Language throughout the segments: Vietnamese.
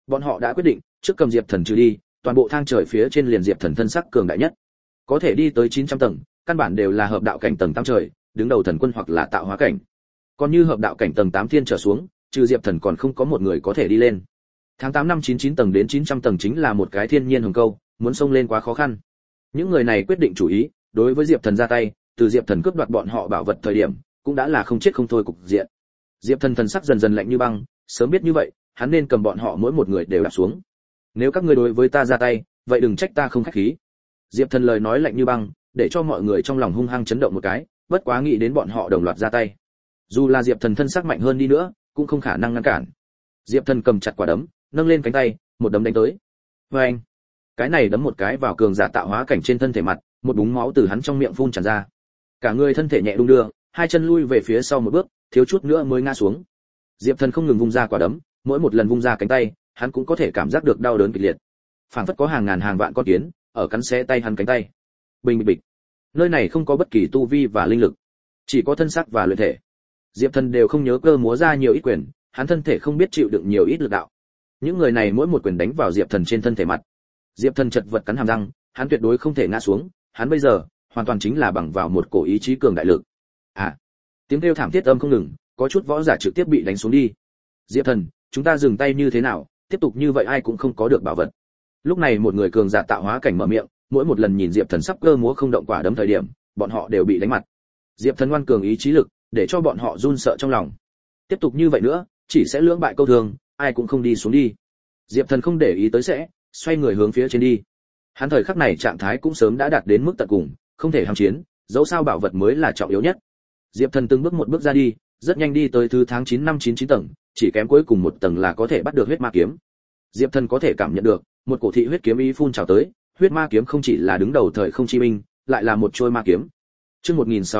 Bọn họ đã quyết định, trước cầm Diệp Thần trừ đi, toàn bộ thang trời phía trên liền Diệp Thần thân sắc cường đại nhất. Có thể đi tới 900 tầng, căn bản đều là hợp đạo cảnh tầng 8 trời, đứng đầu thần quân hoặc là tạo hóa cảnh. Còn như hợp đạo cảnh tầng 8 thiên trở xuống, trừ Diệp Thần còn không có một người có thể đi lên. Tháng 8 năm 99 tầng đến 900 tầng chính là một cái thiên nhiên hồng câu, muốn xông lên quá khó khăn. Những người này quyết định chủ ý, đối với Diệp Thần ra tay, từ Diệp Thần cướp đoạt bọn họ bảo vật thời điểm, cũng đã là không chết không thôi cục diện. Diệp Thần thần sắc dần dần lạnh như băng, sớm biết như vậy, hắn nên cầm bọn họ mỗi một người đều đạp xuống. Nếu các ngươi đối với ta ra tay, vậy đừng trách ta không khách khí. Diệp Thần lời nói lạnh như băng, để cho mọi người trong lòng hung hăng chấn động một cái, bất quá nghĩ đến bọn họ đồng loạt ra tay. Dù là Diệp Thần thân sắc mạnh hơn đi nữa, cũng không khả năng ngăn cản. Diệp Thần cầm chặt quả đấm, nâng lên cánh tay, một đấm đánh tới. Oeng! Cái này đấm một cái vào cường giả tạo hóa cảnh trên thân thể mặt, một búng máu từ hắn trong miệng phun tràn ra. Cả người thân thể nhẹ đung đưa, hai chân lui về phía sau một bước, thiếu chút nữa mới ngã xuống. Diệp Thần không ngừng vung ra quả đấm, mỗi một lần vung ra cánh tay, hắn cũng có thể cảm giác được đau đớn kịch liệt. Phảng phất có hàng ngàn hàng vạn con kiến ở cắn xé tay hắn cánh tay. Bình bịch. Nơi này không có bất kỳ tu vi và linh lực, chỉ có thân xác và luyện thể. Diệp Thần đều không nhớ cơ múa ra nhiều ít quyền, hắn thân thể không biết chịu đựng nhiều ít lực đạo. Những người này mỗi một quyền đánh vào Diệp Thần trên thân thể mặt. Diệp Thần chật vật cắn hàm răng, hắn tuyệt đối không thể ngã xuống, hắn bây giờ hoàn toàn chính là bằng vào một cổ ý chí cường đại lực. Tiếng kêu thảm thiết âm không ngừng, có chút võ giả trực tiếp bị đánh xuống đi. Diệp Thần, chúng ta dừng tay như thế nào, tiếp tục như vậy ai cũng không có được bảo vật. Lúc này một người cường giả tạo hóa cảnh mở miệng, mỗi một lần nhìn Diệp Thần sắp cơ múa không động quả đấm thời điểm, bọn họ đều bị đánh mặt. Diệp Thần ngoan cường ý chí lực, để cho bọn họ run sợ trong lòng. Tiếp tục như vậy nữa, chỉ sẽ lưỡng bại câu thương, ai cũng không đi xuống đi. Diệp Thần không để ý tới sẽ, xoay người hướng phía trên đi. Hắn thời khắc này trạng thái cũng sớm đã đạt đến mức tận cùng, không thể ham chiến, dẫu sao bảo vật mới là trọng yếu nhất. Diệp Thần từng bước một bước ra đi, rất nhanh đi tới thứ tháng 9 năm 99 tầng, chỉ kém cuối cùng một tầng là có thể bắt được huyết ma kiếm. Diệp Thần có thể cảm nhận được, một cổ thị huyết kiếm ý phun trào tới, huyết ma kiếm không chỉ là đứng đầu thời không chi minh, lại là một trôi ma kiếm. Chương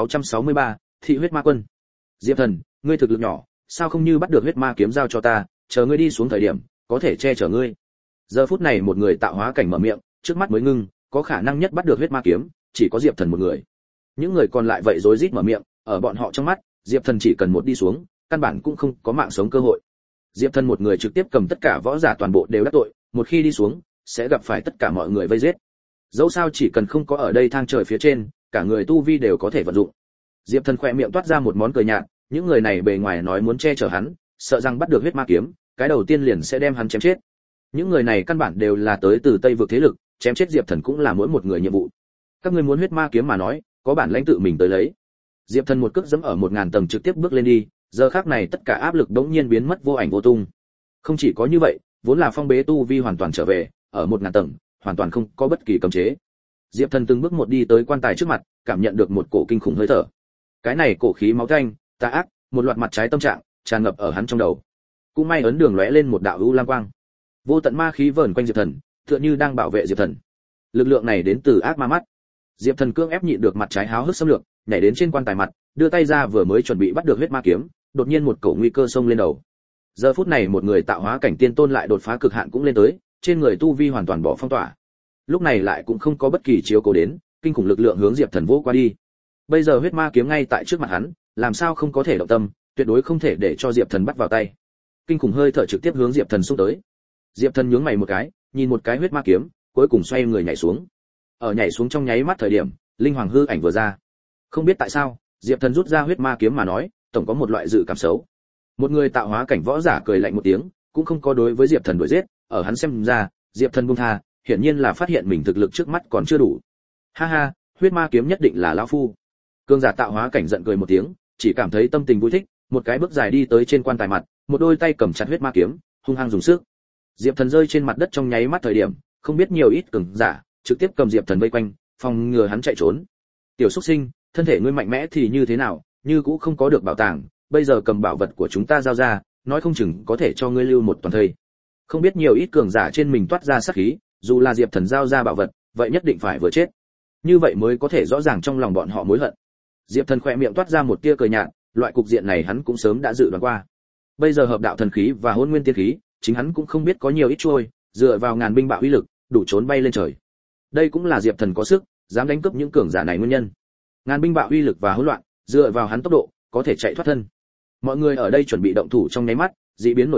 1663, thị huyết ma quân. Diệp Thần, ngươi thực lực nhỏ, sao không như bắt được huyết ma kiếm giao cho ta, chờ ngươi đi xuống thời điểm, có thể che chở ngươi. Giờ phút này một người tạo hóa cảnh mở miệng, trước mắt mới ngưng, có khả năng nhất bắt được huyết ma kiếm, chỉ có Diệp Thần một người. Những người còn lại vậy rối rít mở miệng, ở bọn họ trong mắt, Diệp Thần chỉ cần một đi xuống, căn bản cũng không có mạng sống cơ hội. Diệp Thần một người trực tiếp cầm tất cả võ giả toàn bộ đều đắc tội, một khi đi xuống, sẽ gặp phải tất cả mọi người vây giết. Dẫu sao chỉ cần không có ở đây thang trời phía trên, cả người tu vi đều có thể vận dụng. Diệp Thần khỏe miệng toát ra một món cười nhạt, những người này bề ngoài nói muốn che chở hắn, sợ rằng bắt được huyết ma kiếm, cái đầu tiên liền sẽ đem hắn chém chết. Những người này căn bản đều là tới từ Tây vực thế lực, chém chết Diệp Thần cũng là mỗi một người nhiệm vụ. Các ngươi muốn huyết ma kiếm mà nói, có bản lãnh tự mình tới lấy. Diệp Thần một cước giẫm ở 1000 tầng trực tiếp bước lên đi, giờ khắc này tất cả áp lực đống nhiên biến mất vô ảnh vô tung. Không chỉ có như vậy, vốn là phong bế tu vi hoàn toàn trở về, ở 1000 tầng, hoàn toàn không có bất kỳ cấm chế. Diệp Thần từng bước một đi tới quan tài trước mặt, cảm nhận được một cổ kinh khủng hơi thở. Cái này cổ khí máu tanh, tà ác, một loạt mặt trái tâm trạng tràn ngập ở hắn trong đầu. Cũng may ấn đường lóe lên một đạo u lam quang. Vô tận ma khí vờn quanh Diệp Thần, tựa như đang bảo vệ Diệp Thần. Lực lượng này đến từ ác ma mắt. Diệp Thần cưỡng ép nhịn được mặt trái háo hức xâm lược, nhảy đến trên quan tài mặt, đưa tay ra vừa mới chuẩn bị bắt được huyết ma kiếm, đột nhiên một cổ nguy cơ xông lên đầu. Giờ phút này một người tạo hóa cảnh tiên tôn lại đột phá cực hạn cũng lên tới, trên người tu vi hoàn toàn bỏ phong tỏa. Lúc này lại cũng không có bất kỳ chiếu cố đến, kinh khủng lực lượng hướng Diệp Thần vỗ qua đi. Bây giờ huyết ma kiếm ngay tại trước mặt hắn, làm sao không có thể động tâm, tuyệt đối không thể để cho Diệp Thần bắt vào tay. Kinh khủng hơi thở trực tiếp hướng Diệp Thần xung tới. Diệp Thần nhướng mày một cái, nhìn một cái huyết ma kiếm, cuối cùng xoay người nhảy xuống. Ở nhảy xuống trong nháy mắt thời điểm, linh hoàng hư ảnh vừa ra. Không biết tại sao, Diệp Thần rút ra huyết ma kiếm mà nói, tổng có một loại dự cảm xấu. Một người tạo hóa cảnh võ giả cười lạnh một tiếng, cũng không có đối với Diệp Thần đuổi giết, ở hắn xem ra, Diệp Thần buông tha, hiển nhiên là phát hiện mình thực lực trước mắt còn chưa đủ. Ha ha, huyết ma kiếm nhất định là lão phu. Cương giả tạo hóa cảnh giận cười một tiếng, chỉ cảm thấy tâm tình vui thích, một cái bước dài đi tới trên quan tài mặt, một đôi tay cầm chặt huyết ma kiếm, hung hăng dùng sức. Diệp Thần rơi trên mặt đất trong nháy mắt thời điểm, không biết nhiều ít cường giả trực tiếp cầm Diệp Thần vây quanh, phòng ngừa hắn chạy trốn. Tiểu Súc Sinh, thân thể ngươi mạnh mẽ thì như thế nào, như cũ không có được bảo tàng, bây giờ cầm bảo vật của chúng ta giao ra, nói không chừng có thể cho ngươi lưu một toàn thây. Không biết nhiều ít cường giả trên mình toát ra sát khí, dù là Diệp Thần giao ra bảo vật, vậy nhất định phải vừa chết. Như vậy mới có thể rõ ràng trong lòng bọn họ mối hận. Diệp Thần khỏe miệng toát ra một tia cười nhạt, loại cục diện này hắn cũng sớm đã dự đoán qua. Bây giờ hợp đạo thần khí và hôn nguyên tiên khí, chính hắn cũng không biết có nhiều ít trôi, dựa vào ngàn binh bạo uy lực, đủ trốn bay lên trời. Đây cũng là Diệp Thần có sức, dám đánh cướp những cường giả này nguyên nhân. Ngàn binh bạo uy lực và hỗn loạn, dựa vào hắn tốc độ, có thể chạy thoát thân. Mọi người ở đây chuẩn bị động thủ trong nháy mắt, dị biến nổi lên,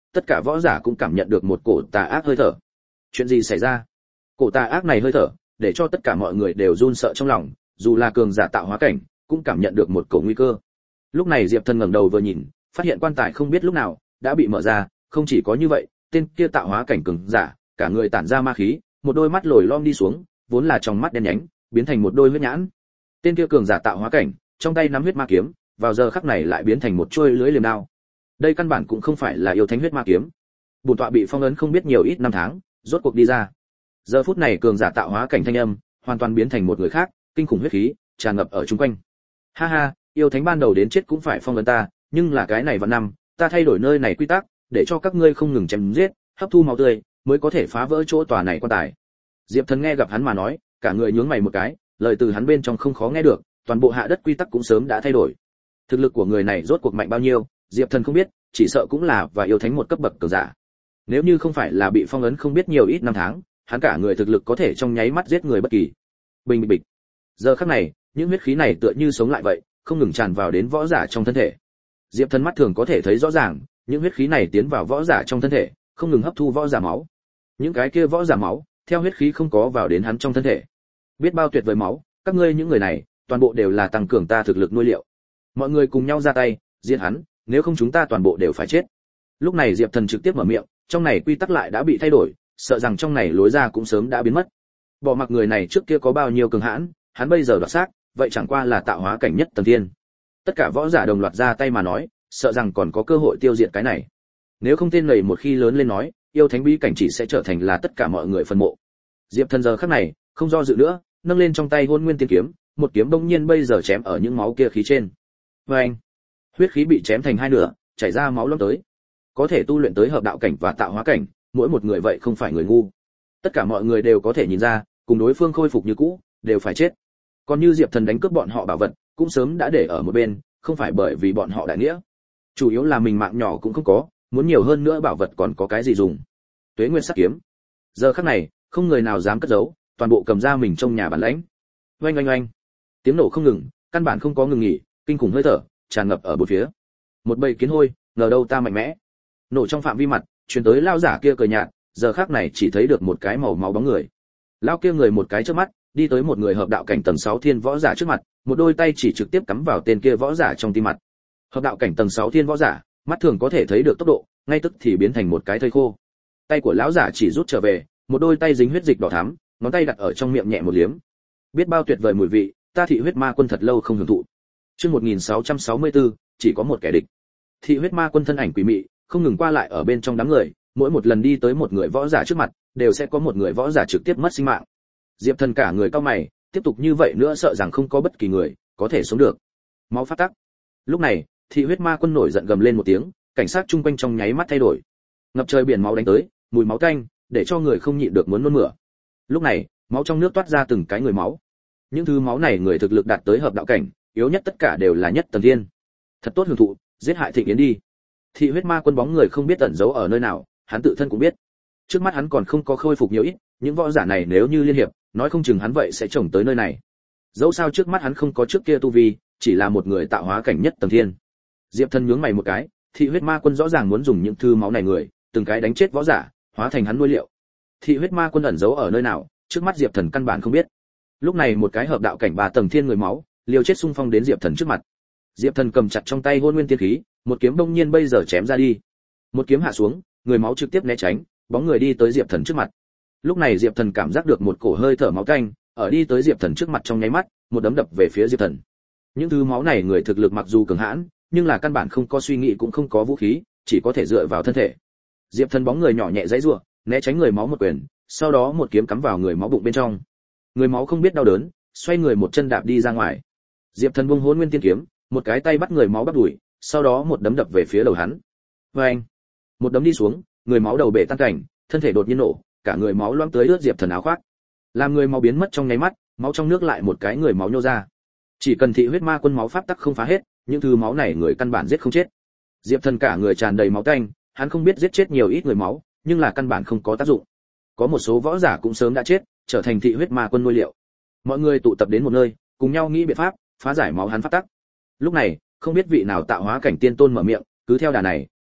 tất cả võ giả cũng cảm nhận được một cổ tà ác hơi thở. Chuyện gì xảy ra? Cổ tà ác này hơi thở để cho tất cả mọi người đều run sợ trong lòng, dù là cường giả tạo hóa cảnh cũng cảm nhận được một cổ nguy cơ. Lúc này Diệp Thần ngẩng đầu vừa nhìn, phát hiện quan tài không biết lúc nào đã bị mở ra, không chỉ có như vậy, tên kia tạo hóa cảnh cường giả, cả người tản ra ma khí, một đôi mắt lồi lom đi xuống, vốn là trong mắt đen nhánh, biến thành một đôi huyết nhãn. Tên kia cường giả tạo hóa cảnh, trong tay nắm huyết ma kiếm, vào giờ khắc này lại biến thành một chuôi lưỡi liềm đao. Đây căn bản cũng không phải là yêu thánh huyết ma kiếm. Bổn tọa bị phong ấn không biết nhiều ít năm tháng, rốt cuộc đi ra. Giờ phút này cường giả tạo hóa cảnh thanh âm, hoàn toàn biến thành một người khác, kinh khủng huyết khí tràn ngập ở chung quanh. Ha ha, yêu thánh ban đầu đến chết cũng phải phong ấn ta, nhưng là cái này vào năm, ta thay đổi nơi này quy tắc, để cho các ngươi không ngừng chém giết, hấp thu máu tươi, mới có thể phá vỡ chỗ tòa này quan tài. Diệp Thần nghe gặp hắn mà nói, cả người nhướng mày một cái, lời từ hắn bên trong không khó nghe được, toàn bộ hạ đất quy tắc cũng sớm đã thay đổi. Thực lực của người này rốt cuộc mạnh bao nhiêu, Diệp Thần không biết, chỉ sợ cũng là và yêu thánh một cấp bậc cường giả. Nếu như không phải là bị phong ấn không biết nhiều ít năm tháng, hắn cả người thực lực có thể trong nháy mắt giết người bất kỳ. Bình bịch. Giờ khắc này, những huyết khí này tựa như sống lại vậy, không ngừng tràn vào đến võ giả trong thân thể. Diệp Thần mắt thường có thể thấy rõ ràng, những huyết khí này tiến vào võ giả trong thân thể, không ngừng hấp thu võ giả máu. Những cái kia võ giả máu, theo huyết khí không có vào đến hắn trong thân thể. Biết bao tuyệt vời máu, các ngươi những người này, toàn bộ đều là tăng cường ta thực lực nuôi liệu. Mọi người cùng nhau ra tay, giết hắn, nếu không chúng ta toàn bộ đều phải chết. Lúc này Diệp Thần trực tiếp mở miệng, trong này quy tắc lại đã bị thay đổi, sợ rằng trong này lối ra cũng sớm đã biến mất. Bỏ mặc người này trước kia có bao nhiêu cường hãn, hắn bây giờ đoạt xác, vậy chẳng qua là tạo hóa cảnh nhất tầng thiên. Tất cả võ giả đồng loạt ra tay mà nói, sợ rằng còn có cơ hội tiêu diệt cái này. Nếu không tên này một khi lớn lên nói, yêu thánh bí cảnh chỉ sẽ trở thành là tất cả mọi người phân mộ. Diệp Thần giờ khắc này, không do dự nữa, nâng lên trong tay Hôn Nguyên Tiên kiếm, một kiếm bỗng nhiên bây giờ chém ở những máu kia khí trên. Oeng! Huyết khí bị chém thành hai nửa, chảy ra máu loãng tới. Có thể tu luyện tới hợp đạo cảnh và tạo hóa cảnh, mỗi một người vậy không phải người ngu. Tất cả mọi người đều có thể nhìn ra, cùng đối phương khôi phục như cũ, đều phải chết. Còn như Diệp Thần đánh cướp bọn họ bảo vật, cũng sớm đã để ở một bên, không phải bởi vì bọn họ đại nghĩa. Chủ yếu là mình mạng nhỏ cũng không có, muốn nhiều hơn nữa bảo vật còn có cái gì dùng. Tuế Nguyên Sát kiếm. Giờ khắc này, không người nào dám cất giấu, toàn bộ cầm ra mình trong nhà bản lãnh. Oanh oanh oanh. Tiếng nổ không ngừng, căn bản không có ngừng nghỉ, kinh khủng hơi thở tràn ngập ở bốn phía. Một bầy kiến hôi, ngờ đâu ta mạnh mẽ. Nổ trong phạm vi mặt, truyền tới lao giả kia cười nhạt, giờ khắc này chỉ thấy được một cái màu máu bóng người. Lao kia người một cái chớp mắt, đi tới một người hợp đạo cảnh tầng 6 thiên võ giả trước mặt, một đôi tay chỉ trực tiếp cắm vào tên kia võ giả trong tim mặt. Hợp đạo cảnh tầng 6 thiên võ giả, mắt thường có thể thấy được tốc độ, ngay tức thì biến thành một cái thây khô. Tay của lão giả chỉ rút trở về, một đôi tay dính huyết dịch đỏ thắm, ngón tay đặt ở trong miệng nhẹ một liếm. Biết bao tuyệt vời mùi vị, ta thị huyết ma quân thật lâu không hưởng thụ. Chương 1664, chỉ có một kẻ địch. Thị huyết ma quân thân ảnh quỷ mị, không ngừng qua lại ở bên trong đám người, mỗi một lần đi tới một người võ giả trước mặt, đều sẽ có một người võ giả trực tiếp mất sinh mạng. Diệp Thần cả người cau mày, tiếp tục như vậy nữa sợ rằng không có bất kỳ người có thể sống được. Máu phát tắc. Lúc này, thị huyết ma quân nổi giận gầm lên một tiếng, cảnh sát chung quanh trong nháy mắt thay đổi. Ngập trời biển máu đánh tới, mùi máu tanh, để cho người không nhịn được muốn nôn mửa. Lúc này, máu trong nước toát ra từng cái người máu. Những thứ máu này người thực lực đạt tới hợp đạo cảnh, yếu nhất tất cả đều là nhất tầng thiên. Thật tốt hưởng thụ, giết hại Thịnh Yến đi. Thị huyết ma quân bóng người không biết ẩn giấu ở nơi nào, hắn tự thân cũng biết. Trước mắt hắn còn không có khôi phục nhiều ít, những võ giả này nếu như liên hiệp, nói không chừng hắn vậy sẽ trồng tới nơi này. Dẫu sao trước mắt hắn không có trước kia tu vi, chỉ là một người tạo hóa cảnh nhất tầng thiên. Diệp Thần nhướng mày một cái, thị huyết ma quân rõ ràng muốn dùng những thứ máu này người, từng cái đánh chết võ giả, hóa thành hắn nuôi liệu. Thị huyết ma quân ẩn giấu ở nơi nào, trước mắt Diệp Thần căn bản không biết. Lúc này một cái hợp đạo cảnh 3 tầng thiên người máu, liều chết xung phong đến Diệp Thần trước mặt. Diệp Thần cầm chặt trong tay Hôn Nguyên Tiên khí, một kiếm đông nhiên bây giờ chém ra đi. Một kiếm hạ xuống, người máu trực tiếp né tránh, bóng người đi tới Diệp Thần trước mặt. Lúc này Diệp Thần cảm giác được một cổ hơi thở máu tanh, ở đi tới Diệp Thần trước mặt trong nháy mắt, một đấm đập về phía Diệp Thần. Những thứ máu này người thực lực mặc dù cường hãn, nhưng là căn bản không có suy nghĩ cũng không có vũ khí, chỉ có thể dựa vào thân thể. Diệp Thần bóng người nhỏ nhẹ giãy giụa, né tránh người máu một quyền, sau đó một kiếm cắm vào người máu bụng bên trong. Người máu không biết đau đớn, xoay người một chân đạp đi ra ngoài. Diệp Thần buông Hỗn Nguyên Tiên kiếm, một cái tay bắt người máu bắt đuổi, sau đó một đấm đập về phía đầu hắn. Oeng! Một đấm đi xuống, người máu đầu bể tan cảnh, thân thể đột nhiên nổ, cả người máu loãng tới ướt Diệp Thần áo khoác. Làm người máu biến mất trong nháy mắt, máu trong nước lại một cái người máu nhô ra. Chỉ cần thị huyết ma quân máu pháp tắc không phá hết, những thứ máu này người căn bản giết không chết. Diệp Thần cả người tràn đầy máu tanh, hắn không biết giết chết nhiều ít người máu, nhưng là căn bản không có tác dụng. Có một số võ giả cũng sớm đã chết, trở thành thị huyết ma quân nuôi liệu. Mọi người tụ tập đến một nơi, cùng nhau nghĩ biện pháp phá giải máu hắn pháp tắc. Lúc này, không biết vị nào tạo hóa cảnh tiên tôn mở miệng, cứ theo đà này,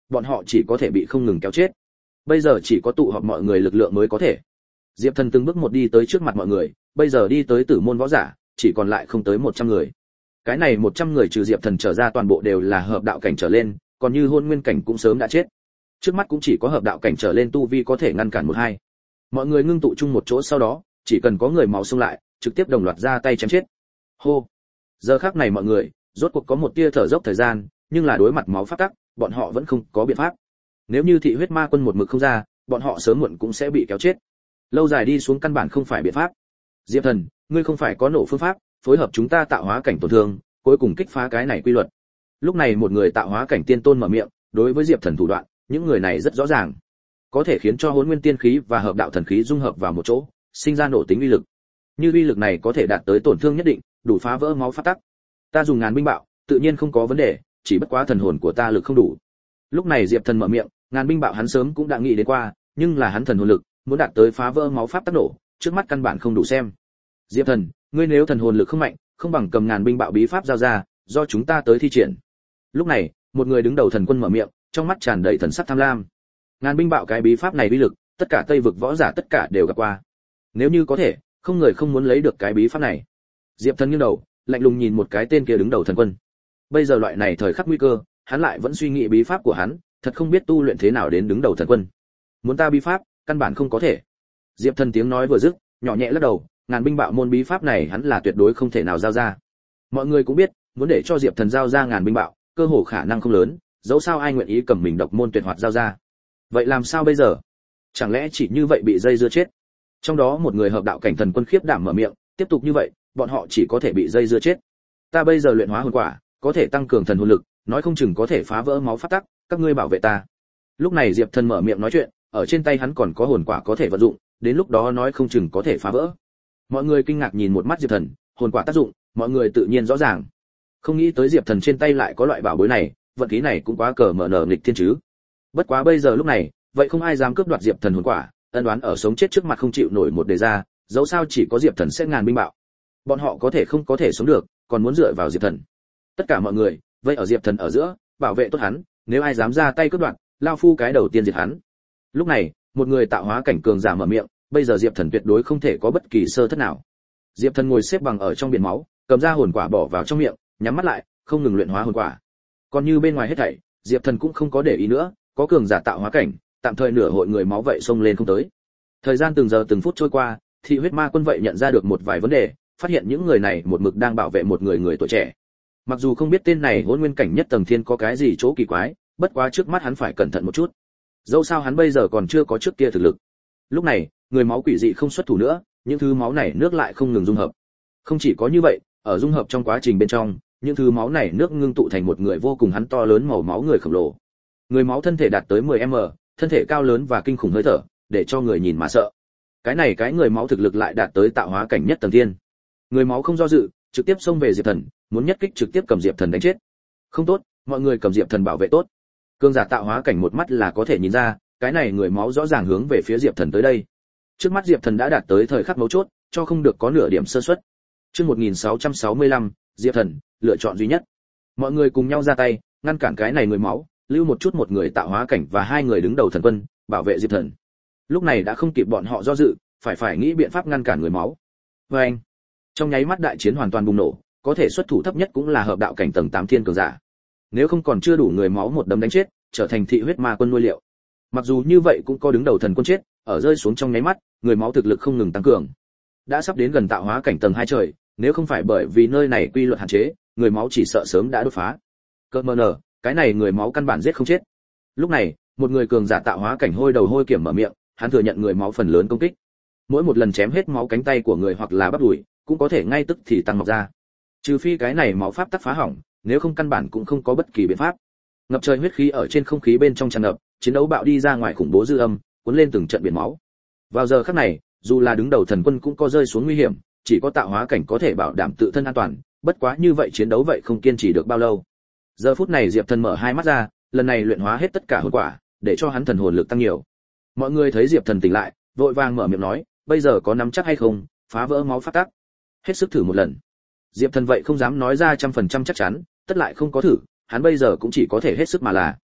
bọn họ chỉ có thể bị không ngừng kéo chết. Bây giờ chỉ có tụ họp mọi người lực lượng mới có thể. Diệp Thần từng bước một đi tới trước mặt mọi người, bây giờ đi tới Tử môn võ giả, chỉ còn lại không tới 100 người. Cái này 100 người trừ Diệp Thần trở ra toàn bộ đều là hợp đạo cảnh trở lên, còn như hôn nguyên cảnh cũng sớm đã chết. Trước mắt cũng chỉ có hợp đạo cảnh trở lên tu vi có thể ngăn cản một hai. Mọi người ngưng tụ chung một chỗ, sau đó, chỉ cần có người máu xông lại, trực tiếp đồng loạt ra tay chém chết. Hô. Giờ khắc này mọi người, rốt cuộc có một tia thở dốc thời gian, nhưng là đối mặt máu pháp tắc, bọn họ vẫn không có biện pháp. Nếu như thị huyết ma quân một mực không ra, bọn họ sớm muộn cũng sẽ bị kéo chết. Lâu dài đi xuống căn bản không phải biện pháp. Diệp Thần, ngươi không phải có nổ phương pháp, phối hợp chúng ta tạo hóa cảnh tổn thương, cuối cùng kích phá cái này quy luật. Lúc này một người tạo hóa cảnh tiên tôn mở miệng, đối với Diệp Thần thủ đoạn, những người này rất rõ ràng, có thể khiến cho hỗn nguyên tiên khí và hợp đạo thần khí dung hợp vào một chỗ, sinh ra nổ tính uy lực. Như uy lực này có thể đạt tới tổn thương nhất định, đủ phá vỡ máu pháp tắc. Ta dùng ngàn binh bạo, tự nhiên không có vấn đề, chỉ bất quá thần hồn của ta lực không đủ. Lúc này Diệp Thần mở miệng, ngàn binh bạo hắn sớm cũng đã nghĩ đến qua, nhưng là hắn thần hồn lực muốn đạt tới phá vỡ máu pháp tắc nổ, trước mắt căn bản không đủ xem. Diệp Thần, ngươi nếu thần hồn lực không mạnh, không bằng cầm ngàn binh bạo bí pháp giao ra, do chúng ta tới thi triển. Lúc này, một người đứng đầu thần quân mở miệng, trong mắt tràn đầy thần sắc tham lam. Ngàn binh bạo cái bí pháp này uy lực, tất cả Tây vực võ giả tất cả đều gặp qua. Nếu như có thể, không người không muốn lấy được cái bí pháp này. Diệp Thần nghiêng đầu, lạnh lùng nhìn một cái tên kia đứng đầu thần quân. Bây giờ loại này thời khắc nguy cơ, hắn lại vẫn suy nghĩ bí pháp của hắn, thật không biết tu luyện thế nào đến đứng đầu thần quân. Muốn ta bí pháp, căn bản không có thể. Diệp Thần tiếng nói vừa dứt, nhỏ nhẹ lắc đầu, ngàn binh bạo môn bí pháp này hắn là tuyệt đối không thể nào giao ra. Mọi người cũng biết, muốn để cho Diệp Thần giao ra ngàn binh bạo, cơ hồ khả năng không lớn, dẫu sao ai nguyện ý cầm mình độc môn tuyệt hoạt giao ra. Vậy làm sao bây giờ? Chẳng lẽ chỉ như vậy bị dây dưa chết? Trong đó một người hợp đạo cảnh thần quân khiếp đảm mở miệng, tiếp tục như vậy, bọn họ chỉ có thể bị dây dưa chết. Ta bây giờ luyện hóa hồn quả, có thể tăng cường thần hồn lực, nói không chừng có thể phá vỡ máu pháp tắc, các ngươi bảo vệ ta. Lúc này Diệp Thần mở miệng nói chuyện, ở trên tay hắn còn có hồn quả có thể vận dụng, đến lúc đó nói không chừng có thể phá vỡ. Mọi người kinh ngạc nhìn một mắt Diệp Thần, hồn quả tác dụng, mọi người tự nhiên rõ ràng. Không nghĩ tới Diệp Thần trên tay lại có loại bảo bối này, vận khí này cũng quá cờ mở nở nghịch thiên chứ. Bất quá bây giờ lúc này, vậy không ai dám cướp đoạt Diệp Thần hồn quả, ân đoán ở sống chết trước mặt không chịu nổi một đề ra, dẫu sao chỉ có Diệp Thần sẽ ngàn binh bạo. Bọn họ có thể không có thể sống được, còn muốn dựa vào Diệp Thần. Tất cả mọi người, vây ở Diệp Thần ở giữa, bảo vệ tốt hắn, nếu ai dám ra tay cướp đoạt, lao phu cái đầu tiên diệt hắn. Lúc này, một người tạo hóa cảnh cường giả mở miệng, bây giờ Diệp Thần tuyệt đối không thể có bất kỳ sơ thất nào. Diệp Thần ngồi xếp bằng ở trong biển máu, cầm ra hồn quả bỏ vào trong miệng, nhắm mắt lại, không ngừng luyện hóa hồn quả. Còn như bên ngoài hết thảy, Diệp Thần cũng không có để ý nữa, có cường giả tạo hóa cảnh, tạm thời nửa hội người máu vậy xông lên không tới. Thời gian từng giờ từng phút trôi qua, thị huyết ma quân vậy nhận ra được một vài vấn đề, phát hiện những người này một mực đang bảo vệ một người tuổi trẻ. Mặc dù không biết tên này hỗn nguyên cảnh nhất tầng thiên có cái gì chỗ kỳ quái, bất quá trước mắt hắn phải cẩn thận một chút. Dẫu sao hắn bây giờ còn chưa có trước kia thực lực. Lúc này, người máu quỷ dị không xuất thủ nữa, những thứ máu này nước lại không ngừng dung hợp. Không chỉ có như vậy, ở dung hợp trong quá trình bên trong, những thứ máu này nước ngưng tụ thành một người vô cùng hắn to lớn màu máu người khổng lồ. Người máu thân thể đạt tới 10m, thân thể cao lớn và kinh khủng hơi thở, để cho người nhìn mà sợ. Cái người máu thực lực lại đạt tới tạo hóa cảnh nhất tầng thiên. Người máu không do dự, trực tiếp xông về Diệp Thần, muốn nhất kích trực tiếp cầm Diệp Thần đánh chết. Không tốt, mọi người cầm Diệp Thần bảo vệ tốt. Cương giả tạo hóa cảnh một mắt là có thể nhìn ra, cái này người máu rõ ràng hướng về phía Diệp Thần tới đây. Trước mắt Diệp Thần đã đạt tới thời khắc mấu chốt, cho không được có nửa điểm sơ suất. Chương 1665, Diệp Thần, lựa chọn duy nhất. Mọi người cùng nhau ra tay, ngăn cản cái này người máu, lưu một người tạo hóa cảnh và hai người đứng đầu thần quân, bảo vệ Diệp Thần. Lúc này đã không kịp bọn họ do dự, phải nghĩ biện pháp ngăn cản người máu. Và anh, trong nháy mắt đại chiến hoàn toàn bùng nổ, có thể xuất thủ thấp nhất cũng là hợp đạo cảnh tầng 8 thiên cường giả. Nếu không còn chưa đủ người máu một đấm đánh chết, trở thành thị huyết ma quân nuôi liệu. Mặc dù như vậy cũng có đứng đầu thần quân chết, ở rơi xuống trong nháy mắt, người máu thực lực không ngừng tăng cường. Đã sắp đến gần tạo hóa cảnh tầng 2 trời, nếu không phải bởi vì nơi này quy luật hạn chế, người máu chỉ sợ sớm đã đột phá. Cơ mờ nở, cái này người máu căn bản giết không chết. Lúc này, một người cường giả tạo hóa cảnh hôi đầu hôi kiểm mở miệng, hắn thừa nhận người máu phần lớn công kích. Mỗi một lần chém hết máu cánh tay của người hoặc là bắp đùi, cũng có thể ngay tức thì tăng mọc ra. Trừ phi cái này máu pháp tắc phá hỏng, nếu không căn bản cũng không có bất kỳ biện pháp. Ngập trời huyết khí ở trên không khí bên trong tràn ngập, chiến đấu bạo đi ra ngoài khủng bố dư âm, cuốn lên từng trận biển máu. Vào giờ khắc này, dù là đứng đầu thần quân cũng có rơi xuống nguy hiểm, chỉ có tạo hóa cảnh có thể bảo đảm tự thân an toàn, bất quá như vậy chiến đấu vậy không kiên trì được bao lâu. Giờ phút này Diệp Thần mở hai mắt ra, lần này luyện hóa hết tất cả hồn quả, để cho hắn thần hồn lực tăng nhiều. Mọi người thấy Diệp Thần tỉnh lại, vội vàng mở miệng nói, bây giờ có nắm chắc hay không, phá vỡ máu pháp tắc. Hết sức thử một lần. Diệp Thần vậy không dám nói ra 100% chắc chắn, tất lại không có thử, hắn bây giờ cũng chỉ có thể hết sức mà là.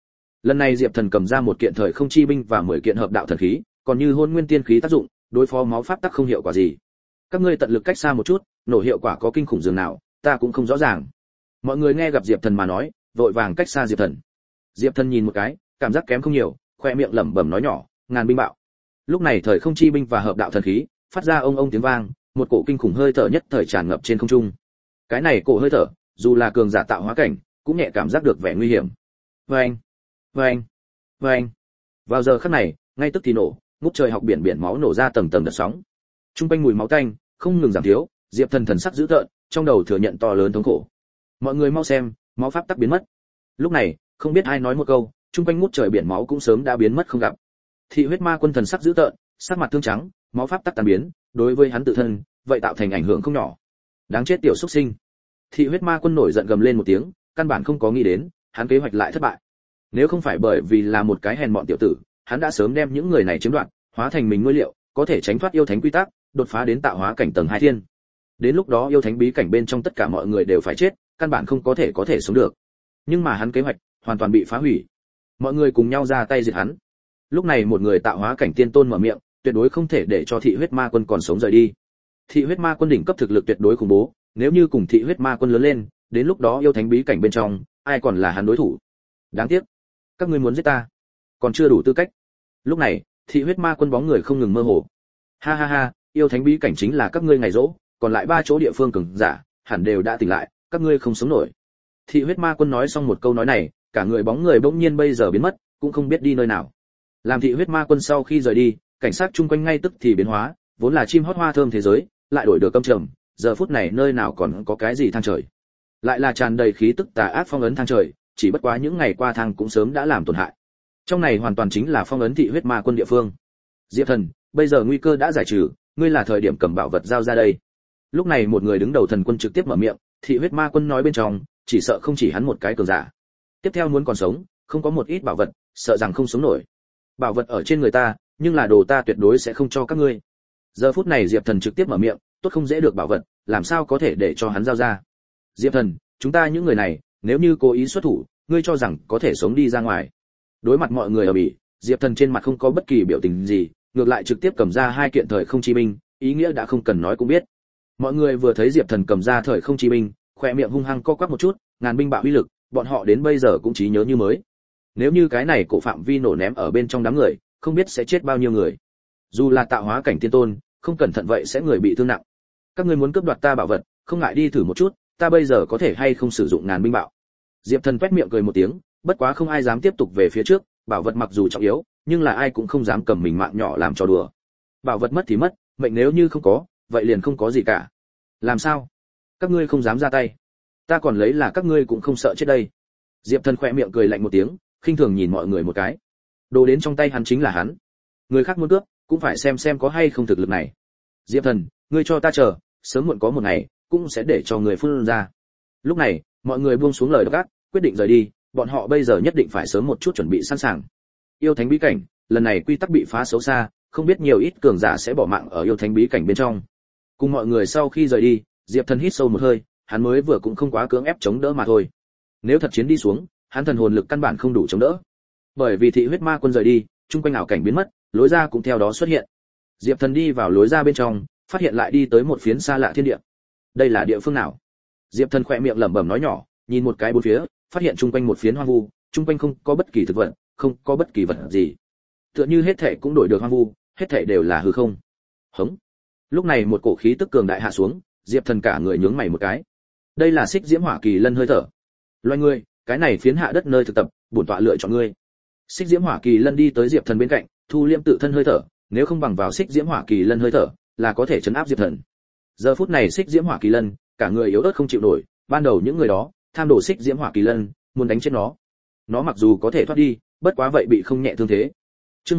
Lần này Diệp Thần cầm ra một kiện thời không chi binh và 10 kiện hợp đạo thần khí, còn như hôn nguyên tiên khí tác dụng, đối phó máu pháp tắc không hiệu quả gì. Các ngươi tận lực cách xa một chút, nổ hiệu quả có kinh khủng dường nào, ta cũng không rõ ràng. Mọi người nghe gặp Diệp Thần mà nói, vội vàng cách xa Diệp Thần. Diệp Thần nhìn một cái, cảm giác kém không nhiều, khoe miệng lẩm bẩm nói nhỏ, ngàn binh bạo. Lúc này thời không chi binh và hợp đạo thần khí phát ra ông tiếng vang, một cổ kinh khủng hơi thở nhất thời tràn ngập trên không trung. Cái này cổ hơi thở, dù là cường giả tạo hóa cảnh, cũng nhẹ cảm giác được vẻ nguy hiểm. Vâng, vâng, vâng. Vào giờ khắc này, ngay tức thì nổ, ngút trời học biển máu nổ ra tầng tầng đợt sóng. Trung quanh mùi máu tanh không ngừng giảm thiếu, Diệp Thần thần sắc dữ tợn, trong đầu thừa nhận to lớn thống khổ. Mọi người mau xem, máu pháp tắc biến mất. Lúc này, không biết ai nói một câu, trung quanh ngút trời biển máu cũng sớm đã biến mất không gặp. Thị huyết ma quân thần sắc dữ tợn, sắc mặt thương trắng, máu pháp tắc tan biến, đối với hắn tự thân, vậy tạo thành ảnh hưởng không nhỏ. Đáng chết tiểu xuất sinh. Thị huyết ma quân nổi giận gầm lên một tiếng, căn bản không có nghĩ đến, hắn kế hoạch lại thất bại. Nếu không phải bởi vì là một cái hèn mọn tiểu tử, hắn đã sớm đem những người này chiếm đoạt, hóa thành mình nuôi liệu, có thể tránh thoát yêu thánh quy tắc, đột phá đến tạo hóa cảnh tầng 2 thiên. Đến lúc đó yêu thánh bí cảnh bên trong tất cả mọi người đều phải chết, căn bản không có thể sống được. Nhưng mà hắn kế hoạch hoàn toàn bị phá hủy. Mọi người cùng nhau ra tay diệt hắn. Lúc này một người tạo hóa cảnh tiên tôn mở miệng, tuyệt đối không thể để cho thị huyết ma quân còn sống rời đi. Thị huyết ma quân đỉnh cấp thực lực tuyệt đối khủng bố, nếu như cùng thị huyết ma quân lớn lên, đến lúc đó yêu thánh bí cảnh bên trong, ai còn là hắn đối thủ. Đáng tiếc, các ngươi muốn giết ta, còn chưa đủ tư cách. Lúc này, thị huyết ma quân bóng người không ngừng mơ hồ. Ha ha ha, yêu thánh bí cảnh chính là các ngươi ngày rỗ, còn lại 3 chỗ địa phương cường giả, hẳn đều đã tỉnh lại, các ngươi không sống nổi. Thị huyết ma quân nói xong một câu nói này, cả người bóng người bỗng nhiên bây giờ biến mất, cũng không biết đi nơi nào. Làm thị huyết ma quân sau khi rời đi, cảnh sát chung quanh ngay tức thì biến hóa, vốn là chim hót hoa thơm thế giới, lại đổi được câm trầm, giờ phút này nơi nào còn có cái gì thang trời. Lại là tràn đầy khí tức tà ác phong ấn thang trời, chỉ bất quá những ngày qua thang cũng sớm đã làm tổn hại. Trong này hoàn toàn chính là phong ấn thị huyết ma quân địa phương. Diệp Thần, bây giờ nguy cơ đã giải trừ, ngươi là thời điểm cầm bảo vật giao ra đây. Lúc này một người đứng đầu thần quân trực tiếp mở miệng, thị huyết ma quân nói bên trong, chỉ sợ không chỉ hắn một cái cường giả. Tiếp theo muốn còn sống, không có một ít bảo vật, sợ rằng không sống nổi. Bảo vật ở trên người ta, nhưng là đồ ta tuyệt đối sẽ không cho các ngươi. Giờ phút này Diệp Thần trực tiếp mở miệng, tốt không dễ được bảo vật, làm sao có thể để cho hắn giao ra. Diệp Thần, chúng ta những người này, nếu như cố ý xuất thủ, ngươi cho rằng có thể sống đi ra ngoài. Đối mặt mọi người ở bỉ, Diệp Thần trên mặt không có bất kỳ biểu tình gì, ngược lại trực tiếp cầm ra 2 kiện thời không chi binh, ý nghĩa đã không cần nói cũng biết. Mọi người vừa thấy Diệp Thần cầm ra thời không chi binh, khóe miệng hung hăng co quắp một chút, ngàn binh bạo uy lực, bọn họ đến bây giờ cũng trí nhớ như mới. Nếu như cái này cổ phạm vi nổ ném ở bên trong đám người, không biết sẽ chết bao nhiêu người. Dù là tạo hóa cảnh tiên tôn, không cẩn thận vậy sẽ người bị thương nặng. Các ngươi muốn cướp đoạt ta bảo vật, không ngại đi thử một chút, ta bây giờ có thể hay không sử dụng ngàn binh bạo. Diệp Thần quét miệng cười một tiếng, bất quá không ai dám tiếp tục về phía trước, bảo vật mặc dù trọng yếu, nhưng là ai cũng không dám cầm mình mạng nhỏ làm trò đùa. Bảo vật mất thì mất, mệnh nếu như không có, vậy liền không có gì cả. Làm sao? Các ngươi không dám ra tay? Ta còn lấy là các ngươi cũng không sợ chết đây. Diệp Thần khẽ miệng cười lạnh một tiếng, khinh thường nhìn mọi người một cái. Đồ đến trong tay hắn chính là hắn. Người khác muốn cướp, cũng phải xem có hay không thực lực này. Diệp Thần, ngươi cho ta chờ, sớm muộn có một ngày, cũng sẽ để cho người phun ra. Lúc này, mọi người buông xuống lời độc ác, quyết định rời đi, bọn họ bây giờ nhất định phải sớm một chút chuẩn bị sẵn sàng. Yêu thánh bí cảnh, lần này quy tắc bị phá xấu xa, không biết nhiều ít cường giả sẽ bỏ mạng ở yêu thánh bí cảnh bên trong. Cùng mọi người sau khi rời đi, Diệp Thần hít sâu một hơi, hắn mới vừa cũng không quá cưỡng ép chống đỡ mà thôi. Nếu thật chiến đi xuống, hắn thần hồn lực căn bản không đủ chống đỡ. Bởi vì thị huyết ma quân rời đi, trung quanh ảo cảnh biến mất, lối ra cũng theo đó xuất hiện. Diệp Thần đi vào lối ra bên trong, phát hiện lại đi tới một phiến xa lạ thiên địa. Đây là địa phương nào? Diệp Thần khẽ miệng lẩm bẩm nói nhỏ, nhìn một cái bốn phía, phát hiện trung quanh một phiến hoang vu, trung quanh không có bất kỳ thực vật, không có bất kỳ vật gì. Tựa như hết thảy cũng đổi được hoang vu, hết thảy đều là hư không. Hống. Lúc này một cổ khí tức cường đại hạ xuống, Diệp Thần cả người nhướng mày một cái. Đây là Xích Diễm Hỏa Kỳ Lân hơi thở. Loài ngươi, cái này phiến hạ đất nơi thực tập, bổn tọa lựa chọn ngươi. Xích Diễm Hỏa Kỳ Lân đi tới Diệp Thần bên cạnh, thu liễm tự thân hơi thở, nếu không bằng vào Xích Diễm Hỏa Kỳ Lân hơi thở, là có thể trấn áp Diệp Thần. Giờ phút này Xích Diễm Hỏa Kỳ Lân, cả người yếu ớt không chịu nổi, ban đầu những người đó, tham đồ Xích Diễm Hỏa Kỳ Lân, muốn đánh chết nó. Nó mặc dù có thể thoát đi, bất quá vậy bị không nhẹ thương thế. Chương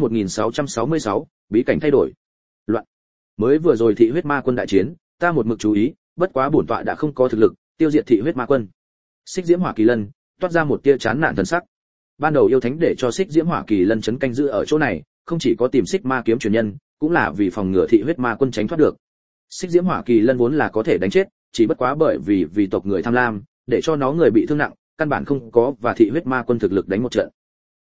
1666, bí cảnh thay đổi. Loạn. Mới vừa rồi thị huyết ma quân đại chiến, ta một mực chú ý, bất quá bổn tọa đã không có thực lực tiêu diệt thị huyết ma quân. Xích Diễm Hỏa Kỳ Lân toát ra một tia chán nản thần sắc. Ban đầu yêu thánh để cho Xích Diễm Hỏa Kỳ Lân chấn canh giữ ở chỗ này, không chỉ có tìm Xích Ma kiếm truyền nhân, cũng là vì phòng ngừa thị huyết ma quân tránh thoát được. Xích Diễm Hỏa Kỳ Lân vốn là có thể đánh chết, chỉ bất quá bởi vì tộc người tham lam, để cho nó người bị thương nặng, căn bản không có và thị huyết ma quân thực lực đánh một trận.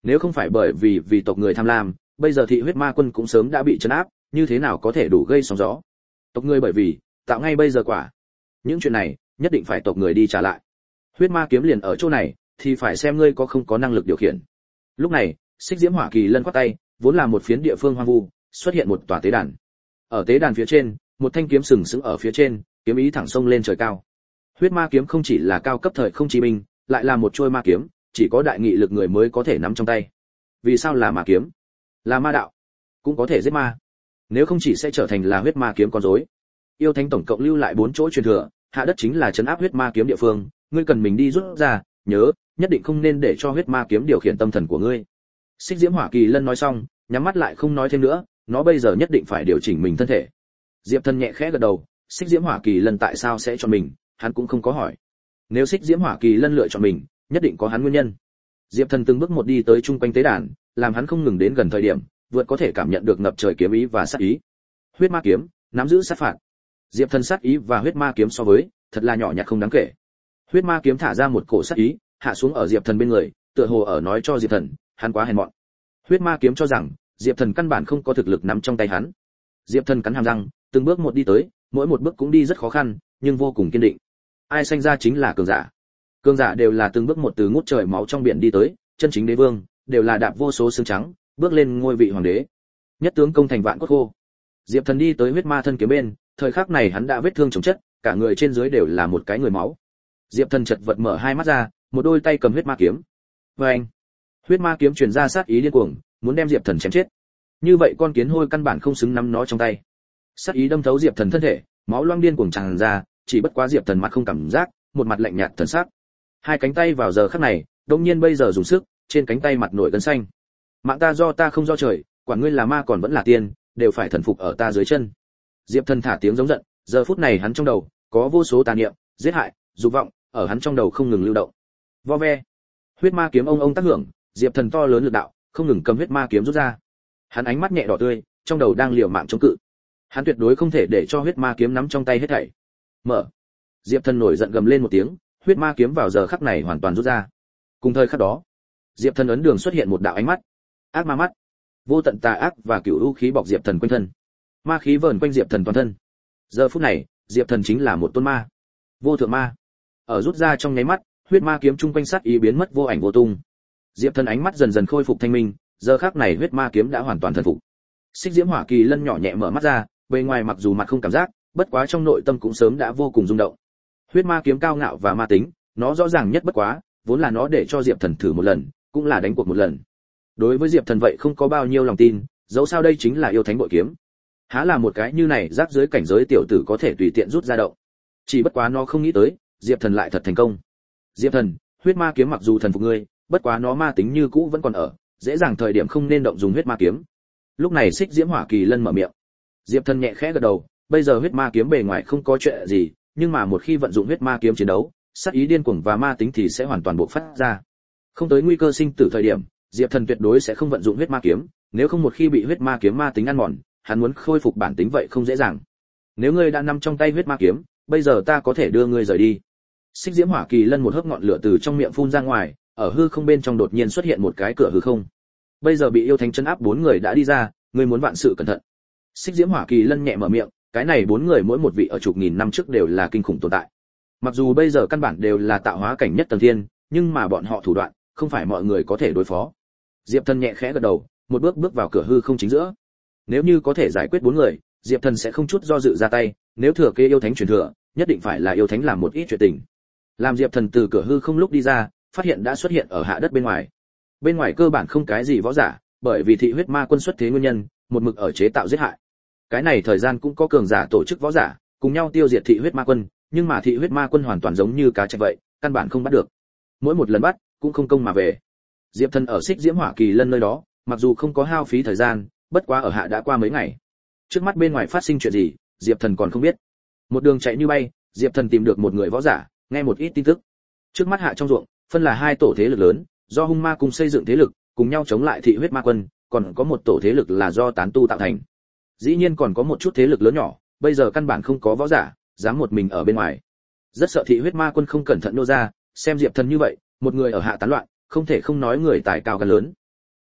Nếu không phải bởi vì tộc người tham lam, bây giờ thị huyết ma quân cũng sớm đã bị trấn áp, như thế nào có thể đủ gây sóng gió. Tộc người bởi vì tạo ngay bây giờ quả. Những chuyện này, nhất định phải tộc người đi trả lại. Huyết ma kiếm liền ở chỗ này, thì phải xem ngươi có không có năng lực điều khiển. Lúc này, Xích Diễm Hỏa Kỳ Lân quát tay, vốn là một phiến địa phương hoang vu, xuất hiện một tòa tế đàn. Ở tế đàn phía trên, một thanh kiếm sừng sững ở phía trên, kiếm ý thẳng sông lên trời cao. Huyết ma kiếm không chỉ là cao cấp thời không chí binh, lại là một trôi ma kiếm, chỉ có đại nghị lực người mới có thể nắm trong tay. Vì sao là ma kiếm? Là ma đạo, cũng có thể giết ma. Nếu không chỉ sẽ trở thành là huyết ma kiếm con rối. Yêu thánh tổng cộng lưu lại 4 chỗ truyền thừa, hạ đất chính là trấn áp huyết ma kiếm địa phương, ngươi cần mình đi rút ra, nhớ, nhất định không nên để cho huyết ma kiếm điều khiển tâm thần của ngươi. Xích Diễm Hỏa Kỳ Lân nói xong, nhắm mắt lại không nói thêm nữa, nó bây giờ nhất định phải điều chỉnh mình thân thể. Diệp Thần nhẹ khẽ gật đầu, Xích Diễm Hỏa Kỳ Lân tại sao sẽ chọn mình, hắn cũng không có hỏi. Nếu Xích Diễm Hỏa Kỳ Lân lựa chọn mình, nhất định có hắn nguyên nhân. Diệp Thần từng bước một đi tới trung quanh tế đàn, làm hắn không ngừng đến gần thời điểm, vượt có thể cảm nhận được ngập trời kiếm ý và sát ý. Huyết ma kiếm, nắm giữ sát phạt. Diệp Thần sát ý và huyết ma kiếm so với, thật là nhỏ nhặt không đáng kể. Huyết ma kiếm thả ra một cổ sát ý, hạ xuống ở Diệp Thần bên người, tựa hồ ở nói cho Diệp Thần, hắn quá hèn mọn. Huyết ma kiếm cho rằng, Diệp Thần căn bản không có thực lực nắm trong tay hắn. Diệp Thần cắn hàm răng, từng bước một đi tới, mỗi một bước cũng đi rất khó khăn, nhưng vô cùng kiên định. Ai sinh ra chính là cường giả. Cường giả đều là từng bước một từ ngút trời máu trong biển đi tới, chân chính đế vương, đều là đạp vô số xương trắng, bước lên ngôi vị hoàng đế. Nhất tướng công thành vạn cốt khô. Diệp Thần đi tới huyết ma thân kiếm bên, thời khắc này hắn đã vết thương chồng chất, cả người trên dưới đều là một cái người máu. Diệp Thần chật vật mở hai mắt ra, một đôi tay cầm huyết ma kiếm. Anh, huyết ma kiếm truyền ra sát ý điên cuồng, muốn đem Diệp Thần chém chết. Như vậy con kiến hôi căn bản không xứng nắm nó trong tay. Sát ý đâm thấu Diệp Thần thân thể, máu loang điên cuồng tràn ra, chỉ bất quá Diệp Thần mặt không cảm giác, một mặt lạnh nhạt thần sắc. Hai cánh tay vào giờ khắc này, đột nhiên bây giờ dùng sức, trên cánh tay mặt nổi gân xanh. Mạng ta do ta không do trời, quản ngươi là ma còn vẫn là tiên, đều phải thần phục ở ta dưới chân. Diệp Thần thả tiếng giống giận, giờ phút này hắn trong đầu có vô số tà niệm, giết hại, dục vọng, ở hắn trong đầu không ngừng lưu động. Vo ve, huyết ma kiếm ông tác hưởng, Diệp Thần to lớn lực đạo, không ngừng cầm huyết ma kiếm rút ra. Hắn ánh mắt nhẹ đỏ tươi, trong đầu đang liều mạng chống cự. Hắn tuyệt đối không thể để cho huyết ma kiếm nắm trong tay hết thảy. Mở. Diệp Thần nổi giận gầm lên một tiếng, huyết ma kiếm vào giờ khắc này hoàn toàn rút ra. Cùng thời khắc đó, Diệp Thần ấn đường xuất hiện một đạo ánh mắt, ác ma mắt, vô tận tà ác và cửu u khí bọc Diệp Thần quanh thân. Ma khí vờn quanh Diệp Thần toàn thân. Giờ phút này, Diệp Thần chính là một tôn ma, vô thượng ma. Ở rút ra trong nháy mắt, huyết ma kiếm trung quanh sát ý biến mất vô ảnh vô tung. Diệp Thần ánh mắt dần dần khôi phục thanh minh, giờ khắc này huyết ma kiếm đã hoàn toàn thần phục. Xích Diễm Hỏa Kỳ Lân nhỏ nhẹ mở mắt ra, bề ngoài mặc dù mặt không cảm giác, bất quá trong nội tâm cũng sớm đã vô cùng rung động. Huyết ma kiếm cao ngạo và ma tính, nó rõ ràng nhất bất quá, vốn là nó để cho Diệp Thần thử một lần, cũng là đánh cuộc một lần. Đối với Diệp Thần vậy không có bao nhiêu lòng tin, dẫu sao đây chính là yêu thánh bội kiếm. Há là một cái như này rác dưới cảnh giới tiểu tử có thể tùy tiện rút ra động. Chỉ bất quá nó không nghĩ tới, Diệp Thần lại thật thành công. Diệp Thần, huyết ma kiếm mặc dù thần phục ngươi, bất quá nó ma tính như cũ vẫn còn ở, dễ dàng thời điểm không nên động dùng huyết ma kiếm. Lúc này Xích Diễm Hỏa Kỳ Lân mở miệng. Diệp Thần nhẹ khẽ gật đầu, bây giờ huyết ma kiếm bề ngoài không có chuyện gì, nhưng mà một khi vận dụng huyết ma kiếm chiến đấu, sát ý điên cuồng và ma tính thì sẽ hoàn toàn bộc phát ra. Không tới nguy cơ sinh tử thời điểm, Diệp Thần tuyệt đối sẽ không vận dụng huyết ma kiếm, nếu không một khi bị huyết ma kiếm ma tính ăn mòn, hắn muốn khôi phục bản tính vậy không dễ dàng. Nếu ngươi đã nằm trong tay huyết ma kiếm, bây giờ ta có thể đưa ngươi rời đi. Xích Diễm Hỏa Kỳ Lân một hớp ngọn lửa từ trong miệng phun ra ngoài, ở hư không bên trong đột nhiên xuất hiện một cái cửa hư không. Bây giờ bị yêu thánh trấn áp 4 người đã đi ra, ngươi muốn vạn sự cẩn thận. Xích Diễm Hỏa Kỳ Lân nhẹ mở miệng, cái này 4 người mỗi một vị ở chục nghìn năm trước đều là kinh khủng tồn tại. Mặc dù bây giờ căn bản đều là tạo hóa cảnh nhất tầng thiên, nhưng mà bọn họ thủ đoạn, không phải mọi người có thể đối phó. Diệp Thần nhẹ khẽ gật đầu, một bước bước vào cửa hư không chính giữa. Nếu như có thể giải quyết 4 người, Diệp Thần sẽ không chút do dự ra tay, nếu thừa kế yêu thánh truyền thừa, nhất định phải là yêu thánh làm một ít chuyện tình. Làm Diệp Thần từ cửa hư không lúc đi ra, phát hiện đã xuất hiện ở hạ đất bên ngoài. Bên ngoài cơ bản không cái gì võ giả, bởi vì thị huyết ma quân xuất thế nguyên nhân, một mực ở chế tạo giết hại. Cái này thời gian cũng có cường giả tổ chức võ giả, cùng nhau tiêu diệt thị huyết ma quân, nhưng mà thị huyết ma quân hoàn toàn giống như cá chạch vậy, căn bản không bắt được. Mỗi một lần bắt, cũng không công mà về. Diệp Thần ở Xích Diễm Hỏa Kỳ Lân nơi đó, mặc dù không có hao phí thời gian, bất quá ở hạ đã qua mấy ngày. Trước mắt bên ngoài phát sinh chuyện gì, Diệp Thần còn không biết. Một đường chạy như bay, Diệp Thần tìm được một người võ giả, nghe một ít tin tức. Trước mắt hạ trong ruộng, phân là 2 tổ thế lực lớn, do hung ma cùng xây dựng thế lực, cùng nhau chống lại thị huyết ma quân, còn có một tổ thế lực là do tán tu tạo thành. Dĩ nhiên còn có một chút thế lực lớn nhỏ, bây giờ căn bản không có võ giả dám một mình ở bên ngoài. Rất sợ thị huyết ma quân không cẩn thận nô ra, xem Diệp Thần như vậy, một người ở hạ tán loạn, không thể không nói người tài cao gan lớn.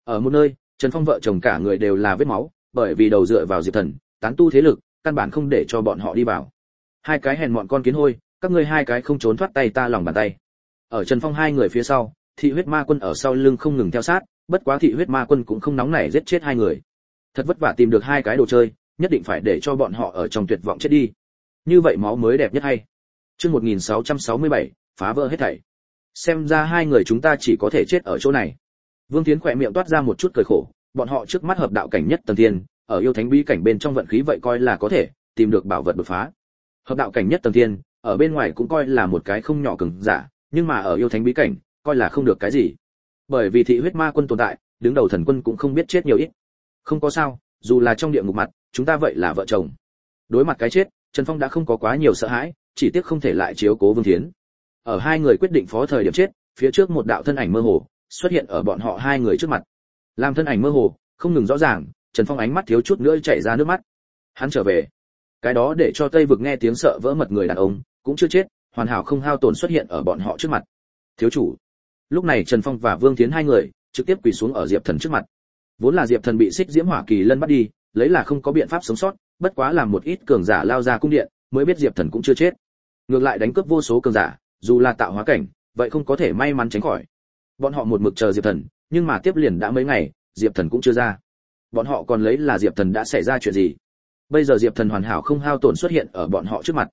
Ở một nơi, Trần Phong vợ chồng cả người đều là vết máu, bởi vì đầu dựa vào Diệp Thần, tán tu thế lực, căn bản không để cho bọn họ đi vào. Hai cái hèn mọn con kiến hôi, các ngươi hai cái không trốn thoát tay ta lòng bàn tay. Ở Trần Phong hai người phía sau, Thị huyết ma quân ở sau lưng không ngừng theo sát, bất quá Thị huyết ma quân cũng không nóng nảy giết chết hai người. Thật vất vả tìm được hai cái đồ chơi, nhất định phải để cho bọn họ ở trong tuyệt vọng chết đi. Như vậy máu mới đẹp nhất hay. Chương 1667, phá vỡ hết thảy. Xem ra hai người chúng ta chỉ có thể chết ở chỗ này. Vương Tiến khỏe miệng toát ra một chút cười khổ, bọn họ trước mắt hợp đạo cảnh nhất tầng thiên, ở yêu thánh bí cảnh bên trong vận khí vậy coi là có thể tìm được bảo vật đột phá. Hợp đạo cảnh nhất tầng thiên, ở bên ngoài cũng coi là một cái không nhỏ cường giả, nhưng mà ở yêu thánh bí cảnh, coi là không được cái gì. Bởi vì Thị huyết ma quân tồn tại, đứng đầu thần quân cũng không biết chết nhiều ít. Không có sao, dù là trong địa ngục mặt, chúng ta vậy là vợ chồng. Đối mặt cái chết, Trần Phong đã không có quá nhiều sợ hãi, chỉ tiếc không thể lại chiếu cố Vương Thiến. Ở hai người quyết định phó thời điểm chết, phía trước một đạo thân ảnh mơ hồ xuất hiện ở bọn họ hai người trước mặt. Làm thân ảnh mơ hồ không ngừng rõ ràng, Trần Phong ánh mắt thiếu chút nữa chảy ra nước mắt. Hắn trở về. Cái đó để cho Tây Vực nghe tiếng sợ vỡ mật người đàn ông, cũng chưa chết, hoàn hảo không hao tổn xuất hiện ở bọn họ trước mặt. Thiếu chủ. Lúc này Trần Phong và Vương Thiến hai người trực tiếp quỳ xuống ở Diệp Thần trước mặt. Vốn là Diệp Thần bị Xích Diễm Hỏa Kỳ Lân bắt đi, lấy là không có biện pháp sống sót, bất quá làm một ít cường giả lao ra cung điện, mới biết Diệp Thần cũng chưa chết. Ngược lại đánh cướp vô số cường giả, dù là tạo hóa cảnh, vậy không có thể may mắn tránh khỏi. Bọn họ một mực chờ Diệp Thần, nhưng mà tiếp liền đã mấy ngày, Diệp Thần cũng chưa ra. Bọn họ còn lấy là Diệp Thần đã xảy ra chuyện gì. Bây giờ Diệp Thần hoàn hảo không hao tổn xuất hiện ở bọn họ trước mặt.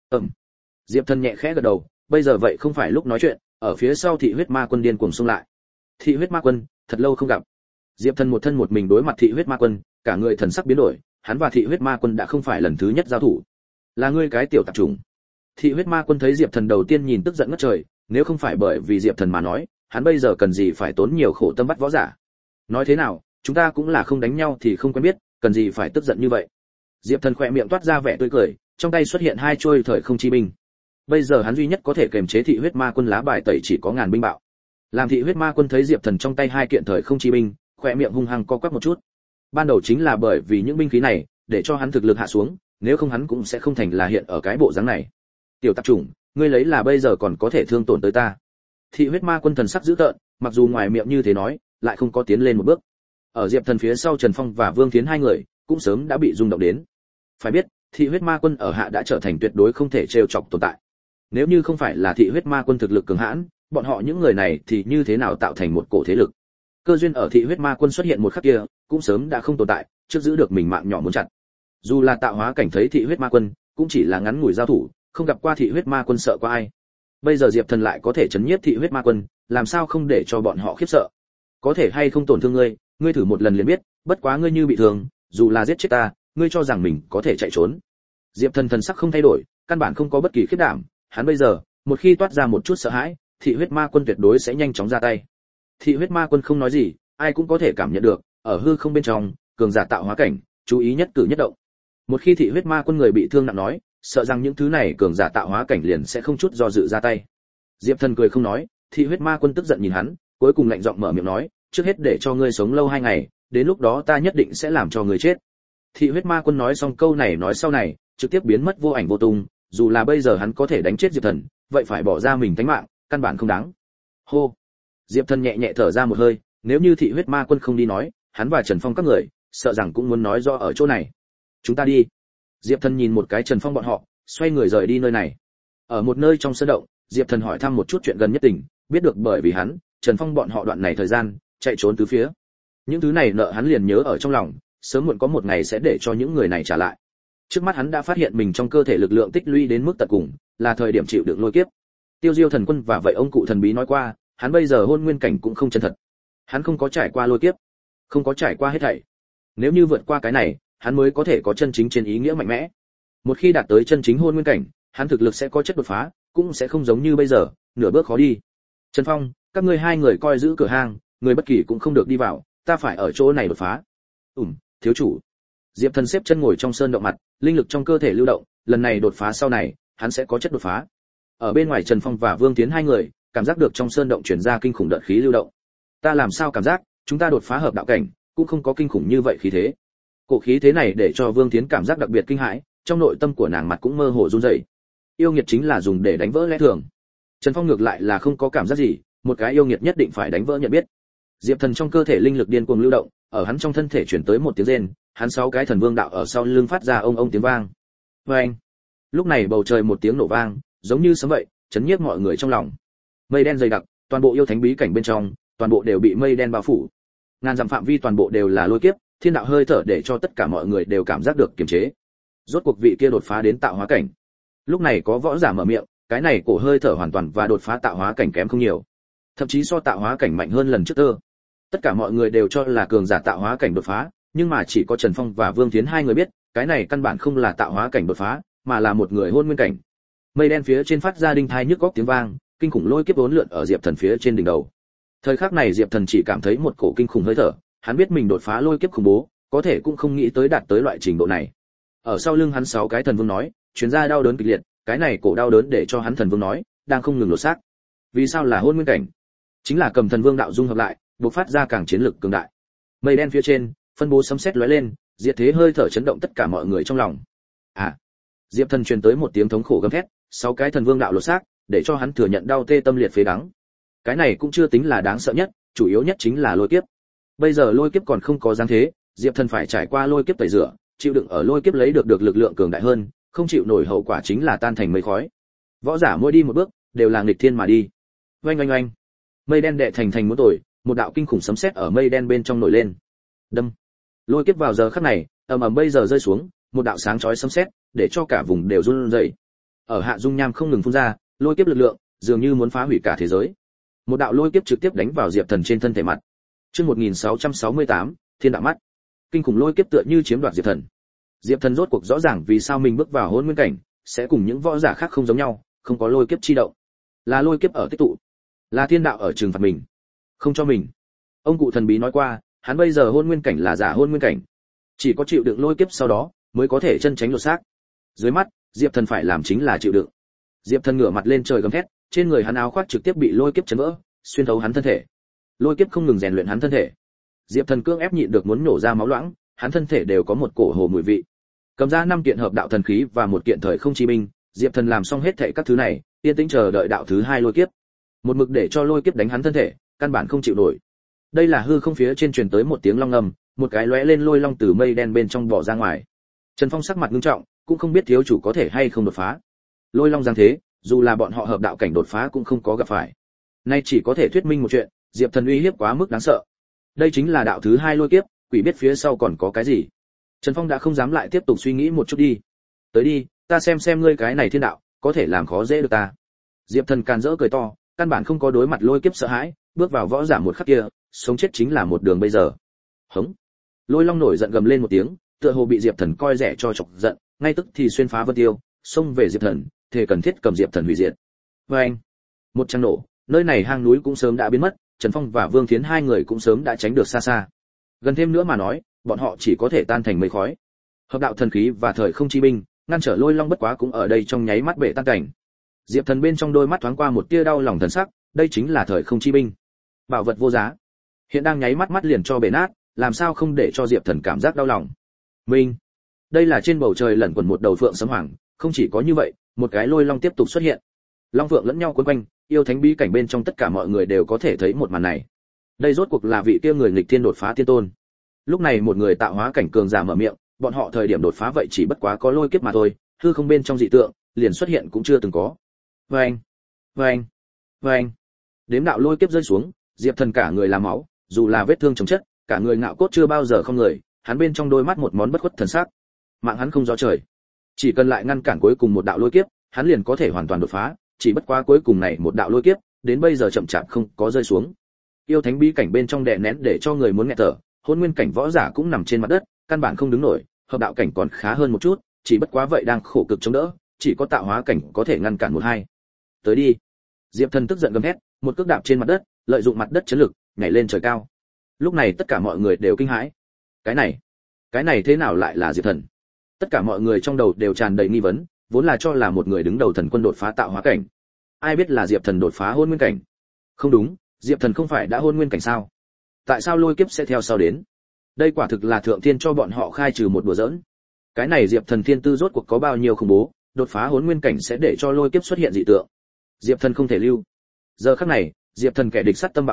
Diệp Thần nhẹ khẽ gật đầu, bây giờ vậy không phải lúc nói chuyện, ở phía sau Thị huyết ma quân điên cuồng xông lại. Thị huyết ma quân, thật lâu không gặp. Diệp Thần một thân một mình đối mặt Thị huyết ma quân, cả người thần sắc biến đổi, hắn và Thị huyết ma quân đã không phải lần thứ nhất giao thủ. Là ngươi cái tiểu tạp chủng. Thị huyết ma quân thấy Diệp Thần đầu tiên nhìn tức giận ngất trời, nếu không phải bởi vì Diệp Thần mà nói, hắn bây giờ cần gì phải tốn nhiều khổ tâm bắt võ giả. Nói thế nào, chúng ta cũng là không đánh nhau thì không quen biết, cần gì phải tức giận như vậy. Diệp Thần khỏe miệng toát ra vẻ tươi cười, trong tay xuất hiện hai chuôi thời không chi binh. Bây giờ hắn duy nhất có thể kiềm chế Thị huyết ma quân lá bài tẩy chỉ có ngàn binh bạo. Làm Thị huyết ma quân thấy Diệp Thần trong tay hai kiện thời không chi binh, khỏe miệng hung hăng co quắp một chút. Ban đầu chính là bởi vì những binh khí này, để cho hắn thực lực hạ xuống, nếu không hắn cũng sẽ không thành là hiện ở cái bộ dáng này. Tiểu tạp chủng, ngươi lấy là bây giờ còn có thể thương tổn tới ta. Thị huyết ma quân thần sắc dữ tợn, mặc dù ngoài miệng như thế nói, lại không có tiến lên một bước. Ở Diệp Thần phía sau Trần Phong và Vương Thiến hai người, cũng sớm đã bị rung động đến. Phải biết, Thị huyết ma quân ở hạ đã trở thành tuyệt đối không thể trêu chọc tồn tại. Nếu như không phải là Thị huyết ma quân thực lực cường hãn, bọn họ những người này thì như thế nào tạo thành một cổ thế lực. Cơ duyên ở Thị huyết ma quân xuất hiện một khắc kia, cũng sớm đã không tồn tại, trước giữ được mình mạng nhỏ muốn chặt. Dù là tạo hóa cảnh thấy Thị huyết ma quân, cũng chỉ là ngắn ngủi giao thủ, không gặp qua Thị huyết ma quân sợ qua ai. Bây giờ Diệp Thần lại có thể chấn nhiếp Thị huyết ma quân, làm sao không để cho bọn họ khiếp sợ. Có thể hay không tổn thương ngươi, ngươi thử một lần liền biết, bất quá ngươi như bị thương, dù là giết chết ta, ngươi cho rằng mình có thể chạy trốn. Diệp Thần thần sắc không thay đổi, căn bản không có bất kỳ khiếp đảm, hắn bây giờ, một khi toát ra một chút sợ hãi, Thị huyết ma quân tuyệt đối sẽ nhanh chóng ra tay. Thị huyết ma quân không nói gì, ai cũng có thể cảm nhận được, ở hư không bên trong, cường giả tạo hóa cảnh, chú ý nhất cử nhất động. Một khi Thị huyết ma quân người bị thương nặng nói, sợ rằng những thứ này cường giả tạo hóa cảnh liền sẽ không chút do dự ra tay. Diệp Thần cười không nói, Thị huyết ma quân tức giận nhìn hắn, cuối cùng lạnh giọng mở miệng nói, trước hết để cho ngươi sống lâu 2 ngày, đến lúc đó ta nhất định sẽ làm cho ngươi chết. Thị huyết ma quân nói xong câu này nói sau này, trực tiếp biến mất vô ảnh vô tung, dù là bây giờ hắn có thể đánh chết Diệp Thần, vậy phải bỏ ra mình tánh mạng, căn bản không đáng. Hô. Diệp Thần nhẹ nhẹ thở ra một hơi, nếu như Thị huyết ma quân không đi nói, hắn và Trần Phong các người, sợ rằng cũng muốn nói rõ ở chỗ này. Chúng ta đi. Diệp Thần nhìn một cái Trần Phong bọn họ, xoay người rời đi nơi này. Ở một nơi trong sơn động, Diệp Thần hỏi thăm một chút chuyện gần nhất tình, biết được bởi vì hắn, Trần Phong bọn họ đoạn này thời gian chạy trốn tứ phía. Những thứ này nợ hắn liền nhớ ở trong lòng, sớm muộn có một ngày sẽ để cho những người này trả lại. Trước mắt hắn đã phát hiện mình trong cơ thể lực lượng tích lũy đến mức tận cùng, là thời điểm chịu đựng lôi kiếp. Tiêu Diêu thần quân và vậy ông cụ thần bí nói qua, hắn bây giờ hôn nguyên cảnh cũng không chân thật. Hắn không có trải qua lôi kiếp, không có trải qua hết thảy. Nếu như vượt qua cái này, hắn mới có thể có chân chính trên ý nghĩa mạnh mẽ. Một khi đạt tới chân chính hôn nguyên cảnh, hắn thực lực sẽ có chất đột phá, cũng sẽ không giống như bây giờ, nửa bước khó đi. Trần Phong, các ngươi hai người coi giữ cửa hang, người bất kỳ cũng không được đi vào, ta phải ở chỗ này đột phá. Thiếu chủ. Diệp Thần xếp chân ngồi trong sơn động mặt, linh lực trong cơ thể lưu động, lần này đột phá sau này, hắn sẽ có chất đột phá. Ở bên ngoài Trần Phong và Vương Tiến hai người, cảm giác được trong sơn động truyền ra kinh khủng đợt khí lưu động. Ta làm sao cảm giác, chúng ta đột phá hợp đạo cảnh, cũng không có kinh khủng như vậy khí thế. Cổ khí thế này để cho Vương Tiến cảm giác đặc biệt kinh hãi, trong nội tâm của nàng mặt cũng mơ hồ run rẩy. Yêu nghiệt chính là dùng để đánh vỡ lẽ thường. Trần Phong ngược lại là không có cảm giác gì, một cái yêu nghiệt nhất định phải đánh vỡ nhận biết. Diệp Thần trong cơ thể linh lực điên cuồng lưu động, ở hắn trong thân thể chuyển tới một tiếng rên, hắn 6 cái thần vương đạo ở sau lưng phát ra ông ông tiếng vang. Oeng! Lúc này bầu trời một tiếng nổ vang, giống như sấm vậy, chấn nhiếp mọi người trong lòng. Mây đen dày đặc, toàn bộ yêu thánh bí cảnh bên trong, toàn bộ đều bị mây đen bao phủ. Ngàn dặm phạm vi toàn bộ đều là lôi kiếp, thiên đạo hơi thở để cho tất cả mọi người đều cảm giác được kiềm chế. Rốt cuộc vị kia đột phá đến tạo hóa cảnh. Lúc này có võ giả mở miệng, cái này cổ hơi thở hoàn toàn và đột phá tạo hóa cảnh kém không nhiều, thậm chí so tạo hóa cảnh mạnh hơn lần trước tơ. Tất cả mọi người đều cho là cường giả tạo hóa cảnh đột phá, nhưng mà chỉ có Trần Phong và Vương Thiến hai người biết, cái này căn bản không là tạo hóa cảnh đột phá, mà là một người hôn nguyên cảnh. Mây đen phía trên phát ra đinh thai nhức óc tiếng vang, kinh khủng lôi kiếp vốn lượn ở Diệp Thần phía trên đỉnh đầu. Thời khắc này Diệp Thần chỉ cảm thấy một cổ kinh khủng hơi thở, hắn biết mình đột phá lôi kiếp khủng bố, có thể cũng không nghĩ tới đạt tới loại trình độ này. Ở sau lưng hắn 6 cái thần vương nói, truyền ra đau đớn kịch liệt, cái này cổ đau đớn để cho hắn thần vương nói, đang không ngừng lột xác. Vì sao là hôn nguyên cảnh? Chính là cầm thần vương đạo dung hợp lại, bộc phát ra càng chiến lực cường đại. Mây đen phía trên, phân bố sấm sét lóe lên, diệt thế hơi thở chấn động tất cả mọi người trong lòng. À! Diệp Thần truyền tới một tiếng thống khổ gầm thét, 6 cái thần vương đạo lột xác, để cho hắn thừa nhận đau tê tâm liệt phế đắng. Cái này cũng chưa tính là đáng sợ nhất, chủ yếu nhất chính là lôi kiếp. Bây giờ lôi kiếp còn không có dáng thế, Diệp Thần phải trải qua lôi kiếp tẩy rửa, chịu đựng ở lôi kiếp lấy được lực lượng cường đại hơn, không chịu nổi hậu quả chính là tan thành mây khói. Võ giả mỗi đi một bước, đều là nghịch thiên mà đi. Oanh oanh oanh. Mây đen đè thành muốn tồi, một đạo kinh khủng sấm sét ở mây đen bên trong nổi lên. Đâm. Lôi kiếp vào giờ khắc này, ầm ầm bây giờ rơi xuống, một đạo sáng chói sấm sét, để cho cả vùng đều run rẩy. Ở hạ dung nham không ngừng phun ra, lôi kiếp lực lượng, dường như muốn phá hủy cả thế giới. Một đạo lôi kiếp trực tiếp đánh vào Diệp Thần trên thân thể mặt. Chương 1668, Thiên đạo mắt. Kinh khủng lôi kiếp tựa như chiếm đoạt Diệp Thần. Diệp Thần rốt cuộc rõ ràng vì sao mình bước vào hôn nguyên cảnh, sẽ cùng những võ giả khác không giống nhau, không có lôi kiếp chi động. Là lôi kiếp ở tích tụ, là thiên đạo ở trừng phạt mình, không cho mình. Ông cụ thần bí nói qua, hắn bây giờ hôn nguyên cảnh là giả hôn nguyên cảnh, chỉ có chịu đựng lôi kiếp sau đó mới có thể chân tránh lột xác. Dưới mắt, Diệp Thần phải làm chính là chịu đựng. Diệp Thần ngửa mặt lên trời gầm thét, trên người hắn áo khoác trực tiếp bị lôi kiếp chấn vỡ, xuyên thấu hắn thân thể. Lôi kiếp không ngừng rèn luyện hắn thân thể. Diệp Thần cưỡng ép nhịn được muốn nổ ra máu loãng, hắn thân thể đều có một cổ hồ mùi vị. Cầm ra 5 kiện hợp đạo thần khí và một kiện thời không chi binh, Diệp Thần làm xong hết thảy các thứ này, yên tĩnh chờ đợi đạo thứ 2 lôi kiếp. Một mực để cho lôi kiếp đánh hắn thân thể, căn bản không chịu nổi. Đây là hư không phía trên truyền tới một tiếng long ngầm, một cái lóe lên lôi long từ mây đen bên trong bò ra ngoài. Trần Phong sắc mặt nghiêm trọng, cũng không biết thiếu chủ có thể hay không đột phá. Lôi long giáng thế, dù là bọn họ hợp đạo cảnh đột phá cũng không có gặp phải. Nay chỉ có thể thuyết minh một chuyện, Diệp Thần uy hiếp quá mức đáng sợ. Đây chính là đạo thứ 2 lôi kiếp, quỷ biết phía sau còn có cái gì. Trần Phong đã không dám lại tiếp tục suy nghĩ một chút đi. Tới đi, ta xem ngươi cái này thiên đạo, có thể làm khó dễ được ta. Diệp Thần càn rỡ cười to, căn bản không có đối mặt lôi kiếp sợ hãi, bước vào võ giả một khắc kia, sống chết chính là một đường bây giờ. Hống. Lôi long nổi giận gầm lên một tiếng, tựa hồ bị Diệp Thần coi rẻ cho chọc giận, ngay tức thì xuyên phá vân tiêu, xông về Diệp Thần, thề cần thiết cầm Diệp Thần hủy diệt. Oeng. Một trăng nổ, nơi này hang núi cũng sớm đã biến mất, Trần Phong và Vương Thiến hai người cũng sớm đã tránh được xa xa. Gần thêm nữa mà nói, bọn họ chỉ có thể tan thành mây khói. Hợp đạo thần khí và thời không chi binh, ngăn trở lôi long bất quá cũng ở đây trong nháy mắt bể tan cảnh. Diệp Thần bên trong đôi mắt thoáng qua một tia đau lòng thần sắc, đây chính là thời không chi binh, bảo vật vô giá, hiện đang nháy mắt liền cho bể nát, làm sao không để cho Diệp Thần cảm giác đau lòng. Minh, đây là trên bầu trời lẩn quẩn một đầu phượng sấm hoàng, không chỉ có như vậy, một cái lôi long tiếp tục xuất hiện. Long phượng lẫn nhau quấn quanh, yêu thánh bí cảnh bên trong tất cả mọi người đều có thể thấy một màn này. Đây rốt cuộc là vị kia người nghịch thiên đột phá tiên tôn. Lúc này một người tạo hóa cảnh cường giả mở miệng, bọn họ thời điểm đột phá vậy chỉ bất quá có lôi kiếp mà thôi, hư không bên trong dị tượng liền xuất hiện cũng chưa từng có. Vâng, vâng, vâng. Đếm đạo lôi kiếp rơi xuống, Diệp Thần cả người làm máu, dù là vết thương chồng chất, cả người ngạo cốt chưa bao giờ không người, hắn bên trong đôi mắt một món bất khuất thần sắc. Mạng hắn không gió trời, chỉ cần lại ngăn cản cuối cùng một đạo lôi kiếp, hắn liền có thể hoàn toàn đột phá, chỉ bất quá cuối cùng này một đạo lôi kiếp, đến bây giờ chậm chạp không có rơi xuống. Yêu thánh bí cảnh bên trong đè nén để cho người muốn nghẹt thở, hôn nguyên cảnh võ giả cũng nằm trên mặt đất, căn bản không đứng nổi, hợp đạo cảnh còn khá hơn một chút, chỉ bất quá vậy đang khổ cực chống đỡ, chỉ có tạo hóa cảnh có thể ngăn cản một hai. Tới đi. Diệp Thần tức giận gầm hét, một cước đạp trên mặt đất, lợi dụng mặt đất chấn lực, nhảy lên trời cao. Lúc này tất cả mọi người đều kinh hãi. Cái này thế nào lại là Diệp Thần? Tất cả mọi người trong đầu đều tràn đầy nghi vấn, vốn là cho là một người đứng đầu thần quân đột phá tạo hóa cảnh. Ai biết là Diệp Thần đột phá hôn nguyên cảnh. Không đúng, Diệp Thần không phải đã hôn nguyên cảnh sao? Tại sao lôi kiếp sẽ theo sau đến? Đây quả thực là thượng thiên cho bọn họ khai trừ một đùa giỡn. Cái này Diệp Thần thiên tư rốt cuộc có bao nhiêu khủng bố, đột phá hôn nguyên cảnh sẽ để cho lôi kiếp xuất hiện dị tượng. Diệp Thần không thể lưu. Giờ khắc này, Diệp Thần kẻ địch sát tâm bạo khởi,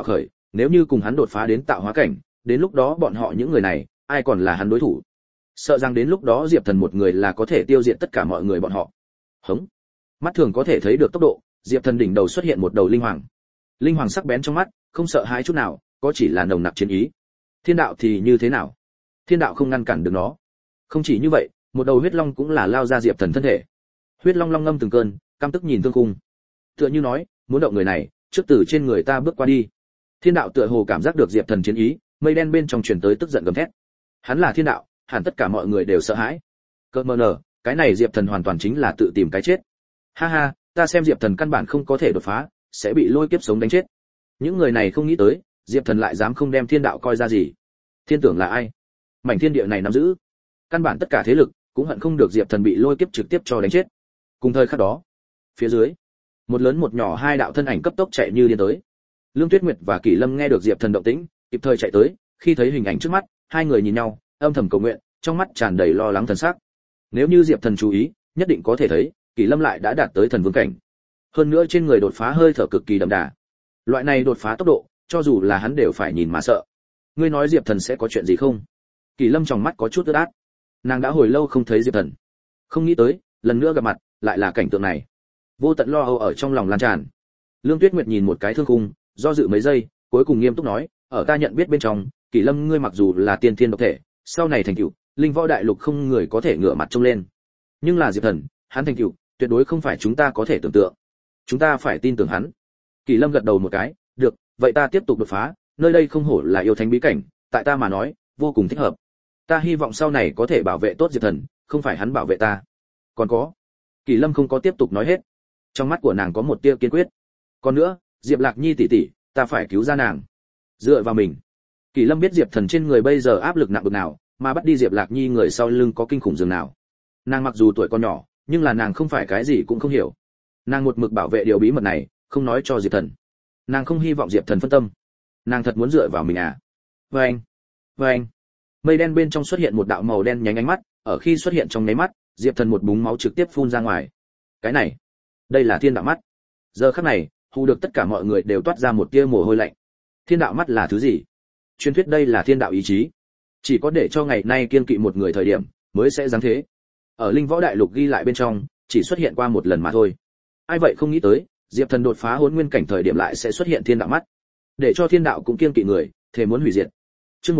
nếu như cùng hắn đột phá đến tạo hóa cảnh, đến lúc đó bọn họ những người này, ai còn là hắn đối thủ? Sợ rằng đến lúc đó Diệp Thần một người là có thể tiêu diệt tất cả mọi người bọn họ. Hống. Mắt thường có thể thấy được tốc độ, Diệp Thần đỉnh đầu xuất hiện một đầu linh hoàng. Linh hoàng sắc bén trong mắt, không sợ hãi chút nào, có chỉ là nồng nặc chiến ý. Thiên đạo thì như thế nào? Thiên đạo không ngăn cản được nó. Không chỉ như vậy, một đầu huyết long cũng là lao ra Diệp Thần thân thể. Huyết long long ngâm từng cơn, căm tức nhìn Thương Khung. Tựa như nói, muốn động người này, trước từ trên người ta bước qua đi. Thiên đạo tựa hồ cảm giác được Diệp Thần chiến ý, mây đen bên trong truyền tới tức giận gầm thét. Hắn là thiên đạo, hẳn tất cả mọi người đều sợ hãi. Cơn mờ nở, cái này Diệp Thần hoàn toàn chính là tự tìm cái chết. Ha ha, ta xem Diệp Thần căn bản không có thể đột phá, sẽ bị lôi kiếp sống đánh chết. Những người này không nghĩ tới, Diệp Thần lại dám không đem thiên đạo coi ra gì. Thiên tưởng là ai? Mảnh thiên địa này nắm giữ, căn bản tất cả thế lực cũng hận không được Diệp Thần bị lôi kiếp trực tiếp cho đánh chết. Cùng thời khắc đó, phía dưới, một lớn một nhỏ hai đạo thân ảnh cấp tốc chạy như điên tới. Lương Tuyết Nguyệt và Kỷ Lâm nghe được Diệp Thần động tĩnh, kịp thời chạy tới, khi thấy hình ảnh trước mắt, hai người nhìn nhau, âm thầm cầu nguyện, trong mắt tràn đầy lo lắng thần sắc. Nếu như Diệp Thần chú ý, nhất định có thể thấy, Kỷ Lâm lại đã đạt tới thần vương cảnh. Hơn nữa trên người đột phá hơi thở cực kỳ đậm đà. Loại này đột phá tốc độ, cho dù là hắn đều phải nhìn mà sợ. Ngươi nói Diệp Thần sẽ có chuyện gì không? Kỷ Lâm trong mắt có chút ướt át. Nàng đã hồi lâu không thấy Diệp Thần, không nghĩ tới, lần nữa gặp mặt, lại là cảnh tượng này. Vô tận lo âu ở trong lòng lan tràn. Lương Tuyết Nguyệt nhìn một cái Thương Khung, do dự mấy giây, cuối cùng nghiêm túc nói, ở ta nhận biết bên trong, Kỷ Lâm ngươi mặc dù là tiên thiên độc thể, sau này thành tựu, linh võ đại lục không người có thể ngửa mặt trông lên. Nhưng là Diệp Thần, hắn thành tựu, tuyệt đối không phải chúng ta có thể tưởng tượng. Chúng ta phải tin tưởng hắn. Kỷ Lâm gật đầu một cái, được, vậy ta tiếp tục đột phá, nơi đây không hổ là yêu thánh bí cảnh, tại ta mà nói, vô cùng thích hợp. Ta hy vọng sau này có thể bảo vệ tốt Diệp Thần, không phải hắn bảo vệ ta. Còn có, Kỷ Lâm không có tiếp tục nói hết. Trong mắt của nàng có một tia kiên quyết. Còn nữa, Diệp Lạc Nhi tỷ tỷ, ta phải cứu ra nàng. Dựa vào mình. Kỷ Lâm biết Diệp Thần trên người bây giờ áp lực nặng bực nào, mà bắt đi Diệp Lạc Nhi người sau lưng có kinh khủng dường nào. Nàng mặc dù tuổi còn nhỏ, nhưng là nàng không phải cái gì cũng không hiểu. Nàng một mực bảo vệ điều bí mật này, không nói cho Diệp Thần. Nàng không hy vọng Diệp Thần phân tâm. Nàng thật muốn dựa vào mình à? Vâng, vâng. Mây đen bên trong xuất hiện một đạo màu đen nhánh ánh mắt, ở khi xuất hiện trong nháy mắt, Diệp Thần một búng máu trực tiếp phun ra ngoài. Cái này, đây là thiên đạo mắt. Giờ khắc này, hù được tất cả mọi người đều toát ra một tia mồ hôi lạnh. Thiên đạo mắt là thứ gì? Truyền thuyết đây là thiên đạo ý chí. Chỉ có để cho ngày nay kiên kỵ một người thời điểm, mới sẽ dáng thế. Ở Linh Võ Đại Lục ghi lại bên trong, chỉ xuất hiện qua một lần mà thôi. Ai vậy không nghĩ tới, Diệp Thần đột phá Hỗn Nguyên cảnh thời điểm lại sẽ xuất hiện thiên đạo mắt, để cho thiên đạo cũng kiên kỵ người, thề muốn hủy diệt. Chương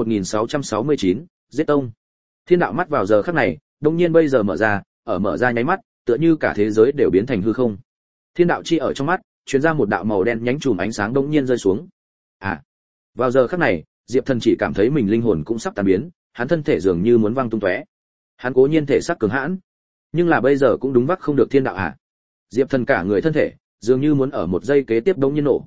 1669, giết tông. Thiên đạo mắt vào giờ khắc này, đột nhiên bây giờ mở ra, ở mở ra nháy mắt, tựa như cả thế giới đều biến thành hư không. Thiên đạo chi ở trong mắt, truyền ra một đạo màu đen nhánh chùm ánh sáng đột nhiên rơi xuống. À, vào giờ khắc này, Diệp Thần chỉ cảm thấy mình linh hồn cũng sắp tan biến, hắn thân thể dường như muốn văng tung tóe. Hắn cố nhiên thể xác cường hãn, nhưng là bây giờ cũng đúng vắc không được thiên đạo à? Diệp Thần cả người thân thể, dường như muốn ở một giây kế tiếp đống nhiên nổ.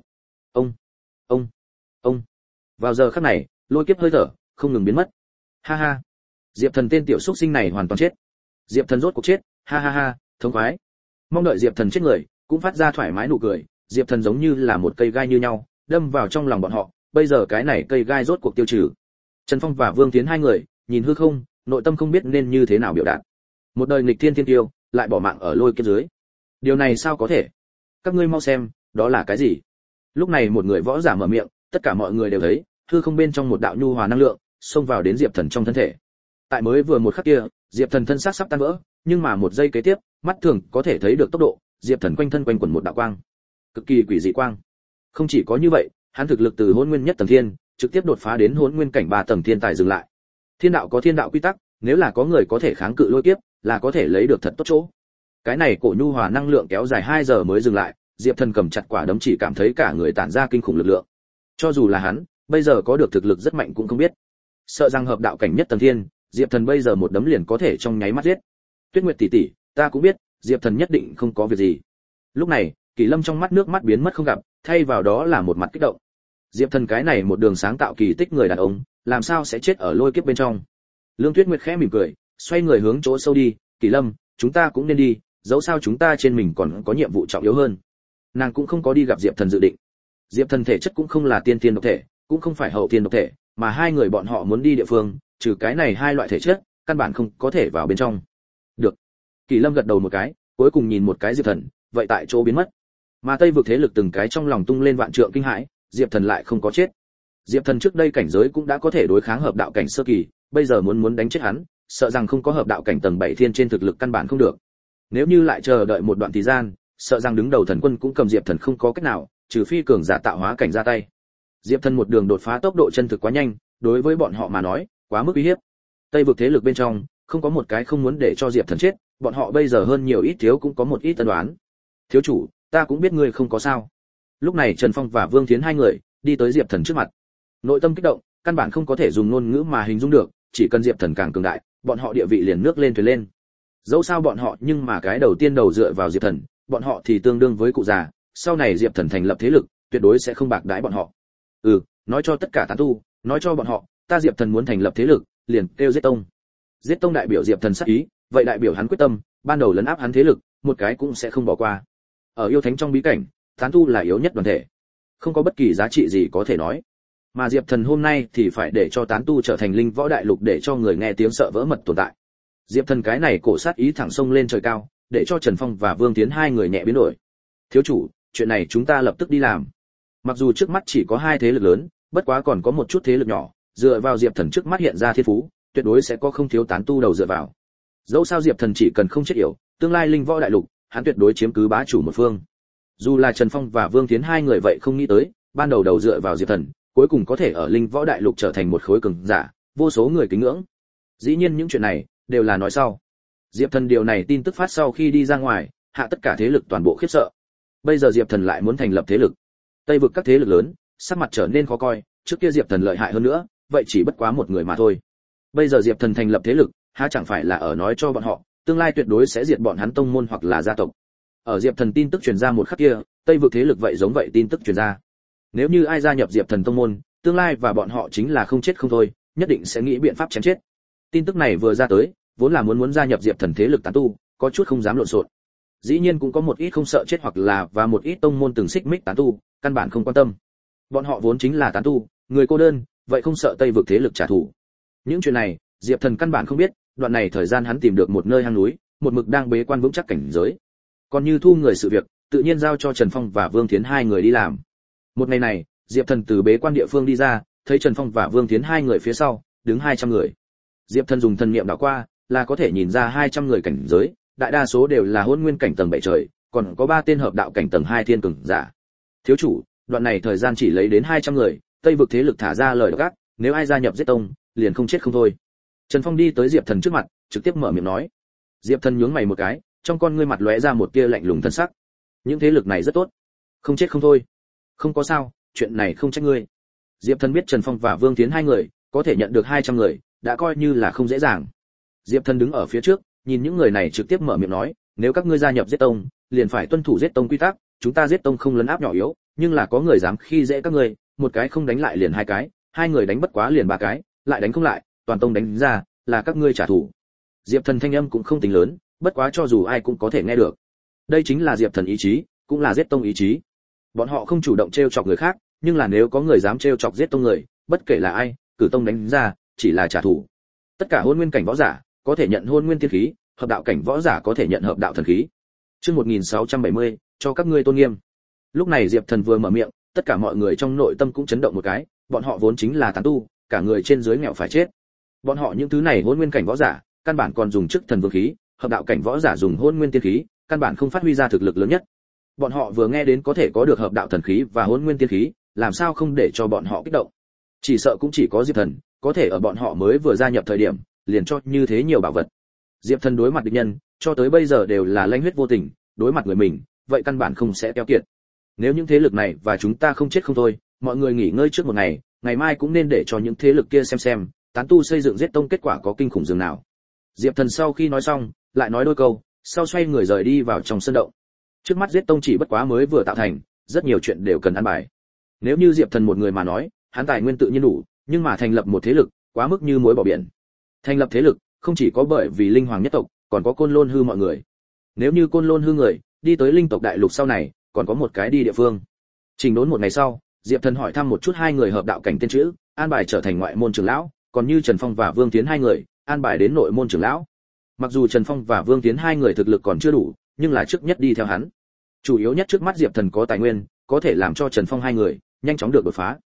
Ông. Vào giờ khắc này, lôi kiếp hơi thở không ngừng biến mất. Ha ha. Diệp Thần tên tiểu xuất sinh này hoàn toàn chết. Diệp Thần rốt cuộc chết, ha ha ha, thống khoái. Mong đợi Diệp Thần chết người, cũng phát ra thoải mái nụ cười, Diệp Thần giống như là một cây gai như nhau, đâm vào trong lòng bọn họ, bây giờ cái này cây gai rốt cuộc tiêu trừ. Trần Phong và Vương Tiến hai người, nhìn hư không, nội tâm không biết nên như thế nào biểu đạt. Một đời nghịch thiên thiên tiêu, lại bỏ mạng ở lôi kiếp dưới. Điều này sao có thể? Các ngươi mau xem, đó là cái gì? Lúc này một người võ giả mở miệng, tất cả mọi người đều thấy, hư không bên trong một đạo nhu hòa năng lượng, xông vào đến Diệp Thần trong thân thể. Tại mới vừa một khắc kia, Diệp Thần thân xác sắp tan vỡ, nhưng mà một giây kế tiếp, mắt thường có thể thấy được tốc độ, Diệp Thần quanh thân quanh quẩn một đạo quang, cực kỳ quỷ dị quang. Không chỉ có như vậy, hắn thực lực từ Hỗn Nguyên nhất tầng thiên, trực tiếp đột phá đến Hỗn Nguyên cảnh 3 tầng thiên tài dừng lại. Thiên đạo có thiên đạo quy tắc, nếu là có người có thể kháng cự lôi kiếp, là có thể lấy được thật tốt chỗ. Cái này cổ nhu hòa năng lượng kéo dài 2 giờ mới dừng lại, Diệp Thần cầm chặt quả đấm chỉ cảm thấy cả người tản ra kinh khủng lực lượng. Cho dù là hắn, bây giờ có được thực lực rất mạnh cũng không biết. Sợ rằng hợp đạo cảnh nhất tầng thiên, Diệp Thần bây giờ một đấm liền có thể trong nháy mắt giết. Tuyết Nguyệt tỷ tỷ, ta cũng biết, Diệp Thần nhất định không có việc gì. Lúc này, Kỷ Lâm trong mắt nước mắt biến mất không gặp, thay vào đó là một mặt kích động. Diệp Thần cái này một đường sáng tạo kỳ tích người đàn ông, làm sao sẽ chết ở lôi kiếp bên trong? Lương Tuyết Nguyệt khẽ mỉm cười, xoay người hướng chỗ sâu đi, Kỷ Lâm, chúng ta cũng nên đi, dẫu sao chúng ta trên mình còn có nhiệm vụ trọng yếu hơn. Nàng cũng không có đi gặp Diệp Thần dự định. Diệp Thần thể chất cũng không là tiên thiên độc thể, cũng không phải hậu thiên độc thể, mà hai người bọn họ muốn đi địa phương, trừ cái này hai loại thể chất, căn bản không có thể vào bên trong. Được. Kỷ Lâm gật đầu một cái, cuối cùng nhìn một cái Diệp Thần, vậy tại chỗ biến mất. Mà Tây vực thế lực từng cái trong lòng tung lên vạn trượng kinh hãi, Diệp Thần lại không có chết. Diệp Thần trước đây cảnh giới cũng đã có thể đối kháng hợp đạo cảnh sơ kỳ, bây giờ muốn đánh chết hắn, sợ rằng không có hợp đạo cảnh tầng 7 thiên trên thực lực căn bản không được. Nếu như lại chờ đợi một đoạn thời gian, sợ rằng đứng đầu thần quân cũng cầm Diệp Thần không có cách nào, trừ phi cường giả tạo hóa cảnh ra tay. Diệp Thần một đường đột phá tốc độ chân thực quá nhanh, đối với bọn họ mà nói, quá mức uy hiếp. Tây vực thế lực bên trong, không có một cái không muốn để cho Diệp Thần chết, bọn họ bây giờ hơn nhiều ít thiếu cũng có một ít tân đoán. Thiếu chủ, ta cũng biết ngươi không có sao. Lúc này Trần Phong và Vương Thiến hai người đi tới Diệp Thần trước mặt. Nội tâm kích động, căn bản không có thể dùng ngôn ngữ mà hình dung được, chỉ cần Diệp Thần càng cường đại, bọn họ địa vị liền nước lên thuyền lên. Dẫu sao bọn họ nhưng mà cái đầu tiên đầu dựa vào Diệp Thần, bọn họ thì tương đương với cụ già, sau này Diệp Thần thành lập thế lực, tuyệt đối sẽ không bạc đãi bọn họ. Nói cho tất cả tán tu, nói cho bọn họ, ta Diệp Thần muốn thành lập thế lực, liền kêu giết tông. Giết tông đại biểu Diệp Thần sát ý, vậy đại biểu hắn quyết tâm, ban đầu lấn áp hắn thế lực, một cái cũng sẽ không bỏ qua. Ở yêu thánh trong bí cảnh, tán tu là yếu nhất đoàn thể, không có bất kỳ giá trị gì có thể nói. Mà Diệp Thần hôm nay thì phải để cho tán tu trở thành linh võ đại lục để cho người nghe tiếng sợ vỡ mật tồn tại. Diệp Thần cái này cổ sát ý thẳng sông lên trời cao, để cho Trần Phong và Vương Tiến hai người nhẹ biến đổi. Thiếu chủ, chuyện này chúng ta lập tức đi làm. Mặc dù trước mắt chỉ có hai thế lực lớn, bất quá còn có một chút thế lực nhỏ, dựa vào Diệp Thần trước mắt hiện ra thiên phú, tuyệt đối sẽ có không thiếu tán tu đầu dựa vào. Dẫu sao Diệp Thần chỉ cần không chết yểu, tương lai linh võ đại lục, hắn tuyệt đối chiếm cứ bá chủ một phương. Dù là Trần Phong và Vương Tiến hai người vậy không nghĩ tới, ban đầu dựa vào Diệp Thần, cuối cùng có thể ở linh võ đại lục trở thành một khối cường giả, vô số người kính ngưỡng. Dĩ nhiên những chuyện này đều là nói sau. Diệp Thần điều này tin tức phát sau khi đi ra ngoài, hạ tất cả thế lực toàn bộ khiếp sợ. Bây giờ Diệp Thần lại muốn thành lập thế lực. Tây vực các thế lực lớn, sắc mặt trở nên khó coi, trước kia Diệp Thần lợi hại hơn nữa, vậy chỉ bất quá một người mà thôi. Bây giờ Diệp Thần thành lập thế lực, há chẳng phải là ở nói cho bọn họ, tương lai tuyệt đối sẽ diệt bọn hắn tông môn hoặc là gia tộc. Ở Diệp Thần tin tức truyền ra một khắc kia, Tây vực thế lực vậy giống vậy tin tức truyền ra. Nếu như ai gia nhập Diệp Thần tông môn, tương lai và bọn họ chính là không chết không thôi, nhất định sẽ nghĩ biện pháp chém chết. Tin tức này vừa ra tới, vốn là muốn gia nhập Diệp Thần thế lực tán tu, có chút không dám lộn xộn. Dĩ nhiên cũng có một ít không sợ chết hoặc là và một ít tông môn từng xích mích tán tu, căn bản không quan tâm. Bọn họ vốn chính là tán tu, người cô đơn, vậy không sợ Tây vực thế lực trả thù. Những chuyện này, Diệp Thần căn bản không biết, đoạn này thời gian hắn tìm được một nơi hang núi, một mực đang bế quan vững chắc cảnh giới. Còn như thu người sự việc, tự nhiên giao cho Trần Phong và Vương Thiến hai người đi làm. Một ngày này, Diệp Thần từ bế quan địa phương đi ra, thấy Trần Phong và Vương Thiến hai người phía sau, đứng 200 người. Diệp Thần dùng thần niệm đảo qua, là có thể nhìn ra 200 người cảnh giới, đại đa số đều là hôn nguyên cảnh tầng 7 trời, còn có 3 tên hợp đạo cảnh tầng 2 thiên cường giả. Thiếu chủ, đoạn này thời gian chỉ lấy đến 200 người, Tây vực thế lực thả ra lời gác, nếu ai gia nhập giết tông, liền không chết không thôi. Trần Phong đi tới Diệp Thần trước mặt, trực tiếp mở miệng nói. Diệp Thần nhướng mày một cái, trong con ngươi mặt lóe ra một tia lạnh lùng thân sắc. Những thế lực này rất tốt, không chết không thôi. Không có sao, chuyện này không trách ngươi. Diệp Thần biết Trần Phong và Vương Tiến hai người có thể nhận được 200 người, đã coi như là không dễ dàng. Diệp Thần đứng ở phía trước, nhìn những người này trực tiếp mở miệng nói, nếu các ngươi gia nhập giết tông, liền phải tuân thủ giết tông quy tắc, chúng ta giết tông không lấn áp nhỏ yếu, nhưng là có người dám khi dễ các ngươi, một cái không đánh lại liền hai cái, hai người đánh bất quá liền ba cái, lại đánh không lại, toàn tông đánh ra, là các ngươi trả thù. Diệp Thần thanh âm cũng không tính lớn, bất quá cho dù ai cũng có thể nghe được. Đây chính là Diệp Thần ý chí, cũng là giết tông ý chí. Bọn họ không chủ động trêu chọc người khác, nhưng là nếu có người dám trêu chọc giết tông người, bất kể là ai, cử tông đánh ra, chỉ là trả thù. Tất cả hôn nguyên cảnh võ giả có thể nhận hôn nguyên tiên khí, hợp đạo cảnh võ giả có thể nhận hợp đạo thần khí. Chương 1670, cho các ngươi tôn nghiêm. Lúc này Diệp Thần vừa mở miệng, tất cả mọi người trong nội tâm cũng chấn động một cái, bọn họ vốn chính là tán tu, cả người trên dưới nghèo phải chết. Bọn họ những thứ này hôn nguyên cảnh võ giả, căn bản còn dùng chức thần vương khí, hợp đạo cảnh võ giả dùng hôn nguyên tiên khí, căn bản không phát huy ra thực lực lớn nhất. Bọn họ vừa nghe đến có thể có được hợp đạo thần khí và hôn nguyên tiên khí, làm sao không để cho bọn họ kích động. Chỉ sợ cũng chỉ có Diệp Thần có thể ở bọn họ mới vừa gia nhập thời điểm, liền cho như thế nhiều bảo vật. Diệp Thần đối mặt địch nhân, cho tới bây giờ đều là lanh huyết vô tình, đối mặt người mình, vậy căn bản không sẽ keo kiệt. Nếu những thế lực này và chúng ta không chết không thôi, mọi người nghỉ ngơi trước một ngày, ngày mai cũng nên để cho những thế lực kia xem, tán tu xây dựng giết tông kết quả có kinh khủng dường nào. Diệp Thần sau khi nói xong, lại nói đôi câu, sau xoay người rời đi vào trong sân động. Trước mắt giết tông chỉ bất quá mới vừa tạo thành, rất nhiều chuyện đều cần ăn bài. Nếu như Diệp Thần một người mà nói, hắn tài nguyên tự nhiên đủ, nhưng mà thành lập một thế lực, quá mức như muối bỏ biển. Thành lập thế lực, không chỉ có bởi vì linh hoàng nhất tộc, còn có Côn Lôn Hư mọi người. Nếu như Côn Lôn Hư người đi tới linh tộc đại lục sau này, còn có một cái đi địa phương. Trình đốn một ngày sau, Diệp Thần hỏi thăm một chút hai người hợp đạo cảnh tên chữ, an bài trở thành ngoại môn trưởng lão, còn như Trần Phong và Vương Tiến hai người, an bài đến nội môn trưởng lão. Mặc dù Trần Phong và Vương Tiến hai người thực lực còn chưa đủ, nhưng là trước nhất đi theo hắn. Chủ yếu nhất trước mắt Diệp Thần có tài nguyên, có thể làm cho Trần Phong hai người nhanh chóng được đột phá.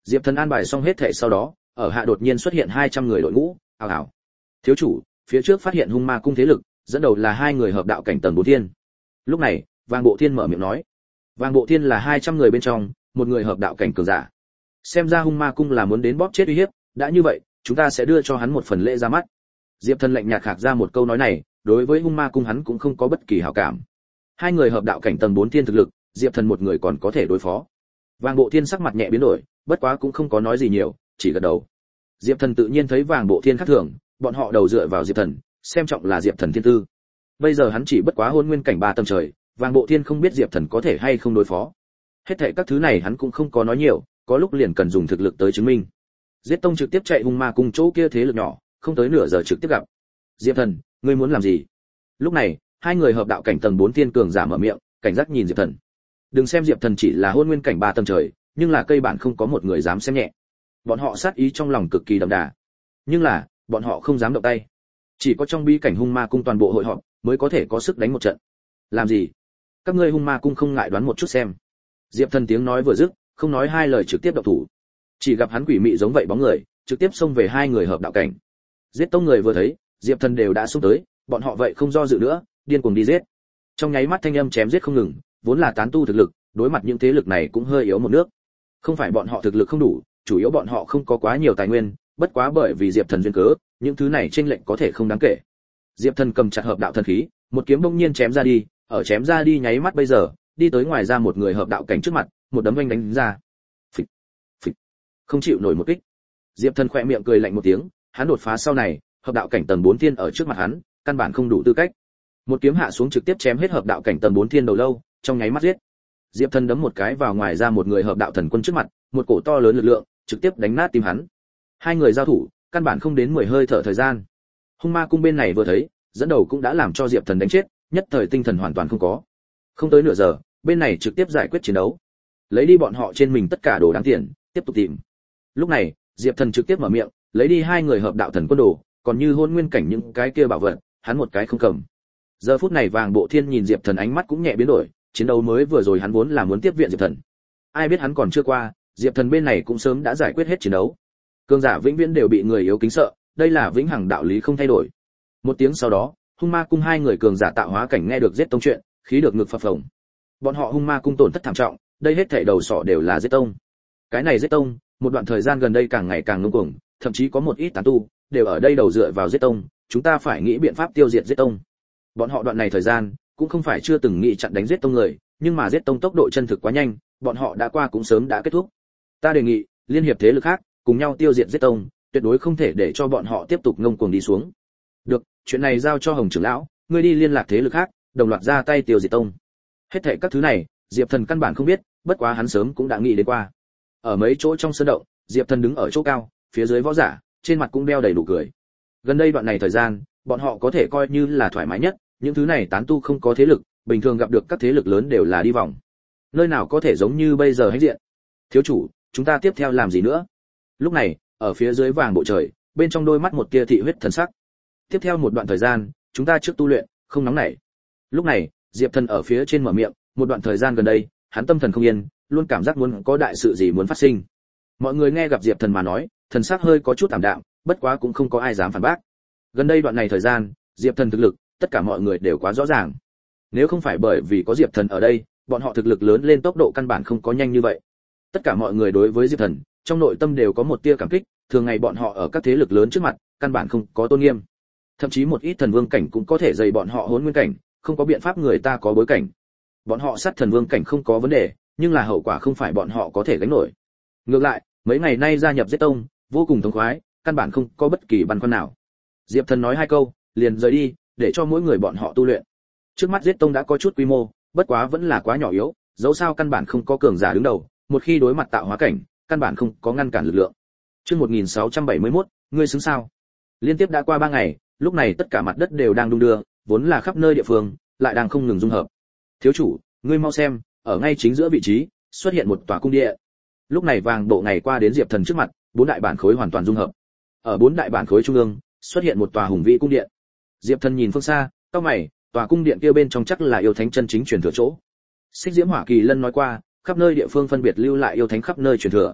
Diệp Thần an bài xong hết thảy sau đó, ở hạ đột nhiên xuất hiện 200 người đội ngũ, ào ào. Thiếu chủ, phía trước phát hiện hung ma cung thế lực, dẫn đầu là 2 người hợp đạo cảnh tầng 4 thiên. Lúc này, Vàng Bộ Thiên mở miệng nói. Vàng Bộ Thiên là 200 người bên trong, một người hợp đạo cảnh cường giả. Xem ra hung ma cung là muốn đến bóp chết uy hiếp, đã như vậy, chúng ta sẽ đưa cho hắn một phần lễ ra mắt. Diệp Thần lạnh nhạt khạc ra một câu nói này, đối với hung ma cung hắn cũng không có bất kỳ hảo cảm. 2 người hợp đạo cảnh tầng 4 thiên thực lực, Diệp Thần một người còn có thể đối phó. Vàng Bộ Thiên sắc mặt nhẹ biến đổi, bất quá cũng không có nói gì nhiều, chỉ gật đầu. Diệp Thần tự nhiên thấy Vàng Bộ Thiên khác thường, bọn họ đầu dựa vào Diệp Thần, xem trọng là Diệp Thần thiên tư. Bây giờ hắn chỉ bất quá hôn nguyên cảnh 3 tầng trời, Vàng Bộ Thiên không biết Diệp Thần có thể hay không đối phó. Hết thảy các thứ này hắn cũng không có nói nhiều, có lúc liền cần dùng thực lực tới chứng minh. Giết tông trực tiếp chạy hung ma cung chỗ kia thế lực nhỏ, không tới nửa giờ trực tiếp gặp. Diệp Thần, ngươi muốn làm gì? Lúc này, 2 người hợp đạo cảnh tầng 4 thiên cường giả mở miệng, cảnh giác nhìn Diệp Thần. Đừng xem Diệp Thần chỉ là hôn nguyên cảnh 3 tầng trời, nhưng là cây bản không có một người dám xem nhẹ. Bọn họ sát ý trong lòng cực kỳ đậm đà, nhưng là bọn họ không dám động tay. Chỉ có trong bí cảnh hung ma cung toàn bộ hội họp mới có thể có sức đánh một trận. Làm gì? Các ngươi hung ma cung không ngại đoán một chút xem. Diệp Thần tiếng nói vừa dứt, không nói hai lời trực tiếp động thủ. Chỉ gặp hắn quỷ mị giống vậy bóng người, trực tiếp xông về 2 người hợp đạo cảnh. Giết tông người vừa thấy, Diệp Thần đều đã xông tới, bọn họ vậy không do dự nữa, điên cuồng đi giết. Trong nháy mắt thanh âm chém giết không ngừng, vốn là tán tu thực lực, đối mặt những thế lực này cũng hơi yếu một nước. Không phải bọn họ thực lực không đủ, chủ yếu bọn họ không có quá nhiều tài nguyên, bất quá bởi vì Diệp Thần duyên cớ, những thứ này chênh lệch có thể không đáng kể. Diệp Thần cầm chặt hợp đạo thần khí, một kiếm bỗng nhiên chém ra đi, ở chém ra đi nháy mắt bây giờ, đi tới ngoài ra một người hợp đạo cảnh trước mặt, một đấm vênh đánh ra. Phịch, phịch, không chịu nổi một kích. Diệp Thần khẽ miệng cười lạnh một tiếng, hắn đột phá sau này, hợp đạo cảnh tầng 4 thiên ở trước mặt hắn, căn bản không đủ tư cách. Một kiếm hạ xuống trực tiếp chém hết hợp đạo cảnh tầng 4 thiên đầu lâu, trong nháy mắt giết. Diệp Thần đấm một cái vào ngoài ra một người hợp đạo thần quân trước mặt, một cổ to lớn lực lượng, trực tiếp đánh nát tim hắn. 2 người giao thủ, căn bản không đến 10 hơi thở thời gian. Hung ma cung bên này vừa thấy, dẫn đầu cũng đã làm cho Diệp Thần đánh chết, nhất thời tinh thần hoàn toàn không có. Không tới nửa giờ, bên này trực tiếp giải quyết chiến đấu. Lấy đi bọn họ trên mình tất cả đồ đáng tiền, tiếp tục tìm. Lúc này, Diệp Thần trực tiếp mở miệng, lấy đi 2 người hợp đạo thần quân đồ, còn như hôn nguyên cảnh những cái kia bảo vật, hắn một cái không cầm. Giờ phút này Vàng Bộ Thiên nhìn Diệp Thần ánh mắt cũng nhẹ biến đổi, chiến đấu mới vừa rồi hắn vốn là muốn tiếp viện Diệp Thần. Ai biết hắn còn chưa qua, Diệp Thần bên này cũng sớm đã giải quyết hết chiến đấu. Cường giả vĩnh viễn đều bị người yếu kính sợ, đây là vĩnh hằng đạo lý không thay đổi. Một tiếng sau đó, hung ma cung 2 người cường giả tạo hóa cảnh nghe được giết tông chuyện, khí được ngực phập phồng. Bọn họ hung ma cung tổn thất thảm trọng, đây hết thảy đầu sọ đều là giết tông. Cái này giết tông, một đoạn thời gian gần đây càng ngày càng ngông cuồng, thậm chí có một ít tán tu đều ở đây đầu dựa vào giết tông, chúng ta phải nghĩ biện pháp tiêu diệt giết tông. Bọn họ đoạn này thời gian cũng không phải chưa từng nghĩ chặn đánh giết tông người, nhưng mà giết tông tốc độ chân thực quá nhanh, bọn họ đã qua cũng sớm đã kết thúc. Ta đề nghị liên hiệp thế lực khác cùng nhau tiêu diệt giết tông, tuyệt đối không thể để cho bọn họ tiếp tục ngông cuồng đi xuống. Được, chuyện này giao cho Hồng trưởng lão, ngươi đi liên lạc thế lực khác, đồng loạt ra tay tiêu diệt tông. Hết thảy các thứ này, Diệp Thần căn bản không biết, bất quá hắn sớm cũng đã nghĩ đến qua. Ở mấy chỗ trong sơn động, Diệp Thần đứng ở chỗ cao, phía dưới võ giả, trên mặt cũng đeo đầy nụ cười. Gần đây đoạn này thời gian, bọn họ có thể coi như là thoải mái nhất, những thứ này tán tu không có thế lực, bình thường gặp được các thế lực lớn đều là đi vòng. Nơi nào có thể giống như bây giờ hãnh diện. Thiếu chủ, chúng ta tiếp theo làm gì nữa? Lúc này, ở phía dưới Vàng Bộ Trời, bên trong đôi mắt một tia thị huyết thần sắc. Tiếp theo một đoạn thời gian, chúng ta trước tu luyện, không nóng nảy. Lúc này, Diệp Thần ở phía trên mở miệng, một đoạn thời gian gần đây, hắn tâm thần không yên, luôn cảm giác muốn có đại sự gì muốn phát sinh. Mọi người nghe gặp Diệp Thần mà nói, thần sắc hơi có chút tạm đạm, bất quá cũng không có ai dám phản bác. Gần đây đoạn này thời gian, Diệp Thần thực lực, tất cả mọi người đều quá rõ ràng. Nếu không phải bởi vì có Diệp Thần ở đây, bọn họ thực lực lớn lên tốc độ căn bản không có nhanh như vậy. Tất cả mọi người đối với Diệp Thần, trong nội tâm đều có một tia cảm kích, thường ngày bọn họ ở các thế lực lớn trước mặt, căn bản không có tôn nghiêm. Thậm chí một ít thần vương cảnh cũng có thể dày bọn họ hỗn nguyên cảnh, không có biện pháp người ta có bối cảnh. Bọn họ sát thần vương cảnh không có vấn đề, nhưng là hậu quả không phải bọn họ có thể gánh nổi. Ngược lại, mấy ngày nay gia nhập giết tông, vô cùng thống khoái, căn bản không có bất kỳ băn khoăn nào. Diệp Thần nói 2 câu, liền rời đi, để cho mỗi người bọn họ tu luyện. Trước mắt giết tông đã có chút quy mô, bất quá vẫn là quá nhỏ yếu, dẫu sao căn bản không có cường giả đứng đầu, một khi đối mặt tạo hóa cảnh, căn bản không có ngăn cản lực lượng. Chương 1671, ngươi xứng sao? Liên tiếp đã qua 3 ngày, lúc này tất cả mặt đất đều đang đung đưa, vốn là khắp nơi địa phương, lại đang không ngừng dung hợp. Thiếu chủ, ngươi mau xem, ở ngay chính giữa vị trí, xuất hiện một tòa cung điện. Lúc này Vàng Bộ ngày qua đến Diệp Thần trước mặt, 4 đại bản khối hoàn toàn dung hợp. Ở 4 đại bản khối trung ương, xuất hiện một tòa hùng vĩ cung điện. Diệp Thần nhìn phương xa, cau mày, tòa cung điện kia bên trong chắc là yêu thánh chân chính truyền thừa chỗ. Xích Diễm Hỏa Kỳ Lân nói qua, khắp nơi địa phương phân biệt lưu lại yêu thánh khắp nơi truyền thừa.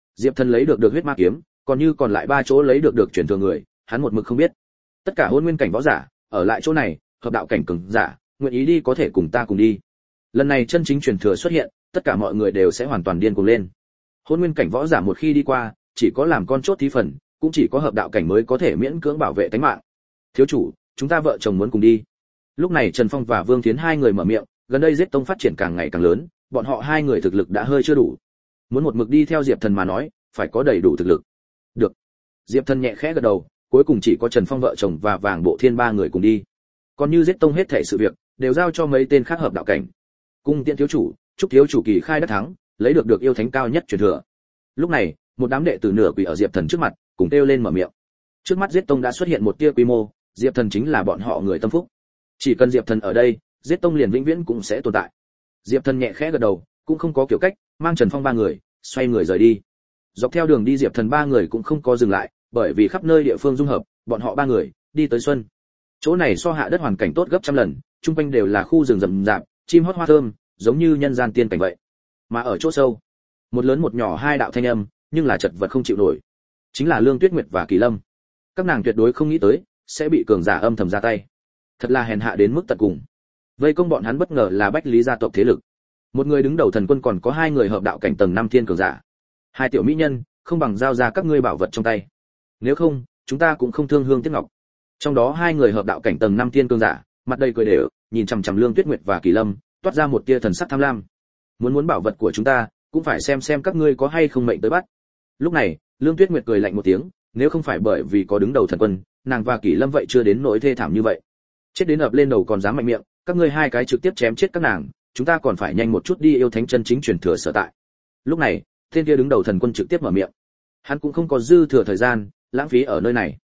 Diệp Thần lấy được huyết ma kiếm, còn như còn lại 3 chỗ lấy được truyền thừa người, hắn một mực không biết. Tất cả hôn nguyên cảnh võ giả, ở lại chỗ này, hợp đạo cảnh cường giả, nguyện ý đi có thể cùng ta cùng đi. Lần này chân chính truyền thừa xuất hiện, tất cả mọi người đều sẽ hoàn toàn điên cuồng lên. Hôn nguyên cảnh võ giả một khi đi qua, chỉ có làm con chốt thí phần, cũng chỉ có hợp đạo cảnh mới có thể miễn cưỡng bảo vệ tính mạng. Thiếu chủ, chúng ta vợ chồng muốn cùng đi. Lúc này Trần Phong và Vương Thiến hai người mở miệng, gần đây giết tông phát triển càng ngày càng lớn, bọn họ hai người thực lực đã hơi chưa đủ. Muốn một mực đi theo Diệp Thần mà nói, phải có đầy đủ thực lực. Được. Diệp Thần nhẹ khẽ gật đầu, cuối cùng chỉ có Trần Phong vợ chồng và Vàng Bộ Thiên 3 người cùng đi. Còn như giết tông hết thảy sự việc, đều giao cho mấy tên khác hợp đạo cảnh. Cung tiễn thiếu chủ, chúc thiếu chủ kỳ khai đắc thắng, lấy được yêu thánh cao nhất truyền thừa. Lúc này, một đám đệ tử nửa quỳ ở Diệp Thần trước mặt, cùng kêu lên mở miệng. Trước mắt giết tông đã xuất hiện một tia quy mô, Diệp Thần chính là bọn họ người tâm phúc. Chỉ cần Diệp Thần ở đây, giết tông liền vĩnh viễn cũng sẽ tồn tại. Diệp Thần nhẹ khẽ gật đầu, cũng không có kiểu cách, mang Trần Phong 3 người, xoay người rời đi. Dọc theo đường đi Diệp Thần 3 người cũng không có dừng lại, bởi vì khắp nơi địa phương dung hợp, bọn họ 3 người đi tới xuân. Chỗ này so hạ đất hoàn cảnh tốt gấp trăm lần, chung quanh đều là khu rừng rậm rạp, chim hót hoa thơm, giống như nhân gian tiên cảnh vậy. Mà ở chỗ sâu, một lớn một nhỏ 2 đạo thanh âm, nhưng là chật vật không chịu nổi. Chính là Lương Tuyết Nguyệt và Kỳ Lâm. Các nàng tuyệt đối không nghĩ tới sẽ bị cường giả âm thầm ra tay. Thật là hèn hạ đến mức tận cùng. Vây công bọn hắn bất ngờ là Bách Lý gia tộc thế lực. Một người đứng đầu thần quân còn có 2 người hợp đạo cảnh tầng 5 thiên cường giả. 2 tiểu mỹ nhân, không bằng giao ra các ngươi bảo vật trong tay. Nếu không, chúng ta cũng không thương hương tiếc ngọc. Trong đó 2 người hợp đạo cảnh tầng 5 thiên cường giả, mặt đầy cười đều, nhìn chằm chằm Lương Tuyết Nguyệt và Kỳ Lâm, toát ra một tia thần sắc tham lam. Muốn bảo vật của chúng ta, cũng phải xem các ngươi có hay không mệnh tới bắt. Lúc này, Lương Tuyết Nguyệt cười lạnh một tiếng, nếu không phải bởi vì có đứng đầu thần quân, nàng và Kỳ Lâm vậy chưa đến nỗi thê thảm như vậy. Chết đến ập lên đầu còn dám mạnh miệng, các ngươi 2 cái trực tiếp chém chết các nàng, chúng ta còn phải nhanh một chút đi yêu thánh chân chính truyền thừa sở tại. Lúc này, tên kia đứng đầu thần quân trực tiếp mở miệng. Hắn cũng không có dư thừa thời gian lãng phí ở nơi này.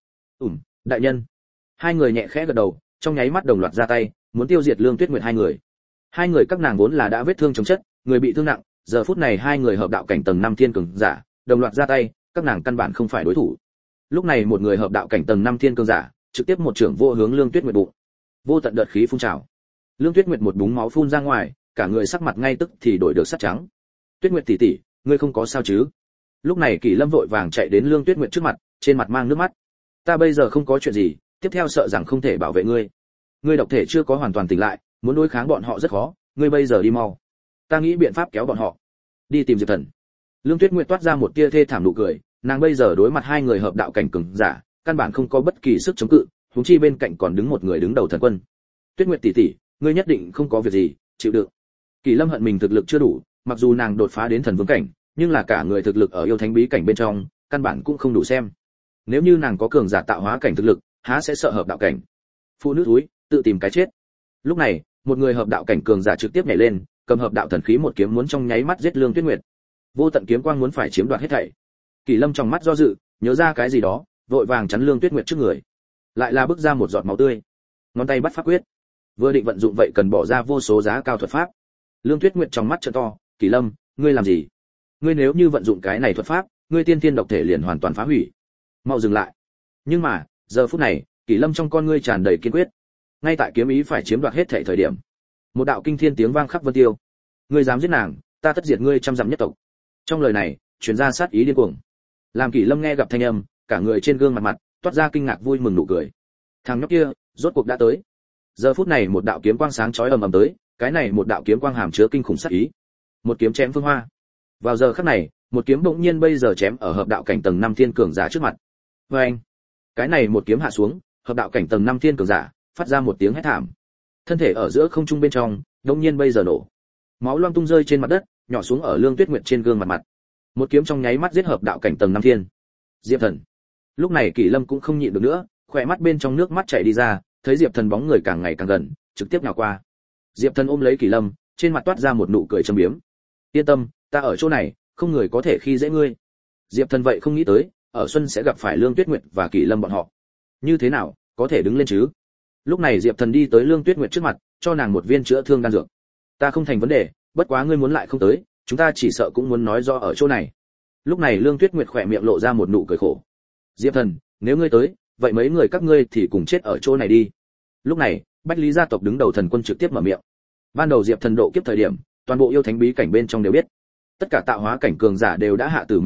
Đại nhân. 2 người nhẹ khẽ gật đầu, trong nháy mắt đồng loạt ra tay, muốn tiêu diệt Lương Tuyết Nguyệt 2 người. 2 người các nàng vốn là đã vết thương chồng chất, người bị thương nặng, giờ phút này 2 người hợp đạo cảnh tầng 5 thiên cường giả, đồng loạt ra tay, các nàng căn bản không phải đối thủ. Lúc này một người hợp đạo cảnh tầng 5 thiên cường giả, trực tiếp một trưởng vô hướng Lương Tuyết Nguyệt bụng. Vô tận đợt khí phun trào. Lương Tuyết Nguyệt một búng máu phun ra ngoài, cả người sắc mặt ngay tức thì đổi được sắc trắng. Tuyết Nguyệt tỷ tỷ, ngươi không có sao chứ? Lúc này Kỳ Lâm vội vàng chạy đến Lương Tuyết Nguyệt trước mặt, trên mặt mang nước mắt. Ta bây giờ không có chuyện gì, tiếp theo sợ rằng không thể bảo vệ ngươi. Ngươi độc thể chưa có hoàn toàn tỉnh lại, muốn đối kháng bọn họ rất khó, ngươi bây giờ đi mau. Ta nghĩ biện pháp kéo bọn họ. Đi tìm Diệp Thần. Lương Tuyết Nguyệt toát ra một tia thê thảm nụ cười, nàng bây giờ đối mặt 2 người hợp đạo cảnh cường giả, căn bản không có bất kỳ sức chống cự, huống chi bên cạnh còn đứng một người đứng đầu thần quân. Tuyết Nguyệt tỷ tỷ, ngươi nhất định không có việc gì, chịu đựng. Kỳ Lâm hận mình thực lực chưa đủ, mặc dù nàng đột phá đến thần vương cảnh, nhưng là cả người thực lực ở yêu thánh bí cảnh bên trong, căn bản cũng không đủ xem. Nếu như nàng có cường giả tạo hóa cảnh thực lực, há sẽ sợ hợp đạo cảnh. Phụ nữ thúi, tự tìm cái chết. Lúc này, một người hợp đạo cảnh cường giả trực tiếp nhảy lên, cầm hợp đạo thần khí một kiếm muốn trong nháy mắt giết Lương Tuyết Nguyệt. Vô tận kiếm quang muốn phải chiếm đoạt hết thảy. Kỳ Lâm trong mắt do dự, nhớ ra cái gì đó, vội vàng chắn Lương Tuyết Nguyệt trước người. Lại là bước ra một giọt máu tươi. Ngón tay bắt pháp quyết. Vừa định vận dụng vậy cần bỏ ra vô số giá cao thuật pháp. Lương Tuyết Nguyệt trong mắt trợn to, "Kỳ Lâm, ngươi làm gì? Ngươi nếu như vận dụng cái này thuật pháp, ngươi tiên thiên độc thể liền hoàn toàn phá hủy. Mau dừng lại." Nhưng mà, giờ phút này, Kỳ Lâm trong con ngươi tràn đầy kiên quyết. Ngay tại kiếm ý phải chiếm đoạt hết thảy thời điểm, một đạo kinh thiên tiếng vang khắp vân tiêu. "Ngươi dám giết nàng, ta tất diệt ngươi trăm dặm nhất tộc." Trong lời này, truyền ra sát ý điên cuồng. Làm Kỳ Lâm nghe gặp thanh âm, cả người trên gương mặt toát ra kinh ngạc vui mừng nụ cười. Thằng nhóc kia, rốt cuộc đã tới. Giờ phút này một đạo kiếm quang sáng chói ầm ầm tới, cái này một đạo kiếm quang hàm chứa kinh khủng sát ý. Một kiếm chém phương hoa. Vào giờ khắc này, một kiếm bỗng nhiên bây giờ chém ở hợp đạo cảnh tầng 5 thiên cường giả trước mặt. Oeng! Cái này một kiếm hạ xuống, hợp đạo cảnh tầng 5 thiên cường giả phát ra một tiếng hét thảm. Thân thể ở giữa không trung bên trong, bỗng nhiên bây giờ nổ. Máu loang tung rơi trên mặt đất, nhỏ xuống ở Lương Tuyết Nguyệt trên gương mặt. Một kiếm trong nháy mắt giết hợp đạo cảnh tầng 5 thiên. Diệp Thần. Lúc này Kỳ Lâm cũng không nhịn được nữa, khỏe mắt bên trong nước mắt chảy đi ra, thấy Diệp Thần bóng người càng ngày càng gần, trực tiếp nhào qua. Diệp Thần ôm lấy Kỳ Lâm, trên mặt toát ra một nụ cười châm biếm. "Yên tâm, ta ở chỗ này, không người có thể khi dễ ngươi." Diệp Thần vậy không nghĩ tới, ở xuân sẽ gặp phải Lương Tuyết Nguyệt và Kỳ Lâm bọn họ. Như thế nào, có thể đứng lên chứ? Lúc này Diệp Thần đi tới Lương Tuyết Nguyệt trước mặt, cho nàng một viên chữa thương đan dược. "Ta không thành vấn đề, bất quá ngươi muốn lại không tới, chúng ta chỉ sợ cũng muốn nói do ở chỗ này." Lúc này Lương Tuyết Nguyệt khỏe miệng lộ ra một nụ cười khổ. "Diệp Thần, nếu ngươi tới, vậy mấy người các ngươi thì cùng chết ở chỗ này đi." Lúc này, Bách Lý gia tộc đứng đầu thần quân trực tiếp mở miệng. Ban đầu Diệp Thần độ kiếp thời điểm, toàn bộ yêu thánh bí cảnh bên trong đều biết, tất cả tạo hóa cảnh cường giả đều đã hạ tử mệnh lệnh,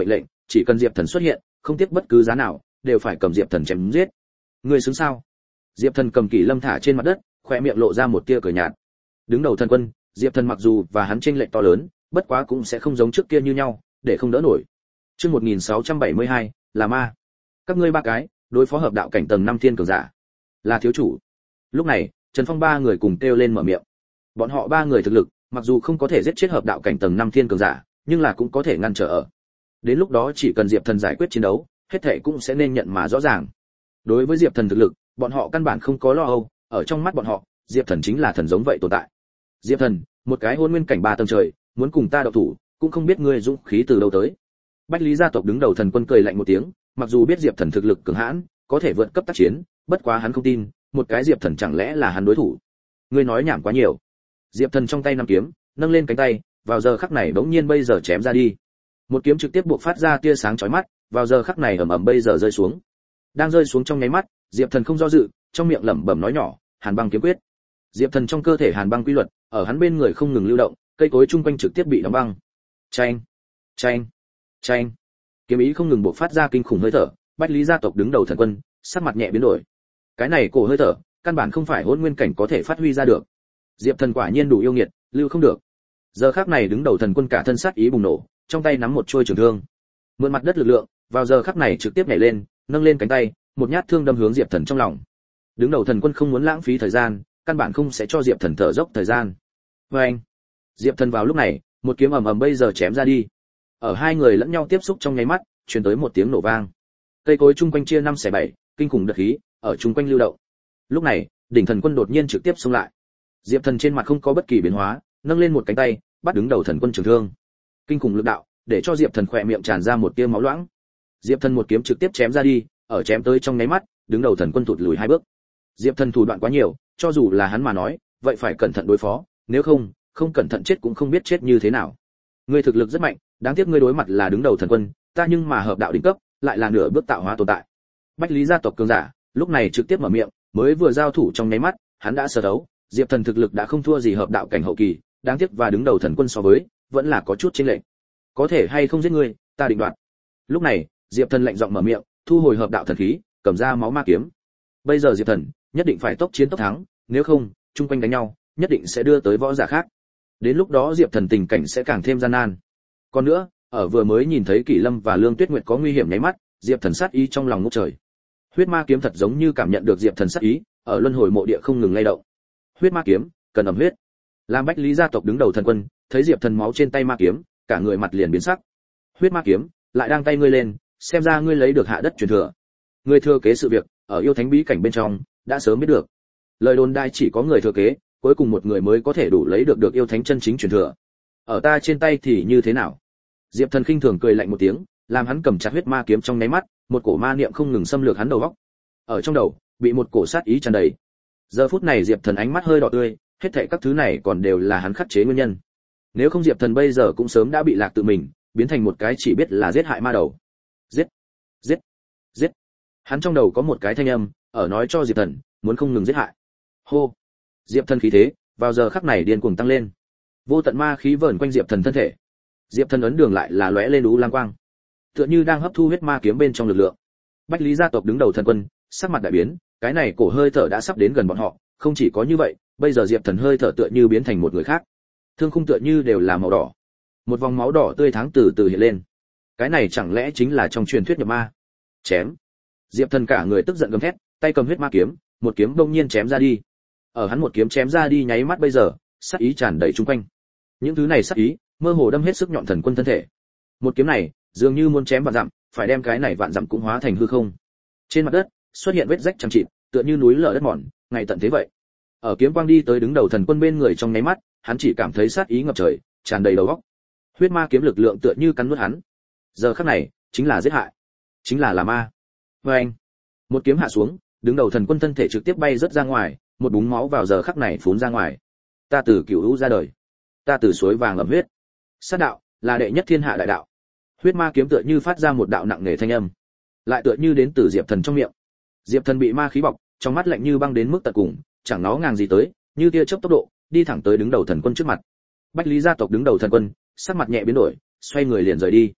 chỉ cần Diệp Thần xuất hiện, không tiếc bất cứ giá nào, đều phải cầm Diệp Thần chém giết. Ngươi xứng sao? Diệp Thần cầm Kỷ Lâm thả trên mặt đất, khóe miệng lộ ra một tia cười nhạt. Đứng đầu thần quân, Diệp Thần mặc dù và hắn chênh lệch to lớn, bất quá cũng sẽ không giống trước kia như nhau, để không đỡ nổi. Chương 1672, là ma. Các ngươi ba cái, đối phó hợp đạo cảnh tầng 5 thiên cường giả. Là thiếu chủ. Lúc này, Trần Phong ba người cùng kêu lên mở miệng. Bọn họ ba người thực lực, mặc dù không có thể giết chết hợp đạo cảnh tầng 5 thiên cường giả, nhưng là cũng có thể ngăn trở ở. Đến lúc đó chỉ cần Diệp Thần giải quyết chiến đấu, hết thảy cũng sẽ nên nhận mà rõ ràng. Đối với Diệp Thần thực lực, bọn họ căn bản không có lo âu, ở trong mắt bọn họ, Diệp Thần chính là thần giống vậy tồn tại. Diệp Thần, một cái hôn nguyên cảnh 3 tầng trời, muốn cùng ta động thủ, cũng không biết ngươi dũng khí từ đâu tới. Bách Lý gia tộc đứng đầu thần quân cười lạnh một tiếng, mặc dù biết Diệp Thần thực lực cường hãn, có thể vượt cấp tác chiến, bất quá hắn không tin, một cái Diệp Thần chẳng lẽ là hắn đối thủ. Ngươi nói nhảm quá nhiều. Diệp Thần trong tay nắm kiếm, nâng lên cánh tay, vào giờ khắc này bỗng nhiên bây giờ chém ra đi. Một kiếm trực tiếp buộc phát ra tia sáng chói mắt, vào giờ khắc này ầm ầm bây giờ rơi xuống. Đang rơi xuống trong nháy mắt, Diệp Thần không do dự, trong miệng lẩm bẩm nói nhỏ, Hàn Băng kiếm quyết. Diệp Thần trong cơ thể Hàn Băng quy luật, ở hắn bên người không ngừng lưu động, cây cối chung quanh trực tiếp bị đóng băng. Chanh, chanh, chanh. Kiếm ý không ngừng bộc phát ra kinh khủng hơi thở, Bách Lý gia tộc đứng đầu thần quân, sắc mặt nhẹ biến đổi. Cái này cổ hơi thở, căn bản không phải hỗn nguyên cảnh có thể phát huy ra được. Diệp Thần quả nhiên đủ yêu nghiệt, lưu không được. Giờ khắc này đứng đầu thần quân cả thân sát ý bùng nổ, trong tay nắm một chuôi trường thương. Mượn mặt đất lực lượng, vào giờ khắc này trực tiếp nhảy lên, nâng lên cánh tay, một nhát thương đâm hướng Diệp Thần trong lòng. Đứng đầu thần quân không muốn lãng phí thời gian, căn bản không sẽ cho Diệp Thần thở dốc thời gian. Oeng! Diệp Thần vào lúc này, một kiếm ầm ầm bây giờ chém ra đi. Ở hai người lẫn nhau tiếp xúc trong nháy mắt, truyền tới một tiếng nổ vang. Cây cối chung quanh chia 5 xẻ 7, kinh khủng đợt khí ở chung quanh lưu động. Lúc này, đỉnh thần quân đột nhiên trực tiếp xông lại. Diệp Thần trên mặt không có bất kỳ biến hóa, nâng lên một cánh tay, bắt đứng đầu thần quân trường thương. Kinh khủng lực đạo, để cho Diệp Thần khỏe miệng tràn ra một tia máu loãng. Diệp Thần một kiếm trực tiếp chém ra đi, ở chém tới trong nháy mắt, đứng đầu thần quân thụt lùi 2 bước. Diệp Thần thủ đoạn quá nhiều, cho dù là hắn mà nói, vậy phải cẩn thận đối phó, nếu không, không cẩn thận chết cũng không biết chết như thế nào. Ngươi thực lực rất mạnh, đáng tiếc ngươi đối mặt là đứng đầu thần quân, ta nhưng mà hợp đạo đỉnh cấp, lại là nửa bước tạo hóa tồn tại. Bách Lý gia tộc cường giả, lúc này trực tiếp mở miệng, mới vừa giao thủ trong nháy mắt, hắn đã sơ đấu, Diệp Thần thực lực đã không thua gì hợp đạo cảnh hậu kỳ, đáng tiếc và đứng đầu thần quân so với, vẫn là có chút chênh lệch. Có thể hay không giết ngươi, ta định đoạt. Lúc này, Diệp Thần lạnh giọng mở miệng, thu hồi hợp đạo thần khí, cầm ra máu ma kiếm. Bây giờ Diệp Thần nhất định phải tốc chiến tốc thắng, nếu không, chung quanh đánh nhau, nhất định sẽ đưa tới võ giả khác. Đến lúc đó Diệp Thần tình cảnh sẽ càng thêm gian nan. Còn nữa, ở vừa mới nhìn thấy Kỷ Lâm và Lương Tuyết Nguyệt có nguy hiểm nháy mắt, Diệp Thần sát ý trong lòng ngút trời. Huyết ma kiếm thật giống như cảm nhận được Diệp Thần sát ý, ở luân hồi mộ địa không ngừng lay động. Huyết ma kiếm, cần ẩm huyết. Lam Bách Lý gia tộc đứng đầu thần quân, thấy Diệp Thần máu trên tay ma kiếm, cả người mặt liền biến sắc. Huyết ma kiếm, lại đang tay ngươi lên, xem ra ngươi lấy được hạ đất truyền thừa. Ngươi thừa kế sự việc, ở yêu thánh bí cảnh bên trong, đã sớm biết được. Lời đồn đại chỉ có người thừa kế, cuối cùng một người mới có thể đủ lấy được yêu thánh chân chính truyền thừa. Ở ta trên tay thì như thế nào? Diệp Thần khinh thường cười lạnh một tiếng, làm hắn cầm chặt huyết ma kiếm trong nháy mắt, một cổ ma niệm không ngừng xâm lược hắn đầu óc. Ở trong đầu, bị một cổ sát ý tràn đầy. Giờ phút này Diệp Thần ánh mắt hơi đỏ tươi, hết thảy các thứ này còn đều là hắn khắc chế nguyên nhân. Nếu không Diệp Thần bây giờ cũng sớm đã bị lạc tự mình, biến thành một cái chỉ biết là giết hại ma đầu. Giết, giết, giết. Hắn trong đầu có một cái thanh âm, ở nói cho Diệp Thần, muốn không ngừng giết hại. Hô. Diệp Thần khí thế, vào giờ khắc này điên cuồng tăng lên. Vô tận ma khí vờn quanh Diệp Thần thân thể. Diệp Thần ấn đường lại là lóe lên u lam quang, tựa như đang hấp thu huyết ma kiếm bên trong lực lượng. Bách Lý gia tộc đứng đầu thần quân, sắc mặt đại biến, cái này cổ hơi thở đã sắp đến gần bọn họ, không chỉ có như vậy, bây giờ Diệp Thần hơi thở tựa như biến thành một người khác. Thương khung tựa như đều là màu đỏ. Một vòng máu đỏ tươi tháng từ từ hiện lên. Cái này chẳng lẽ chính là trong truyền thuyết nhập ma? Chém. Diệp Thần cả người tức giận gầm thét, tay cầm huyết ma kiếm, một kiếm đông nhiên chém ra đi. Ở hắn một kiếm chém ra đi nháy mắt bây giờ, sát ý tràn đầy xung quanh. Những thứ này sát ý, mơ hồ đâm hết sức nhọn thần quân thân thể. Một kiếm này, dường như muốn chém vạn dặm, phải đem cái này vạn dặm cũng hóa thành hư không. Trên mặt đất, xuất hiện vết rách chằng chịt, tựa như núi lở đất mòn, ngày tận thế vậy. Ở kiếm quang đi tới đứng đầu thần quân bên người trong nháy mắt, hắn chỉ cảm thấy sát ý ngập trời, tràn đầy đầu óc. Huyết ma kiếm lực lượng tựa như cắn nuốt hắn. Giờ khắc này, chính là giết hại, chính là ma. Oeng! Một kiếm hạ xuống, đứng đầu thần quân thân thể trực tiếp bay rất ra ngoài, một búng máu vào giờ khắc này phún ra ngoài. Ta từ cửu hữu ra đời, ta từ suối vàng ẩm huyết. Sát đạo là đệ nhất thiên hạ đại đạo. Huyết ma kiếm tựa như phát ra một đạo nặng nề thanh âm, lại tựa như đến từ Diệp Thần trong miệng. Diệp Thần bị ma khí bọc, trong mắt lạnh như băng đến mức tận cùng, chẳng nó ngàng gì tới, như tia chớp tốc độ, đi thẳng tới đứng đầu thần quân trước mặt. Bách Lý gia tộc đứng đầu thần quân, sắc mặt nhẹ biến đổi, xoay người liền rời đi.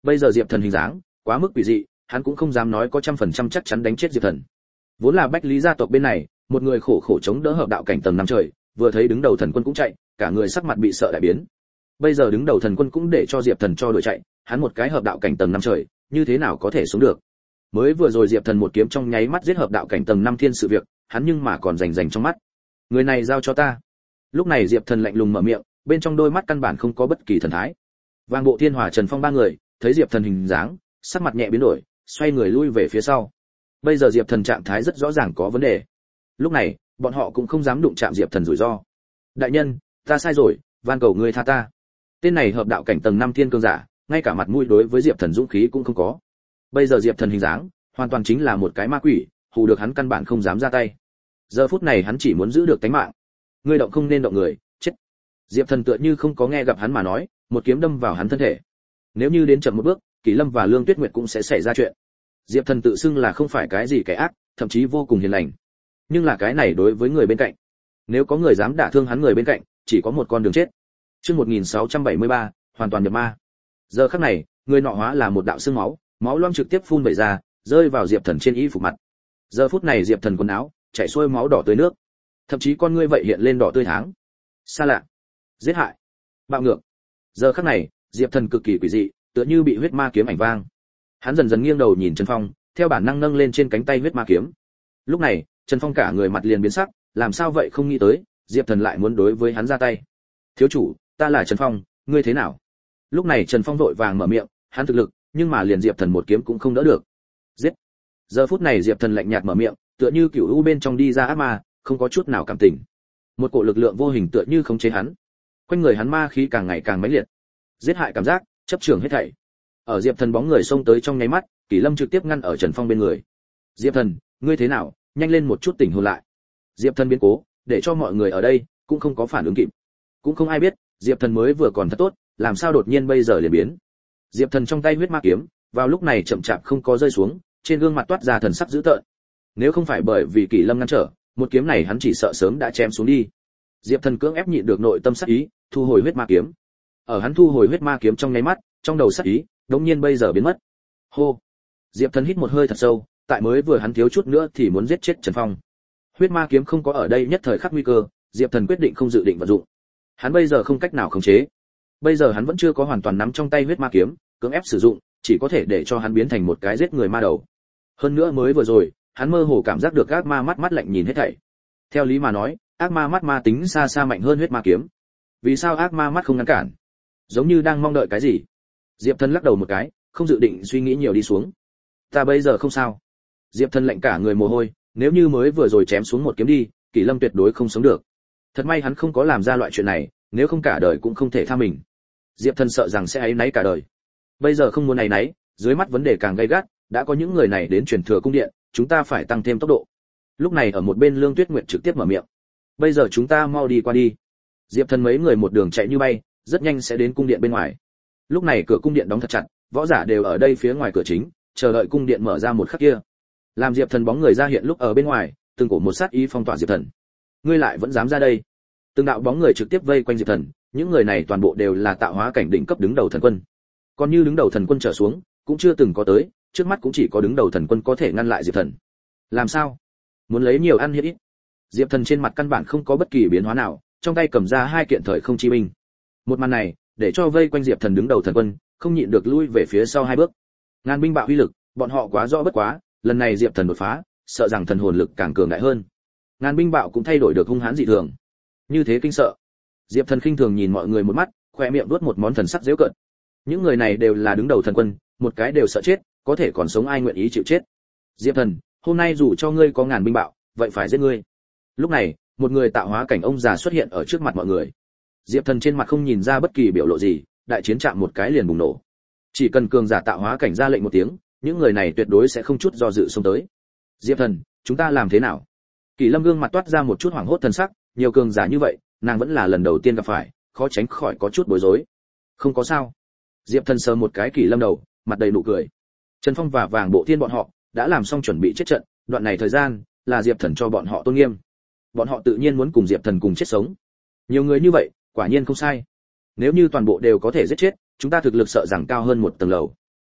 Bây giờ Diệp Thần hình dáng quá mức quỷ dị, hắn cũng không dám nói có 100% chắc chắn đánh chết Diệp Thần. Vốn là Bách Lý gia tộc bên này, một người khổ khổ chống đỡ hợp đạo cảnh tầng 5 trời, vừa thấy đứng đầu thần quân cũng chạy, cả người sắc mặt bị sợ đại biến. Bây giờ đứng đầu thần quân cũng để cho Diệp Thần cho đuổi chạy, hắn một cái hợp đạo cảnh tầng 5 trời, như thế nào có thể sống được. Mới vừa rồi Diệp Thần một kiếm trong nháy mắt giết hợp đạo cảnh tầng 5 thiên sự việc, hắn nhưng mà còn rành trong mắt. Người này giao cho ta. Lúc này Diệp Thần lạnh lùng mở miệng, bên trong đôi mắt căn bản không có bất kỳ thần thái. Vang Bộ Thiên Hỏa Trần Phong ba người, thấy Diệp Thần hình dáng, sắc mặt nhẹ biến đổi, xoay người lui về phía sau. Bây giờ Diệp Thần trạng thái rất rõ ràng có vấn đề. Lúc này, bọn họ cũng không dám đụng chạm Diệp Thần rủi ro. Đại nhân, ta sai rồi, van cầu ngươi tha ta. Tên này hợp đạo cảnh tầng 5 thiên cương giả, ngay cả mặt mũi đối với Diệp Thần dũng khí cũng không có. Bây giờ Diệp Thần hình dáng, hoàn toàn chính là một cái ma quỷ, hù được hắn căn bản không dám ra tay. Giờ phút này hắn chỉ muốn giữ được tính mạng. Ngươi động không nên động người, chết. Diệp Thần tựa như không có nghe gặp hắn mà nói, một kiếm đâm vào hắn thân thể. Nếu như đến chậm một bước, Kỷ Lâm và Lương Tuyết Nguyệt cũng sẽ xảy ra chuyện. Diệp Thần tự xưng là không phải cái gì kẻ ác, thậm chí vô cùng hiền lành. Nhưng là cái này đối với người bên cạnh, nếu có người dám đả thương hắn người bên cạnh, chỉ có một con đường chết. Chương 1673, hoàn toàn nhập ma. Giờ khắc này, người nọ hóa là một đạo xương máu, máu loang trực tiếp phun vẩy ra, rơi vào Diệp Thần trên y phục mặt. Giờ phút này Diệp Thần quần áo chảy xuôi máu đỏ tươi nước, thậm chí con ngươi vậy hiện lên đỏ tươi tháng. Xa lạ, giết hại, bạo ngược. Giờ khắc này, Diệp Thần cực kỳ quỷ dị, tựa như bị huyết ma kiếm ảnh vang. Hắn dần dần nghiêng đầu nhìn Trần Phong, theo bản năng nâng lên trên cánh tay huyết ma kiếm. Lúc này, Trần Phong cả người mặt liền biến sắc, làm sao vậy không nghĩ tới, Diệp Thần lại muốn đối với hắn ra tay. Thiếu chủ, ta là Trần Phong, ngươi thế nào? Lúc này Trần Phong vội vàng mở miệng, hắn thực lực, nhưng mà liền Diệp Thần một kiếm cũng không đỡ được. Giết. Giờ phút này Diệp Thần lạnh nhạt mở miệng, tựa như cửu u bên trong đi ra ác ma, không có chút nào cảm tình. Một cỗ lực lượng vô hình tựa như khống chế hắn. Quanh người hắn ma khí càng ngày càng mãnh liệt. Giết hại cảm giác, chấp trường hết thảy. Ở Diệp Thần bóng người xông tới trong nháy mắt, Kỷ Lâm trực tiếp ngăn ở Trần Phong bên người. Diệp Thần, ngươi thế nào, nhanh lên một chút tỉnh hồn lại. Diệp Thần biến cố, để cho mọi người ở đây cũng không có phản ứng kịp. Cũng không ai biết, Diệp Thần mới vừa còn thật tốt, làm sao đột nhiên bây giờ liền biến. Diệp Thần trong tay huyết ma kiếm, vào lúc này chậm chạp không có rơi xuống, trên gương mặt toát ra thần sắc dữ tợn. Nếu không phải bởi vì Kỷ Lâm ngăn trở, một kiếm này hắn chỉ sợ sớm đã chém xuống đi. Diệp Thần cưỡng ép nhịn được nội tâm sát ý, thu hồi huyết ma kiếm. Ở hắn thu hồi huyết ma kiếm trong nháy mắt, trong đầu sát ý đột nhiên bây giờ biến mất. Hô. Diệp Thần hít một hơi thật sâu, tại mới vừa hắn thiếu chút nữa thì muốn giết chết Trần Phong. Huyết ma kiếm không có ở đây nhất thời khắc nguy cơ, Diệp Thần quyết định không dự định vận dụng. Hắn bây giờ không cách nào khống chế. Bây giờ hắn vẫn chưa có hoàn toàn nắm trong tay huyết ma kiếm, cưỡng ép sử dụng, chỉ có thể để cho hắn biến thành một cái giết người ma đầu. Hơn nữa mới vừa rồi, hắn mơ hồ cảm giác được ác ma mắt mắt lạnh nhìn hết thảy. Theo lý mà nói, ác ma mắt ma tính xa xa mạnh hơn huyết ma kiếm. Vì sao ác ma mắt không ngăn cản? Giống như đang mong đợi cái gì? Diệp Thần lắc đầu một cái, không dự định suy nghĩ nhiều đi xuống. Ta bây giờ không sao. Diệp Thần lạnh cả người mồ hôi, nếu như mới vừa rồi chém xuống một kiếm đi, Kỷ Lâm tuyệt đối không sống được. Thật may hắn không có làm ra loại chuyện này, nếu không cả đời cũng không thể tha mình. Diệp Thần sợ rằng sẽ áy náy cả đời. Bây giờ không muốn áy náy, dưới mắt vấn đề càng gay gắt, đã có những người này đến truyền thừa cung điện, chúng ta phải tăng thêm tốc độ. Lúc này ở một bên Lương Tuyết Nguyệt trực tiếp mở miệng. Bây giờ chúng ta mau đi qua đi. Diệp Thần mấy người một đường chạy như bay, rất nhanh sẽ đến cung điện bên ngoài. Lúc này cửa cung điện đóng thật chặt, võ giả đều ở đây phía ngoài cửa chính, chờ đợi cung điện mở ra một khắc kia. Làm Diệp Thần bóng người ra hiện lúc ở bên ngoài, từng cổ một sát ý phong tỏa Diệp Thần. Ngươi lại vẫn dám ra đây? Từng đạo bóng người trực tiếp vây quanh Diệp Thần, những người này toàn bộ đều là tạo hóa cảnh đỉnh cấp đứng đầu thần quân. Còn như đứng đầu thần quân trở xuống, cũng chưa từng có tới, trước mắt cũng chỉ có đứng đầu thần quân có thể ngăn lại Diệp Thần. Làm sao? Muốn lấy nhiều ăn hiếp ít. Diệp Thần trên mặt căn bản không có bất kỳ biến hóa nào, trong tay cầm ra hai kiện thời không chi binh. Một màn này, để cho vây quanh Diệp Thần đứng đầu thần quân, không nhịn được lui về phía sau hai bước. Ngàn binh bạo uy lực, bọn họ quá rõ bất quá, lần này Diệp Thần đột phá, sợ rằng thần hồn lực càng cường đại hơn. Ngàn binh bạo cũng thay đổi được hung hãn dị thường. Như thế kinh sợ. Diệp Thần khinh thường nhìn mọi người một mắt, khoe miệng đuốt một món thần sắc giễu cợt. Những người này đều là đứng đầu thần quân, một cái đều sợ chết, có thể còn sống ai nguyện ý chịu chết. Diệp Thần, hôm nay dù cho ngươi có ngàn binh bạo, vậy phải giết ngươi. Lúc này, một người tạo hóa cảnh ông già xuất hiện ở trước mặt mọi người. Diệp Thần trên mặt không nhìn ra bất kỳ biểu lộ gì, đại chiến chạm một cái liền bùng nổ. Chỉ cần cường giả tạo hóa cảnh ra lệnh một tiếng, những người này tuyệt đối sẽ không chút do dự xông tới. Diệp Thần, chúng ta làm thế nào? Kỷ Lâm gương mặt toát ra một chút hoảng hốt thần sắc, nhiều cường giả như vậy, nàng vẫn là lần đầu tiên gặp phải, khó tránh khỏi có chút bối rối. Không có sao. Diệp Thần sờ một cái Kỷ Lâm đầu, mặt đầy nụ cười. Trần Phong và Vàng Bộ Thiên bọn họ đã làm xong chuẩn bị chết trận, đoạn này thời gian là Diệp Thần cho bọn họ tôn nghiêm. Bọn họ tự nhiên muốn cùng Diệp Thần cùng chết sống. Nhiều người như vậy, quả nhiên không sai. Nếu như toàn bộ đều có thể giết chết, chúng ta thực lực sợ rằng cao hơn một tầng lầu.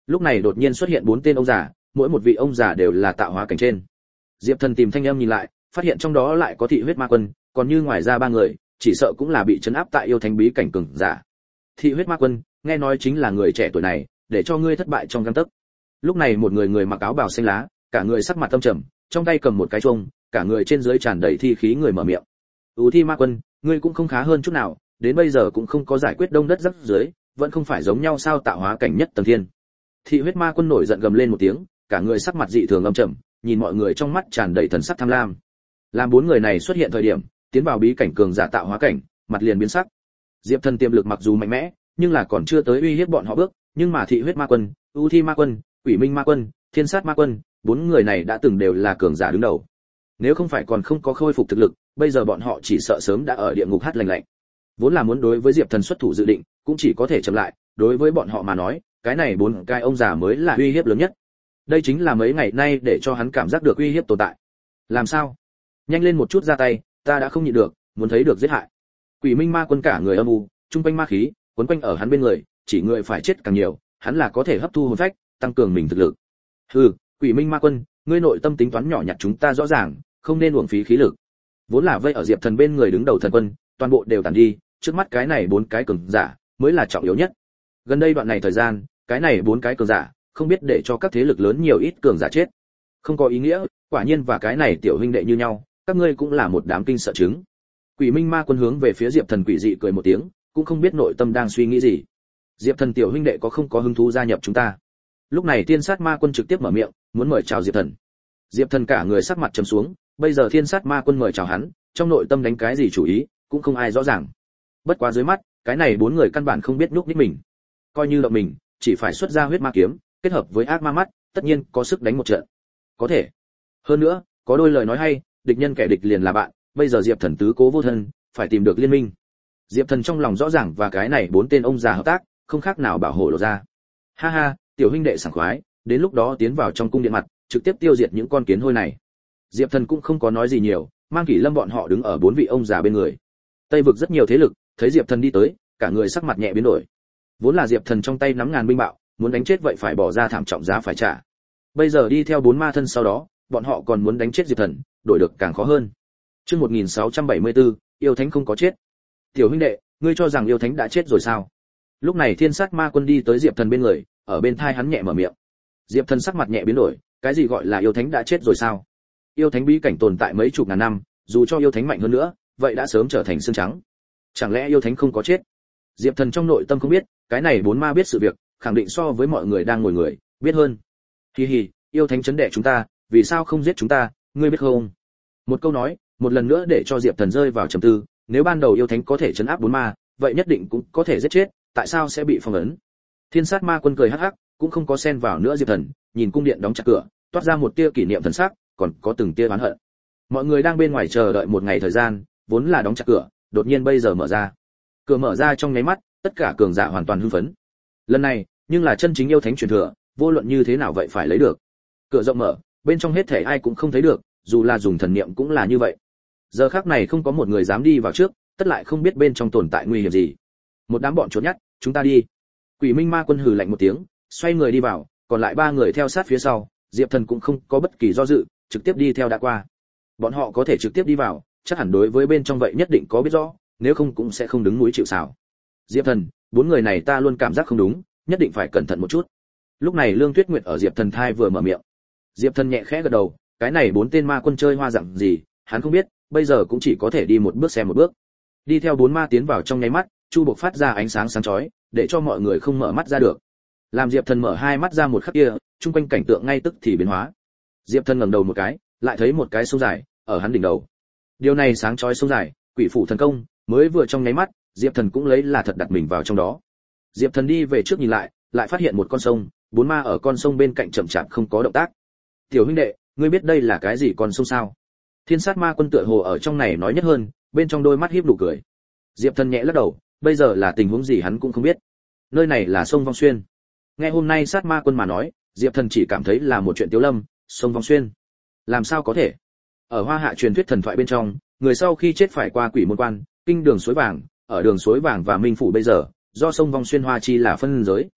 Lúc này đột nhiên xuất hiện 4 tên ông già, mỗi một vị ông già đều là tạo hóa cảnh trên. Diệp Thần tìm thanh âm nhìn lại, phát hiện trong đó lại có thị huyết ma quân, còn như ngoài ra 3 người, chỉ sợ cũng là bị trấn áp tại yêu thánh bí cảnh cường giả. Thị huyết ma quân, nghe nói chính là người trẻ tuổi này, để cho ngươi thất bại trong gang tấc. Lúc này một người mặc áo bào xanh lá, cả người sắc mặt âm trầm, trong tay cầm một cái chuông, cả người trên dưới tràn đầy thi khí người mở miệng. Thi ma quân, ngươi cũng không khá hơn chút nào, đến bây giờ cũng không có giải quyết đông đất rắc dưới, vẫn không phải giống nhau sao tạo hóa cảnh nhất tầng thiên. Thị huyết ma quân nổi giận gầm lên một tiếng, cả người sắc mặt dị thường âm trầm, nhìn mọi người trong mắt tràn đầy thần sắc tham lam. Làm 4 người này xuất hiện thời điểm, tiến vào bí cảnh cường giả tạo hóa cảnh, mặt liền biến sắc. Diệp Thần tiềm lực mặc dù mạnh mẽ, nhưng là còn chưa tới uy hiếp bọn họ bước, nhưng mà thị huyết ma quân, ưu thi ma quân, quỷ minh ma quân, thiên sát ma quân, 4 người này đã từng đều là cường giả đứng đầu. Nếu không phải còn không có khôi phục thực lực, bây giờ bọn họ chỉ sợ sớm đã ở địa ngục hát lành lạnh. Vốn là muốn đối với Diệp Thần xuất thủ dự định, cũng chỉ có thể chậm lại, đối với bọn họ mà nói, cái này 4 cái ông già mới là uy hiếp lớn nhất. Đây chính là mấy ngày nay để cho hắn cảm giác được uy hiếp tồn tại. Làm sao? Nhanh lên một chút ra tay, ta đã không nhịn được, muốn thấy được giết hại. Quỷ Minh Ma Quân cả người âm u, trung quanh ma khí quấn quanh ở hắn bên người, chỉ người phải chết càng nhiều, hắn là có thể hấp thu hồn phách, tăng cường mình thực lực. Hừ, Quỷ Minh Ma Quân, ngươi nội tâm tính toán nhỏ nhặt chúng ta rõ ràng, không nên uổng phí khí lực. Vốn là vây ở Diệp Thần bên người đứng đầu thần quân, toàn bộ đều tàn đi, trước mắt cái này 4 cái cường giả mới là trọng yếu nhất. Gần đây đoạn này thời gian, cái này 4 cái cường giả, không biết để cho các thế lực lớn nhiều ít cường giả chết. Không có ý nghĩa, quả nhiên và cái này tiểu huynh đệ như nhau, các ngươi cũng là một đám kinh sợ chứng. Quỷ Minh Ma Quân hướng về phía Diệp Thần quỷ dị cười một tiếng, cũng không biết nội tâm đang suy nghĩ gì. Diệp Thần tiểu huynh đệ có không có hứng thú gia nhập chúng ta? Lúc này Thiên Sát Ma Quân trực tiếp mở miệng, muốn mời chào Diệp Thần. Diệp Thần cả người sắc mặt trầm xuống, bây giờ Thiên Sát Ma Quân mời chào hắn, trong nội tâm đánh cái gì chủ ý, cũng không ai rõ ràng. Bất quá dưới mắt, cái này 4 người căn bản không biết nhúc nhích mình. Coi như động mình, chỉ phải xuất ra huyết ma kiếm, kết hợp với ác ma mắt, tất nhiên có sức đánh một trận. Có thể. Hơn nữa, có đôi lời nói hay, địch nhân kẻ địch liền là bạn, bây giờ Diệp Thần tứ cố vô thân, phải tìm được liên minh. Diệp Thần trong lòng rõ ràng và cái này 4 tên ông già hợp tác, không khác nào bảo hộ lộ ra. Ha ha, tiểu huynh đệ sảng khoái, đến lúc đó tiến vào trong cung điện mặt, trực tiếp tiêu diệt những con kiến hôi này. Diệp Thần cũng không có nói gì nhiều, mang Kỷ Lâm bọn họ đứng ở 4 vị ông già bên người. Tây vực rất nhiều thế lực, thấy Diệp Thần đi tới, cả người sắc mặt nhẹ biến đổi. Vốn là Diệp Thần trong tay nắm ngàn binh bạo, muốn đánh chết vậy phải bỏ ra thảm trọng giá phải trả. Bây giờ đi theo 4 ma thân sau đó, bọn họ còn muốn đánh chết Diệp Thần, đổi được càng khó hơn. Chương 1674, yêu thánh không có chết. Tiểu huynh đệ, ngươi cho rằng yêu thánh đã chết rồi sao? Lúc này Thiên Sát Ma Quân đi tới Diệp Thần bên người, ở bên tai hắn nhẹ mở miệng. Diệp Thần sắc mặt nhẹ biến đổi, cái gì gọi là yêu thánh đã chết rồi sao? Yêu thánh bí cảnh tồn tại mấy chục ngàn năm, dù cho yêu thánh mạnh hơn nữa, vậy đã sớm trở thành xương trắng. Chẳng lẽ yêu thánh không có chết? Diệp Thần trong nội tâm không biết, cái này 4 ma biết sự việc, khẳng định so với mọi người đang ngồi người biết hơn. Hi hi, yêu thánh chấn đẻ chúng ta, vì sao không giết chúng ta, ngươi biết không? Một câu nói, một lần nữa để cho Diệp Thần rơi vào trầm tư, nếu ban đầu yêu thánh có thể trấn áp 4 ma, vậy nhất định cũng có thể giết chết, tại sao sẽ bị phong ấn? Thiên Sát Ma Quân cười hắc hắc, cũng không có xen vào nữa Diệp Thần, nhìn cung điện đóng chặt cửa, toát ra một tia kỷ niệm thần sắc, còn có từng tia oán hận. Mọi người đang bên ngoài chờ đợi một ngày thời gian, vốn là đóng chặt cửa, đột nhiên bây giờ mở ra. Cửa mở ra trong nháy mắt, tất cả cường giả hoàn toàn hưng phấn. Lần này, nhưng là chân chính yêu thánh truyền thừa, vô luận như thế nào vậy phải lấy được. Cửa rộng mở, bên trong hết thảy ai cũng không thấy được, dù là dùng thần niệm cũng là như vậy. Giờ khắc này không có một người dám đi vào trước, tất lại không biết bên trong tồn tại nguy hiểm gì. Một đám bọn trốn nhát, chúng ta đi. Quỷ Minh Ma Quân hừ lạnh một tiếng, xoay người đi vào, còn lại 3 người theo sát phía sau, Diệp Thần cũng không có bất kỳ do dự, trực tiếp đi theo đã qua. Bọn họ có thể trực tiếp đi vào, chắc hẳn đối với bên trong vậy nhất định có biết rõ, nếu không cũng sẽ không đứng núi chịu sào. Diệp Thần, 4 người này ta luôn cảm giác không đúng, nhất định phải cẩn thận một chút. Lúc này Lương Tuyết Nguyệt ở Diệp Thần thai vừa mở miệng. Diệp Thần nhẹ khẽ gật đầu, cái này 4 tên ma quân chơi hoa dạng gì, hắn không biết, bây giờ cũng chỉ có thể đi một bước xem một bước. Đi theo 4 ma tiến vào trong nháy mắt, chu bộc phát ra ánh sáng sáng chói, để cho mọi người không mở mắt ra được. Làm Diệp Thần mở hai mắt ra một khắc kia, chung quanh cảnh tượng ngay tức thì biến hóa. Diệp Thần ngẩng đầu một cái, lại thấy một cái sông dài ở hắn đỉnh đầu. Điều này sáng chói sông dài, Quỷ phủ thần công, mới vừa trong nháy mắt, Diệp Thần cũng lấy là thật đặt mình vào trong đó. Diệp Thần đi về trước nhìn lại, lại phát hiện một con sông, 4 ma ở con sông bên cạnh chậm chạp không có động tác. Tiểu huynh đệ, ngươi biết đây là cái gì con sông sao? Thiên Sát Ma Quân tựa hồ ở trong này nói nhất hơn, bên trong đôi mắt híp nụ cười. Diệp Thần nhẹ lắc đầu, bây giờ là tình huống gì hắn cũng không biết. Nơi này là sông Vong Xuyên. Nghe hôm nay Sát Ma Quân mà nói, Diệp Thần chỉ cảm thấy là một chuyện tiếu lâm, sông Vong Xuyên. Làm sao có thể? Ở Hoa Hạ truyền thuyết thần thoại bên trong, người sau khi chết phải qua quỷ môn quan, kinh đường suối vàng, ở đường suối vàng và minh phủ bây giờ, do sông Vong Xuyên Hoa chi là phân giới.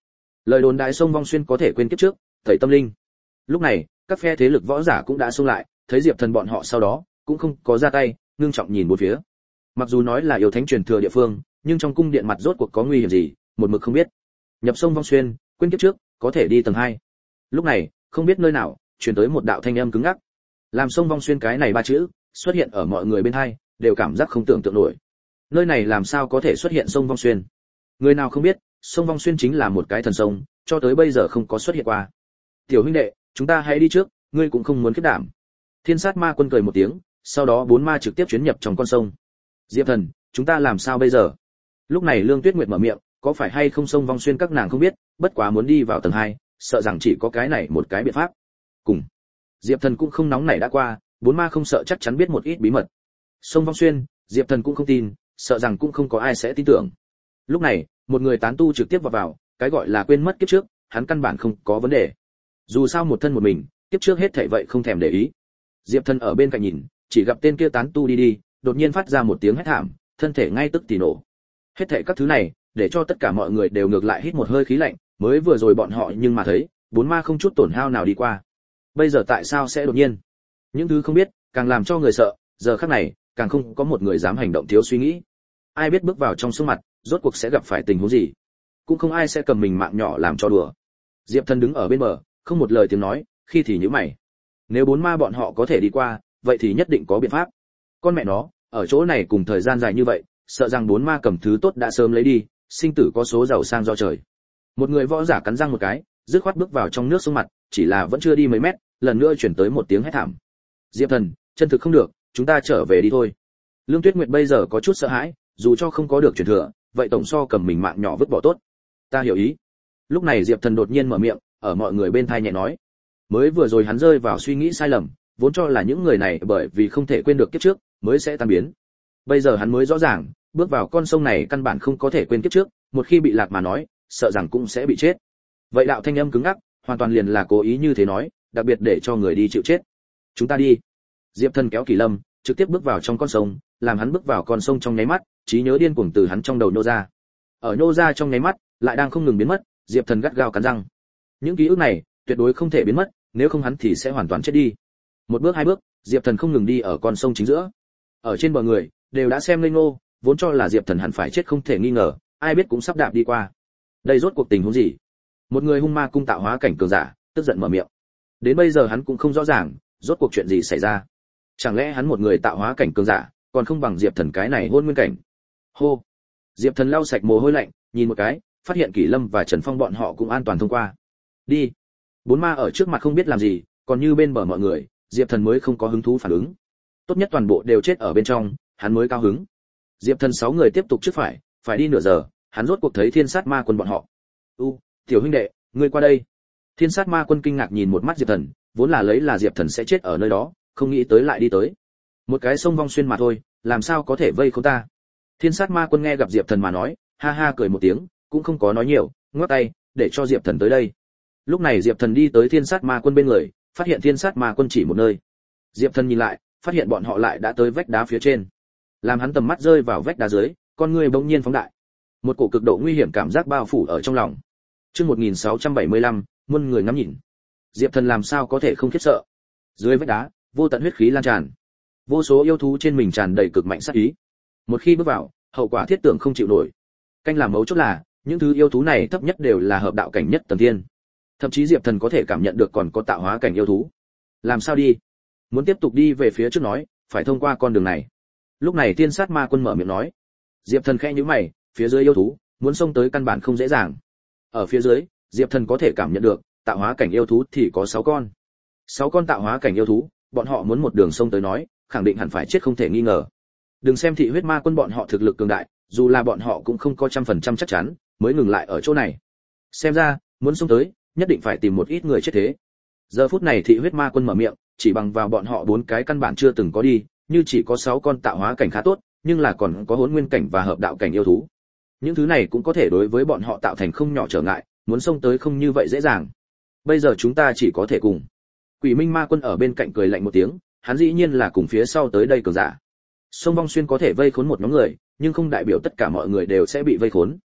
Lời đồn đại sông Vong Xuyên có thể quên kiếp trước, tẩy tâm linh. Lúc này, các phe thế lực võ giả cũng đã xông lại, thấy Diệp Thần bọn họ sau đó, cũng không có ra tay, ngưng trọng nhìn bốn phía. Mặc dù nói là yêu thánh truyền thừa địa phương, nhưng trong cung điện mặt rốt cuộc có nguy hiểm gì, một mực không biết. Nhập sông Vong Xuyên, quên kiếp trước, có thể đi tầng 2. Lúc này, không biết nơi nào, truyền tới một đạo thanh âm cứng ngắc. Làm sông Vong Xuyên cái này ba chữ xuất hiện ở mọi người bên hai, đều cảm giác không tưởng tượng nổi. Nơi này làm sao có thể xuất hiện sông Vong Xuyên? Người nào không biết, sông Vong Xuyên chính là một cái thần sông, cho tới bây giờ không có xuất hiện qua. Tiểu huynh đệ, chúng ta hãy đi trước, ngươi cũng không muốn kết đảm. Thiên Sát Ma Quân cười một tiếng, sau đó 4 ma trực tiếp chuyến nhập trong con sông. Diệp Thần, chúng ta làm sao bây giờ? Lúc này Lương Tuyết Nguyệt mở miệng, có phải hay không sông Vong Xuyên các nàng không biết, bất quá muốn đi vào tầng 2, sợ rằng chỉ có cái này một cái biện pháp. Cùng Diệp Thần cũng không nóng nảy đã qua, 4 ma không sợ chắc chắn biết một ít bí mật. Sông Vong Xuyên, Diệp Thần cũng không tin, sợ rằng cũng không có ai sẽ tin tưởng. Lúc này, một người tán tu trực tiếp vào, cái gọi là quên mất kiếp trước, hắn căn bản không có vấn đề. Dù sao một thân một mình, kiếp trước hết thảy vậy không thèm để ý. Diệp Thần ở bên cạnh nhìn, chỉ gặp tên kia tán tu đi, đột nhiên phát ra một tiếng hét thảm, thân thể ngay tức thì nổ. Hết thảy các thứ này, để cho tất cả mọi người đều ngược lại hít một hơi khí lạnh, mới vừa rồi bọn họ nhưng mà thấy, 4 ma không chút tổn hao nào đi qua. Bây giờ tại sao sẽ đột nhiên? Những thứ không biết, càng làm cho người sợ, giờ khắc này, càng không có một người dám hành động thiếu suy nghĩ. Ai biết bước vào trong sông mặt, rốt cuộc sẽ gặp phải tình huống gì? Cũng không ai sẽ cầm mình mạng nhỏ làm cho đùa. Diệp Thần đứng ở bên bờ, không một lời tiếng nói, khi thì nhíu mày. Nếu 4 ma bọn họ có thể đi qua, vậy thì nhất định có biện pháp. Con mẹ nó, ở chỗ này cùng thời gian dài như vậy, sợ rằng 4 ma cầm thứ tốt đã sớm lấy đi, sinh tử có số giàu sang do trời. Một người võ giả cắn răng một cái, dứt khoát bước vào trong nước sông mặt, chỉ là vẫn chưa đi mấy mét, lần nữa chuyển tới một tiếng hét thảm. Diệp Thần, chân thực không được, chúng ta trở về đi thôi. Lương Tuyết Nguyệt bây giờ có chút sợ hãi, dù cho không có được truyền thừa, vậy tổng so cầm mình mạng nhỏ vứt bỏ tốt. Ta hiểu ý. Lúc này Diệp Thần đột nhiên mở miệng, ở mọi người bên tai nhẹ nói. Mới vừa rồi hắn rơi vào suy nghĩ sai lầm, vốn cho là những người này bởi vì không thể quên được kiếp trước, mới sẽ tan biến. Bây giờ hắn mới rõ ràng, bước vào con sông này căn bản không có thể quên kiếp trước, một khi bị lạc mà nói, sợ rằng cũng sẽ bị chết. Vậy đạo thanh âm cứng ngắc, hoàn toàn liền là cố ý như thế nói, đặc biệt để cho người đi chịu chết. Chúng ta đi. Diệp Thần kéo Kỳ Lâm, trực tiếp bước vào trong con sông, làm hắn bước vào con sông trong nháy mắt, trí nhớ điên cuồng từ hắn trong đầu nô ra. Ở nô ra trong nháy mắt, lại đang không ngừng biến mất, Diệp Thần gắt gao cắn răng. Những ký ức này, tuyệt đối không thể biến mất, nếu không hắn thì sẽ hoàn toàn chết đi. Một bước hai bước, Diệp Thần không ngừng đi ở con sông chính giữa. Ở trên bờ người, đều đã xem lên ngô, vốn cho là Diệp Thần hẳn phải chết không thể nghi ngờ, ai biết cũng sắp đạp đi qua. Đây rốt cuộc tình huống gì? Một người hung ma cung tạo hóa cảnh cường giả, tức giận mở miệng. Đến bây giờ hắn cũng không rõ ràng, rốt cuộc chuyện gì xảy ra. Chẳng lẽ hắn một người tạo hóa cảnh cường giả, còn không bằng Diệp Thần cái này hôn nguyên cảnh? Hô. Diệp Thần lau sạch mồ hôi lạnh, nhìn một cái, phát hiện Kỷ Lâm và Trần Phong bọn họ cũng an toàn thông qua. Đi. 4 ma ở trước mặt không biết làm gì, còn như bên bờ mọi người, Diệp Thần mới không có hứng thú phản ứng. Tốt nhất toàn bộ đều chết ở bên trong, hắn mới cao hứng. Diệp Thần 6 người tiếp tục trước phải đi nửa giờ, hắn rốt cuộc thấy Thiên Sát Ma Quân bọn họ. Tiểu huynh đệ, ngươi qua đây. Thiên Sát Ma Quân kinh ngạc nhìn một mắt Diệp Thần, vốn là lấy là Diệp Thần sẽ chết ở nơi đó, không nghĩ tới lại đi tới. Một cái sông Vong Xuyên mà thôi, làm sao có thể vây khốn ta? Thiên Sát Ma Quân nghe gặp Diệp Thần mà nói, ha ha cười một tiếng, cũng không có nói nhiều, ngoắc tay, để cho Diệp Thần tới đây. Lúc này Diệp Thần đi tới Thiên Sát Ma Quân bên người, phát hiện Thiên Sát Ma Quân chỉ một nơi. Diệp Thần nhìn lại, phát hiện bọn họ lại đã tới vách đá phía trên. Làm hắn tầm mắt rơi vào vách đá dưới, con người bỗng nhiên phóng đại. Một cổ cực độ nguy hiểm cảm giác bao phủ ở trong lòng. Chương 1675, muôn người ngắm nhìn. Diệp Thần làm sao có thể không khiếp sợ? Dưới vách đá, vô tận huyết khí lan tràn. Vô số yêu thú trên mình tràn đầy cực mạnh sát ý. Một khi bước vào, hậu quả thiết tưởng không chịu nổi. Canh làm mấu chốt là, những thứ yêu thú này thấp nhất đều là hợp đạo cảnh nhất tầng thiên. Thậm chí Diệp Thần có thể cảm nhận được còn có tạo hóa cảnh yêu thú. Làm sao đi? Muốn tiếp tục đi về phía trước nói, phải thông qua con đường này. Lúc này Thiên Sát Ma Quân mở miệng nói. Diệp Thần khẽ nhíu mày, phía dưới yêu thú, muốn xông tới căn bản không dễ dàng. Ở phía dưới, Diệp Thần có thể cảm nhận được, tạo hóa cảnh yêu thú thì có 6 con. 6 con tạo hóa cảnh yêu thú, bọn họ muốn một đường xông tới nói, khẳng định hẳn phải chết không thể nghi ngờ. Đừng xem Thị Huyết Ma Quân bọn họ thực lực cường đại, dù là bọn họ cũng không có 100% chắc chắn, mới ngừng lại ở chỗ này. Xem ra, muốn xông tới, nhất định phải tìm một ít người chết thế. Giờ phút này Thị Huyết Ma Quân mở miệng, chỉ bằng vào bọn họ 4 cái căn bản chưa từng có đi, như chỉ có 6 con tạo hóa cảnh khá tốt, nhưng là còn có hỗn nguyên cảnh và hợp đạo cảnh yêu thú. Những thứ này cũng có thể đối với bọn họ tạo thành không nhỏ trở ngại, muốn xông tới không như vậy dễ dàng. Bây giờ chúng ta chỉ có thể cùng. Quỷ Minh Ma Quân ở bên cạnh cười lạnh một tiếng, hắn dĩ nhiên là cùng phía sau tới đây cường giả. Sông Vong Xuyên có thể vây khốn một nhóm người, nhưng không đại biểu tất cả mọi người đều sẽ bị vây khốn.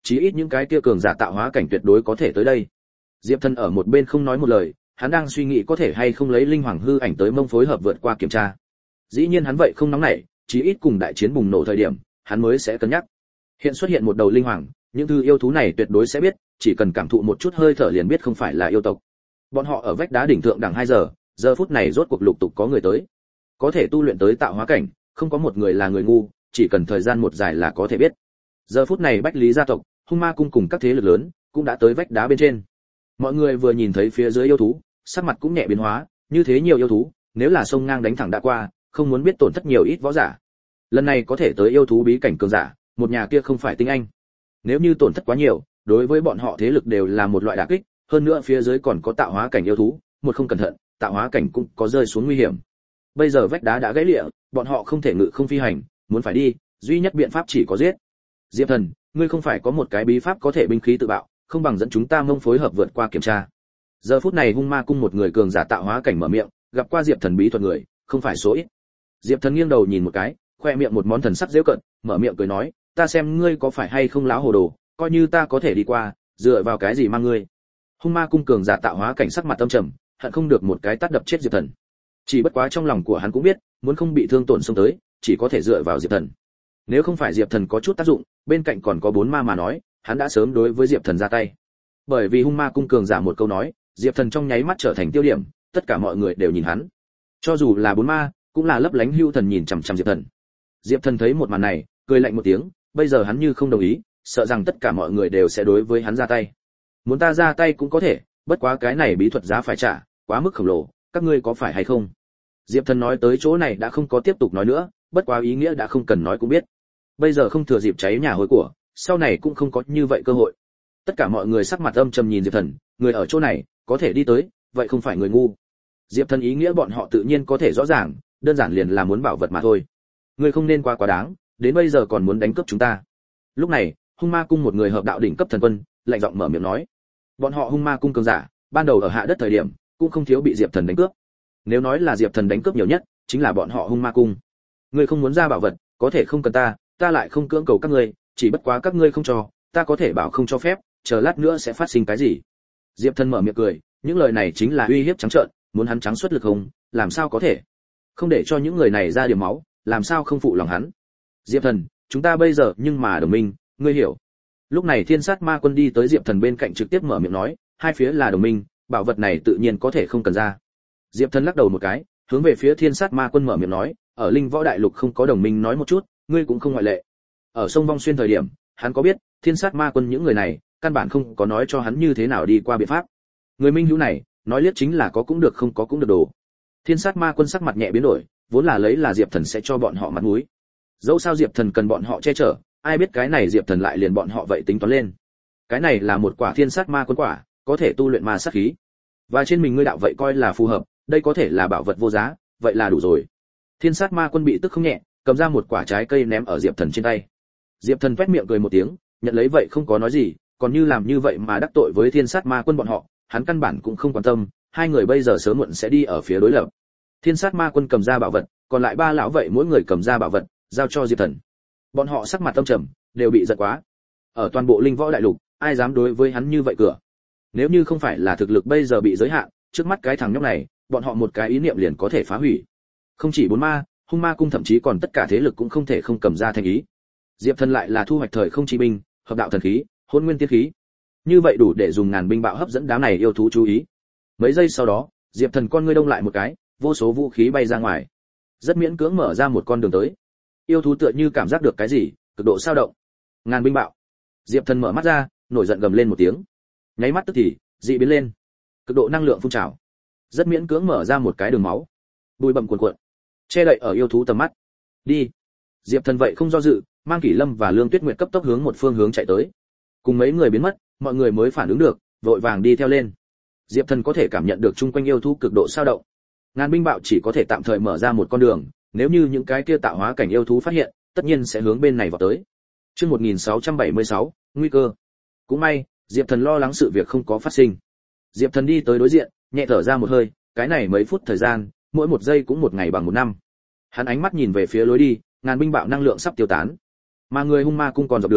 chí ít những cái kia cường giả tạo hóa cảnh tuyệt đối có thể tới đây. Diệp Thần ở một bên không nói một lời, hắn đang suy nghĩ có thể hay không lấy linh hoàng hư ảnh tới mông phối hợp vượt qua kiểm tra. Dĩ nhiên hắn vậy không nóng nảy, chí ít cùng đại chiến bùng nổ thời điểm, hắn mới sẽ cân nhắc. Hiện xuất hiện một đầu linh hoàng, những thứ yêu thú này tuyệt đối sẽ biết, chỉ cần cảm thụ một chút hơi thở liền biết không phải là yêu tộc. Bọn họ ở vách đá đỉnh thượng đằng 2 giờ phút này rốt cuộc lục tục có người tới. Có thể tu luyện tới tạo hóa cảnh, không có một người là người ngu, chỉ cần thời gian một dài là có thể biết. Giờ phút này Bách Lý gia tộc, Hung Ma cung cùng các thế lực lớn cũng đã tới vách đá bên trên. Mọi người vừa nhìn thấy phía dưới yêu thú, sắc mặt cũng nhẹ biến hóa, như thế nhiều yêu thú, nếu là sông ngang đánh thẳng đã qua, không muốn biết tổn thất nhiều ít võ giả. Lần này có thể tới yêu thú bí cảnh cường giả, một nhà kia không phải tinh anh. Nếu như tổn thất quá nhiều, đối với bọn họ thế lực đều là một loại đả kích, hơn nữa phía dưới còn có tạo hóa cảnh yêu thú, một không cẩn thận, tạo hóa cảnh cũng có rơi xuống nguy hiểm. Bây giờ vách đá đã gãy lịa, bọn họ không thể ngự không phi hành, muốn phải đi, duy nhất biện pháp chỉ có giết. Diệp Thần, ngươi không phải có một cái bí pháp có thể binh khí tự bạo, không bằng dẫn chúng ta mông phối hợp vượt qua kiểm tra. Giờ phút này Hung Ma cung một người cường giả tạo hóa cảnh mở miệng, gặp qua Diệp Thần bí thuật người, không phải số ít. Diệp Thần nghiêng đầu nhìn một cái, khoe miệng một món thần sắc giễu cợt, mở miệng cười nói, ta xem ngươi có phải hay không láo hồ đồ, coi như ta có thể đi qua, dựa vào cái gì mang ngươi. Hung Ma cung cường giả tạo hóa cảnh sắc mặt âm trầm, hận không được một cái tát đập chết Diệp Thần. Chỉ bất quá trong lòng của hắn cũng biết, muốn không bị thương tổn xông tới, chỉ có thể dựa vào Diệp Thần. Nếu không phải Diệp Thần có chút tác dụng, bên cạnh còn có 4 ma mà nói, hắn đã sớm đối với Diệp Thần ra tay. Bởi vì Hung Ma cung cường giả một câu nói, Diệp Thần trong nháy mắt trở thành tiêu điểm, tất cả mọi người đều nhìn hắn. Cho dù là 4 ma, cũng là lấp lánh hưu thần nhìn chằm chằm Diệp Thần. Diệp Thần thấy một màn này, cười lạnh một tiếng, bây giờ hắn như không đồng ý, sợ rằng tất cả mọi người đều sẽ đối với hắn ra tay. Muốn ta ra tay cũng có thể, bất quá cái này bí thuật giá phải trả, quá mức khổng lồ, các ngươi có phải hay không? Diệp Thần nói tới chỗ này đã không có tiếp tục nói nữa, bất quá ý nghĩa đã không cần nói cũng biết. Bây giờ không thừa dịp cháy nhà hối của, sau này cũng không có như vậy cơ hội. Tất cả mọi người sắc mặt âm trầm nhìn Diệp Thần, người ở chỗ này có thể đi tới, vậy không phải người ngu. Diệp Thần ý nghĩa bọn họ tự nhiên có thể rõ ràng, đơn giản liền là muốn bảo vật mà thôi. Ngươi không nên quá đáng, đến bây giờ còn muốn đánh cướp chúng ta. Lúc này, Hung Ma cung một người hợp đạo đỉnh cấp thần quân, lạnh giọng mở miệng nói. Bọn họ Hung Ma cung cường giả, ban đầu ở hạ đất thời điểm, cũng không thiếu bị Diệp Thần đánh cướp. Nếu nói là Diệp Thần đánh cướp nhiều nhất, chính là bọn họ Hung Ma cung. Ngươi không muốn ra bảo vật, có thể không cần ta lại không cưỡng cầu các ngươi, chỉ bất quá các ngươi không cho, ta có thể bảo không cho phép, chờ lát nữa sẽ phát sinh cái gì. Diệp Thần mở miệng cười, những lời này chính là uy hiếp trắng trợn, muốn hắn trắng xuất lực không, làm sao có thể. Không để cho những người này ra điểm máu, làm sao không phụ lòng hắn. Diệp Thần, chúng ta bây giờ nhưng mà đồng minh, ngươi hiểu. Lúc này Thiên Sát Ma Quân đi tới Diệp Thần bên cạnh trực tiếp mở miệng nói, hai phía là đồng minh, bảo vật này tự nhiên có thể không cần ra. Diệp Thần lắc đầu một cái, hướng về phía Thiên Sát Ma Quân mở miệng nói, ở Linh Võ Đại Lục không có đồng minh nói một chút, ngươi cũng không ngoại lệ. Ở sông Vong Xuyên thời điểm, hắn có biết, Thiên Sát Ma Quân những người này, căn bản không có nói cho hắn như thế nào đi qua biện pháp. Người minh hữu này, nói liếc chính là có cũng được không có cũng được đồ. Thiên Sát Ma Quân sắc mặt nhẹ biến đổi, vốn là lấy là Diệp Thần sẽ cho bọn họ mặt mũi. Dẫu sao Diệp Thần cần bọn họ che chở, ai biết cái này Diệp Thần lại liền bọn họ vậy tính toán lên. Cái này là một quả Thiên Sát Ma Quân quả, có thể tu luyện ma sát khí. Và trên mình ngươi đạo vậy coi là phù hợp, đây có thể là bảo vật vô giá, vậy là đủ rồi. Thiên Sát Ma Quân bị tức không nhẹ, cầm ra một quả trái cây ném ở Diệp Thần trên tay. Diệp Thần vét miệng cười một tiếng, nhận lấy vậy không có nói gì, còn như làm như vậy mà đắc tội với Thiên Sát Ma Quân bọn họ, hắn căn bản cũng không quan tâm, hai người bây giờ sớm muộn sẽ đi ở phía đối lập. Thiên Sát Ma Quân cầm ra bảo vật, còn lại 3 lão vậy mỗi người cầm ra bảo vật, giao cho Diệp Thần. Bọn họ sắc mặt âm trầm, đều bị giận quá. Ở toàn bộ Linh Võ Đại Lục, ai dám đối với hắn như vậy cửa? Nếu như không phải là thực lực bây giờ bị giới hạn, trước mắt cái thằng nhóc này, bọn họ một cái ý niệm liền có thể phá hủy. Không chỉ 4 ma, Hung Ma cung thậm chí còn tất cả thế lực cũng không thể không cầm ra thành ý. Diệp Thần lại là thu hoạch thời không chi binh, hợp đạo thần khí, hôn nguyên tiên khí. Như vậy đủ để dùng ngàn binh bạo hấp dẫn đám này yêu thú chú ý. Mấy giây sau đó, Diệp Thần con ngươi đông lại một cái, vô số vũ khí bay ra ngoài. Rất miễn cưỡng mở ra một con đường tới. Yêu thú tựa như cảm giác được cái gì, cực độ sao động. Ngàn binh bạo. Diệp Thần mở mắt ra, nổi giận gầm lên một tiếng. Nháy mắt tức thì, dị biến lên. Cực độ năng lượng phun trào. Rất miễn cưỡng mở ra một cái đường máu. Bụi bặm cuồn cuộn, che đậy ở yêu thú tầm mắt. Đi. Diệp Thần vậy không do dự, mang Kỷ Lâm và Lương Tuyết Nguyệt cấp tốc hướng một phương hướng chạy tới. Cùng mấy người biến mất, mọi người mới phản ứng được, vội vàng đi theo lên. Diệp Thần có thể cảm nhận được chung quanh yêu thú cực độ sao động. Ngàn binh bạo chỉ có thể tạm thời mở ra một con đường, nếu như những cái kia tạo hóa cảnh yêu thú phát hiện, tất nhiên sẽ hướng bên này vào tới. Chương 1676, nguy cơ. Cũng may, Diệp Thần lo lắng sự việc không có phát sinh. Diệp Thần đi tới đối diện, nhẹ thở ra một hơi, cái này mấy phút thời gian, mỗi một giây cũng một ngày bằng một năm. Hắn ánh mắt nhìn về phía lối đi, ngàn binh bạo năng lượng sắp tiêu tán. Mà người Hung Ma cung còn dọc đường,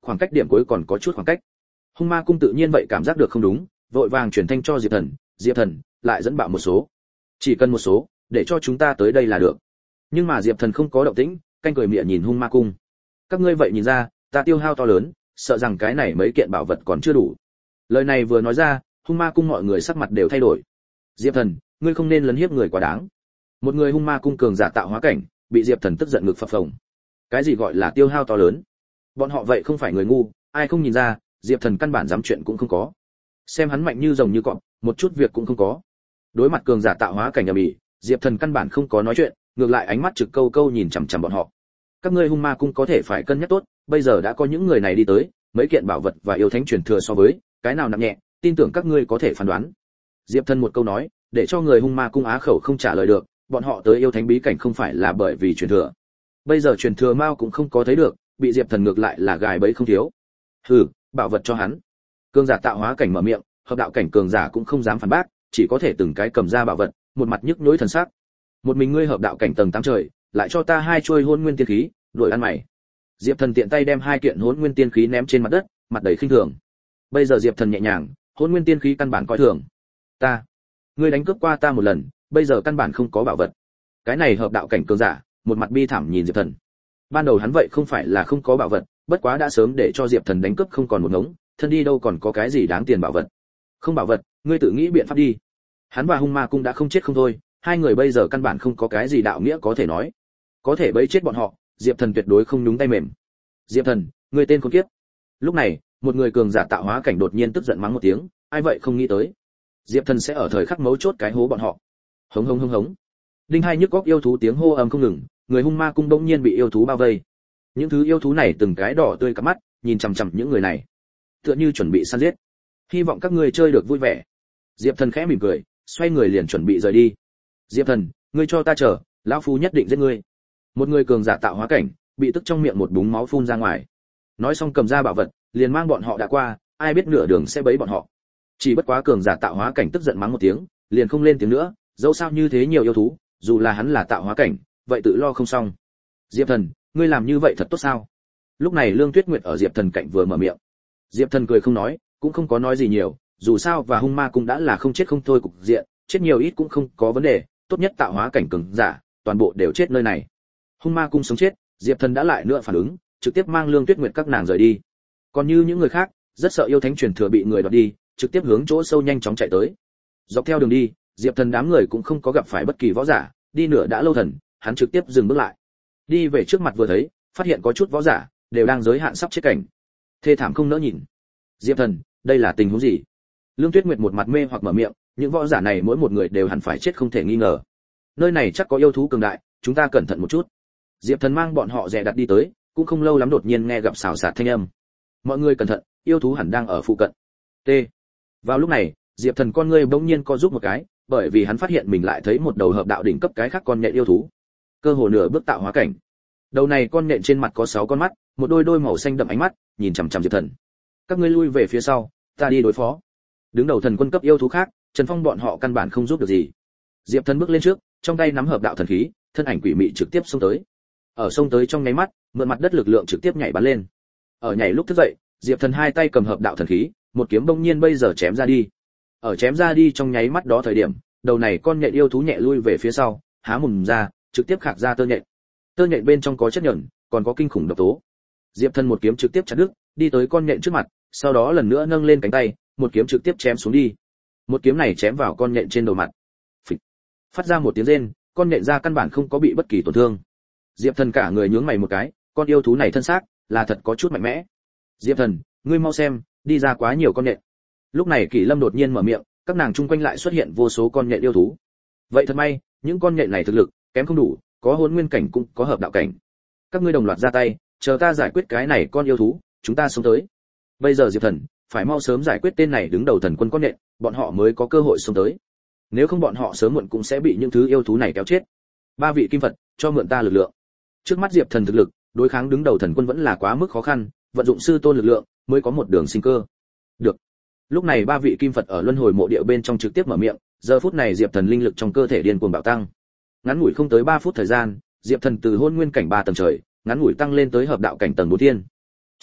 khoảng cách điểm cuối còn có chút khoảng cách. Hung Ma cung tự nhiên vậy cảm giác được không đúng, vội vàng truyền thanh cho Diệp Thần lại dẫn bạo một số. Chỉ cần một số, để cho chúng ta tới đây là được. Nhưng mà Diệp Thần không có động tĩnh, canh cười mỉa nhìn Hung Ma cung. Các ngươi vậy nhìn ra, ta tiêu hao to lớn, sợ rằng cái này mấy kiện bảo vật còn chưa đủ. Lời này vừa nói ra, Hung Ma cung mọi người sắc mặt đều thay đổi. Diệp Thần, ngươi không nên lấn hiếp người quá đáng. Một người Hung Ma cung cường giả tạo hóa cảnh, bị Diệp Thần tức giận ngực phập phồng. Cái gì gọi là tiêu hao to lớn? Bọn họ vậy không phải người ngu, ai không nhìn ra, Diệp Thần căn bản dám chuyện cũng không có. Xem hắn mạnh như rồng như cọp, một chút việc cũng không có. Đối mặt cường giả tạo hóa cảnh ầm ĩ, Diệp Thần căn bản không có nói chuyện, ngược lại ánh mắt trực câu câu nhìn chằm chằm bọn họ. Các ngươi Hung Ma cung có thể phải cân nhắc tốt, bây giờ đã có những người này đi tới, mấy kiện bảo vật và yêu thánh truyền thừa so với, cái nào nặng nhẹ, tin tưởng các ngươi có thể phán đoán. Diệp Thần một câu nói, để cho người Hung Ma cung á khẩu không trả lời được, bọn họ tới yêu thánh bí cảnh không phải là bởi vì truyền thừa. Bây giờ truyền thừa mao cũng không có thấy được, bị Diệp Thần ngược lại là gài bẫy không thiếu. Hừ, bảo vật cho hắn. Cường giả tạo hóa cảnh mở miệng, hợp đạo cảnh cường giả cũng không dám phản bác, chỉ có thể từng cái cầm ra bảo vật, một mặt nhức nhối thần sắc. Một mình ngươi hợp đạo cảnh tầng 8 trời, lại cho ta hai chuôi hôn nguyên tiên khí, đuổi ăn mày. Diệp Thần tiện tay đem hai kiện hôn nguyên tiên khí ném trên mặt đất, mặt đầy khinh thường. Bây giờ Diệp Thần nhẹ nhàng, hôn nguyên tiên khí căn bản coi thường. Ngươi đánh cướp qua ta một lần, bây giờ căn bản không có bảo vật. Cái này hợp đạo cảnh cường giả, một mặt bi thảm nhìn Diệp Thần. Ban đầu hắn vậy không phải là không có bảo vật, bất quá đã sớm để cho Diệp Thần đánh cướp không còn một ngống, thân đi đâu còn có cái gì đáng tiền bảo vật. Không bảo vật, ngươi tự nghĩ biện pháp đi. Hắn và Hung Ma cung đã không chết không thôi, hai người bây giờ căn bản không có cái gì đạo nghĩa có thể nói. Có thể bẫy chết bọn họ, Diệp Thần tuyệt đối không nhúng tay mềm. Diệp Thần, ngươi tên khốn kiếp. Lúc này, một người cường giả tạo hóa cảnh đột nhiên tức giận mắng một tiếng, ai vậy không nghĩ tới. Diệp Thần sẽ ở thời khắc mấu chốt cái hố bọn họ. Hống hống hống hống. Đinh hai nhức góc yêu thú tiếng hô ầm không ngừng, người Hung Ma cung bỗng nhiên bị yêu thú bao vây. Những thứ yêu thú này từng cái đỏ tươi cả mắt, nhìn chằm chằm những người này, tựa như chuẩn bị săn giết. Hy vọng các ngươi chơi được vui vẻ. Diệp Thần khẽ mỉm cười, xoay người liền chuẩn bị rời đi. Diệp Thần, ngươi cho ta chờ, lão phu nhất định giết ngươi. Một người cường giả tạo hóa cảnh, bị tức trong miệng một búng máu phun ra ngoài. Nói xong cầm ra bảo vật, liền mang bọn họ đã qua, ai biết nửa đường sẽ bẫy bọn họ. Chỉ bất quá cường giả tạo hóa cảnh tức giận mắng một tiếng, liền không lên tiếng nữa, dẫu sao như thế nhiều yêu thú, dù là hắn là tạo hóa cảnh, vậy tự lo không xong. Diệp Thần, ngươi làm như vậy thật tốt sao? Lúc này Lương Tuyết Nguyệt ở Diệp Thần cạnh vừa mở miệng. Diệp Thần cười không nói, cũng không có nói gì nhiều, dù sao và Hung Ma cung đã là không chết không thôi cục diện, chết nhiều ít cũng không có vấn đề, tốt nhất tạo hóa cảnh cường giả, toàn bộ đều chết nơi này. Hung Ma cung sống chết, Diệp Thần đã lại nữa phản ứng, trực tiếp mang Lương Tuyết Nguyệt các nàng rời đi. Còn như những người khác, rất sợ yêu thánh truyền thừa bị người đoạt đi, trực tiếp hướng chỗ sâu nhanh chóng chạy tới. Dọc theo đường đi, Diệp Thần đám người cũng không có gặp phải bất kỳ võ giả, đi nửa đã lâu thần, hắn trực tiếp dừng bước lại. Đi về trước mặt vừa thấy, phát hiện có chút võ giả đều đang giới hạn sắp chết cảnh. Thê thảm không nỡ nhìn. Diệp Thần, đây là tình huống gì? Lương Tuyết Nguyệt một mặt mê hoặc mở miệng, những võ giả này mỗi một người đều hẳn phải chết không thể nghi ngờ. Nơi này chắc có yêu thú cường đại, chúng ta cẩn thận một chút. Diệp Thần mang bọn họ dè đặt đi tới, cũng không lâu lắm đột nhiên nghe gặp xào xạc thanh âm. Mọi người cẩn thận, yêu thú hẳn đang ở phụ cận. T. Vào lúc này, Diệp Thần con ngươi bỗng nhiên co rút một cái, bởi vì hắn phát hiện mình lại thấy một đầu hợp đạo đỉnh cấp cái khác con nhện yêu thú. Cơ hồ nửa bước tạo hóa cảnh. Đầu này con nhện trên mặt có 6 con mắt, một đôi màu xanh đậm ánh mắt, nhìn chằm chằm Diệp Thần. Các ngươi lui về phía sau, ta đi đối phó. Đứng đầu thần quân cấp yêu thú khác, Trần Phong bọn họ căn bản không giúp được gì. Diệp Thần bước lên trước, trong tay nắm hợp đạo thần khí, thân ảnh quỷ mị trực tiếp xông tới. Ở xông tới trong nháy mắt, mượn mặt đất lực lượng trực tiếp nhảy bắn lên. Ở nhảy lúc thức dậy, Diệp Thần hai tay cầm hợp đạo thần khí, một kiếm bỗng nhiên bây giờ chém ra đi. Ở chém ra đi trong nháy mắt đó thời điểm, đầu này con nhện yêu thú nhẹ lui về phía sau, há mồm ra, trực tiếp khạc ra tơ nhện. Tơ nhện bên trong có chất nhẫn, còn có kinh khủng độc tố. Diệp Thần một kiếm trực tiếp chặt đứt, đi tới con nhện trước mặt, sau đó lần nữa nâng lên cánh tay, một kiếm trực tiếp chém xuống đi. Một kiếm này chém vào con nhện trên đầu mặt. Phịch. Phát ra một tiếng rên, con nhện ra căn bản không có bị bất kỳ tổn thương. Diệp Thần cả người nhướng mày một cái, con yêu thú này thân xác là thật có chút mạnh mẽ. Diệp Thần, ngươi mau xem, đi ra quá nhiều con nhện. Lúc này Kỷ Lâm đột nhiên mở miệng, các nàng chung quanh lại xuất hiện vô số con nhện yêu thú. Vậy thật may, những con nhện này thực lực kém không đủ, có hồn nguyên cảnh cũng có hợp đạo cảnh. Các ngươi đồng loạt ra tay, chờ ta giải quyết cái này con yêu thú, chúng ta sống tới. Bây giờ Diệp Thần phải mau sớm giải quyết tên này đứng đầu thần quân con nhện, bọn họ mới có cơ hội sống tới. Nếu không bọn họ sớm muộn cũng sẽ bị những thứ yêu thú này kéo chết. 3 vị kim Phật, cho mượn ta lực lượng. Trước mắt Diệp Thần thực lực, đối kháng đứng đầu thần quân vẫn là quá mức khó khăn, vận dụng sư tôn lực lượng mới có một đường sinh cơ. Được. Lúc này 3 vị kim Phật ở luân hồi mộ địa bên trong trực tiếp mở miệng, giờ phút này Diệp Thần linh lực trong cơ thể điên cuồng bạo tăng. Ngắn ngủi không tới 3 phút thời gian, Diệp Thần từ hôn nguyên cảnh 3 tầng trời, ngắn ngủi tăng lên tới hợp đạo cảnh tầng 4 thiên.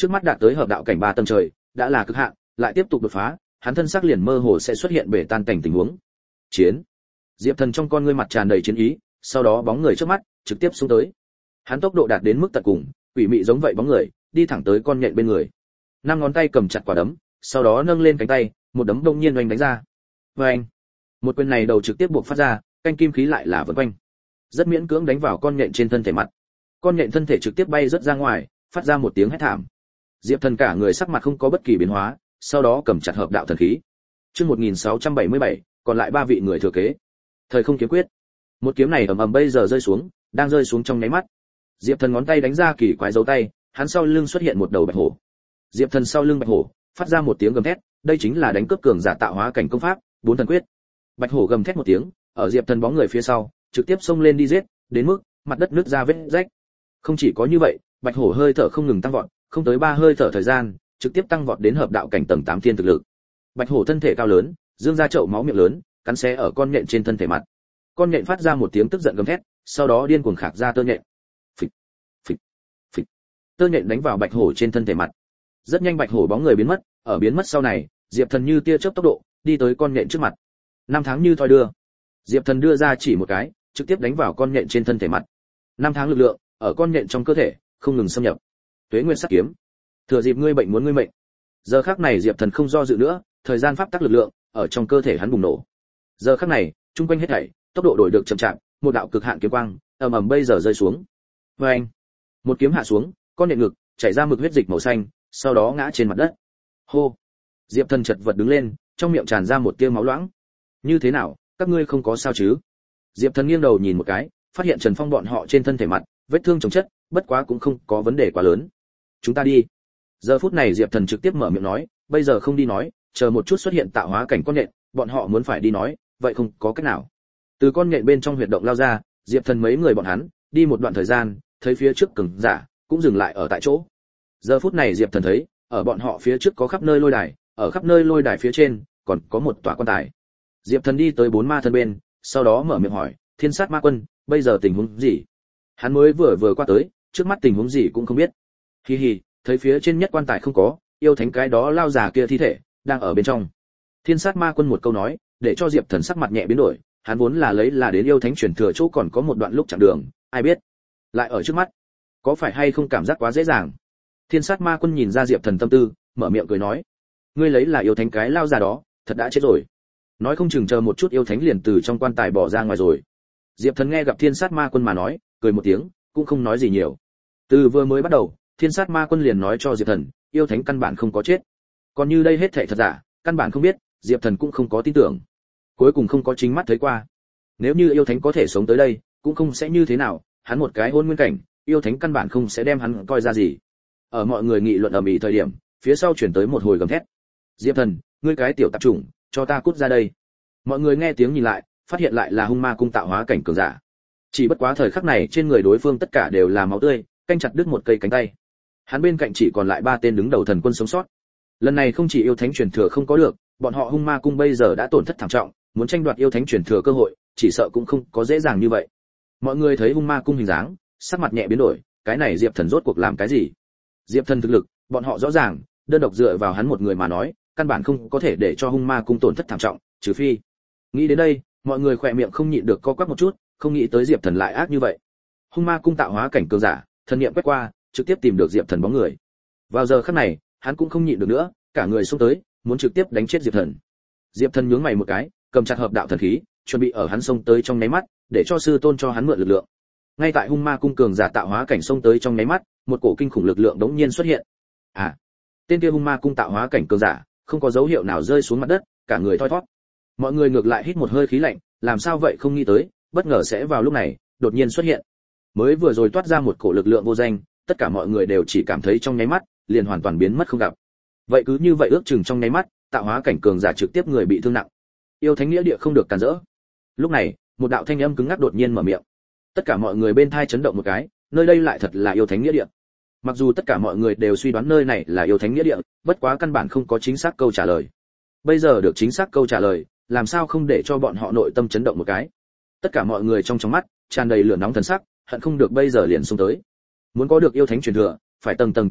Trước mắt đạt tới hợp đạo cảnh 3 tầng trời, đã là cực hạn, lại tiếp tục đột phá, hắn thân xác liền mơ hồ sẽ xuất hiện bể tan cảnh tình huống. Chiến. Diệp Thần trong con ngươi mặt tràn đầy chiến ý, sau đó bóng người trước mắt trực tiếp xuống tới. Hắn tốc độ đạt đến mức tận cùng, quỷ mị giống vậy bóng người, đi thẳng tới con nhện bên người. Năm ngón tay cầm chặt quả đấm, sau đó nâng lên cánh tay, một đấm đông nhiên oanh đánh ra. Oanh! Một quyền này đầu trực tiếp buộc phát ra, canh kim khí lại là vần quanh. Rất miễn cưỡng đánh vào con nhện trên thân thể mặt. Con nhện thân thể trực tiếp bay rất ra ngoài, phát ra một tiếng hét thảm. Diệp Thần cả người sắc mặt không có bất kỳ biến hóa, sau đó cầm chặt hợp đạo thần khí. Chương 1677, còn lại 3 vị người thừa kế. Thời không kiếm quyết. Một kiếm này ầm ầm bây giờ rơi xuống, đang rơi xuống trong nháy mắt. Diệp Thần ngón tay đánh ra kỳ quái dấu tay, hắn sau lưng xuất hiện một đầu bạch hổ. Diệp Thần sau lưng bạch hổ, phát ra một tiếng gầm thét, đây chính là đánh cướp cường giả tạo hóa cảnh công pháp, 4 thần quyết. Bạch hổ gầm thét một tiếng, ở Diệp Thần bóng người phía sau, trực tiếp xông lên đi giết, đến mức mặt đất nứt ra vết rách. Không chỉ có như vậy, bạch hổ hơi thở không ngừng tăng vọt, không tới 3 hơi thở thời gian, trực tiếp tăng vọt đến hợp đạo cảnh tầng 8 thiên thực lực. Bạch hổ thân thể cao lớn, dương ra chậu máu miệng lớn, cắn xé ở con nhện trên thân thể mặt. Con nhện phát ra một tiếng tức giận gầm thét, sau đó điên cuồng khạc ra tơ nhện. Phịch, phịch, phịch. Tơ nhện đánh vào bạch hổ trên thân thể mặt. Rất nhanh bạch hổ bóng người biến mất, ở biến mất sau này, Diệp Thần như tia chớp tốc độ, đi tới con nhện trước mặt. 5 tháng như thoi đưa. Diệp Thần đưa ra chỉ một cái, trực tiếp đánh vào con nhện trên thân thể mặt. 5 tháng lực lượng ở con nhện trong cơ thể không ngừng xâm nhập. Tuế Nguyên Sát Kiếm. Thừa dịp ngươi bệnh muốn ngươi mệnh. Giờ khắc này Diệp Thần không do dự nữa, thời gian pháp tắc lực lượng ở trong cơ thể hắn bùng nổ. Giờ khắc này, trung quanh hết thảy, tốc độ đổi được chậm chạp, một đạo cực hạn kiếm quang ầm ầm bây giờ rơi xuống. Oeng! Một kiếm hạ xuống, con nhện ngực chảy ra mực huyết dịch màu xanh, sau đó ngã trên mặt đất. Hô! Diệp Thần chật vật đứng lên, trong miệng tràn ra một tia máu loãng. Như thế nào, các ngươi không có sao chứ? Diệp Thần nghiêng đầu nhìn một cái, phát hiện Trần Phong bọn họ trên thân thể mặt, vết thương chồng chất, bất quá cũng không có vấn đề quá lớn. Chúng ta đi. Giờ phút này Diệp Thần trực tiếp mở miệng nói, bây giờ không đi nói, chờ một chút xuất hiện tạo hóa cảnh con nhện, bọn họ muốn phải đi nói, vậy không có cách nào. Từ con nhện bên trong huyệt động lao ra, Diệp Thần mấy người bọn hắn đi một đoạn thời gian, thấy phía trước cường giả cũng dừng lại ở tại chỗ. Giờ phút này Diệp Thần thấy, ở bọn họ phía trước có khắp nơi lôi đài, ở khắp nơi lôi đài phía trên còn có một tòa quan tài. Diệp Thần đi tới 4 ma thân bên, sau đó mở miệng hỏi, Thiên Sát Ma Quân, bây giờ tình huống gì? Hắn mới vừa qua tới, trước mắt tình huống gì cũng không biết. Hi hi, thấy phía trên nhất quan tài không có, yêu thánh cái đó lao già kia thi thể đang ở bên trong. Thiên Sát Ma Quân một câu nói, để cho Diệp Thần sắc mặt nhẹ biến đổi, hắn vốn là lấy là đến yêu thánh truyền thừa chỗ còn có một đoạn lúc chặng đường, ai biết lại ở trước mắt, có phải hay không cảm giác quá dễ dàng. Thiên Sát Ma Quân nhìn ra Diệp Thần tâm tư, mở miệng cười nói, ngươi lấy là yêu thánh cái lao già đó, thật đã chết rồi. Nói không chừng chờ một chút yêu thánh liền từ trong quan tài bỏ ra ngoài rồi. Diệp Thần nghe gặp Thiên Sát Ma Quân mà nói, cười một tiếng, cũng không nói gì nhiều. Từ vừa mới bắt đầu, Thiên Sát Ma Quân liền nói cho Diệp Thần, yêu thánh căn bản không có chết. Còn như đây hết thảy thật giả, căn bản không biết, Diệp Thần cũng không có tin tưởng. Cuối cùng không có chính mắt thấy qua. Nếu như yêu thánh có thể sống tới đây, cũng không sẽ như thế nào, hắn một cái hôn nguyên cảnh, yêu thánh căn bản không sẽ đem hắn coi ra gì. Ở mọi người nghị luận ầm ĩ thời điểm, phía sau chuyển tới một hồi gầm thét. Diệp Thần, ngươi cái tiểu tạp chủng, cho ta cút ra đây. Mọi người nghe tiếng nhìn lại, phát hiện lại là hung ma cung tạo hóa cảnh cường giả. Chỉ bất quá thời khắc này trên người đối phương tất cả đều là máu tươi, canh chặt đứt một cây cánh tay. Hắn bên cạnh chỉ còn lại 3 tên đứng đầu thần quân sống sót. Lần này không chỉ yêu thánh truyền thừa không có được, bọn họ hung ma cung bây giờ đã tổn thất thảm trọng, muốn tranh đoạt yêu thánh truyền thừa cơ hội, chỉ sợ cũng không có dễ dàng như vậy. Mọi người thấy hung ma cung hình dáng, sắc mặt nhẹ biến đổi, cái này Diệp Thần rốt cuộc làm cái gì? Diệp Thần thực lực, bọn họ rõ ràng, đơn độc dựa vào hắn một người mà nói, căn bản không có thể để cho hung ma cung tổn thất thảm trọng, trừ phi. Nghĩ đến đây, mọi người khỏe miệng không nhịn được co quắp một chút, không nghĩ tới Diệp Thần lại ác như vậy. Hung ma cung tạo hóa cảnh cường giả, thần niệm quét qua, trực tiếp tìm được Diệp Thần bóng người. Vào giờ khắc này, hắn cũng không nhịn được nữa, cả người xông tới, muốn trực tiếp đánh chết Diệp Thần. Diệp Thần nhướng mày một cái, cầm chặt hợp đạo thần khí, chuẩn bị ở hắn xông tới trong nháy mắt, để cho sư tôn cho hắn mượn lực lượng. Ngay tại hung ma cung cường giả tạo hóa cảnh xông tới trong nháy mắt, một cổ kinh khủng lực lượng đống nhiên xuất hiện. À, tên kia hung ma cung tạo hóa cảnh cường giả, không có dấu hiệu nào rơi xuống mặt đất, cả người thoi thoát. Mọi người ngược lại hít một hơi khí lạnh, làm sao vậy không nghĩ tới, bất ngờ sẽ vào lúc này, đột nhiên xuất hiện. Mới vừa rồi toát ra một cổ lực lượng vô danh, tất cả mọi người đều chỉ cảm thấy trong nháy mắt, liền hoàn toàn biến mất không gặp. Vậy cứ như vậy ước chừng trong nháy mắt, tạo hóa cảnh cường giả trực tiếp người bị thương nặng. Yêu thánh nghĩa địa không được cản rỡ. Lúc này, một đạo thanh âm cứng ngắc đột nhiên mở miệng. Tất cả mọi người bên tai chấn động một cái, nơi đây lại thật là yêu thánh nghĩa địa. Mặc dù tất cả mọi người đều suy đoán nơi này là yêu thánh nghĩa địa, bất quá căn bản không có chính xác câu trả lời. Bây giờ được chính xác câu trả lời, làm sao không để cho bọn họ nội tâm chấn động một cái. Tất cả mọi người trong mắt tràn đầy lửa nóng thần sắc, hận không được bây giờ liền xông tới. Muốn có được yêu thánh truyền thừa, phải tầng tầng tỉ thí,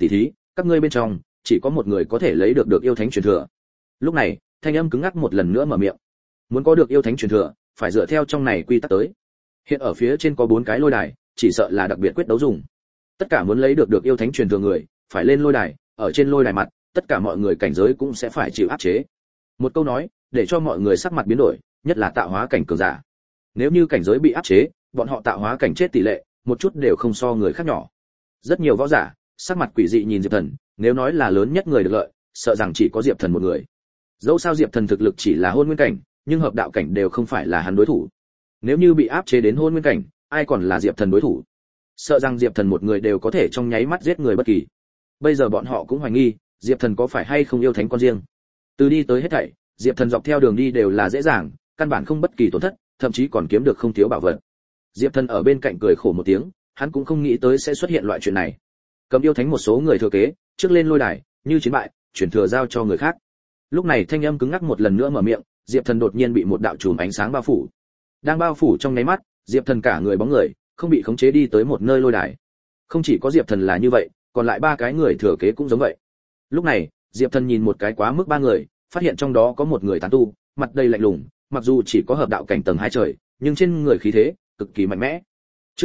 các ngươi bên trong chỉ có một người có thể lấy được yêu thánh truyền thừa. Lúc này, thanh âm cứng ngắc một lần nữa mở miệng. Muốn có được yêu thánh truyền thừa, phải dựa theo trong này quy tắc tới. Hiện ở phía trên có 4 cái lôi đài, chỉ sợ là đặc biệt quyết đấu dùng. Tất cả muốn lấy được yêu thánh truyền thừa người, phải lên lôi đài, ở trên lôi đài mặt, tất cả mọi người cảnh giới cũng sẽ phải chịu áp chế. Một câu nói, để cho mọi người sắc mặt biến đổi, nhất là tạo hóa cảnh cường giả. Nếu như cảnh giới bị áp chế, bọn họ tạo hóa cảnh chết tỷ lệ, một chút đều không so người khác nhỏ. Rất nhiều võ giả, sắc mặt quỷ dị nhìn Diệp Thần, nếu nói là lớn nhất người được lợi, sợ rằng chỉ có Diệp Thần một người. Dẫu sao Diệp Thần thực lực chỉ là hôn nguyên cảnh, nhưng hợp đạo cảnh đều không phải là hắn đối thủ. Nếu như bị áp chế đến hôn nguyên cảnh, ai còn là Diệp Thần đối thủ? Sợ rằng Diệp Thần một người đều có thể trong nháy mắt giết người bất kỳ. Bây giờ bọn họ cũng hoài nghi, Diệp Thần có phải hay không yêu thánh con riêng. Từ đi tới hết thảy, Diệp Thần dọc theo đường đi đều là dễ dàng, căn bản không bất kỳ tổn thất, thậm chí còn kiếm được không thiếu bảo vật. Diệp Thần ở bên cạnh cười khổ một tiếng, hắn cũng không nghĩ tới sẽ xuất hiện loại chuyện này. Cầm yêu thánh một số người thừa kế, trước lên lôi đài, như chiến bại, chuyển thừa giao cho người khác. Lúc này thanh âm cứng ngắc một lần nữa mở miệng, Diệp Thần đột nhiên bị một đạo chùm ánh sáng bao phủ. Đang bao phủ trong nháy mắt, Diệp Thần cả người bóng người, không bị khống chế đi tới một nơi lôi đài. Không chỉ có Diệp Thần là như vậy, còn lại 3 cái người thừa kế cũng giống vậy. Lúc này, Diệp Thần nhìn một cái quá mức 3 người, phát hiện trong đó có một người tán tu, mặt đầy lạnh lùng, mặc dù chỉ có hợp đạo cảnh tầng 2 trời, nhưng trên người khí thế cực kỳ mạnh mẽ. Chương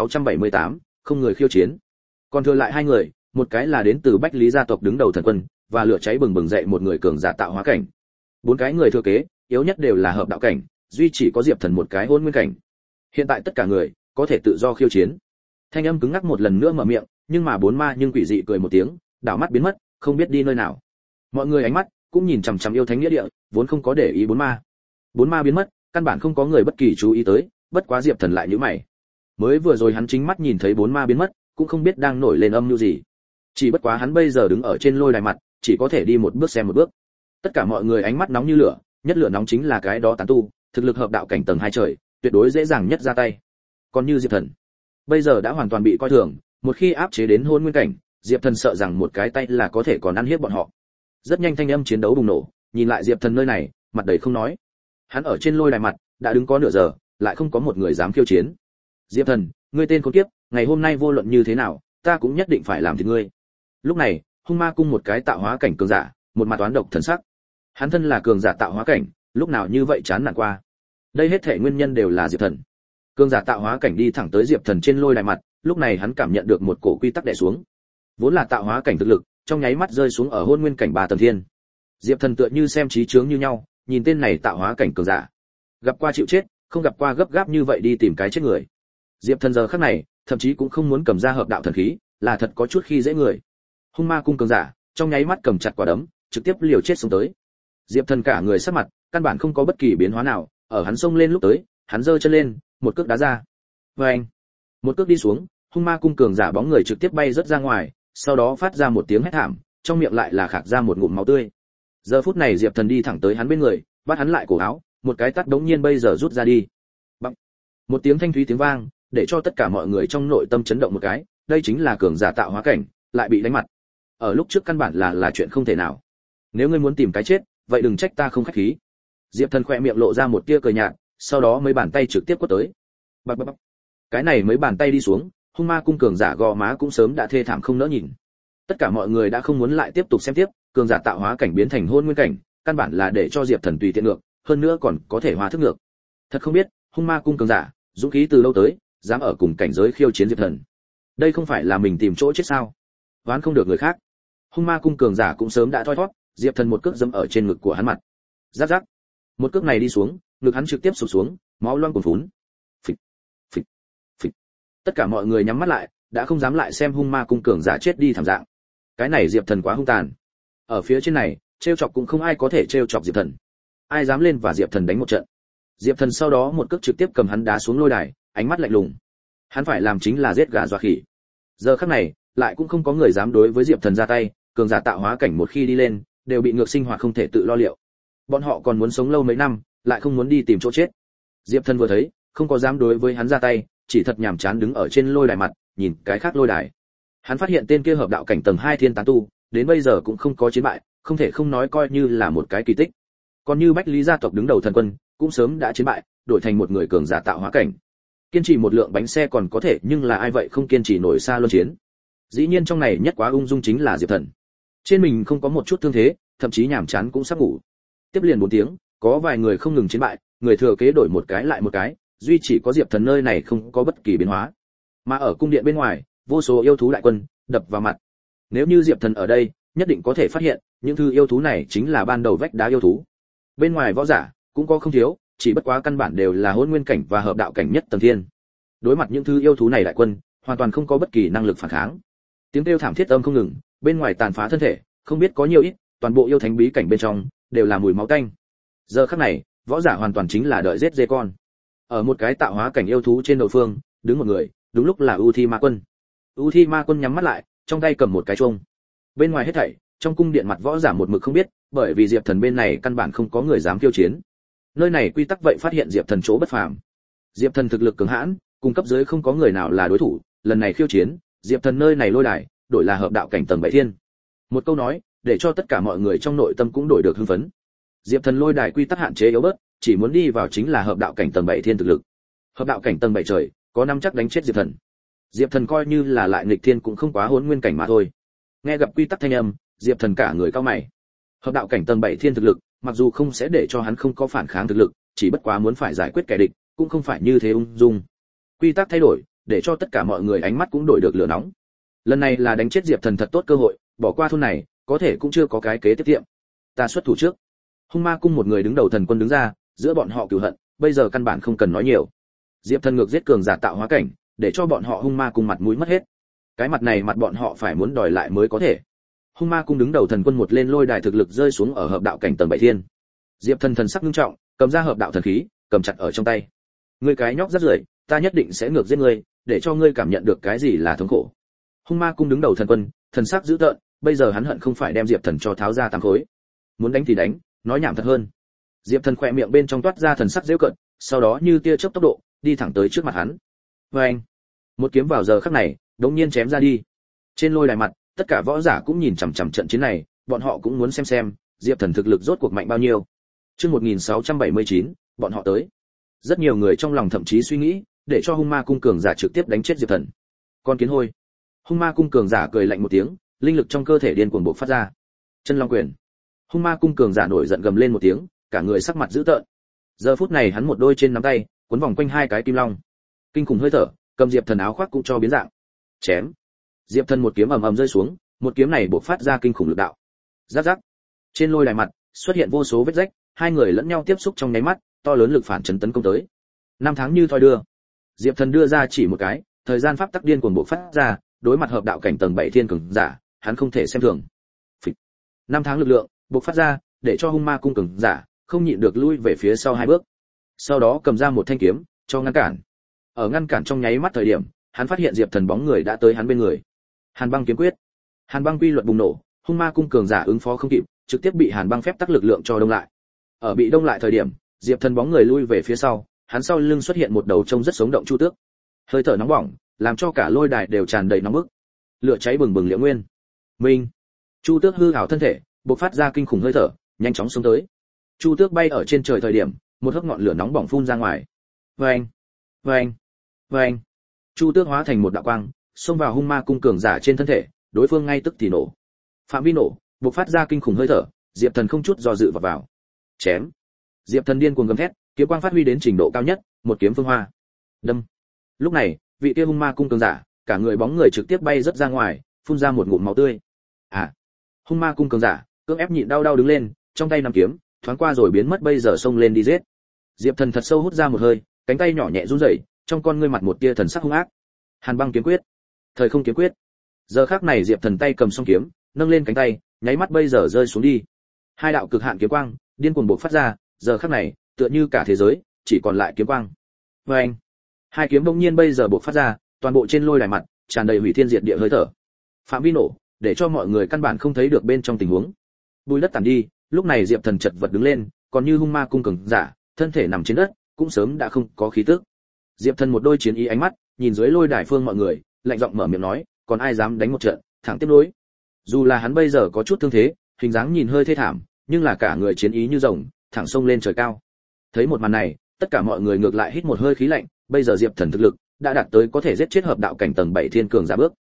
1678, không người khiêu chiến. Còn thừa lại 2 người, một cái là đến từ Bách Lý gia tộc đứng đầu thần quân, và lửa cháy bừng bừng dậy một người cường giả tạo hóa cảnh. 4 cái người thừa kế, yếu nhất đều là hợp đạo cảnh, duy chỉ có Diệp Thần một cái hôn nguyên cảnh. Hiện tại tất cả người có thể tự do khiêu chiến. Thanh âm cứng ngắc một lần nữa mở miệng, nhưng mà 4 ma nhưng quỷ dị cười một tiếng, đảo mắt biến mất, không biết đi nơi nào. Mọi người ánh mắt cũng nhìn chằm chằm yêu thánh nghĩa địa, vốn không có để ý 4 ma. 4 ma biến mất, căn bản không có người bất kỳ chú ý tới, bất quá Diệp Thần lại nhíu mày. Mới vừa rồi hắn chính mắt nhìn thấy 4 ma biến mất, cũng không biết đang nổi lên âm mưu gì. Chỉ bất quá hắn bây giờ đứng ở trên lôi đài mặt, chỉ có thể đi một bước xem một bước. Tất cả mọi người ánh mắt nóng như lửa, nhất lửa nóng chính là cái đó tán tu, thực lực hợp đạo cảnh tầng 2 trời, tuyệt đối dễ dàng nhất ra tay. Còn như Diệp Thần, bây giờ đã hoàn toàn bị coi thường, một khi áp chế đến hôn nguyên cảnh, Diệp Thần sợ rằng một cái tay là có thể còn ăn hiếp bọn họ. Rất nhanh thanh âm chiến đấu bùng nổ, nhìn lại Diệp Thần nơi này, mặt đầy không nói. Hắn ở trên lôi đài mặt, đã đứng có nửa giờ, lại không có một người dám khiêu chiến. Diệp Thần, ngươi tên khốn kiếp, ngày hôm nay vô luận như thế nào, ta cũng nhất định phải làm thịt ngươi. Lúc này, Hung Ma cung một cái tạo hóa cảnh cường giả, một mặt toán độc thần sắc. Hắn thân là cường giả tạo hóa cảnh, lúc nào như vậy chán nản qua. Đây hết thể nguyên nhân đều là Diệp Thần. Cường giả tạo hóa cảnh đi thẳng tới Diệp Thần trên lôi đài mặt, lúc này hắn cảm nhận được một cổ quy tắc đè xuống. Vốn là tạo hóa cảnh thực lực, trong nháy mắt rơi xuống ở hôn nguyên cảnh 3 tầng thiên. Diệp Thần tựa như xem trí chướng như nhau, nhìn tên này tạo hóa cảnh cường giả. Gặp qua chịu chết, không gặp qua gấp gáp như vậy đi tìm cái chết người. Diệp Thần giờ khắc này, thậm chí cũng không muốn cầm ra hợp đạo thần khí, là thật có chút khi dễ người. Hung Ma cung cường giả, trong nháy mắt cầm chặt quả đấm, trực tiếp liều chết xông tới. Diệp Thần cả người sắc mặt, căn bản không có bất kỳ biến hóa nào, ở hắn xông lên lúc tới, hắn giơ chân lên, một cước đá ra. Oeng! Một cước đi xuống, Hung Ma cung cường giả bóng người trực tiếp bay rất ra ngoài, sau đó phát ra một tiếng hét thảm, trong miệng lại là khạc ra một ngụm máu tươi. Giờ phút này Diệp Thần đi thẳng tới hắn bên người, bắt hắn lại cổ áo, một cái tát đống nhiên bây giờ rút ra đi. Bằng. Một tiếng thanh thúy tiếng vang, để cho tất cả mọi người trong nội tâm chấn động một cái, đây chính là cường giả tạo hóa cảnh, lại bị đánh mặt. Ở lúc trước căn bản là chuyện không thể nào. Nếu ngươi muốn tìm cái chết, vậy đừng trách ta không khách khí. Diệp Thần khẽ miệng lộ ra một tia cười nhạt, sau đó mấy bàn tay trực tiếp quất tới. Bập bập bập. Cái này mấy bàn tay đi xuống, Hung Ma cung cường giả gò má cũng sớm đã thê thảm không nỡ nhìn. Tất cả mọi người đã không muốn lại tiếp tục xem tiếp, cường giả tạo hóa cảnh biến thành hôn nguyên cảnh, căn bản là để cho Diệp Thần tùy tiện ngược, hơn nữa còn có thể hóa thức ngược. Thật không biết, Hung Ma cung cường giả, dũng khí từ lâu tới, dám ở cùng cảnh giới khiêu chiến Diệp Thần. Đây không phải là mình tìm chỗ chết sao? Oán không được người khác. Hung Ma cung cường giả cũng sớm đã thoi thoát, Diệp Thần một cước dẫm ở trên ngực của hắn mặt. Rắc rắc. Một cước này đi xuống, ngực hắn trực tiếp sụp xuống, máu loang cuồn phún. Phịch, phịch, phịch. Tất cả mọi người nhắm mắt lại, đã không dám lại xem Hung Ma cung cường giả chết đi thảm dạng. Cái này Diệp Thần quá hung tàn. Ở phía trên này, trêu chọc cũng không ai có thể trêu chọc Diệp Thần. Ai dám lên và Diệp Thần đánh một trận. Diệp Thần sau đó một cước trực tiếp cầm hắn đá xuống lôi đài, ánh mắt lạnh lùng. Hắn phải làm chính là giết gà dọa khỉ. Giờ khắc này, lại cũng không có người dám đối với Diệp Thần ra tay, cường giả tạo hóa cảnh một khi đi lên, đều bị ngược sinh hoạt không thể tự lo liệu. Bọn họ còn muốn sống lâu mấy năm, lại không muốn đi tìm chỗ chết. Diệp Thần vừa thấy, không có dám đối với hắn ra tay, chỉ thật nhàm chán đứng ở trên lôi đài mặt, nhìn cái khác lôi đài. Hắn phát hiện tên kia hợp đạo cảnh tầng 2 thiên tán tu, đến bây giờ cũng không có chiến bại, không thể không nói coi như là một cái kỳ tích. Còn như Bách Lý gia tộc đứng đầu thần quân, cũng sớm đã chiến bại, đổi thành một người cường giả tạo hóa cảnh. Kiên trì một lượng bánh xe còn có thể, nhưng là ai vậy không kiên trì nổi xa luân chiến. Dĩ nhiên trong này nhất quá ung dung chính là Diệp Thần. Trên mình không có một chút thương thế, thậm chí nhàm chán cũng sắp ngủ. Tiếp liền 4 tiếng, có vài người không ngừng chiến bại, người thừa kế đổi một cái lại một cái, duy chỉ có Diệp Thần nơi này không có bất kỳ biến hóa. Mà ở cung điện bên ngoài, vô số yêu thú đại quân đập vào mặt. Nếu như Diệp Thần ở đây, nhất định có thể phát hiện, những thứ yêu thú này chính là ban đầu vách đá yêu thú. Bên ngoài võ giả cũng có không thiếu, chỉ bất quá căn bản đều là hỗn nguyên cảnh và hợp đạo cảnh nhất tầng thiên. Đối mặt những thứ yêu thú này đại quân, hoàn toàn không có bất kỳ năng lực phản kháng. Tiếng kêu thảm thiết âm không ngừng, bên ngoài tàn phá thân thể, không biết có nhiều ít, toàn bộ yêu thánh bí cảnh bên trong đều là mùi máu tanh. Giờ khắc này, võ giả hoàn toàn chính là đợi giết dê con. Ở một cái tạo hóa cảnh yêu thú trên đầu phương, đứng một người, đúng lúc là U Thi Ma Quân. U Thi Ma Quân nhắm mắt lại, trong tay cầm một cái chuông. Bên ngoài hết thảy, trong cung điện mặt võ giả một mực không biết, bởi vì Diệp Thần bên này căn bản không có người dám khiêu chiến. Nơi này quy tắc vậy phát hiện Diệp Thần chỗ bất phàm. Diệp Thần thực lực cường hãn, cung cấp dưới không có người nào là đối thủ, lần này khiêu chiến, Diệp Thần nơi này lôi đài, đổi là hợp đạo cảnh tầng 7 thiên. Một câu nói, để cho tất cả mọi người trong nội tâm cũng đổi được hưng phấn. Diệp Thần lôi đài quy tắc hạn chế yếu bớt, chỉ muốn đi vào chính là hợp đạo cảnh tầng 7 thiên thực lực. Hợp đạo cảnh tầng 7 trời, có năm chắc đánh chết Diệp Thần. Diệp Thần coi như là lại nghịch thiên cũng không quá hỗn nguyên cảnh mà thôi. Nghe gặp quy tắc thanh âm, Diệp Thần cả người cau mày. Hợp đạo cảnh tầng 7 thiên thực lực, mặc dù không sẽ để cho hắn không có phản kháng thực lực, chỉ bất quá muốn phải giải quyết kẻ địch, cũng không phải như thế ung dung. Quy tắc thay đổi, để cho tất cả mọi người ánh mắt cũng đổi được lửa nóng. Lần này là đánh chết Diệp Thần thật tốt cơ hội, bỏ qua thôn này, có thể cũng chưa có cái kế tiếp tiệm. Ta xuất thủ trước. Hung Ma cung một người đứng đầu thần quân đứng ra, giữa bọn họ cừu hận, bây giờ căn bản không cần nói nhiều. Diệp Thần ngược giết cường giả tạo hóa cảnh, để cho bọn họ Hung Ma cung mặt mũi mất hết. Cái mặt này mặt bọn họ phải muốn đòi lại mới có thể. Hung Ma cung đứng đầu thần quân một lên lôi đài thực lực rơi xuống ở hợp đạo cảnh tầng 7 thiên. Diệp Thần thần sắc nghiêm trọng, cầm ra hợp đạo thần khí, cầm chặt ở trong tay. Ngươi cái nhóc rất rưởi, ta nhất định sẽ ngược giết ngươi, để cho ngươi cảm nhận được cái gì là thống khổ. Hung Ma cung đứng đầu thần quân, thần sắc dữ tợn, bây giờ hắn hận không phải đem Diệp Thần cho tháo ra tám khối. Muốn đánh thì đánh, nói nhảm thật hơn. Diệp Thần khỏe miệng bên trong toát ra thần sắc giễu cợt, sau đó như tia chớp tốc độ, đi thẳng tới trước mặt hắn. Oeng! Một kiếm vào giờ khắc này, đống nhiên chém ra đi. Trên lôi đài mặt, tất cả võ giả cũng nhìn chằm chằm trận chiến này, bọn họ cũng muốn xem Diệp Thần thực lực rốt cuộc mạnh bao nhiêu. Chương 1679, bọn họ tới. Rất nhiều người trong lòng thậm chí suy nghĩ, để cho Hung Ma cung cường giả trực tiếp đánh chết Diệp Thần. Con kiến hôi. Hung Ma cung cường giả cười lạnh một tiếng, linh lực trong cơ thể điên cuồng bộc phát ra. Chân Long quyền. Hung Ma cung cường giả nổi giận gầm lên một tiếng, cả người sắc mặt dữ tợn. Giờ phút này hắn một đôi trên nắm tay, cuốn vòng quanh hai cái kim long. Kinh khủng hơi thở, cầm Diệp Thần áo khoác cũng cho biến dạng. Chém. Diệp Thần một kiếm ầm ầm rơi xuống, một kiếm này bộc phát ra kinh khủng lực đạo. Rắc rắc. Trên lôi đài mặt, xuất hiện vô số vết rách, hai người lẫn nhau tiếp xúc trong nháy mắt, to lớn lực phản chấn tấn công tới. Năm tháng như thoi đưa. Diệp Thần đưa ra chỉ một cái, thời gian pháp tắc điên cuồng bộc phát ra, đối mặt hợp đạo cảnh tầng 7 thiên cường giả, hắn không thể xem thường. Phịch. Năm tháng lực lượng bộc phát ra, để cho Hung Ma cung cường giả không nhịn được lui về phía sau hai bước. Sau đó cầm ra một thanh kiếm, cho ngăn cản. Ở ngăn cản trong nháy mắt thời điểm, hắn phát hiện Diệp Thần bóng người đã tới hắn bên người. Hàn Băng kiếm quyết. Hàn Băng quy luật bùng nổ, Hung Ma cung cường giả ứng phó không kịp, trực tiếp bị Hàn Băng phép tắc lực lượng cho đông lại. Ở bị đông lại thời điểm, Diệp Thần bóng người lui về phía sau, hắn sau lưng xuất hiện một đầu trông rất sống động chu tước. Hơi thở nóng bỏng, làm cho cả lôi đài đều tràn đầy nóng bức. Lửa cháy bừng bừng liễu nguyên. Minh. Chu tước hư ảo thân thể, bộc phát ra kinh khủng hơi thở, nhanh chóng xông tới. Chu tước bay ở trên trời thời điểm, một hớp ngọn lửa nóng bỏng phun ra ngoài. Vâng, vâng, vâng. Chu tước hóa thành một đạo quang, xông vào Hung Ma cung cường giả trên thân thể, đối phương ngay tức thì nổ. Phạm vi nổ, bộc phát ra kinh khủng hơi thở, Diệp Thần không chút do dự vào. Chém. Diệp Thần điên cuồng gầm thét, kiếm quang phát huy đến trình độ cao nhất, một kiếm phương hoa. Đâm. Lúc này, vị kia Hung Ma cung cường giả, cả người bóng người trực tiếp bay rất ra ngoài, phun ra một ngụm máu tươi. À. Hung Ma cung cường giả, cưỡng ép nhịn đau đứng lên, trong tay nắm kiếm, thoáng qua rồi biến mất, bây giờ xông lên đi giết. Diệp Thần thật sâu hút ra một hơi, cánh tay nhỏ nhẹ run rẩy, trong con ngươi mặt một tia thần sắc hung ác. Hàn Băng kiếm quyết, thời không kiếm quyết. Giờ khắc này Diệp Thần tay cầm song kiếm, nâng lên cánh tay, nháy mắt bây giờ rơi xuống đi. Hai đạo cực hạn kiếm quang, điên cuồng bộc phát ra, giờ khắc này, tựa như cả thế giới chỉ còn lại kiếm quang. Oeng. Hai kiếm bỗng nhiên bây giờ bộc phát ra, toàn bộ trên lôi đài mặt tràn đầy hủy thiên diệt địa hơi thở. Phạm vi nổ, để cho mọi người căn bản không thấy được bên trong tình huống. Bùi đất tản đi, lúc này Diệp Thần chật vật đứng lên, còn như Hung Ma cung cường giả, thân thể nằm trên đất, cũng sớm đã không có khí tức. Diệp Thần một đôi chiến ý ánh mắt, nhìn dưới lôi đài phương mọi người, lạnh giọng mở miệng nói, còn ai dám đánh một trận, thẳng tiếp nối. Dù là hắn bây giờ có chút thương thế, hình dáng nhìn hơi thê thảm, nhưng là cả người chiến ý như rồng, thẳng xông lên trời cao. Thấy một màn này, tất cả mọi người ngược lại hít một hơi khí lạnh, bây giờ Diệp Thần thực lực đã đạt tới có thể giết chết hợp đạo cảnh tầng 7 thiên cường giả bước.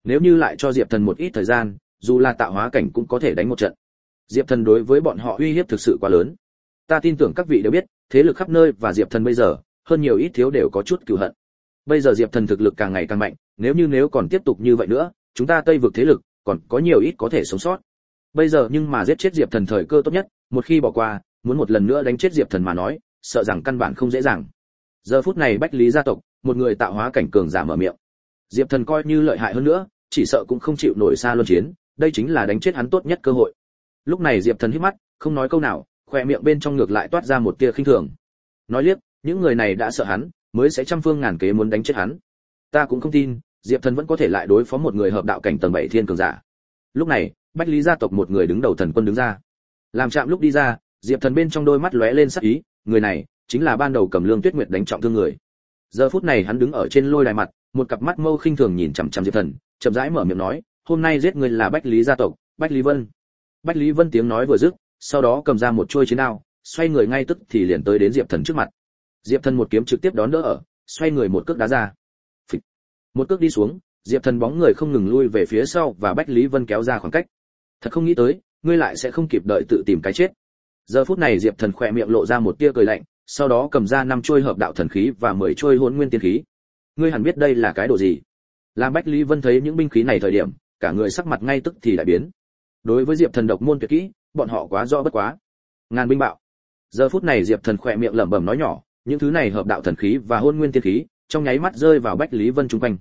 Nếu như lại cho Diệp Thần một ít thời gian, dù là tạo hóa cảnh cũng có thể đánh một trận. Diệp Thần đối với bọn họ uy hiếp thực sự quá lớn. Ta tin tưởng các vị đều biết, thế lực khắp nơi và Diệp Thần bây giờ, hơn nhiều ít thiếu đều có chút cừu hận. Bây giờ Diệp Thần thực lực càng ngày càng mạnh, nếu còn tiếp tục như vậy nữa, chúng ta Tây vực thế lực còn có nhiều ít có thể sống sót. Bây giờ nhưng mà giết chết Diệp Thần thời cơ tốt nhất, một khi bỏ qua, muốn một lần nữa đánh chết Diệp Thần mà nói, sợ rằng căn bản không dễ dàng. Giờ phút này Bách Lý gia tộc, một người tạo hóa cảnh cường giả mở miệng. Diệp Thần coi như lợi hại hơn nữa, chỉ sợ cũng không chịu nổi xa luân chiến, đây chính là đánh chết hắn tốt nhất cơ hội. Lúc này Diệp Thần hít mắt, không nói câu nào, khóe miệng bên trong ngược lại toát ra một tia khinh thường. Nói liếc, những người này đã sợ hắn, mới sẽ trăm phương ngàn kế muốn đánh chết hắn. Ta cũng không tin, Diệp Thần vẫn có thể lại đối phó một người hợp đạo cảnh tầng 7 thiên cường giả. Lúc này, Bách Lý gia tộc một người đứng đầu thần quân đứng ra. Làm chạm lúc đi ra, Diệp Thần bên trong đôi mắt lóe lên sắc ý, người này chính là ban đầu cầm Lương Tuyết Nguyệt đánh trọng thương người. Giờ phút này hắn đứng ở trên lôi đài mặt, một cặp mắt mâu khinh thường nhìn chằm chằm Diệp Thần, chậm rãi mở miệng nói, "Hôm nay giết người là Bách Lý gia tộc, Bách Lý Vân." Bách Lý Vân tiếng nói vừa dứt, sau đó cầm ra một chuôi chiến đao, xoay người ngay tức thì liền tới đến Diệp Thần trước mặt. Diệp Thần một kiếm trực tiếp đón đỡ ở, xoay người một cước đá ra. Phịch. Một cước đi xuống, Diệp Thần bóng người không ngừng lui về phía sau và Bách Lý Vân kéo ra khoảng cách. Thật không nghĩ tới, ngươi lại sẽ không kịp đợi tự tìm cái chết. Giờ phút này Diệp Thần khỏe miệng lộ ra một tia cười lạnh, sau đó cầm ra 5 chuôi hợp đạo thần khí và 10 chuôi hỗn nguyên tiên khí. Ngươi hẳn biết đây là cái đồ gì? Làm Bách Lý Vân thấy những binh khí này thời điểm, cả người sắc mặt ngay tức thì đại biến. Đối với Diệp Thần độc môn tuyệt kỹ, bọn họ quá rõ bất quá. Ngàn binh bạo. Giờ phút này Diệp Thần khỏe miệng lẩm bẩm nói nhỏ, những thứ này hợp đạo thần khí và hỗn nguyên tiên khí, trong nháy mắt rơi vào Bách Lý Vân trung quanh.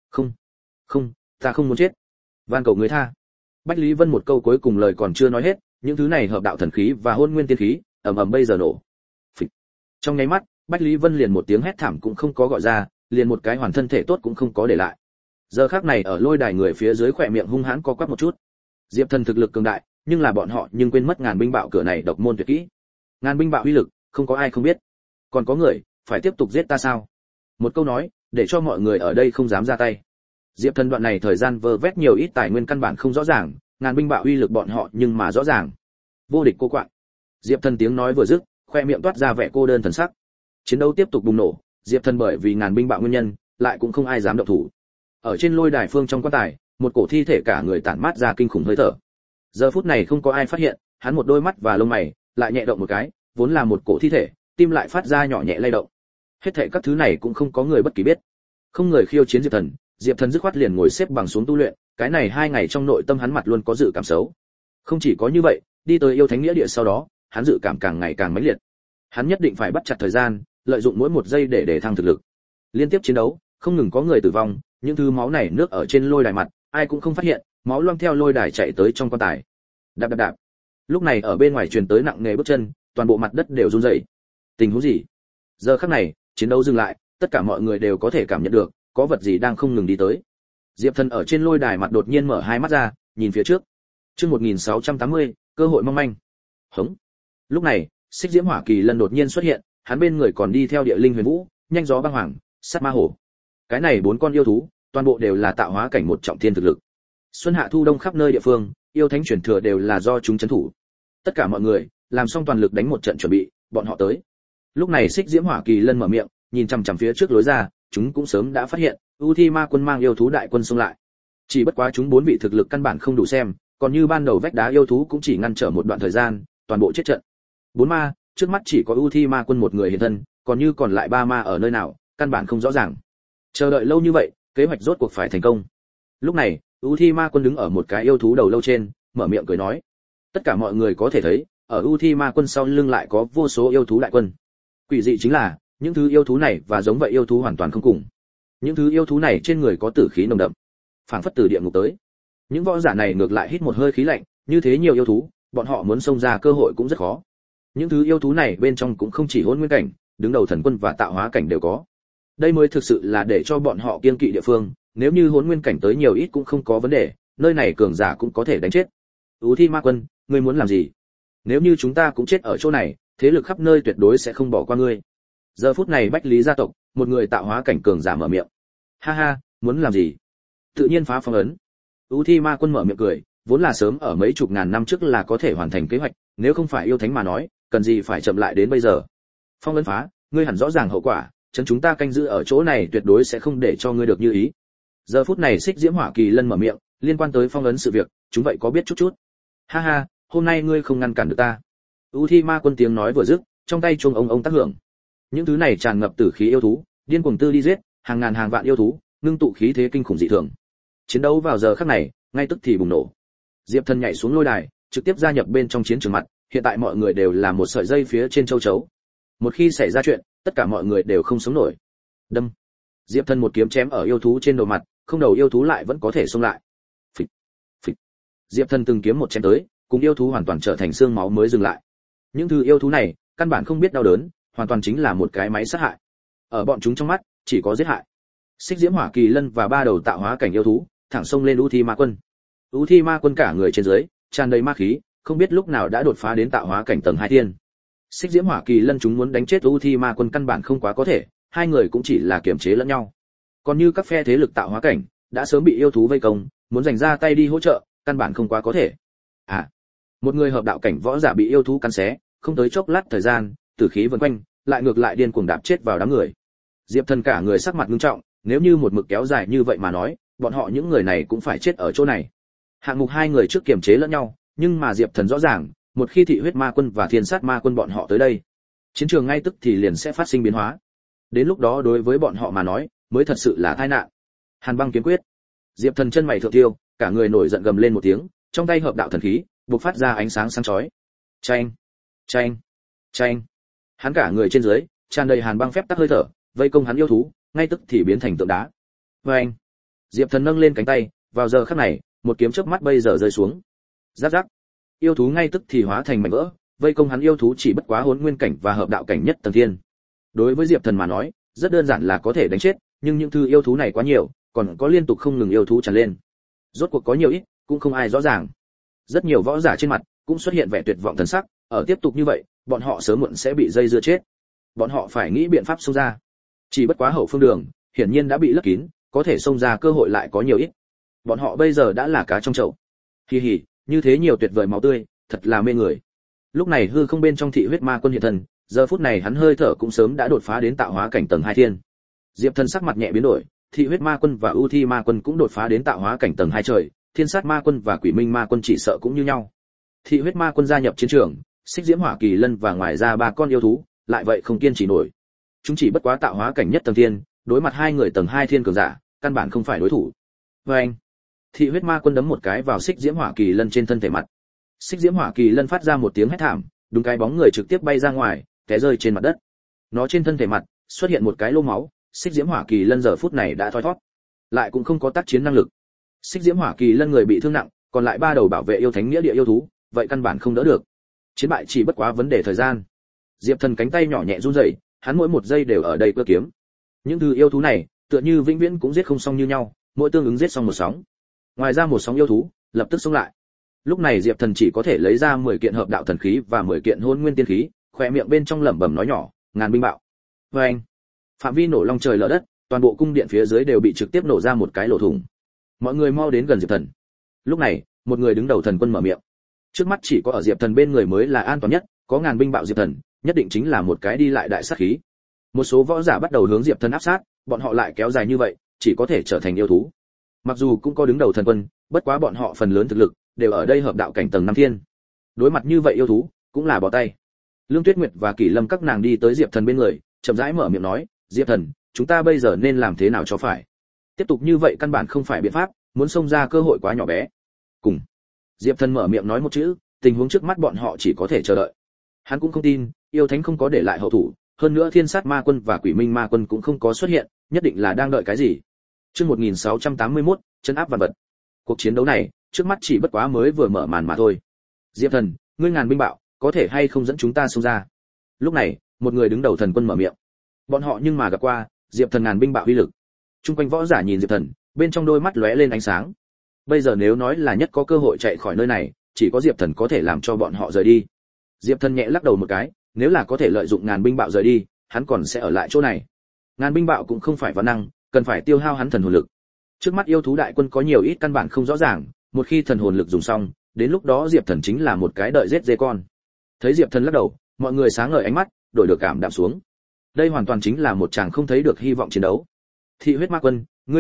Không, ta không muốn chết. Van cầu người tha. Bách Lý Vân một câu cuối cùng lời còn chưa nói hết, những thứ này hợp đạo thần khí và hỗn nguyên tiên khí, ầm ầm bây giờ nổ. Phịch. Trong nháy mắt, Bách Lý Vân liền một tiếng hét thảm cũng không có gọi ra, liền một cái hoàn thân thể tốt cũng không có để lại. Giờ khắc này ở lôi đài người phía dưới khỏe miệng hung hãn co quắp một chút. Diệp Thần thực lực cường đại, nhưng là bọn họ nhưng quên mất ngàn binh bạo cửa này độc môn tuyệt kỹ. Ngàn binh bạo uy lực, không có ai không biết. Còn có người, phải tiếp tục giết ta sao? Một câu nói, để cho mọi người ở đây không dám ra tay. Diệp Thần đoạn này thời gian vơ vét nhiều ít tài nguyên căn bản không rõ ràng, ngàn binh bạo uy lực bọn họ nhưng mà rõ ràng. Vô địch cô quạng. Diệp Thần tiếng nói vừa dứt, khoe miệng toát ra vẻ cô đơn thần sắc. Chiến đấu tiếp tục bùng nổ, Diệp Thần bởi vì ngàn binh bạo nguyên nhân, lại cũng không ai dám động thủ. Ở trên lôi đài phương trong quan tài, một cổ thi thể cả người tản mát ra kinh khủng hơi thở. Giờ phút này không có ai phát hiện, hắn một đôi mắt và lông mày lại nhẹ động một cái, vốn là một cổ thi thể, tim lại phát ra nhỏ nhẹ lay động. Hết thảy các thứ này cũng không có người bất kỳ biết. Không người khiêu chiến Diệp Thần dứt khoát liền ngồi xếp bằng xuống tu luyện, cái này 2 ngày trong nội tâm hắn mặt luôn có dự cảm xấu. Không chỉ có như vậy, đi tới yêu thánh nghĩa địa sau đó, hắn dự cảm càng ngày càng mãnh liệt. Hắn nhất định phải bắt chặt thời gian, lợi dụng mỗi một giây để thăng thực lực. Liên tiếp chiến đấu, không ngừng có người tử vong, những thứ máu này nước ở trên lôi đài mặt, ai cũng không phát hiện, máu loang theo lôi đài chạy tới trong quan tài. Đạp đạp đạp. Lúc này ở bên ngoài truyền tới nặng nề bước chân, toàn bộ mặt đất đều run rẩy. Tình huống gì? Giờ khắc này, chiến đấu dừng lại, tất cả mọi người đều có thể cảm nhận được, có vật gì đang không ngừng đi tới. Diệp Thần ở trên lôi đài mặt đột nhiên mở hai mắt ra, nhìn phía trước. Chương 1680, cơ hội mong manh. Hống. Lúc này, Xích Diễm Hỏa Kỳ Lân đột nhiên xuất hiện, hắn bên người còn đi theo Địa Linh Huyền Vũ, Nhanh Gió Băng Hoàng, Sát Ma Hổ. Cái này 4 con yêu thú, toàn bộ đều là tạo hóa cảnh một trọng thiên thực lực. Xuân hạ thu đông khắp nơi địa phương, yêu thánh truyền thừa đều là do chúng trấn thủ. Tất cả mọi người làm xong toàn lực đánh một trận chuẩn bị, bọn họ tới. Lúc này Xích Diễm Hỏa Kỳ Lân mở miệng, nhìn chằm chằm phía trước lối ra, chúng cũng sớm đã phát hiện, U Thi Ma quân mang yêu thú đại quân xông lại. Chỉ bất quá chúng 4 vị thực lực căn bản không đủ xem, còn như ban đầu vách đá yêu thú cũng chỉ ngăn trở một đoạn thời gian, toàn bộ chết trận. 4 ma, trước mắt chỉ có U Thi Ma quân một người hiện thân, còn như còn lại 3 ma ở nơi nào, căn bản không rõ ràng. Chờ đợi lâu như vậy, kế hoạch rốt cuộc phải thành công. Lúc này, U Thi Ma quân đứng ở một cái yêu thú đầu lâu trên, mở miệng cười nói. Tất cả mọi người có thể thấy, ở U Thi Ma quân sau lưng lại có vô số yêu thú đại quân. Quỷ dị chính là, những thứ yêu thú này và giống vậy yêu thú hoàn toàn không cùng. Những thứ yêu thú này trên người có tử khí nồng đậm, phảng phất từ địa ngục tới. Những võ giả này ngược lại hít một hơi khí lạnh, như thế nhiều yêu thú, bọn họ muốn xông ra cơ hội cũng rất khó. Những thứ yêu thú này bên trong cũng không chỉ hỗn nguyên cảnh, đứng đầu thần quân và tạo hóa cảnh đều có. Đây mới thực sự là để cho bọn họ kiêng kỵ địa phương, nếu như hỗn nguyên cảnh tới nhiều ít cũng không có vấn đề, nơi này cường giả cũng có thể đánh chết. U Thi Ma quân, ngươi muốn làm gì? Nếu như chúng ta cũng chết ở chỗ này, thế lực khắp nơi tuyệt đối sẽ không bỏ qua ngươi. Giờ phút này Bách Lý gia tộc, một người tạo hóa cảnh cường giả mở miệng. Ha ha, muốn làm gì? Tự nhiên phá phong ấn. U Thi Ma quân mở miệng cười, vốn là sớm ở mấy chục ngàn năm trước là có thể hoàn thành kế hoạch, nếu không phải yêu thánh mà nói, cần gì phải chậm lại đến bây giờ. Phong ấn phá, ngươi hẳn rõ ràng hậu quả, chấn chúng ta canh giữ ở chỗ này tuyệt đối sẽ không để cho ngươi được như ý. Giờ phút này Xích Diễm Hỏa Kỳ Lân mở miệng, liên quan tới phong ấn sự việc, chúng vậy có biết chút chút. Ha ha, hôm nay ngươi không ngăn cản được ta. U Thi Ma Quân tiếng nói vừa dứt, trong tay chuông ông tác hưởng. Những thứ này tràn ngập tử khí yêu thú, điên cuồng tư đi giết, hàng ngàn hàng vạn yêu thú, ngưng tụ khí thế kinh khủng dị thường. Chiến đấu vào giờ khắc này, ngay tức thì bùng nổ. Diệp Thần nhảy xuống lôi đài, trực tiếp gia nhập bên trong chiến trường mặt, hiện tại mọi người đều là một sợi dây phía trên châu chấu. Một khi xảy ra chuyện, tất cả mọi người đều không sống nổi. Đâm. Diệp Thần một kiếm chém ở yêu thú trên đầu mặt, không đầu yêu thú lại vẫn có thể xông lại. Phịch. Phịch. Diệp Thần từng kiếm một chém tới, cùng yêu thú hoàn toàn trở thành xương máu mới dừng lại. Những thứ yêu thú này, căn bản không biết đau đớn, hoàn toàn chính là một cái máy sát hại. Ở bọn chúng trong mắt, chỉ có giết hại. Xích Diễm Hỏa Kỳ Lân và ba đầu tạo hóa cảnh yêu thú, thẳng xông lên U Thi Ma Quân. U Thi Ma Quân cả người trên dưới, tràn đầy ma khí, không biết lúc nào đã đột phá đến tạo hóa cảnh tầng 2 thiên. Xích Diễm Hỏa Kỳ Lân chúng muốn đánh chết U Thi Ma Quân căn bản không quá có thể, hai người cũng chỉ là kiềm chế lẫn nhau. Còn như các phe thế lực tạo hóa cảnh, đã sớm bị yêu thú vây công, muốn giành ra tay đi hỗ trợ, căn bản không quá có thể. Một người hợp đạo cảnh võ giả bị yêu thú cắn xé, không tới chốc lát thời gian, tử khí vần quanh, lại ngược lại điên cuồng đạp chết vào đám người. Diệp Thần cả người sắc mặt nghiêm trọng, nếu như một mực kéo dài như vậy mà nói, bọn họ những người này cũng phải chết ở chỗ này. Hạng mục hai người trước kiềm chế lẫn nhau, nhưng mà Diệp Thần rõ ràng, một khi Thị Huyết Ma Quân và Thiên Sát Ma Quân bọn họ tới đây, chiến trường ngay tức thì liền sẽ phát sinh biến hóa. Đến lúc đó đối với bọn họ mà nói, mới thật sự là tai nạn. Hàn Băng Kiếm Quyết. Diệp Thần chân mày thượng tiêu, cả người nổi giận gầm lên một tiếng, trong tay hợp đạo thần khí, bộc phát ra ánh sáng sáng chói. Chanh, chanh, chanh. Hắn cả người trên dưới tràn đầy hàn băng phép tắc hơi thở, vây công hắn yêu thú, ngay tức thì biến thành tượng đá. Oeng. Diệp Thần nâng lên cánh tay, vào giờ khắc này, một kiếm chớp mắt bây giờ rơi xuống. Rắc rắc. Yêu thú ngay tức thì hóa thành mảnh vỡ, vây công hắn yêu thú chỉ bất quá hỗn nguyên cảnh và hợp đạo cảnh nhất tầng thiên. Đối với Diệp Thần mà nói, rất đơn giản là có thể đánh chết, nhưng những thứ yêu thú này quá nhiều, còn có liên tục không ngừng yêu thú tràn lên. Rốt cuộc có nhiều ít, cũng không ai rõ ràng. Rất nhiều võ giả trên mặt cũng xuất hiện vẻ tuyệt vọng thần sắc, ở tiếp tục như vậy, bọn họ sớm muộn sẽ bị dây dưa chết. Bọn họ phải nghĩ biện pháp xông ra. Chỉ bất quá hậu phương đường, hiển nhiên đã bị lấp kín, có thể xông ra cơ hội lại có nhiều ít. Bọn họ bây giờ đã là cá trong chậu. Hi hi, như thế nhiều tuyệt vời máu tươi, thật là mê người. Lúc này hư không bên trong Thị Huyết Ma Quân hiện thần, giờ phút này hắn hơi thở cũng sớm đã đột phá đến tạo hóa cảnh tầng 2 thiên. Diệp Thần sắc mặt nhẹ biến đổi, Thị Huyết Ma Quân và U Thi Ma Quân cũng đột phá đến tạo hóa cảnh tầng 2 trời, Thiên Sát Ma Quân và Quỷ Minh Ma Quân chỉ sợ cũng như nhau. Thị Huyết Ma Quân gia nhập chiến trường, Xích Diễm Hỏa Kỳ Lân và ngoài ra ba con yêu thú, lại vậy không kiên trì nổi. Chúng chỉ bất quá tạo hóa cảnh nhất tầng thiên, đối mặt hai người tầng 2 thiên cường giả, căn bản không phải đối thủ. Oeng. Thị Huyết Ma Quân đấm một cái vào Xích Diễm Hỏa Kỳ Lân trên thân thể mặt. Xích Diễm Hỏa Kỳ Lân phát ra một tiếng hét thảm, đúng cái bóng người trực tiếp bay ra ngoài, té rơi trên mặt đất. Nó trên thân thể mặt xuất hiện một cái lỗ máu, Xích Diễm Hỏa Kỳ Lân giờ phút này đã thoi thoát, lại cũng không có tác chiến năng lực. Xích Diễm Hỏa Kỳ Lân người bị thương nặng, còn lại ba đầu bảo vệ yêu thánh nghĩa địa yêu thú, vậy căn bản không đỡ được. Chiến bại chỉ bất quá vấn đề thời gian. Diệp Thần cánh tay nhỏ nhẹ run rẩy, hắn mỗi một giây đều ở đây cơ kiếm. Những thứ yêu thú này, tựa như vĩnh viễn cũng giết không xong như nhau, mỗi tương ứng giết xong một sóng. Ngoài ra một sóng yêu thú, lập tức xông lại. Lúc này Diệp Thần chỉ có thể lấy ra 10 kiện hợp đạo thần khí và 10 kiện hôn nguyên tiên khí, khóe miệng bên trong lẩm bẩm nói nhỏ, ngàn binh bạo. Oeng. Phạm vi nổ long trời lở đất, toàn bộ cung điện phía dưới đều bị trực tiếp nổ ra một cái lỗ thủng. Mọi người mau đến gần Diệp Thần. Lúc này, một người đứng đầu thần quân mở miệng. Trước mắt chỉ có ở Diệp Thần bên người mới là an toàn nhất, có ngàn binh bạo Diệp Thần, nhất định chính là một cái đi lại đại sát khí. Một số võ giả bắt đầu hướng Diệp Thần áp sát, bọn họ lại kéo dài như vậy, chỉ có thể trở thành yêu thú. Mặc dù cũng có đứng đầu thần quân, bất quá bọn họ phần lớn thực lực đều ở đây hợp đạo cảnh tầng 5 thiên. Đối mặt như vậy yêu thú, cũng là bỏ tay. Lương Tuyết Nguyệt và Kỷ Lâm các nàng đi tới Diệp Thần bên người, chậm rãi mở miệng nói, "Diệp Thần, chúng ta bây giờ nên làm thế nào cho phải? Tiếp tục như vậy căn bản không phải biện pháp, muốn xông ra cơ hội quá nhỏ bé." Cùng. Diệp Thần mở miệng nói một chữ, tình huống trước mắt bọn họ chỉ có thể chờ đợi. Hắn cũng không tin, yêu thánh không có để lại hậu thủ, hơn nữa Thiên Sát Ma Quân và Quỷ Minh Ma Quân cũng không có xuất hiện, nhất định là đang đợi cái gì. Chương 1681, chân áp vạn vật. Cuộc chiến đấu này, trước mắt chỉ bất quá mới vừa mở màn mà thôi. Diệp Thần, ngươi ngàn binh bạo, có thể hay không dẫn chúng ta xông ra? Lúc này, một người đứng đầu thần quân mở miệng. Bọn họ nhưng mà gặp qua, Diệp Thần ngàn binh bạo uy lực. Trung quanh võ giả nhìn Diệp Thần, bên trong đôi mắt lóe lên ánh sáng. Bây giờ nếu nói là nhất có cơ hội chạy khỏi nơi này, chỉ có Diệp Thần có thể làm cho bọn họ rời đi. Diệp Thần nhẹ lắc đầu một cái, nếu là có thể lợi dụng ngàn binh bạo rời đi, hắn còn sẽ ở lại chỗ này. Ngàn binh bạo cũng không phải văn năng, cần phải tiêu hao hắn thần hồn lực. Trước mắt yêu thú đại quân có nhiều ít căn bản không rõ ràng, một khi thần hồn lực dùng xong, đến lúc đó Diệp Thần chính là một cái đợi giết dê con. Thấy Diệp Thần lắc đầu, mọi người sáng ngời ánh mắt, đổi được cảm đạm xuống. Đây hoàn toàn chính là một chàng không thấy được hy vọng chiến đấu. Thị Huyết Ma Quân, ngươi hẳn biết,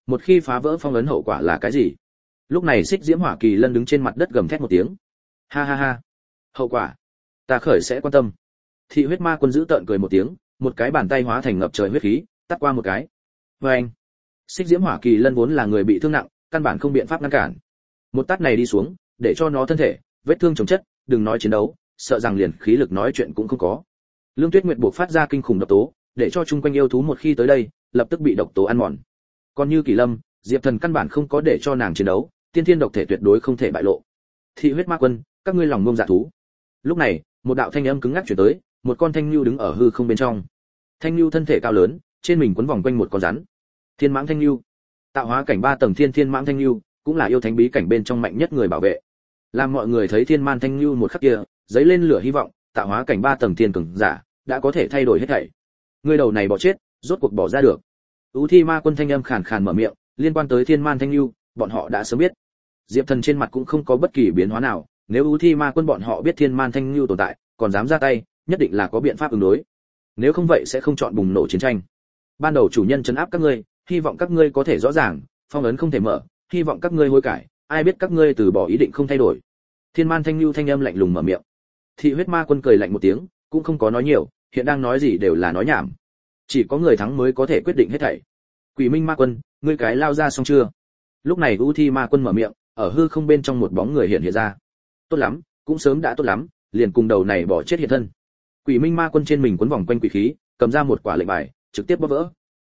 một khi phá vỡ phong ấn hậu quả là cái gì? Lúc này Xích Diễm Hỏa Kỳ Lân đứng trên mặt đất gầm thét một tiếng. Ha ha ha, hậu quả, ta khởi sẽ quan tâm. Thị huyết ma quân giữ tợn cười một tiếng, một cái bàn tay hóa thành ngập trời huyết khí, tát qua một cái. Oeng! Xích Diễm Hỏa Kỳ Lân vốn là người bị thương nặng, căn bản không biện pháp ngăn cản. Một tát này đi xuống, để cho nó thân thể vết thương chồng chất, đừng nói chiến đấu, sợ rằng liền khí lực nói chuyện cũng không có. Lương Tuyết Nguyệt buộc phát ra kinh khủng độc tố, để cho chung quanh yêu thú một khi tới đây, lập tức bị độc tố ăn mòn. Còn như Kỳ Lâm, Diệp Thần căn bản không có để cho nàng chiến đấu, tiên thiên độc thể tuyệt đối không thể bại lộ. Thị huyết ma quân, các ngươi lòng ngông dạ thú. Lúc này, một đạo thanh âm cứng ngắc truyền tới, một con thanh lưu đứng ở hư không bên trong. Thanh lưu thân thể cao lớn, trên mình quấn vòng quanh một con rắn. Thiên mãng thanh lưu, tạo hóa cảnh 3 tầng thiên mãng thanh lưu, cũng là yêu thánh bí cảnh bên trong mạnh nhất người bảo vệ. Làm mọi người thấy thiên man thanh lưu một khắc kia, giấy lên lửa hy vọng, tạo hóa cảnh 3 tầng thiên cường giả, đã có thể thay đổi hết thảy. Người đầu này bỏ chết, rốt cuộc bỏ ra được. Ú Thi Ma Quân thanh âm khàn khàn mở miệng, liên quan tới thiên man thanh lưu, bọn họ đã sớm biết. Diệp Thần trên mặt cũng không có bất kỳ biến hóa nào, nếu Ú Thi Ma Quân bọn họ biết thiên man thanh lưu tồn tại, còn dám ra tay, nhất định là có biện pháp ứng đối. Nếu không vậy sẽ không chọn bùng nổ chiến tranh. Ban đầu chủ nhân trấn áp các ngươi, hy vọng các ngươi có thể rõ ràng, phong ấn không thể mở, hy vọng các ngươi hối cải, ai biết các ngươi từ bỏ ý định không thay đổi. Thiên man thanh lưu thanh âm lạnh lùng mở miệng. Thị huyết ma quân cười lạnh một tiếng, cũng không có nói nhiều, hiện đang nói gì đều là nói nhảm. Chỉ có người thắng mới có thể quyết định hết thảy. Quỷ Minh Ma Quân, ngươi cái lao ra xong chưa? Lúc này U Thi Ma Quân mở miệng, ở hư không bên trong một bóng người hiện ra. Tốt lắm, cũng sớm đã tốt lắm, liền cùng đầu này bỏ chết hiện thân. Quỷ Minh Ma Quân trên mình quấn vòng quanh quỷ khí, cầm ra một quả lệnh bài, trực tiếp bóp vỡ.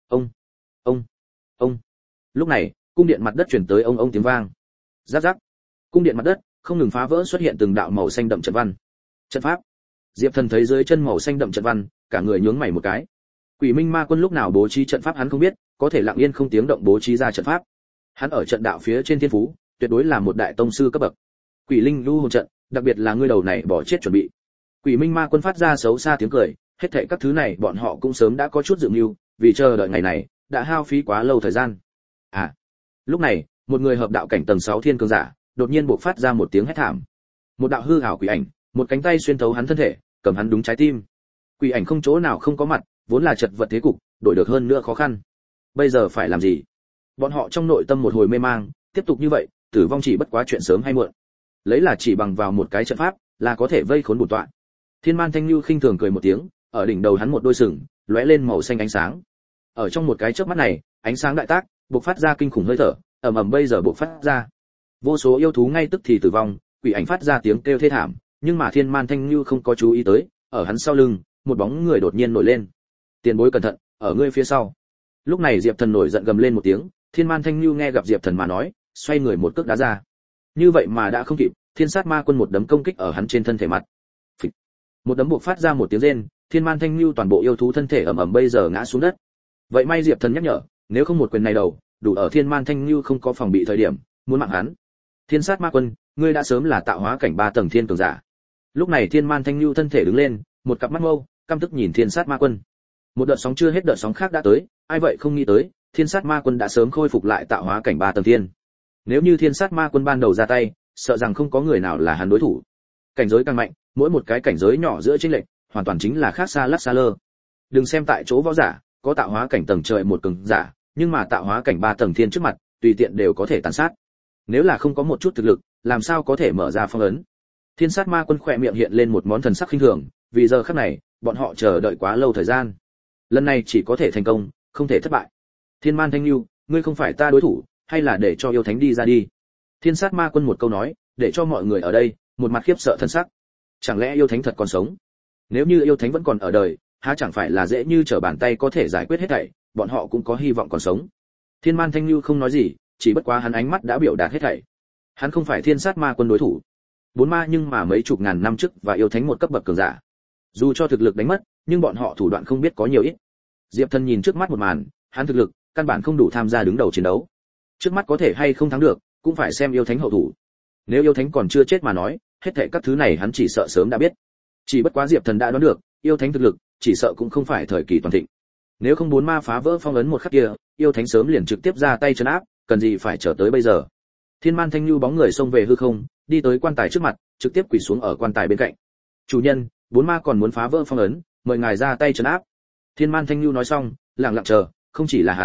Ông. Lúc này, cung điện mặt đất truyền tới ông tiếng vang. Rắc rắc. Cung điện mặt đất không ngừng phá vỡ, xuất hiện từng đạo màu xanh đậm trận văn. Trận pháp. Diệp Thần thấy dưới chân màu xanh đậm trận văn, cả người nhướng mày một cái. Quỷ Minh Ma Quân lúc nào bố trí trận pháp hắn không biết, có thể lặng yên không tiếng động bố trí ra trận pháp. Hắn ở trận đạo phía trên thiên phú, tuyệt đối là một đại tông sư cấp bậc. Quỷ Linh lưu hồn trận, đặc biệt là ngươi đầu này bỏ chết chuẩn bị. Quỷ Minh Ma Quân phát ra xấu xa tiếng cười, hết thảy các thứ này bọn họ cũng sớm đã có chút dự mưu, vì chờ đợi ngày này, đã hao phí quá lâu thời gian. À. Lúc này, một người hợp đạo cảnh tầng 6 thiên cường giả, đột nhiên bộc phát ra một tiếng hét thảm. Một đạo hư ảo quỷ ảnh, một cánh tay xuyên thấu hắn thân thể, cầm hắn đúng trái tim. Quỷ ảnh không chỗ nào không có mặt, vốn là chật vật thế cục, đổi được hơn nữa khó khăn. Bây giờ phải làm gì? Bọn họ trong nội tâm một hồi mê mang, tiếp tục như vậy, tử vong chỉ bất quá chuyện sớm hay muộn. Lấy là chỉ bằng vào một cái trận pháp, là có thể vây khốn bổn tọa. Thiên Man Thanh Nhu khinh thường cười một tiếng, ở đỉnh đầu hắn một đôi sừng, lóe lên màu xanh ánh sáng. Ở trong một cái chớp mắt này, ánh sáng đại tác, bộc phát ra kinh khủng hơi thở, ầm ầm bây giờ bộc phát ra. Vô số yêu thú ngay tức thì tử vong, quỷ ảnh phát ra tiếng kêu thê thảm, nhưng mà Thiên Man Thanh Nhu không có chú ý tới, ở hắn sau lưng, một bóng người đột nhiên nổi lên. Tiền bối cẩn thận, ở ngươi phía sau. Lúc này Diệp Thần nổi giận gầm lên một tiếng, Thiên Man Thanh Nhu nghe gặp Diệp Thần mà nói, xoay người một cước đá ra. Như vậy mà đã không kịp, Thiên Sát Ma Quân một đấm công kích ở hắn trên thân thể mặt. Phịch. Một đấm buộc phát ra một tiếng rên, Thiên Man Thanh Nhu toàn bộ yêu thú thân thể ầm ầm bây giờ ngã xuống đất. Vậy may Diệp Thần nhắc nhở, nếu không một quyền này đầu, đủ ở Thiên Man Thanh Nhu không có phòng bị thời điểm, muốn mạng hắn. Thiên Sát Ma Quân, ngươi đã sớm là tạo hóa cảnh 3 tầng thiên cường giả. Lúc này Thiên Man Thanh Nhu thân thể đứng lên, một cặp mắt mâu, căm tức nhìn Thiên Sát Ma Quân. Một đợt sóng chưa hết đợt sóng khác đã tới, ai vậy không nghĩ tới, Thiên Sát Ma Quân đã sớm khôi phục lại tạo hóa cảnh 3 tầng thiên. Nếu như Thiên Sát Ma Quân ban đầu ra tay, sợ rằng không có người nào là hắn đối thủ. Cảnh giới càng mạnh, mỗi một cái cảnh giới nhỏ giữa chênh lệch, hoàn toàn chính là khác xa lắc xa lơ. Đừng xem tại chỗ võ giả, có tạo hóa cảnh tầng trời một cường giả, nhưng mà tạo hóa cảnh 3 tầng thiên trước mặt, tùy tiện đều có thể tàn sát. Nếu là không có một chút thực lực, làm sao có thể mở ra phong ấn? Thiên Sát Ma Quân khỏe miệng hiện lên một món thần sắc khinh thường, vì giờ khắc này, bọn họ chờ đợi quá lâu thời gian. Lần này chỉ có thể thành công, không thể thất bại. Thiên Man Thanh Nhu, ngươi không phải ta đối thủ, hay là để cho yêu thánh đi ra đi? Thiên Sát Ma Quân một câu nói, để cho mọi người ở đây một mặt khiếp sợ thần sắc. Chẳng lẽ yêu thánh thật còn sống? Nếu như yêu thánh vẫn còn ở đời, há chẳng phải là dễ như trở bàn tay có thể giải quyết hết thảy, bọn họ cũng có hy vọng còn sống. Thiên Man Thanh Nhu không nói gì, chỉ bất quá hắn ánh mắt đã biểu đạt hết thảy. Hắn không phải Thiên Sát Ma Quân đối thủ. 4 ma nhưng mà mấy chục ngàn năm trước và yêu thánh một cấp bậc cường giả. Dù cho thực lực đánh mất, nhưng bọn họ thủ đoạn không biết có nhiều ít. Diệp Thần nhìn trước mắt một màn, hắn thực lực căn bản không đủ tham gia đứng đầu chiến đấu. Trước mắt có thể hay không thắng được, cũng phải xem yêu thánh hậu thủ. Nếu yêu thánh còn chưa chết mà nói, hết thảy các thứ này hắn chỉ sợ sớm đã biết. Chỉ bất quá Diệp Thần đã đoán được, yêu thánh thực lực chỉ sợ cũng không phải thời kỳ toàn thịnh. Nếu không 4 ma phá vỡ phong ấn một khắc kia, yêu thánh sớm liền trực tiếp ra tay trấn áp, cần gì phải chờ tới bây giờ. Thiên Man Thanh Nhu bóng người xông về hư không, đi tới quan tài trước mặt, trực tiếp quỳ xuống ở quan tài bên cạnh. "Chủ nhân, 4 ma còn muốn phá vỡ phong ấn, mời ngài ra tay trấn áp." Thiên Man Thanh Nhu nói xong, lặng lặng chờ, không chỉ là hắn,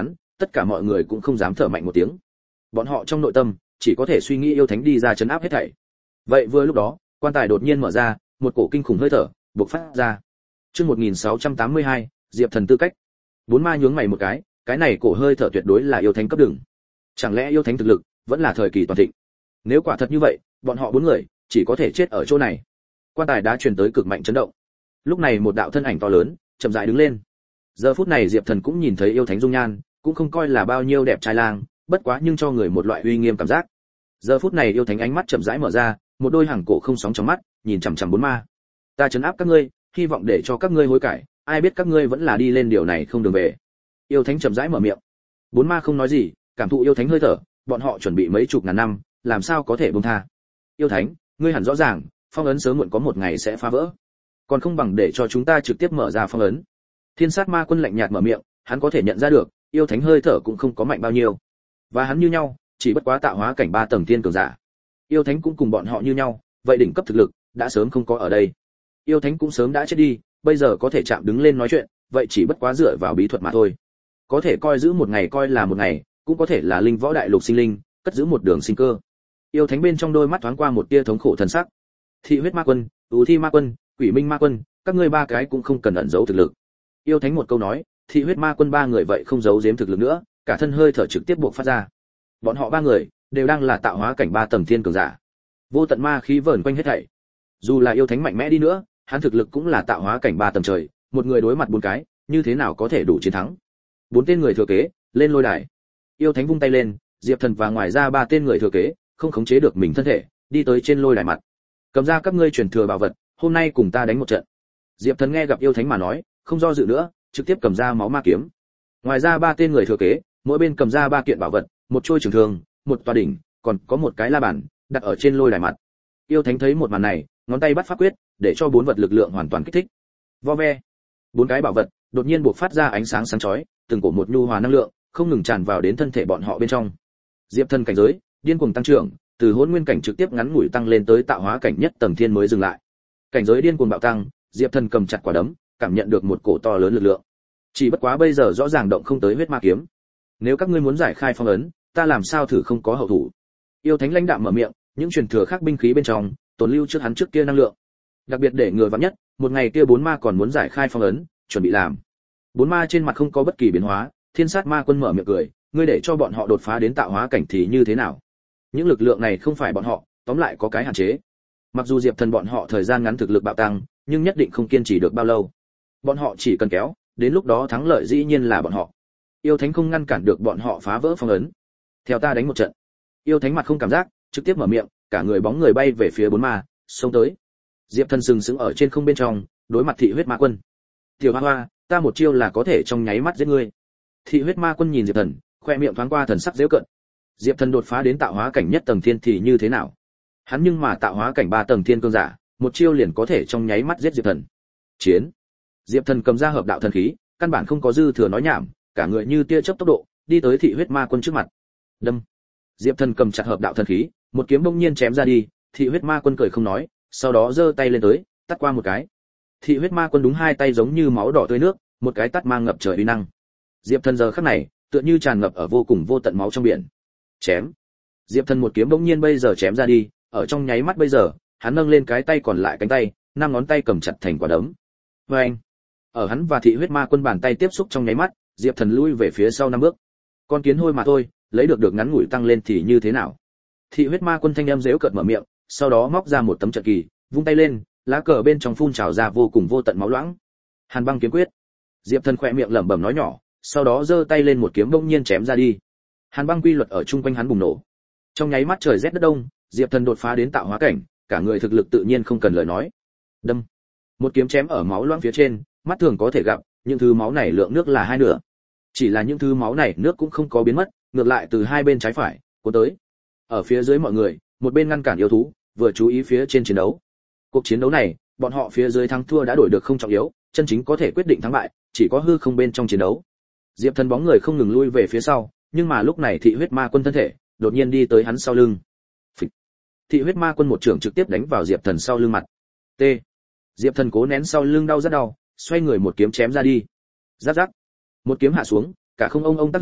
tất cả mọi người cũng không dám thở mạnh một tiếng. Bọn họ trong nội tâm chỉ có thể suy nghĩ yêu thánh đi ra trấn áp hết thảy. Vậy vừa lúc đó, quan tài đột nhiên mở ra, một cổ kinh khủng hơi thở bộc phát ra. Chương 1682, Diệp Thần tư cách. Bốn ma nhướng mày một cái này cổ hơi thở tuyệt đối là yêu thánh cấp đường. Chẳng lẽ yêu thánh thực lực vẫn là thời kỳ toàn thịnh? Nếu quả thật như vậy, bọn họ bốn người chỉ có thể chết ở chỗ này. Quan tài đã truyền tới cực mạnh chấn động. Lúc này một đạo thân ảnh to lớn chậm rãi đứng lên. Giờ phút này Diệp Thần cũng nhìn thấy yêu thánh dung nhan, cũng không coi là bao nhiêu đẹp trai lang, bất quá nhưng cho người một loại uy nghiêm cảm giác. Giờ phút này yêu thánh ánh mắt chậm rãi mở ra, một đôi hàng cổ không sóng trong mắt, nhìn chằm chằm bốn ma. Ta trấn áp các ngươi, hy vọng để cho các ngươi hối cải, ai biết các ngươi vẫn là đi lên điều này không đường về. Yêu thánh chậm rãi mở miệng. Bốn ma không nói gì, cảm thụ yêu thánh hơi thở, bọn họ chuẩn bị mấy chục ngàn năm, làm sao có thể buông tha. Yêu thánh, ngươi hẳn rõ ràng, phong ấn sớm muộn có một ngày sẽ phá vỡ, còn không bằng để cho chúng ta trực tiếp mở ra phong ấn. Thiên sát ma quân lạnh nhạt mở miệng, hắn có thể nhận ra được, yêu thánh hơi thở cũng không có mạnh bao nhiêu, và hắn như nhau, chỉ bất quá tạo hóa cảnh 3 tầng tiên cường giả. Yêu thánh cũng cùng bọn họ như nhau, vậy đỉnh cấp thực lực đã sớm không có ở đây. Yêu thánh cũng sớm đã chết đi, bây giờ có thể chạm đứng lên nói chuyện, vậy chỉ bất quá dựa vào bí thuật mà thôi. Có thể coi giữ một ngày coi là một ngày, cũng có thể là linh võ đại lục sinh linh, cất giữ một đường sinh cơ. Yêu thánh bên trong đôi mắt thoáng qua một tia thống khổ thần sắc. Thị huyết ma quân, ưu thi ma quân, quỷ minh ma quân, các ngươi ba cái cũng không cần ẩn giấu thực lực. Yêu thánh một câu nói, thị huyết ma quân ba người vậy không giấu giếm thực lực nữa, cả thân hơi thở trực tiếp buộc phát ra. Bọn họ ba người đều đang là tạo hóa cảnh 3 tầng thiên cường giả. Vô tận ma khí vờn quanh hết thảy. Dù là yêu thánh mạnh mẽ đi nữa, hắn thực lực cũng là tạo hóa cảnh 3 tầng trời, một người đối mặt bốn cái, như thế nào có thể đủ chiến thắng. Bốn tên người thừa kế, lên lôi đài. Yêu thánh vung tay lên, Diệp Thần và ngoài ra ba tên người thừa kế, không khống chế được mình thân thể, đi tới trên lôi đài mặt. Cầm ra các ngươi truyền thừa bảo vật, hôm nay cùng ta đánh một trận. Diệp Thần nghe gặp yêu thánh mà nói, không do dự nữa, trực tiếp cầm ra máu ma kiếm. Ngoài ra ba tên người thừa kế, mỗi bên cầm ra ba kiện bảo vật, một trôi trường thương, một tòa đỉnh, còn có một cái la bàn đặt ở trên lôi đài mặt. Yêu thánh thấy một màn này, ngón tay bắt pháp quyết, để cho bốn vật lực lượng hoàn toàn kích thích. Vo ve, bốn cái bảo vật đột nhiên bộc phát ra ánh sáng sáng chói, từng cổ một nhu hòa năng lượng không ngừng tràn vào đến thân thể bọn họ bên trong. Diệp Thần cảnh giới điên cuồng tăng trưởng, từ hỗn nguyên cảnh trực tiếp ngắn ngủi tăng lên tới tạo hóa cảnh nhất tầng thiên mới dừng lại. Cảnh giới điên cuồng bạo tăng, Diệp Thần cầm chặt quả đấm, cảm nhận được một cổ to lớn lực lượng. Chỉ bất quá bây giờ rõ ràng động không tới huyết ma kiếm. Nếu các ngươi muốn giải khai phong ấn, ta làm sao thử không có hậu thủ. Yêu thánh lãnh đạm mở miệng, những truyền thừa khác binh khí bên trong, tồn lưu trước hắn trước kia năng lượng. Đặc biệt để người vạn nhất, một ngày kia bốn ma còn muốn giải khai phong ấn, chuẩn bị làm. Bốn ma trên mặt không có bất kỳ biến hóa, Thiên sát ma quân mở miệng cười, ngươi để cho bọn họ đột phá đến tạo hóa cảnh thì như thế nào? Những lực lượng này không phải bọn họ, tóm lại có cái hạn chế. Mặc dù Diệp Thần bọn họ thời gian ngắn thực lực bạo tăng, nhưng nhất định không kiên trì được bao lâu. Bọn họ chỉ cần kéo, đến lúc đó thắng lợi dĩ nhiên là bọn họ. Yêu thánh không ngăn cản được bọn họ phá vỡ phong ấn. Theo ta đánh một trận. Yêu thánh mặt không cảm giác, trực tiếp mở miệng, cả người bóng người bay về phía bốn ma, xông tới. Diệp Thần sừng sững ở trên không bên trong, đối mặt thị huyết ma quân. Tiểu Hoa Hoa, ta một chiêu là có thể trong nháy mắt giết ngươi. Thị huyết ma quân nhìn Diệp Thần, khoe miệng thoáng qua thần sắc giễu cợt. Diệp Thần đột phá đến tạo hóa cảnh nhất tầng thiên thì như thế nào? Hắn nhưng mà tạo hóa cảnh 3 tầng thiên cương giả, một chiêu liền có thể trong nháy mắt giết Diệp Thần. Chiến. Diệp Thần cầm ra hợp đạo thần khí, căn bản không có dư thừa nói nhảm, cả người như tia chớp tốc độ, đi tới thị huyết ma quân trước mặt. Đâm. Diệp Thần cầm chặt hợp đạo thần khí, một kiếm bỗng nhiên chém ra đi, thị huyết ma quân cười không nói, sau đó giơ tay lên tới, tát qua một cái. Thị huyết ma quân đúng hai tay giống như máu đỏ tươi nước, một cái tát mang ngập trời uy năng. Diệp Thần giờ khắc này, tựa như tràn ngập ở vô cùng vô tận máu trong biển. Chém. Diệp Thần một kiếm bỗng nhiên bây giờ chém ra đi, ở trong nháy mắt bây giờ, hắn nâng lên cái tay còn lại cánh tay, năm ngón tay cầm chặt thành quả đấm. Oeng. Ở hắn và thị huyết ma quân bàn tay tiếp xúc trong nháy mắt, Diệp Thần lui về phía sau 5 bước. Con kiến hôi mà thôi, lấy được ngắn ngủi tăng lên thì như thế nào? Thị huyết ma quân thanh âm giễu cợt mở miệng, sau đó móc ra một tấm trận kỳ, vung tay lên, lá cờ bên trong phun trào ra vô cùng vô tận máu loãng. Hàn băng kiếm quyết. Diệp Thần khẽ miệng lẩm bẩm nói nhỏ, sau đó giơ tay lên một kiếm bỗng nhiên chém ra đi. Hàn băng quy luật ở chung quanh hắn bùng nổ. Trong nháy mắt trời rét đất đông, Diệp Thần đột phá đến tạo hóa cảnh, cả người thực lực tự nhiên không cần lời nói. Đâm. Một kiếm chém ở máu loãng phía trên, mắt thường có thể gặp, những thứ máu này lượng nước là hai nửa. Chỉ là những thứ máu này nước cũng không có biến mất, ngược lại từ hai bên trái phải cuốn tới. Ở phía dưới mọi người, một bên ngăn cản yêu thú, vừa chú ý phía trên chiến đấu. Cuộc chiến đấu này, bọn họ phía dưới thắng thua đã đổi được không trọng yếu, chân chính có thể quyết định thắng bại, chỉ có hư không bên trong chiến đấu. Diệp Thần bóng người không ngừng lui về phía sau, nhưng mà lúc này thị huyết ma quân thân thể đột nhiên đi tới hắn sau lưng. Phịch. Thị huyết ma quân một trường trực tiếp đánh vào Diệp Thần sau lưng mặt. T. Diệp Thần cố nén sau lưng đau rất đau, xoay người một kiếm chém ra đi. Rắc rắc. Một kiếm hạ xuống, cả không ông tác hưởng,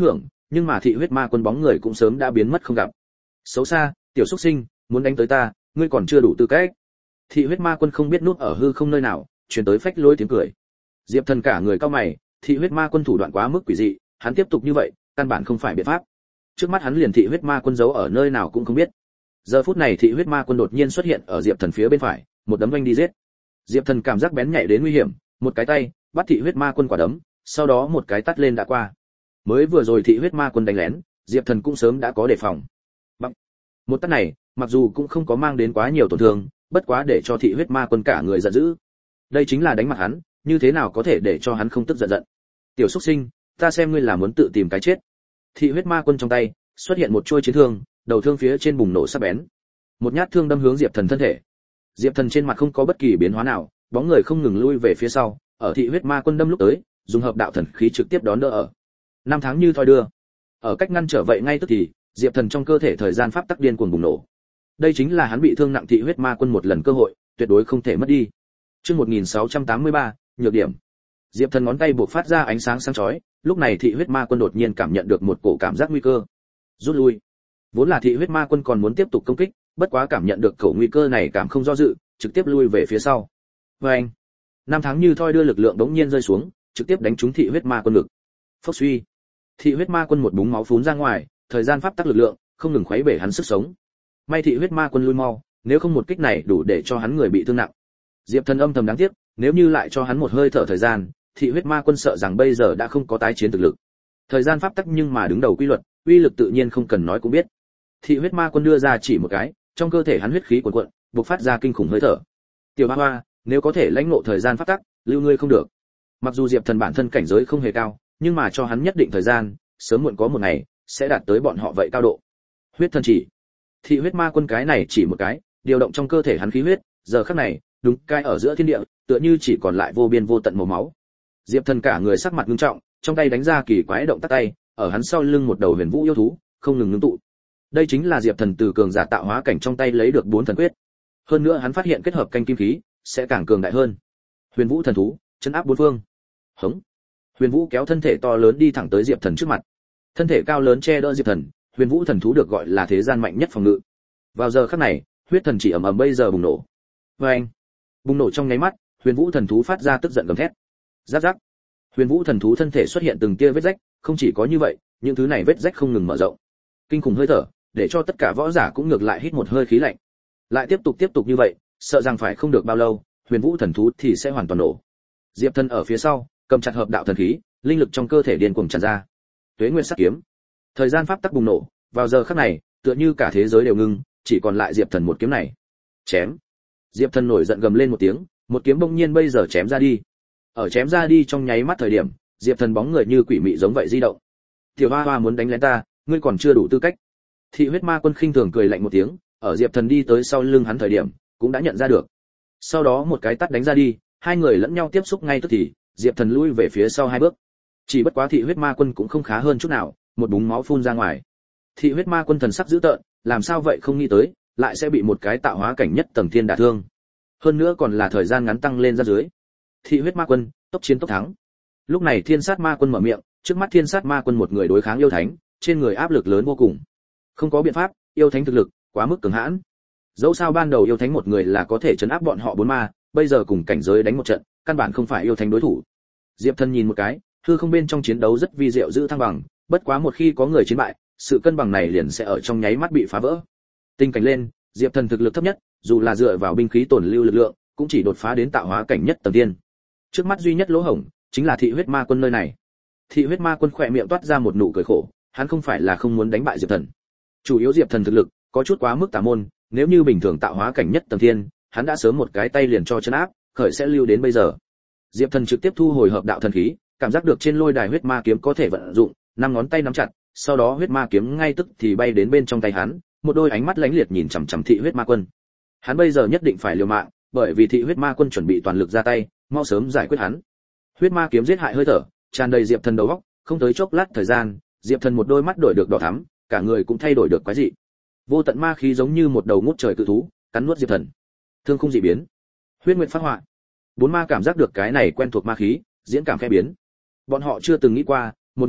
nhưng mà thị huyết ma quân bóng người cũng sớm đã biến mất không gặp. Xấu xa, tiểu xuất sinh, muốn đánh tới ta, ngươi còn chưa đủ tư cách. Thị huyết ma quân không biết núp ở hư không nơi nào, truyền tới phách lối tiếng cười. Diệp Thần cả người cau mày, thị huyết ma quân thủ đoạn quá mức quỷ dị, hắn tiếp tục như vậy, căn bản không phải biện pháp. Trước mắt hắn liền thị huyết ma quân giấu ở nơi nào cũng không biết. Giờ phút này thị huyết ma quân đột nhiên xuất hiện ở Diệp Thần phía bên phải, một đấm vung đi giết. Diệp Thần cảm giác bén nhạy đến nguy hiểm, một cái tay bắt thị huyết ma quân quả đấm, sau đó một cái tát lên đã qua. Mới vừa rồi thị huyết ma quân đánh lén, Diệp Thần cũng sớm đã có đề phòng. Bằng một tát này, mặc dù cũng không có mang đến quá nhiều tổn thương, bất quá để cho thị huyết ma quân cả người giận dữ. Đây chính là đánh mặt hắn, như thế nào có thể để cho hắn không tức giận giận. Tiểu xuất sinh, ta xem ngươi là muốn tự tìm cái chết. Thị huyết ma quân trong tay xuất hiện một chuôi chiến thương, đầu thương phía trên bùng nổ sắc bén. Một nhát thương đâm hướng Diệp Thần thân thể. Diệp Thần trên mặt không có bất kỳ biến hóa nào, bóng người không ngừng lui về phía sau, ở thị huyết ma quân đâm lúc tới, dùng hợp đạo thần khí trực tiếp đón đỡ ở. Năm tháng như thoi đưa. Ở cách ngăn trở vậy ngay tức thì, Diệp Thần trong cơ thể thời gian pháp tắc điên cuồng bùng nổ. Đây chính là hắn bị thương nặng thị huyết ma quân một lần cơ hội, tuyệt đối không thể mất đi. Chương 1683, nhược điểm. Diệp Thần ngón tay buộc phát ra ánh sáng sáng chói, lúc này thị huyết ma quân đột nhiên cảm nhận được một cổ cảm giác nguy cơ. Rút lui. Vốn là thị huyết ma quân còn muốn tiếp tục công kích, bất quá cảm nhận được cổ nguy cơ này cảm không do dự, trực tiếp lui về phía sau. Oeng. Năm tháng như thoi đưa lực lượng đống nhiên rơi xuống, trực tiếp đánh trúng thị huyết ma quân ngực. Phốc suy. Thị huyết ma quân một búng máu phún ra ngoài, thời gian pháp tắc lực lượng không ngừng khuấy bể hắn sức sống. May thị huyết ma quân lui mau, nếu không một kích này đủ để cho hắn người bị thương nặng. Diệp Thần âm thầm đáng tiếc, nếu như lại cho hắn một hơi thở thời gian, thị huyết ma quân sợ rằng bây giờ đã không có tái chiến thực lực. Thời gian pháp tắc nhưng mà đứng đầu quy luật, uy lực tự nhiên không cần nói cũng biết. Thị huyết ma quân đưa ra chỉ một cái, trong cơ thể hắn huyết khí cuồn cuộn, bộc phát ra kinh khủng hơi thở. Tiểu Ba Hoa, nếu có thể lãnh ngộ thời gian pháp tắc, lưu ngươi không được. Mặc dù Diệp Thần bản thân cảnh giới không hề cao, nhưng mà cho hắn nhất định thời gian, sớm muộn có một ngày sẽ đạt tới bọn họ vậy cao độ. Huyết thần chỉ. Thị huyết ma quân cái này chỉ một cái, điều động trong cơ thể hắn khí huyết, giờ khắc này, đúng cai ở giữa thiên địa, tựa như chỉ còn lại vô biên vô tận màu máu. Diệp Thần cả người sắc mặt nghiêm trọng, trong tay đánh ra kỳ quái động tác tay, ở hắn sau lưng một đầu huyền vũ yêu thú, không ngừng ngưng tụ. Đây chính là Diệp Thần từ cường giả tạo hóa cảnh trong tay lấy được 4 thần quyết. Hơn nữa hắn phát hiện kết hợp canh kim khí sẽ càng cường đại hơn. Huyền vũ thần thú, trấn áp bốn phương. Hống. Huyền vũ kéo thân thể to lớn đi thẳng tới Diệp Thần trước mặt. Thân thể cao lớn che đỡ Diệp Thần, huyền vũ thần thú được gọi là thế gian mạnh nhất phòng ngự. Vào giờ khắc này, huyết thần chỉ ầm ầm bây giờ bùng nổ. Oeng. Bùng nổ trong nháy mắt, huyền vũ thần thú phát ra tức giận gầm thét. Rắc rắc. Huyền vũ thần thú thân thể xuất hiện từng tia vết rách, không chỉ có như vậy, những thứ này vết rách không ngừng mở rộng. Kinh khủng hơi thở, để cho tất cả võ giả cũng ngược lại hít một hơi khí lạnh. Lại tiếp tục như vậy, sợ rằng phải không được bao lâu, huyền vũ thần thú thì sẽ hoàn toàn nổ. Diệp Thần ở phía sau, cầm chặt hợp đạo thần khí, linh lực trong cơ thể điên cuồng tràn ra. Tuế Nguyên Sát Kiếm. Thời gian pháp tắc bùng nổ, vào giờ khắc này, tựa như cả thế giới đều ngưng, chỉ còn lại Diệp Thần một kiếm này. Chém. Diệp Thần nổi giận gầm lên một tiếng, một kiếm bỗng nhiên bây giờ chém ra đi. Ở chém ra đi trong nháy mắt thời điểm, Diệp Thần bóng người như quỷ mị giống vậy di động. Tiểu Hoa Hoa muốn đánh lén ta, ngươi còn chưa đủ tư cách. Thị huyết ma quân khinh thường cười lạnh một tiếng, ở Diệp Thần đi tới sau lưng hắn thời điểm, cũng đã nhận ra được. Sau đó một cái tát đánh ra đi, hai người lẫn nhau tiếp xúc ngay tức thì, Diệp Thần lui về phía sau 2 bước. Chỉ bất quá thị huyết ma quân cũng không khá hơn chút nào, một búng máu phun ra ngoài. Thị huyết ma quân thần sắc dữ tợn, làm sao vậy không nghĩ tới, lại sẽ bị một cái tạo hóa cảnh nhất tầng thiên đả thương. Hơn nữa còn là thời gian ngắn tăng lên ra dưới. Thị huyết ma quân, tốc chiến tốc thắng. Lúc này Thiên Sát Ma Quân mở miệng, trước mắt Thiên Sát Ma Quân một người đối kháng yêu thánh, trên người áp lực lớn vô cùng. Không có biện pháp, yêu thánh thực lực quá mức cường hãn. Dẫu sao ban đầu yêu thánh một người là có thể trấn áp bọn họ 4 ma, bây giờ cùng cảnh giới đánh một trận, căn bản không phải yêu thánh đối thủ. Diệp Thần nhìn một cái, hư không bên trong chiến đấu rất vi diệu giữ thăng bằng, bất quá một khi có người chiến bại, sự cân bằng này liền sẽ ở trong nháy mắt bị phá vỡ. Tình cảnh lên, Diệp Thần thực lực thấp nhất, dù là dựa vào binh khí tổn lưu lực lượng, cũng chỉ đột phá đến tạo hóa cảnh nhất tầng tiên. Trước mắt duy nhất lỗ hổng chính là thị huyết ma quân nơi này. Thị huyết ma quân khỏe miệng toát ra một nụ cười khổ, hắn không phải là không muốn đánh bại Diệp Thần. Chủ yếu Diệp Thần thực lực có chút quá mức tà môn, nếu như bình thường tạo hóa cảnh nhất tầng thiên, hắn đã sớm một cái tay liền cho chân áp, khởi sẽ lưu đến bây giờ. Diệp Thần trực tiếp thu hồi hợp đạo thần khí, cảm giác được trên lôi đài huyết ma kiếm có thể vận dụng, 5 ngón tay nắm chặt, sau đó huyết ma kiếm ngay tức thì bay đến bên trong tay hắn, một đôi ánh mắt lánh liệt nhìn chằm chằm thị huyết ma quân. Hắn bây giờ nhất định phải liều mạng, bởi vì thị huyết ma quân chuẩn bị toàn lực ra tay, mau sớm giải quyết hắn. Huyết ma kiếm giết hại hơi thở, tràn đầy Diệp Thần đầu óc, không tới chốc lát thời gian, Diệp Thần một đôi mắt đổi được đỏ thắm, cả người cũng thay đổi được quái dị. Vô tận ma khí giống như một đầu ngút trời cự thú, cắn nuốt Diệp Thần. Thương khung dị biến, huyết nguyệt phát họa. 4 ma cảm giác được cái này quen thuộc ma khí, diễn cảm khẽ biến. Bọn họ chưa từng nghĩ qua, một người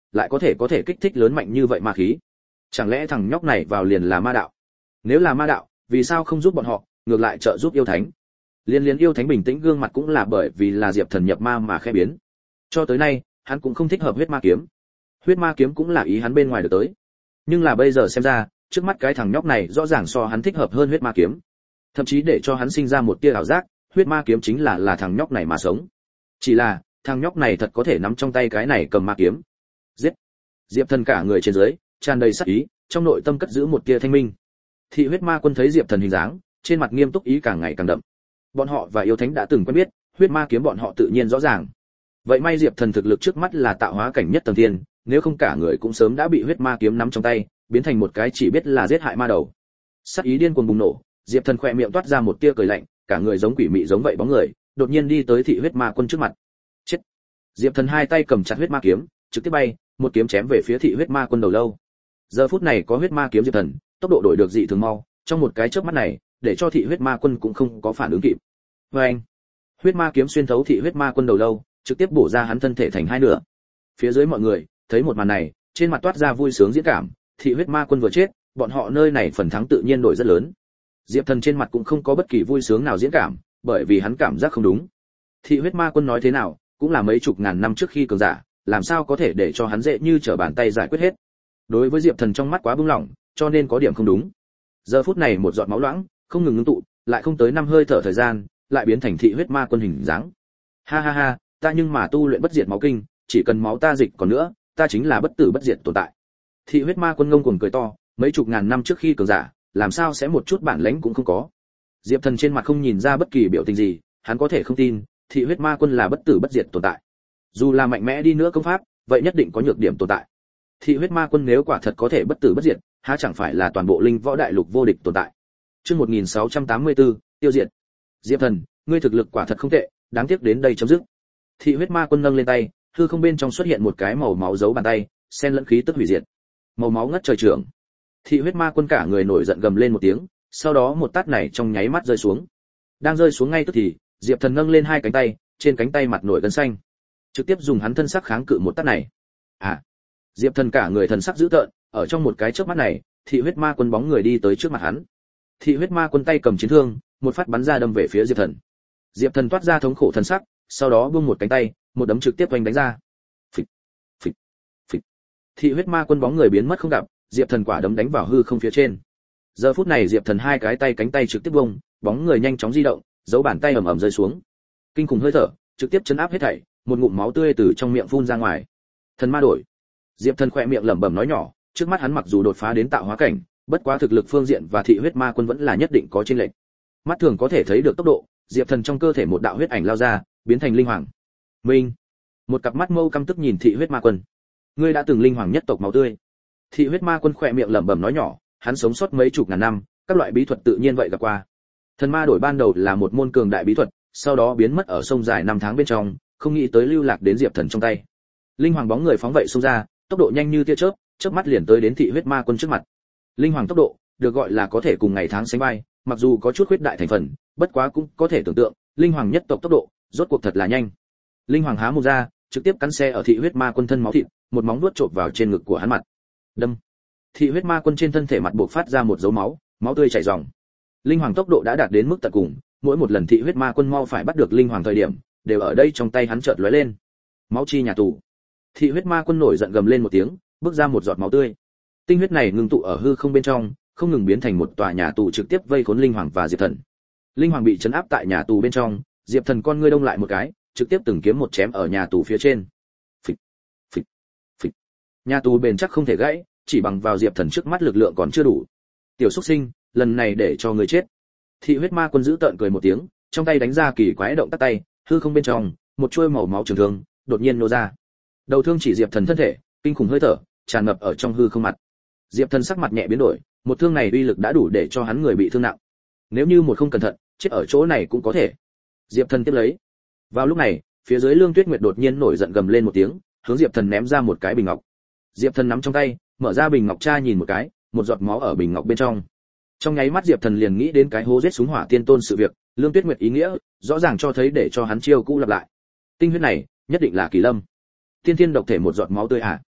lại có thể kích thích lớn mạnh như vậy ma khí. Chẳng lẽ thằng nhóc này vào liền là ma đạo? Nếu là ma đạo, vì sao không giúp bọn họ, ngược lại trợ giúp yêu thánh? Liên yêu thánh bình tĩnh gương mặt cũng là bởi vì là Diệp Thần nhập ma mà khẽ biến. Cho tới nay, hắn cũng không thích hợp huyết ma kiếm. Huyết ma kiếm cũng là ý hắn bên ngoài được tới. Nhưng là bây giờ xem ra, trước mắt cái thằng nhóc này rõ ràng so hắn thích hợp hơn huyết ma kiếm. Thậm chí để cho hắn sinh ra một tia ảo giác, huyết ma kiếm chính là thằng nhóc này mà sống. Chỉ là, thằng nhóc này thật có thể nắm trong tay cái này cầm ma kiếm. Giết! Diệp Thần cả người trên dưới, tràn đầy sát ý, trong nội tâm cất giữ một tia thanh minh. Thị huyết ma quân thấy Diệp Thần hình dáng, trên mặt nghiêm túc ý càng ngày càng đậm. Bọn họ và yêu thánh đã từng quen biết, huyết ma kiếm bọn họ tự nhiên rõ ràng. Vậy may Diệp Thần thực lực trước mắt là tạo hóa cảnh nhất tầng thiên, nếu không cả người cũng sớm đã bị huyết ma kiếm nắm trong tay, biến thành một cái chỉ biết là giết hại ma đầu. Sát ý điên cuồng bùng nổ, Diệp Thần khỏe miệng toát ra một tia cười lạnh, cả người giống quỷ mị giống vậy bóng người, đột nhiên đi tới thị huyết ma quân trước mặt. Chết! Diệp Thần hai tay cầm chặt huyết ma kiếm, trực tiếp bay, một kiếm chém về phía thị huyết ma quân đầu lâu. Giờ phút này có huyết ma kiếm Diệp Thần, tốc độ đổi được dị thường mau, trong một cái chớp mắt này, để cho thị huyết ma quân cũng không có phản ứng kịp. Oeng! Huyết ma kiếm xuyên thấu thị huyết ma quân đầu lâu, trực tiếp bổ ra hắn thân thể thành hai nửa. Phía dưới mọi người thấy một màn này, trên mặt toát ra vui sướng diễn cảm, thị huyết ma quân vừa chết, bọn họ nơi này phần thắng tự nhiên đổi rất lớn. Diệp Thần trên mặt cũng không có bất kỳ vui sướng nào diễn cảm, bởi vì hắn cảm giác không đúng. Thị huyết ma quân nói thế nào, cũng là mấy chục ngàn năm trước khi cường giả, làm sao có thể để cho hắn dễ như trở bàn tay giải quyết hết. Đối với Diệp Thần trong mắt quá bướng lỏng, cho nên có điểm không đúng. Giờ phút này một giọt máu loãng, không ngừng ngưng tụ, lại không tới 5 hơi thở thời gian, lại biến thành thị huyết ma quân hình dáng. Ha ha ha, ta nhưng mà tu luyện bất diệt máu kinh, chỉ cần máu ta dịch còn nữa, ta chính là bất tử bất diệt tồn tại. Thị huyết ma quân ngông cuồng cười to, mấy chục ngàn năm trước khi cường giả, làm sao sẽ một chút bản lĩnh cũng không có. Diệp Thần trên mặt không nhìn ra bất kỳ biểu tình gì, hắn có thể không tin, thị huyết ma quân là bất tử bất diệt tồn tại. Dù là mạnh mẽ đi nữa công pháp, vậy nhất định có nhược điểm tồn tại. Thị huyết ma quân nếu quả thật có thể bất tử bất diệt, há chẳng phải là toàn bộ linh võ đại lục vô địch tồn tại. Chương 1684, tiêu diệt. Diệp Thần, ngươi thực lực quả thật không tệ, đáng tiếc đến đây chấm dứt. Thị huyết ma quân nâng lên tay, hư không bên trong xuất hiện một cái màu máu dấu bàn tay, xen lẫn khí tức hủy diệt. Màu máu ngất trời trưởng. Thị huyết ma quân cả người nổi giận gầm lên một tiếng, sau đó một tát này trong nháy mắt rơi xuống. Đang rơi xuống ngay tức thì, Diệp Thần nâng lên hai cánh tay, trên cánh tay mặt nổi gân xanh, trực tiếp dùng hắn thân sắc kháng cự một tát này. À! Diệp Thần cả người thần sắc dữ tợn, ở trong một cái chớp mắt này, thị huyết ma quân bóng người đi tới trước mặt hắn. Thị huyết ma quân tay cầm chiến thương, một phát bắn ra đâm về phía Diệp Thần. Diệp Thần toát ra thống khổ thần sắc, sau đó buông một cánh tay, một đấm trực tiếp oanh đánh ra. Phịch, phịch, phịch. Thị huyết ma quân bóng người biến mất không gặp, Diệp Thần quả đấm đánh vào hư không phía trên. Giờ phút này Diệp Thần hai cái tay cánh tay trực tiếp buông, bóng người nhanh chóng di động, dấu bàn tay ầm ầm rơi xuống. Kinh khủng hơi thở, trực tiếp chấn áp hết thảy, một ngụm máu tươi từ trong miệng phun ra ngoài. Thần ma đổi. Diệp Thần khẽ miệng lẩm bẩm nói nhỏ, trước mắt hắn mặc dù đột phá đến tạo hóa cảnh, bất quá thực lực phương diện và thị huyết ma quân vẫn là nhất định có chênh lệch. Mắt thường có thể thấy được tốc độ, Diệp Thần trong cơ thể một đạo huyết ảnh lao ra, biến thành linh hoàng. Minh. Một cặp mắt mâu căm tức nhìn thị huyết ma quân. Ngươi đã từng linh hoàng nhất tộc máu tươi. Thị huyết ma quân khẽ miệng lẩm bẩm nói nhỏ, hắn sống sót mấy chục ngàn năm, các loại bí thuật tự nhiên vậy gặp qua. Thần ma đổi ban đầu là một môn cường đại bí thuật, sau đó biến mất ở sông dài 5 tháng bên trong, không nghĩ tới lưu lạc đến Diệp Thần trong tay. Linh hoàng bóng người phóng vậy xông ra, tốc độ nhanh như tia chớp, chớp mắt liền tới đến thị huyết ma quân trước mặt. Linh hoàng tốc độ, được gọi là có thể cùng ngày tháng sánh vai, mặc dù có chút khuyết đại thành phần, bất quá cũng có thể tưởng tượng, linh hoàng nhất tộc tốc độ, rốt cuộc thật là nhanh. Linh hoàng há mồm ra, trực tiếp cắn xe ở thị huyết ma quân thân máu thịt, một móng vuốt chộp vào trên ngực của hắn mặt. Đâm. Thị huyết ma quân trên thân thể mặt buộc phát ra một dấu máu, máu tươi chảy ròng. Linh hoàng tốc độ đã đạt đến mức tận cùng, mỗi một lần thị huyết ma quân mau phải bắt được linh hoàng thời điểm, đều ở đây trong tay hắn chợt lóe lên. Máu chi nhà tù. Thị huyết ma quân nổi giận gầm lên một tiếng, bước ra một giọt máu tươi. Tinh huyết này ngưng tụ ở hư không bên trong, không ngừng biến thành một tòa nhà tù trực tiếp vây khốn linh hoàng và Diệp Thần. Linh hoàng bị trấn áp tại nhà tù bên trong, Diệp Thần con ngươi đông lại một cái, trực tiếp từng kiếm một chém ở nhà tù phía trên. Phịch, phịch, phịch. Nhà tù bền chắc không thể gãy, chỉ bằng vào Diệp Thần trước mắt lực lượng còn chưa đủ. Tiểu xuất sinh, lần này để cho người chết. Thị huyết ma quân giữ tợn cười một tiếng, trong tay đánh ra kỳ quái động tác tay, hư không bên trong, một chuôi màu máu trường thương đột nhiên nô ra. Đầu thương chỉ Diệp Thần thân thể, kinh khủng hơi thở tràn ngập ở trong hư không mặt. Diệp Thần sắc mặt nhẹ biến đổi, một thương này uy lực đã đủ để cho hắn người bị thương nặng. Nếu như một không cẩn thận, chết ở chỗ này cũng có thể. Diệp Thần tiếp lấy. Vào lúc này, phía dưới Lương Tuyết Nguyệt đột nhiên nổi giận gầm lên một tiếng, hướng Diệp Thần ném ra một cái bình ngọc. Diệp Thần nắm trong tay, mở ra bình ngọc tra nhìn một cái, một giọt máu ở bình ngọc bên trong. Trong nháy mắt Diệp Thần liền nghĩ đến cái hố giết súng hỏa tiên tôn sự việc, Lương Tuyết Nguyệt ý nghĩa, rõ ràng cho thấy để cho hắn chiêu cũ lặp lại. Tinh huyết này, nhất định là Kỳ Lâm. Tiên thiên độc thể một giọt máu tươi à?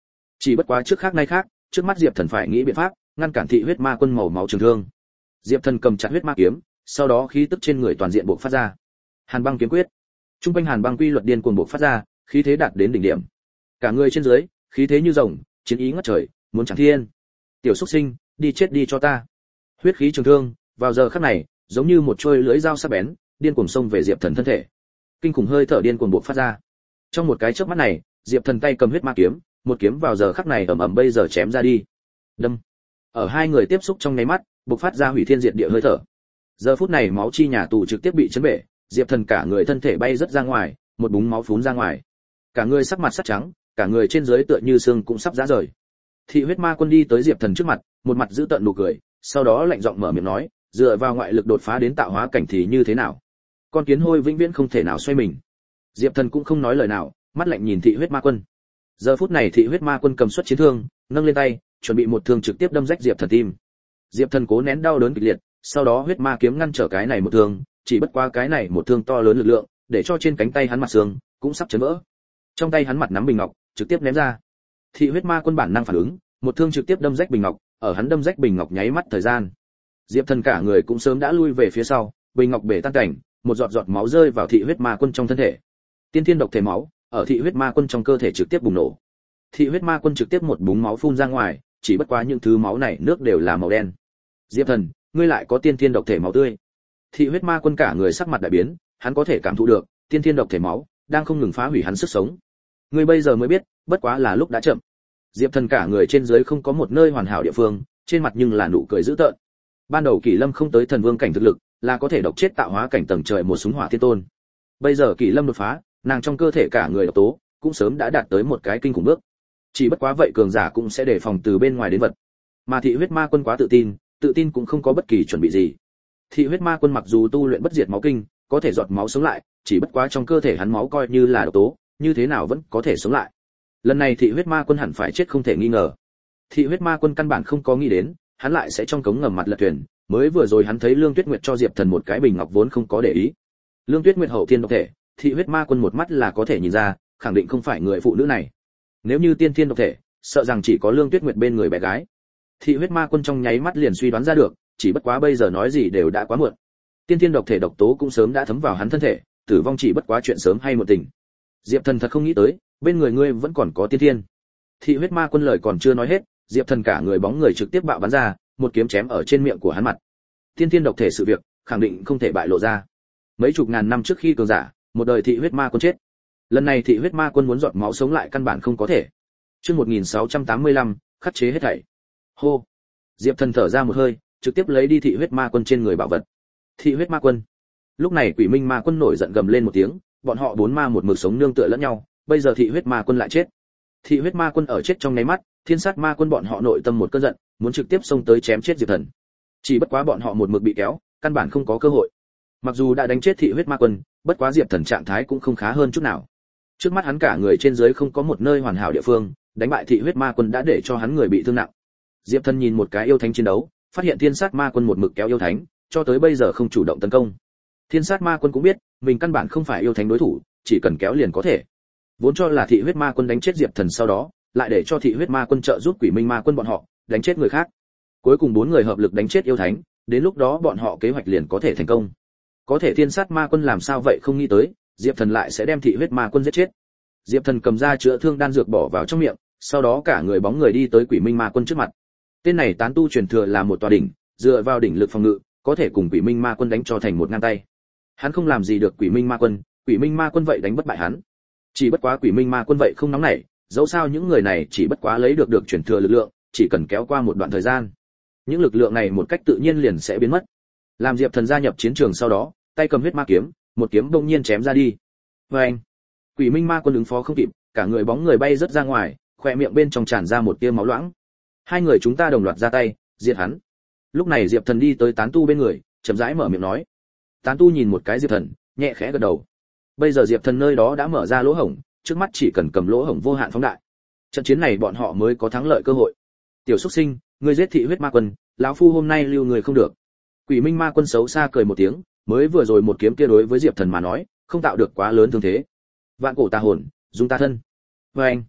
Chỉ bất quá trước khác nay khác, trước mắt Diệp Thần phải nghĩ biện pháp ngăn cản thị huyết ma quân màu máu trường thương. Diệp Thần cầm chặt huyết ma kiếm, sau đó khí tức trên người toàn diện bộc phát ra. Hàn băng kiếm quyết. Trung quanh hàn băng quy luật điên cuồng bộc phát ra, khí thế đạt đến đỉnh điểm. Cả người trên dưới, khí thế như rồng, chiến ý ngất trời, muốn chẳng thiên. Tiểu Súc Sinh, đi chết đi cho ta. Huyết khí trường thương, vào giờ khắc này, giống như một chuôi lưỡi dao sắc bén, điên cuồng xông về Diệp Thần thân thể. Kinh khủng hơi thở điên cuồng bộc phát ra. Trong một cái chớp mắt này, Diệp Thần tay cầm huyết ma kiếm, một kiếm vào giờ khắc này ầm ầm bây giờ chém ra đi. Đâm. Ở hai người tiếp xúc trong nháy mắt, bộc phát ra hủy thiên diệt địa hơi thở. Giờ phút này máu chi nhà tù trực tiếp bị chấn bể, Diệp Thần cả người thân thể bay rất ra ngoài, một búng máu phún ra ngoài. Cả người sắc mặt sắt trắng, cả người trên dưới tựa như xương cũng sắp rã rời. Thị huyết ma quân đi tới Diệp Thần trước mặt, một mặt giữ tợn nụ cười, sau đó lạnh giọng mở miệng nói, dựa vào ngoại lực đột phá đến tạo hóa cảnh thì như thế nào? Con kiến hôi vĩnh viễn không thể nào xoay mình. Diệp Thần cũng không nói lời nào, mắt lạnh nhìn thị huyết ma quân. Giờ phút này thị huyết ma quân cầm xuất chiến thương, nâng lên tay, chuẩn bị một thương trực tiếp đâm rách Diệp Thần tim. Diệp Thần cố nén đau đớn kịch liệt, sau đó huyết ma kiếm ngăn trở cái này một thương, chỉ bất qua cái này một thương to lớn lực lượng, để cho trên cánh tay hắn mặt xương cũng sắp chấn vỡ. Trong tay hắn mặt nắm bình ngọc, trực tiếp ném ra. Thị huyết ma quân bản năng phản ứng, một thương trực tiếp đâm rách bình ngọc, ở hắn đâm rách bình ngọc nháy mắt thời gian, Diệp Thần cả người cũng sớm đã lui về phía sau, bình ngọc bể tan cảnh, một giọt giọt máu rơi vào thị huyết ma quân trong thân thể. Tiên thiên độc thể máu, ở thị huyết ma quân trong cơ thể trực tiếp bùng nổ. Thị huyết ma quân trực tiếp một búng máu phun ra ngoài, chỉ bất quá những thứ máu này nước đều là màu đen. Diệp Thần, ngươi lại có tiên thiên độc thể máu tươi. Thị huyết ma quân cả người sắc mặt đại biến, hắn có thể cảm thụ được, tiên thiên độc thể máu đang không ngừng phá hủy hắn sức sống. Ngươi bây giờ mới biết, bất quá là lúc đã chậm. Diệp Thần cả người trên dưới không có một nơi hoàn hảo địa phương, trên mặt nhưng là nụ cười dữ tợn. Ban đầu Kỷ Lâm không tới thần vương cảnh thực lực, là có thể độc chết tạo hóa cảnh tầng trời một súng hỏa thiên tôn. Bây giờ Kỷ Lâm đột phá, nàng trong cơ thể cả người độc tố cũng sớm đã đạt tới một cái kinh khủng bước. Chỉ bất quá vậy cường giả cũng sẽ đề phòng từ bên ngoài đến vật. Mà thị huyết ma quân quá tự tin cũng không có bất kỳ chuẩn bị gì. Thị huyết ma quân mặc dù tu luyện bất diệt máu kinh, có thể giọt máu sống lại, chỉ bất quá trong cơ thể hắn máu coi như là độc tố, như thế nào vẫn có thể sống lại. Lần này thị huyết ma quân hẳn phải chết không thể nghi ngờ. Thị huyết ma quân căn bản không có nghĩ đến, hắn lại sẽ trong cống ngầm mặt lật thuyền, mới vừa rồi hắn thấy Lương Tuyết Nguyệt cho Diệp Thần một cái bình ngọc vốn không có để ý. Lương Tuyết Nguyệt hậu thiên độc thể, thị huyết ma quân một mắt là có thể nhìn ra, khẳng định không phải người phụ nữ này. Nếu như tiên thiên độc thể, sợ rằng chỉ có Lương Tuyết Nguyệt bên người bé gái. Thị huyết ma quân trong nháy mắt liền suy đoán ra được, chỉ bất quá bây giờ nói gì đều đã quá muộn. Tiên thiên độc thể độc tố cũng sớm đã thấm vào hắn thân thể, tử vong chỉ bất quá chuyện sớm hay muộn tình. Diệp Thần thật không nghĩ tới, bên người ngươi vẫn còn có tiên thiên. Thị huyết ma quân lời còn chưa nói hết, Diệp Thần cả người bóng người trực tiếp bạo bắn ra, một kiếm chém ở trên miệng của hắn mặt. Tiên thiên độc thể sự việc, khẳng định không thể bại lộ ra. Mấy chục ngàn năm trước khi cường giả, một đời thị huyết ma quân chết. Lần này thị huyết ma quân muốn giọt máu sống lại căn bản không có thể. Chương 1685, khắc chế hết thảy. Hô. Diệp Thần thở ra một hơi, trực tiếp lấy đi thị huyết ma quân trên người bảo vật. Thị huyết ma quân. Lúc này Quỷ Minh ma quân nổi giận gầm lên một tiếng, bọn họ bốn ma một mực sống nương tựa lẫn nhau, bây giờ thị huyết ma quân lại chết. Thị huyết ma quân ở chết trong nháy mắt, thiên sát ma quân bọn họ nội tâm một cơn giận, muốn trực tiếp xông tới chém chết Diệp Thần. Chỉ bất quá bọn họ một mực bị kéo, căn bản không có cơ hội. Mặc dù đã đánh chết thị huyết ma quân, bất quá Diệp Thần trạng thái cũng không khá hơn chút nào. Trước mắt hắn cả người trên dưới không có một nơi hoàn hảo địa phương, đánh bại thị huyết ma quân đã để cho hắn người bị thương nặng. Diệp Thần nhìn một cái yêu thánh chiến đấu, phát hiện thiên sát ma quân một mực kéo yêu thánh, cho tới bây giờ không chủ động tấn công. Thiên sát ma quân cũng biết, mình căn bản không phải yêu thánh đối thủ, chỉ cần kéo liền có thể. Vốn cho là thị huyết ma quân đánh chết Diệp Thần sau đó, lại để cho thị huyết ma quân trợ giúp Quỷ Minh ma quân bọn họ đánh chết người khác. Cuối cùng bốn người hợp lực đánh chết yêu thánh, đến lúc đó bọn họ kế hoạch liền có thể thành công. Có thể thiên sát ma quân làm sao vậy không nghĩ tới, Diệp Thần lại sẽ đem thị huyết ma quân giết chết. Diệp Thần cầm ra chữa thương đan dược bỏ vào trong miệng, sau đó cả người bóng người đi tới Quỷ Minh ma quân trước mặt. Tên này tán tu truyền thừa là một tòa đỉnh, dựa vào đỉnh lực phòng ngự, có thể cùng Quỷ Minh ma quân đánh cho thành một ngang tay. Hắn không làm gì được Quỷ Minh ma quân vậy đánh bất bại hắn. Chỉ bất quá Quỷ Minh ma quân vậy không nóng nảy, dẫu sao những người này chỉ bất quá lấy được truyền thừa lực lượng, chỉ cần kéo qua một đoạn thời gian, những lực lượng này một cách tự nhiên liền sẽ biến mất. Làm Diệp Thần gia nhập chiến trường sau đó, tay cầm huyết ma kiếm, một kiếm bỗng nhiên chém ra đi. Oeng! Quỷ Minh ma quân ứng phó không kịp, cả người bóng người bay rất ra ngoài, khóe miệng bên trong tràn ra một tia máu loãng. Hai người chúng ta đồng loạt ra tay, diệt hắn. Lúc này Diệp Thần đi tới tán tu bên người, chậm rãi mở miệng nói. Tán tu nhìn một cái Diệp Thần, nhẹ khẽ gật đầu. Bây giờ Diệp Thần nơi đó đã mở ra lỗ hổng, trước mắt chỉ cần cầm lỗ hổng vô hạn phóng đại, trận chiến này bọn họ mới có thắng lợi cơ hội. Tiểu Súc Sinh, ngươi giết thị huyết ma quân, lão phu hôm nay lưu người không được. Quỷ Minh ma quân xấu xa cười một tiếng, mới vừa rồi một kiếm kia đối với Diệp Thần mà nói, không tạo được quá lớn thương thế. Vạn cổ tà hồn, dùng ta thân. Và anh,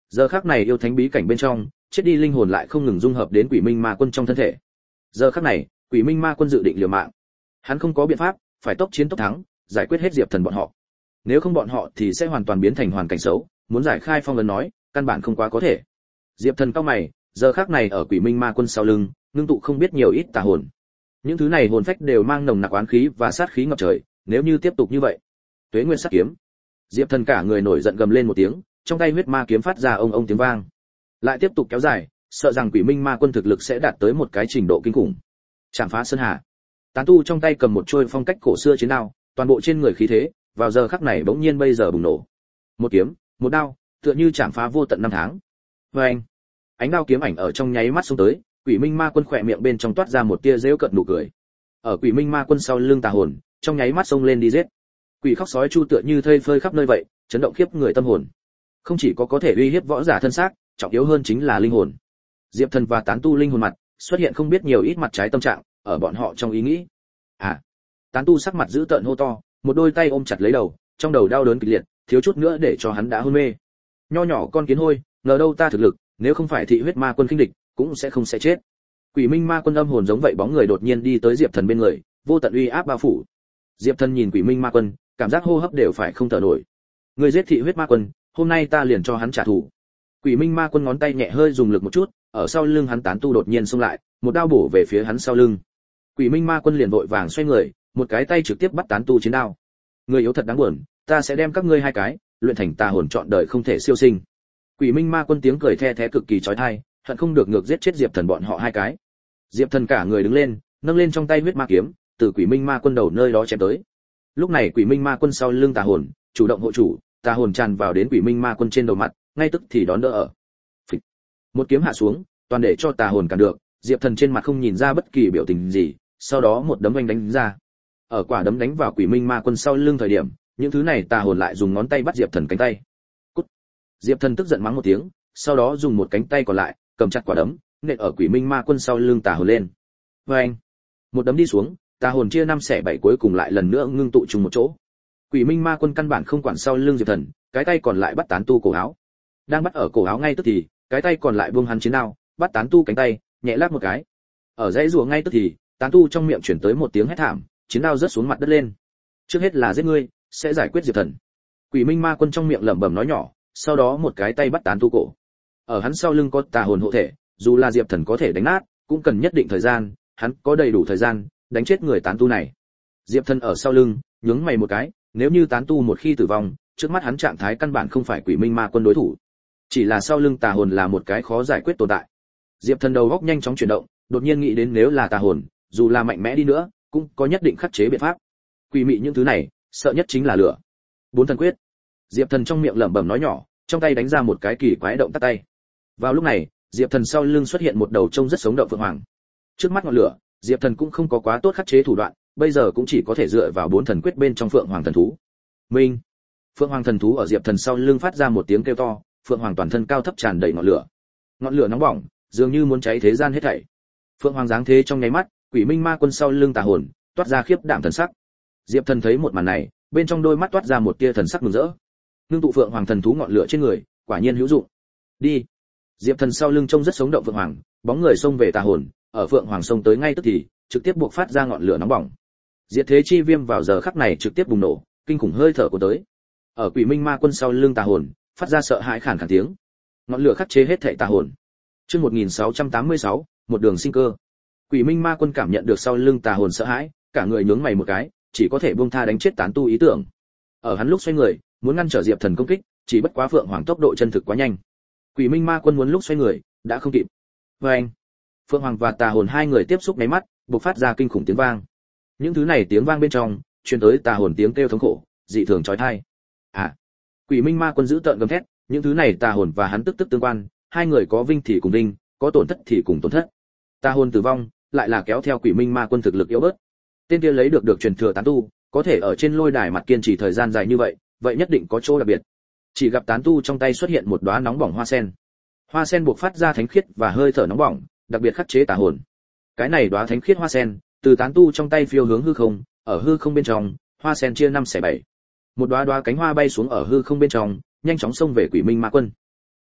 Giờ khắc này yêu thánh bí cảnh bên trong, chết đi linh hồn lại không ngừng dung hợp đến Quỷ Minh Ma Quân trong thân thể. Giờ khắc này, Quỷ Minh Ma Quân dự định liều mạng. Hắn không có biện pháp, phải tốc chiến tốc thắng, giải quyết hết Diệp Thần bọn họ. Nếu không bọn họ thì sẽ hoàn toàn biến thành hoàn cảnh xấu, muốn giải khai phong ấn nói, căn bản không quá có thể. Diệp Thần cau mày, giờ khắc này ở Quỷ Minh Ma Quân sau lưng, ngưng tụ không biết nhiều ít tà hồn. Những thứ này hồn phách đều mang nồng nặc oán khí và sát khí ngập trời, nếu như tiếp tục như vậy. Tuế Nguyên sát kiếm. Diệp Thần cả người nổi giận gầm lên một tiếng, trong tay huyết ma kiếm phát ra ông ông tiếng vang. Lại tiếp tục kéo dài, sợ rằng Quỷ Minh Ma Quân thực lực sẽ đạt tới một cái trình độ kinh khủng. Chạm phá sơn hà. Tán tu trong tay cầm một chuôi phong cách cổ xưa chiến đao, toàn bộ trên người khí thế, vào giờ khắc này bỗng nhiên bây giờ bùng nổ. Một kiếm, một đao, tựa như chạm phá vô tận năm tháng. Oeng! Ánh đao kiếm ảnh ở trong nháy mắt xông tới, Quỷ Minh Ma Quân khỏe miệng bên trong toát ra một tia giễu cợt nụ cười. Ở Quỷ Minh Ma Quân sau lưng tà hồn, trong nháy mắt xông lên đi giết. Quỷ khóc sói chu tựa như thây phơi khắp nơi vậy, chấn động khiếp người tâm hồn. Không chỉ có thể uy hiếp võ giả thân xác, trọng yếu hơn chính là linh hồn. Diệp Thần và tán tu linh hồn mặt, xuất hiện không biết nhiều ít mặt trái tâm trạng, ở bọn họ trong ý nghĩ. Tán tu sắc mặt dữ tợn hô to, một đôi tay ôm chặt lấy đầu, trong đầu đau đớn kịch liệt, thiếu chút nữa để cho hắn đã hôn mê. Nho nhỏ con kiến hôi, ngờ đâu ta thực lực, nếu không phải thị huyết ma quân khinh địch, cũng sẽ không chết. Quỷ Minh Ma Quân âm hồn giống vậy bóng người đột nhiên đi tới Diệp Thần bên người, vô tận uy áp bao phủ. Diệp Thần nhìn Quỷ Minh Ma Quân, cảm giác hô hấp đều phải không thở nổi. Người giết thị huyết ma quân, hôm nay ta liền cho hắn trả thù. Quỷ Minh Ma Quân ngón tay nhẹ hơi dùng lực một chút, ở sau lưng hắn tán tu đột nhiên xông lại, một đao bổ về phía hắn sau lưng. Quỷ Minh Ma Quân liền vội vàng xoay người, một cái tay trực tiếp bắt tán tu chiến đao. Người yếu thật đáng buồn, ta sẽ đem các ngươi hai cái luyện thành tà hồn trọn đời không thể siêu sinh. Quỷ Minh Ma Quân tiếng cười the thé cực kỳ chói tai, hận không được ngược giết chết Diệp Thần bọn họ hai cái. Diệp Thần cả người đứng lên, nâng lên trong tay huyết ma kiếm, từ Quỷ Minh Ma Quân đầu nơi đó chém tới. Lúc này Quỷ Minh Ma Quân sau lưng tà hồn, chủ động hộ chủ, tà hồn tràn vào đến Quỷ Minh Ma Quân trên đầu mặt, ngay tức thì đón đỡ ở. Phịch. Một kiếm hạ xuống, toàn để cho tà hồn cản được, Diệp Thần trên mặt không nhìn ra bất kỳ biểu tình gì, sau đó một đấm oanh đánh ra. Ở quả đấm đánh vào Quỷ Minh Ma Quân sau lưng thời điểm, những thứ này tà hồn lại dùng ngón tay bắt Diệp Thần cánh tay. Cút. Diệp Thần tức giận mắng một tiếng, sau đó dùng một cánh tay còn lại cầm chặt quả đấm, nện ở Quỷ Minh Ma Quân sau lưng tà hồn lên. Oeng. Một đấm đi xuống, tà hồn chia năm xẻ bảy cuối cùng lại lần nữa ngưng tụ chung một chỗ. Quỷ Minh Ma Quân căn bản không quản sau lưng Diệp Thần, cái tay còn lại bắt tán tu cổ áo. Đang bắt ở cổ áo ngay tức thì, cái tay còn lại buông hắn chiến đao, bắt tán tu cánh tay, nhẹ lắc một cái. Ở dãy rùa ngay tức thì, tán tu trong miệng chuyển tới một tiếng hét thảm, chiến đao rớt xuống mặt đất lên. Trước hết là giết ngươi, sẽ giải quyết Diệp Thần. Quỷ Minh Ma Quân trong miệng lẩm bẩm nói nhỏ, sau đó một cái tay bắt tán tu cổ. Ở hắn sau lưng có tà hồn hộ thể, dù là Diệp Thần có thể đánh nát, cũng cần nhất định thời gian, hắn có đầy đủ thời gian đánh chết người tán tu này. Diệp Thần ở sau lưng, nhướng mày một cái, nếu như tán tu một khi tử vong, trước mắt hắn trạng thái căn bản không phải Quỷ Minh Ma Quân đối thủ. Chỉ là sau lưng tà hồn là một cái khó giải quyết tồn tại. Diệp Thần đầu óc nhanh chóng chuyển động, đột nhiên nghĩ đến nếu là tà hồn, dù là mạnh mẽ đi nữa, cũng có nhất định khắc chế biện pháp. Quỷ mị những thứ này, sợ nhất chính là lửa. Bốn thần quyết. Diệp Thần trong miệng lẩm bẩm nói nhỏ, trong tay đánh ra một cái kỳ quái động tác tay. Vào lúc này, Diệp Thần sau lưng xuất hiện một đầu trông rất sống động phượng hoàng. Trước mắt ngọn lửa, Diệp Thần cũng không có quá tốt khắc chế thủ đoạn, bây giờ cũng chỉ có thể dựa vào bốn thần quyết bên trong phượng hoàng thần thú. Minh. Phượng hoàng thần thú ở Diệp Thần sau lưng phát ra một tiếng kêu to, phượng hoàng toàn thân cao thấp tràn đầy ngọn lửa. Ngọn lửa nóng bỏng, dường như muốn cháy thế gian hết thảy. Phượng hoàng giáng thế trong nháy mắt, Quỷ Minh Ma Quân sau lưng tà hồn toát ra khiếp đảm thần sắc. Diệp Thần thấy một màn này, bên trong đôi mắt toát ra một tia thần sắc mừng rỡ. Nương tụ phượng hoàng thần thú ngọn lửa trên người, quả nhiên hữu dụng. Đi. Diệp Thần sau lưng trông rất sống động phượng hoàng, bóng người xông về tà hồn, ở phượng hoàng xông tới ngay tức thì, trực tiếp buộc phát ra ngọn lửa nóng bỏng. Diệt thế chi viêm vào giờ khắc này trực tiếp bùng nổ, kinh khủng hơi thở của tới. Ở Quỷ Minh Ma Quân sau lưng tà hồn, phát ra sợ hãi khản khản tiếng. Ngọn lửa khắc chế hết thảy tà hồn. Chương 1686, một đường sinh cơ. Quỷ Minh Ma Quân cảm nhận được sau lưng tà hồn sợ hãi, cả người nhướng mày một cái, chỉ có thể buông tha đánh chết tán tu ý tưởng. Ở hắn lúc xoay người, muốn ngăn trở Diệp Thần công kích, chỉ bất quá phượng hoàng tốc độ chân thực quá nhanh. Quỷ Minh Ma Quân muốn lúc xoay người, đã không kịp. Oeng! Phượng hoàng và tà hồn hai người tiếp xúc nháy mắt, bộc phát ra kinh khủng tiếng vang. Những thứ này tiếng vang bên trong, truyền tới tà hồn tiếng kêu thống khổ, dị thường chói tai. Quỷ Minh Ma Quân giữ tợn gầm thét, những thứ này tà hồn và hắn tức tương quan, hai người có vinh thì cùng vinh, có tổn thất thì cùng tổn thất. Tà hồn tử vong, lại là kéo theo Quỷ Minh Ma Quân thực lực yếu bớt. Tên kia lấy được truyền thừa tán tu, có thể ở trên lôi đài mặt kiên trì thời gian dài như vậy, vậy nhất định có chỗ đặc biệt. Chỉ gặp tán tu trong tay xuất hiện một đóa nóng bỏng hoa sen. Hoa sen buộc phát ra thánh khiết và hơi thở nóng bỏng, đặc biệt khắc chế tà hồn. Cái này đóa thánh khiết hoa sen, từ tán tu trong tay phiêu hướng hư không, ở hư không bên trong, hoa sen chia năm xẻ bảy. Một đóa đóa cánh hoa bay xuống ở hư không bên trong, nhanh chóng xông về Quỷ Minh Ma Quân.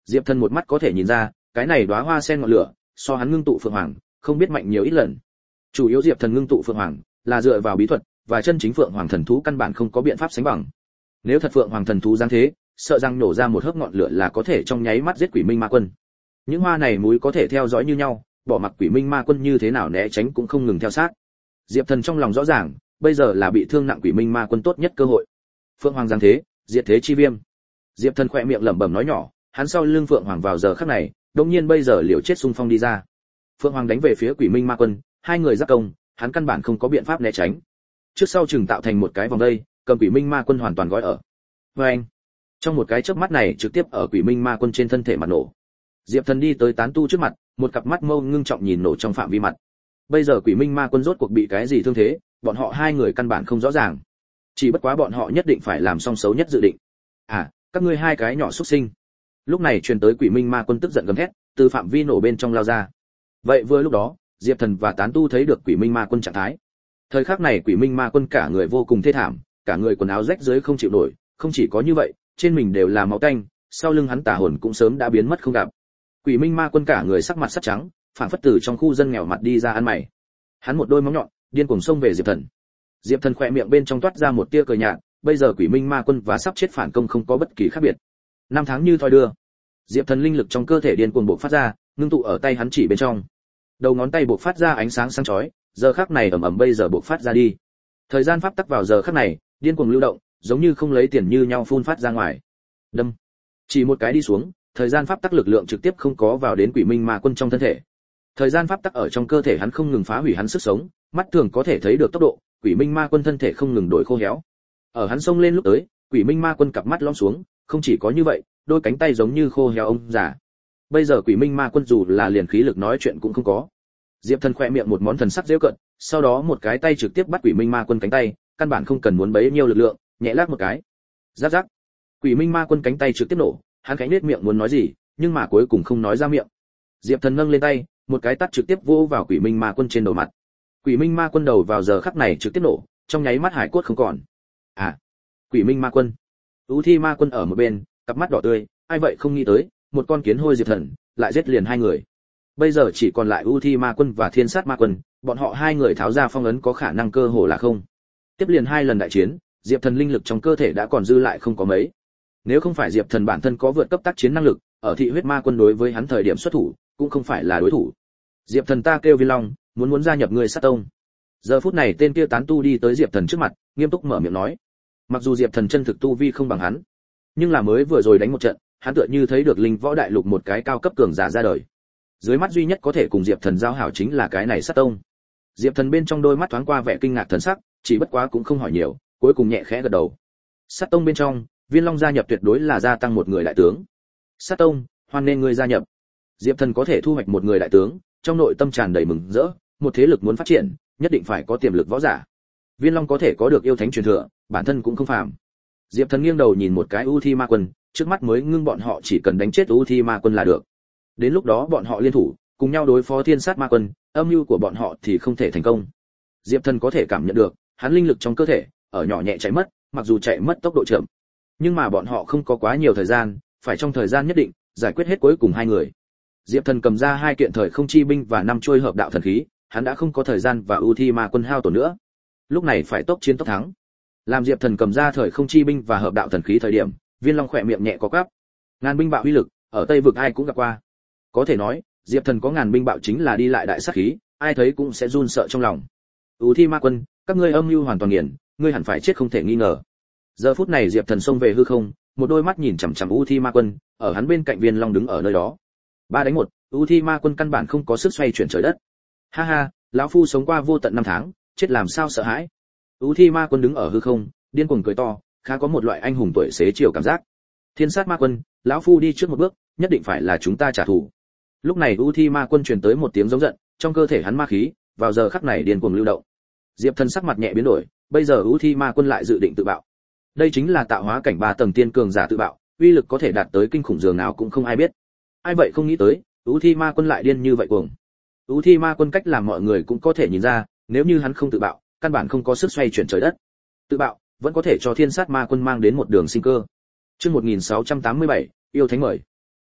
Diệp Thần một mắt có thể nhìn ra, cái này đóa hoa sen ngọn lửa, so hắn ngưng tụ phượng hoàng, không biết mạnh nhiều ít lần. Chủ yếu Diệp Thần ngưng tụ phượng hoàng, là dựa vào bí thuật, và chân chính phượng hoàng thần thú căn bản không có biện pháp sánh bằng. Nếu thật phượng hoàng thần thú giáng thế, sợ rằng nổ ra một hớp ngọn lửa là có thể trong nháy mắt giết Quỷ Minh Ma Quân. Những hoa này múi có thể theo dõi như nhau, bỏ mặc Quỷ Minh Ma Quân như thế nào né tránh cũng không ngừng theo sát. Diệp Thần trong lòng rõ ràng, bây giờ là bị thương nặng Quỷ Minh Ma Quân tốt nhất cơ hội. Phượng hoàng giáng thế, diệt thế chi viêm. Diệp Thần khẽ miệng lẩm bẩm nói nhỏ, hắn sau lưng Phượng hoàng vào giờ khắc này, đột nhiên bây giờ liều chết xung phong đi ra. Phượng hoàng đánh về phía Quỷ Minh Ma Quân, hai người giáp công, hắn căn bản không có biện pháp né tránh. Trước sau chừng tạo thành một cái vòng dây, cầm Quỷ Minh Ma Quân hoàn toàn gói ở. Oeng! Trong một cái chớp mắt này trực tiếp ở Quỷ Minh Ma Quân trên thân thể mà nổ. Diệp Thần đi tới tán tu trước mặt, một cặp mắt mâu ngưng trọng nhìn nổ trong phạm vi mặt. Bây giờ Quỷ Minh Ma Quân rốt cuộc bị cái gì thương thế, bọn họ hai người căn bản không rõ ràng. Chỉ bất quá bọn họ nhất định phải làm xong xấu nhất dự định. À, các ngươi hai cái nhỏ xuất sinh. Lúc này truyền tới Quỷ Minh Ma Quân tức giận gầm thét, từ phạm vi nổ bên trong lao ra. Vậy vừa lúc đó, Diệp Thần và tán tu thấy được Quỷ Minh Ma Quân trạng thái. Thời khắc này Quỷ Minh Ma Quân cả người vô cùng thê thảm, cả người quần áo rách rưới không chịu nổi, không chỉ có như vậy, trên mình đều là máu tanh, sau lưng hắn tà hồn cũng sớm đã biến mất không gặp. Quỷ Minh Ma Quân cả người sắc mặt sắt trắng, phảng phất từ trong khu dân nghèo mặt đi ra ăn mày. Hắn một đôi móng nhọn, điên cuồng xông về Diệp Thần. Diệp Thần khẽ miệng bên trong toát ra một tia cười nhạt, bây giờ Quỷ Minh Ma Quân và sắp chết phản công không có bất kỳ khác biệt. Năm tháng như thoi đưa. Diệp Thần linh lực trong cơ thể điên cuồng bộc phát ra, ngưng tụ ở tay hắn chỉ bên trong. Đầu ngón tay bộc phát ra ánh sáng sáng chói, giờ khắc này ầm ầm bây giờ bộc phát ra đi. Thời gian pháp tắc vào giờ khắc này, điên cuồng lưu động, giống như không lấy tiền như nhau phun phát ra ngoài. Đâm. Chỉ một cái đi xuống, thời gian pháp tắc lực lượng trực tiếp không có vào đến Quỷ Minh Ma Quân trong thân thể. Thời gian pháp tắc ở trong cơ thể hắn không ngừng phá hủy hắn sức sống, mắt thường có thể thấy được tốc độ, Quỷ Minh Ma Quân thân thể không ngừng đổi khô héo. Ở hắn xông lên lúc tới, Quỷ Minh Ma Quân cặp mắt lõm xuống, không chỉ có như vậy, đôi cánh tay giống như khô héo ông già. Bây giờ Quỷ Minh Ma Quân dù là liền khí lực nói chuyện cũng không có. Diệp Thần khẽ miệng một món thần sắc giễu cợt, sau đó một cái tay trực tiếp bắt Quỷ Minh Ma Quân cánh tay, căn bản không cần muốn bấy nhiêu lực lượng, nhẹ lắc một cái. Rắc rắc. Quỷ Minh Ma Quân cánh tay trực tiếp nổ, hắn cánh nết miệng muốn nói gì, nhưng mà cuối cùng không nói ra miệng. Diệp Thần nâng lên tay, một cái tát trực tiếp vỗ vào Quỷ Minh Ma Quân trên đầu mặt. Quỷ Minh Ma Quân đầu vào giờ khắc này trực tiếp nổ, trong nháy mắt hải cốt không còn. À, Quỷ Minh Ma Quân. U Thi Ma Quân ở một bên, cặp mắt đỏ tươi, ai vậy không nghĩ tới, một con kiến hôi Diệp Thần lại giết liền hai người. Bây giờ chỉ còn lại U Thi Ma Quân và Thiên Sát Ma Quân, bọn họ hai người tháo ra phong ấn có khả năng cơ hồ là không. Tiếp liền hai lần đại chiến, Diệp Thần linh lực trong cơ thể đã còn dư lại không có mấy. Nếu không phải Diệp Thần bản thân có vượt cấp tác chiến năng lực, ở Thị Huyết Ma Quân đối với hắn thời điểm xuất thủ, cũng không phải là đối thủ. Diệp Thần ta kêu Viên Long, muốn gia nhập người sát tông. Giờ phút này tên kia tán tu đi tới Diệp Thần trước mặt, nghiêm túc mở miệng nói. Mặc dù Diệp Thần chân thực tu vi không bằng hắn, nhưng là mới vừa rồi đánh một trận, hắn tựa như thấy được linh võ đại lục một cái cao cấp cường giả ra đời. Dưới mắt duy nhất có thể cùng Diệp Thần giao hảo chính là cái này sát tông. Diệp Thần bên trong đôi mắt thoáng qua vẻ kinh ngạc thần sắc, chỉ bất quá cũng không hỏi nhiều, cuối cùng nhẹ khẽ gật đầu. Sát tông bên trong, Viên Long gia nhập tuyệt đối là gia tăng một người đại tướng. Sát tông, hoan nên ngươi gia nhập. Diệp Thần có thể thu hoạch một người đại tướng, trong nội tâm tràn đầy mừng rỡ, một thế lực muốn phát triển, nhất định phải có tiềm lực võ giả. Viên Long có thể có được yêu thánh truyền thừa, bản thân cũng không phàm. Diệp Thần nghiêng đầu nhìn một cái U Thi Ma Quân, trước mắt mới ngưng bọn họ chỉ cần đánh chết U Thi Ma Quân là được. Đến lúc đó bọn họ liên thủ, cùng nhau đối phó Thiên Sát Ma Quân, âm mưu của bọn họ thì không thể thành công. Diệp Thần có thể cảm nhận được, hắn linh lực trong cơ thể ở nhỏ nhẹ chạy mất, mặc dù chạy mất tốc độ chậm, nhưng mà bọn họ không có quá nhiều thời gian, phải trong thời gian nhất định giải quyết hết cuối cùng hai người. Diệp Thần cầm ra hai kiện thời không chi binh và năm chuôi hợp đạo thần khí, hắn đã không có thời gian và U Thi Ma Quân hao tổn nữa. Lúc này phải tốc chiến tốc thắng. Làm Diệp Thần cầm ra thời không chi binh và hợp đạo thần khí thời điểm, Viên Long khỏe miệng nhẹ có quắp. Ngàn binh bạo uy lực, ở Tây vực ai cũng gặp qua. Có thể nói, Diệp Thần có ngàn binh bạo chính là đi lại đại sát khí, ai thấy cũng sẽ run sợ trong lòng. U Thi Ma Quân, các ngươi âm mưu hoàn toàn nghiền, ngươi hẳn phải chết không thể nghi ngờ. Giờ phút này Diệp Thần xông về hư không, một đôi mắt nhìn chằm chằm U Thi Ma Quân, ở hắn bên cạnh Viên Long đứng ở nơi đó. 3-1, U Thi Ma Quân căn bản không có sức xoay chuyển trời đất. Ha ha, lão phu sống qua vô tận năm tháng, chết làm sao sợ hãi. U Thi Ma Quân đứng ở hư không, điên cuồng cười to, khá có một loại anh hùng tuổi xế chiều cảm giác. Thiên Sát Ma Quân, lão phu đi trước một bước, nhất định phải là chúng ta trả thù. Lúc này U Thi Ma Quân truyền tới một tiếng giống giận, trong cơ thể hắn ma khí vào giờ khắc này điên cuồng lưu động. Diệp Thần sắc mặt nhẹ biến đổi, bây giờ U Thi Ma Quân lại dự định tự bạo. Đây chính là tạo hóa cảnh 3 tầng tiên cường giả tự bạo, uy lực có thể đạt tới kinh khủng dường nào cũng không ai biết. Ai vậy không nghĩ tới, U Thi Ma Quân lại điên như vậy cuồng. U Thi Ma Quân cách làm mọi người cũng có thể nhìn ra, nếu như hắn không tự bạo, căn bản không có sức xoay chuyển trời đất. Tự bạo vẫn có thể cho Thiên Sát Ma Quân mang đến một đường sinh cơ. Chương 1687, yêu thánh mời.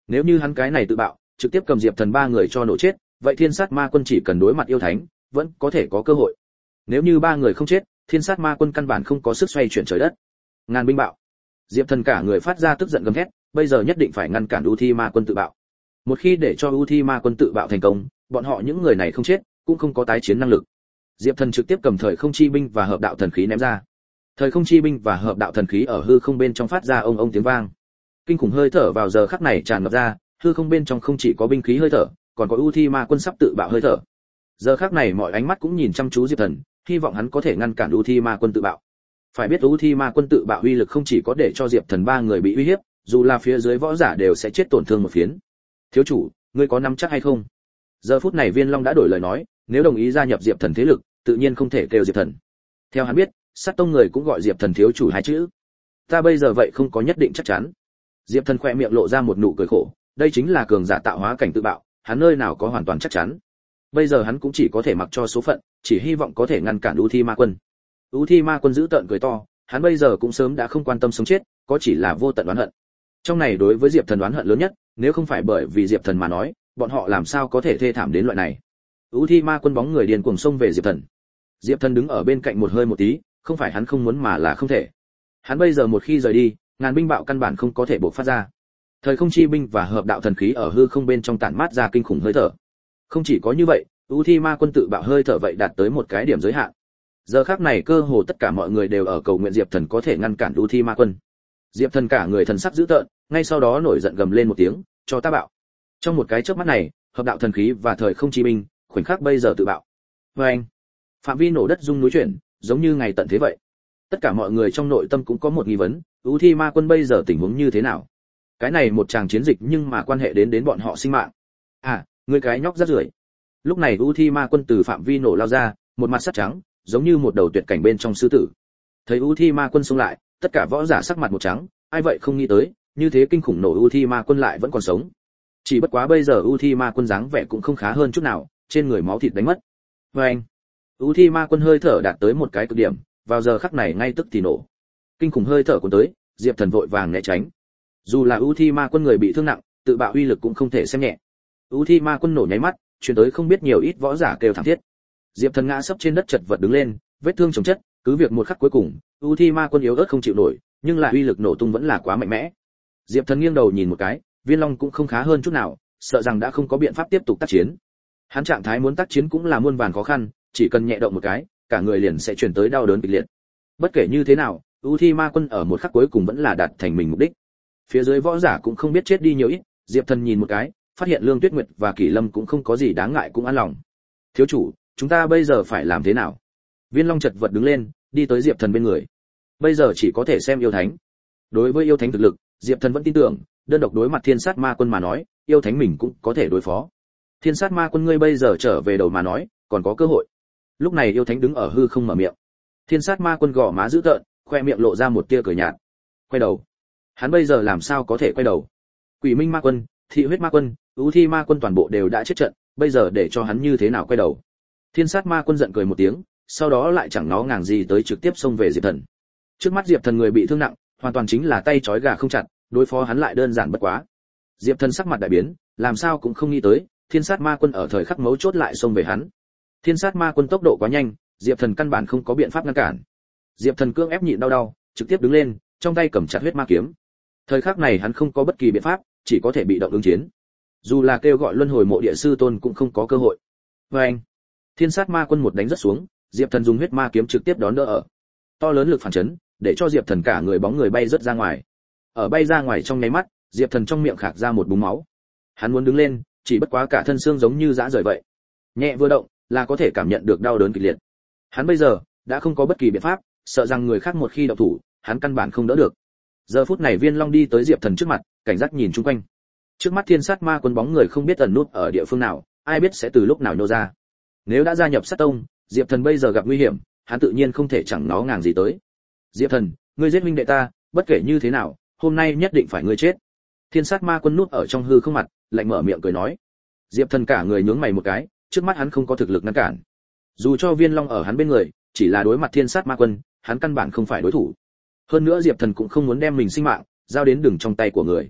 Nếu như hắn cái này tự bạo, trực tiếp cầm Diệp Thần ba người cho nổ chết, vậy Thiên Sát Ma Quân chỉ cần đối mặt yêu thánh, vẫn có thể có cơ hội. Nếu như ba người không chết, Thiên Sát Ma Quân căn bản không có sức xoay chuyển trời đất. Ngàn binh bạo. Diệp Thần cả người phát ra tức giận gầm thét, bây giờ nhất định phải ngăn cản U Thi Ma Quân tự bạo. Một khi để cho U Thi Ma Quân tự bạo thành công, bọn họ những người này không chết, cũng không có tái chiến năng lực. Diệp Thần trực tiếp cầm thời không chi binh và hợp đạo thần khí ném ra. Thời không chi binh và hợp đạo thần khí ở hư không bên trong phát ra ông ông tiếng vang. Kinh khủng hơi thở vào giờ khắc này tràn ngập ra, hư không bên trong không chỉ có binh khí hơi thở, còn có U Thi Ma Quân sắp tự bạo hơi thở. Giờ khắc này mọi ánh mắt cũng nhìn chăm chú Diệp Thần, hy vọng hắn có thể ngăn cản U Thi Ma Quân tự bạo. Phải biết U Thi Ma Quân tự bạo uy lực không chỉ có để cho Diệp Thần ba người bị uy hiếp, dù là phía dưới võ giả đều sẽ chết tổn thương một phiến. Thiếu chủ, ngươi có nắm chắc hay không? Giờ phút này Viên Long đã đổi lời nói, nếu đồng ý gia nhập Diệp Thần thế lực, tự nhiên không thể kêu Diệp Thần. Theo hắn biết, sát tông người cũng gọi Diệp Thần thiếu chủ hai chữ. Ta bây giờ vậy không có nhất định chắc chắn. Diệp Thần khẽ miệng lộ ra một nụ cười khổ, đây chính là cường giả tạo hóa cảnh tự bạo, hắn nơi nào có hoàn toàn chắc chắn. Bây giờ hắn cũng chỉ có thể mặc cho số phận, chỉ hy vọng có thể ngăn cản U Thi Ma Quân. U Thi Ma Quân giữ tợn cười to, hắn bây giờ cũng sớm đã không quan tâm sống chết, có chỉ là vô tận oán hận. Trong này đối với Diệp Thần oán hận lớn nhất, nếu không phải bởi vì Diệp Thần mà nói, bọn họ làm sao có thể thê thảm đến loại này. U Thi Ma Quân bóng người điên cuồng xông về Diệp Thần. Diệp Thần đứng ở bên cạnh một hơi một tí, không phải hắn không muốn mà là không thể. Hắn bây giờ một khi rời đi, ngàn binh bạo căn bản không có thể bộc phát ra. Thời không chi binh và hợp đạo thần khí ở hư không bên trong tản mát ra kinh khủng hơi thở. Không chỉ có như vậy, U Thi Ma Quân tự bạo hơi thở vậy đạt tới một cái điểm giới hạn. Giờ khắc này cơ hồ tất cả mọi người đều ở cầu nguyện Diệp Thần có thể ngăn cản U Thi Ma Quân. Diệp Thần cả người thần sắc dữ tợn, ngay sau đó nổi giận gầm lên một tiếng, cho ta bạo. Trong một cái chớp mắt này, hợp đạo thần khí và thời không chi binh, khoảnh khắc bây giờ tự bạo. Oeng! Phạm vi nổ đất rung núi chuyển, giống như ngày tận thế vậy. Tất cả mọi người trong nội tâm cũng có một nghi vấn, U Thi Ma Quân bây giờ tình huống như thế nào? Cái này một tràng chiến dịch nhưng mà quan hệ đến bọn họ sinh mạng. À, ngươi cái nhóc rác rưởi. Lúc này U Thi Ma Quân từ phạm vi nổ lao ra, một mặt sắt trắng, giống như một đầu tuyệt cảnh bên trong sư tử. Thấy U Thi Ma Quân xông lại, tất cả võ giả sắc mặt một trắng, ai vậy không nghĩ tới, như thế kinh khủng nổ U Thi Ma Quân lại vẫn còn sống. Chỉ bất quá bây giờ U Thi Ma Quân dáng vẻ cũng không khá hơn chút nào, trên người máu thịt đánh mất. Oeng! U Thi Ma Quân hơi thở đạt tới một cái cực điểm, vào giờ khắc này ngay tức thì nổ. Kinh khủng hơi thở cuốn tới, Diệp Thần vội vàng né tránh. Dù là U Thi Ma Quân người bị thương nặng, tự bạo uy lực cũng không thể xem nhẹ. U Thi Ma Quân nổ nháy mắt, truyền tới không biết nhiều ít võ giả kêu thảm thiết. Diệp Thần ngã sấp trên đất chật vật đứng lên, vết thương chồng chất, cứ việc một khắc cuối cùng, U Thi Ma Quân yếu ớt không chịu nổi, nhưng lại uy lực nổ tung vẫn là quá mạnh mẽ. Diệp Thần nghiêng đầu nhìn một cái, Viên Long cũng không khá hơn chút nào, sợ rằng đã không có biện pháp tiếp tục tác chiến. Hắn trạng thái muốn tác chiến cũng là muôn vàn khó khăn, chỉ cần nhẹ động một cái, cả người liền sẽ truyền tới đau đớn kịch liệt. Bất kể như thế nào, U Thi Ma Quân ở một khắc cuối cùng vẫn là đạt thành mình mục đích. Phía dưới võ giả cũng không biết chết đi nhiều ít, Diệp Thần nhìn một cái, phát hiện Lương Tuyết Nguyệt và Kỷ Lâm cũng không có gì đáng ngại cũng an lòng. Thiếu chủ, chúng ta bây giờ phải làm thế nào? Viên Long chật vật đứng lên, đi tới Diệp Thần bên người. Bây giờ chỉ có thể xem yêu thánh. Đối với yêu thánh thực lực, Diệp Thần vẫn tin tưởng, đơn độc đối mặt Thiên Sát Ma Quân mà nói, yêu thánh mình cũng có thể đối phó. Thiên Sát Ma Quân ngươi bây giờ trở về đầu mà nói, còn có cơ hội. Lúc này yêu thánh đứng ở hư không mở miệng. Thiên Sát Ma Quân gò má dữ tợn, khoe miệng lộ ra một tia cười nhạt. Quay đầu. Hắn bây giờ làm sao có thể quay đầu? Quỷ Minh Ma Quân, Thị Huyết Ma Quân, U Thi Ma Quân toàn bộ đều đã chết trận, bây giờ để cho hắn như thế nào quay đầu? Thiên Sát Ma Quân giận cười một tiếng, sau đó lại chẳng nó ngàng gì tới trực tiếp xông về Diệp Thần. Trước mắt Diệp Thần người bị thương nặng, hoàn toàn chính là tay trói gà không chặt, đối phó hắn lại đơn giản bất quá. Diệp Thần sắc mặt đại biến, làm sao cũng không nghĩ tới, Thiên Sát Ma Quân ở thời khắc mấu chốt lại xông về hắn. Thiên Sát Ma Quân tốc độ quá nhanh, Diệp Thần căn bản không có biện pháp ngăn cản. Diệp Thần cưỡng ép nhịn đau, trực tiếp đứng lên, trong tay cầm chặt huyết ma kiếm. Thời khắc này hắn không có bất kỳ biện pháp, chỉ có thể bị động ứng chiến. Dù là kêu gọi luân hồi mộ địa sư tôn cũng không có cơ hội. Oeng! Thiên Sát Ma Quân một đánh rất xuống, Diệp Thần dùng huyết ma kiếm trực tiếp đón đỡ ở. To lớn lực phản chấn, để cho Diệp Thần cả người bóng người bay rất ra ngoài. Ở bay ra ngoài trong nháy mắt, Diệp Thần trong miệng khạc ra một búng máu. Hắn muốn đứng lên, chỉ bất quá cả thân xương giống như giã rời vậy. Nhẹ vừa động, là có thể cảm nhận được đau đớn kịch liệt. Hắn bây giờ đã không có bất kỳ biện pháp, sợ rằng người khác một khi động thủ, hắn căn bản không đỡ được. Giờ phút này Viên Long đi tới Diệp Thần trước mặt, cảnh giác nhìn xung quanh. Trước mắt Thiên Sát Ma Quân bóng người không biết ẩn nút ở địa phương nào, ai biết sẽ từ lúc nào nhô ra. Nếu đã gia nhập Sát Tông, Diệp Thần bây giờ gặp nguy hiểm, hắn tự nhiên không thể chẳng nó ngàng gì tới. Diệp Thần, ngươi giết huynh đệ ta, bất kể như thế nào, hôm nay nhất định phải ngươi chết. Thiên Sát Ma Quân núp ở trong hư không mặt, lạnh mở miệng cười nói. Diệp Thần cả người nhướng mày một cái, trước mắt hắn không có thực lực ngăn cản. Dù cho Viên Long ở hắn bên người, chỉ là đối mặt Thiên Sát Ma Quân, hắn căn bản không phải đối thủ. Hơn nữa Diệp Thần cũng không muốn đem mình sinh mạng giao đến đường trong tay của người.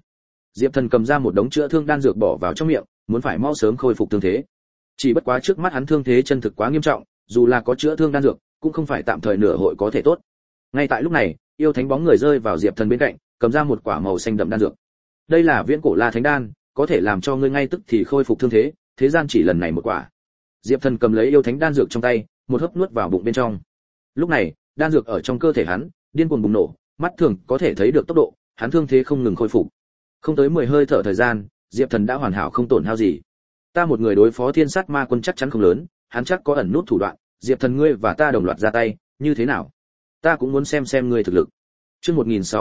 Diệp Thần cầm ra một đống chữa thương đan dược bỏ vào trong miệng, muốn phải mau sớm khôi phục thương thế. Chỉ bất quá trước mắt hắn thương thế chân thực quá nghiêm trọng, dù là có chữa thương đan dược, cũng không phải tạm thời nửa hội có thể tốt. Ngay tại lúc này, yêu thánh bóng người rơi vào Diệp Thần bên cạnh, cầm ra một quả màu xanh đậm đan dược. Đây là Viễn Cổ La Thánh đan, có thể làm cho ngươi ngay tức thì khôi phục thương thế, thế gian chỉ lần này một quả. Diệp Thần cầm lấy yêu thánh đan dược trong tay, một hớp nuốt vào bụng bên trong. Lúc này, đan dược ở trong cơ thể hắn điên cuồng bùng nổ, mắt thường có thể thấy được tốc độ, hắn thương thế không ngừng khôi phục. Không tới 10 hơi thở thời gian, Diệp Thần đã hoàn hảo không tổn hao gì. Ta một người đối phó Thiên Sát Ma Quân chắc chắn không lớn, hắn chắc có ẩn nút thủ đoạn, Diệp Thần ngươi và ta đồng loạt ra tay, như thế nào? Ta cũng muốn xem ngươi thực lực. Chương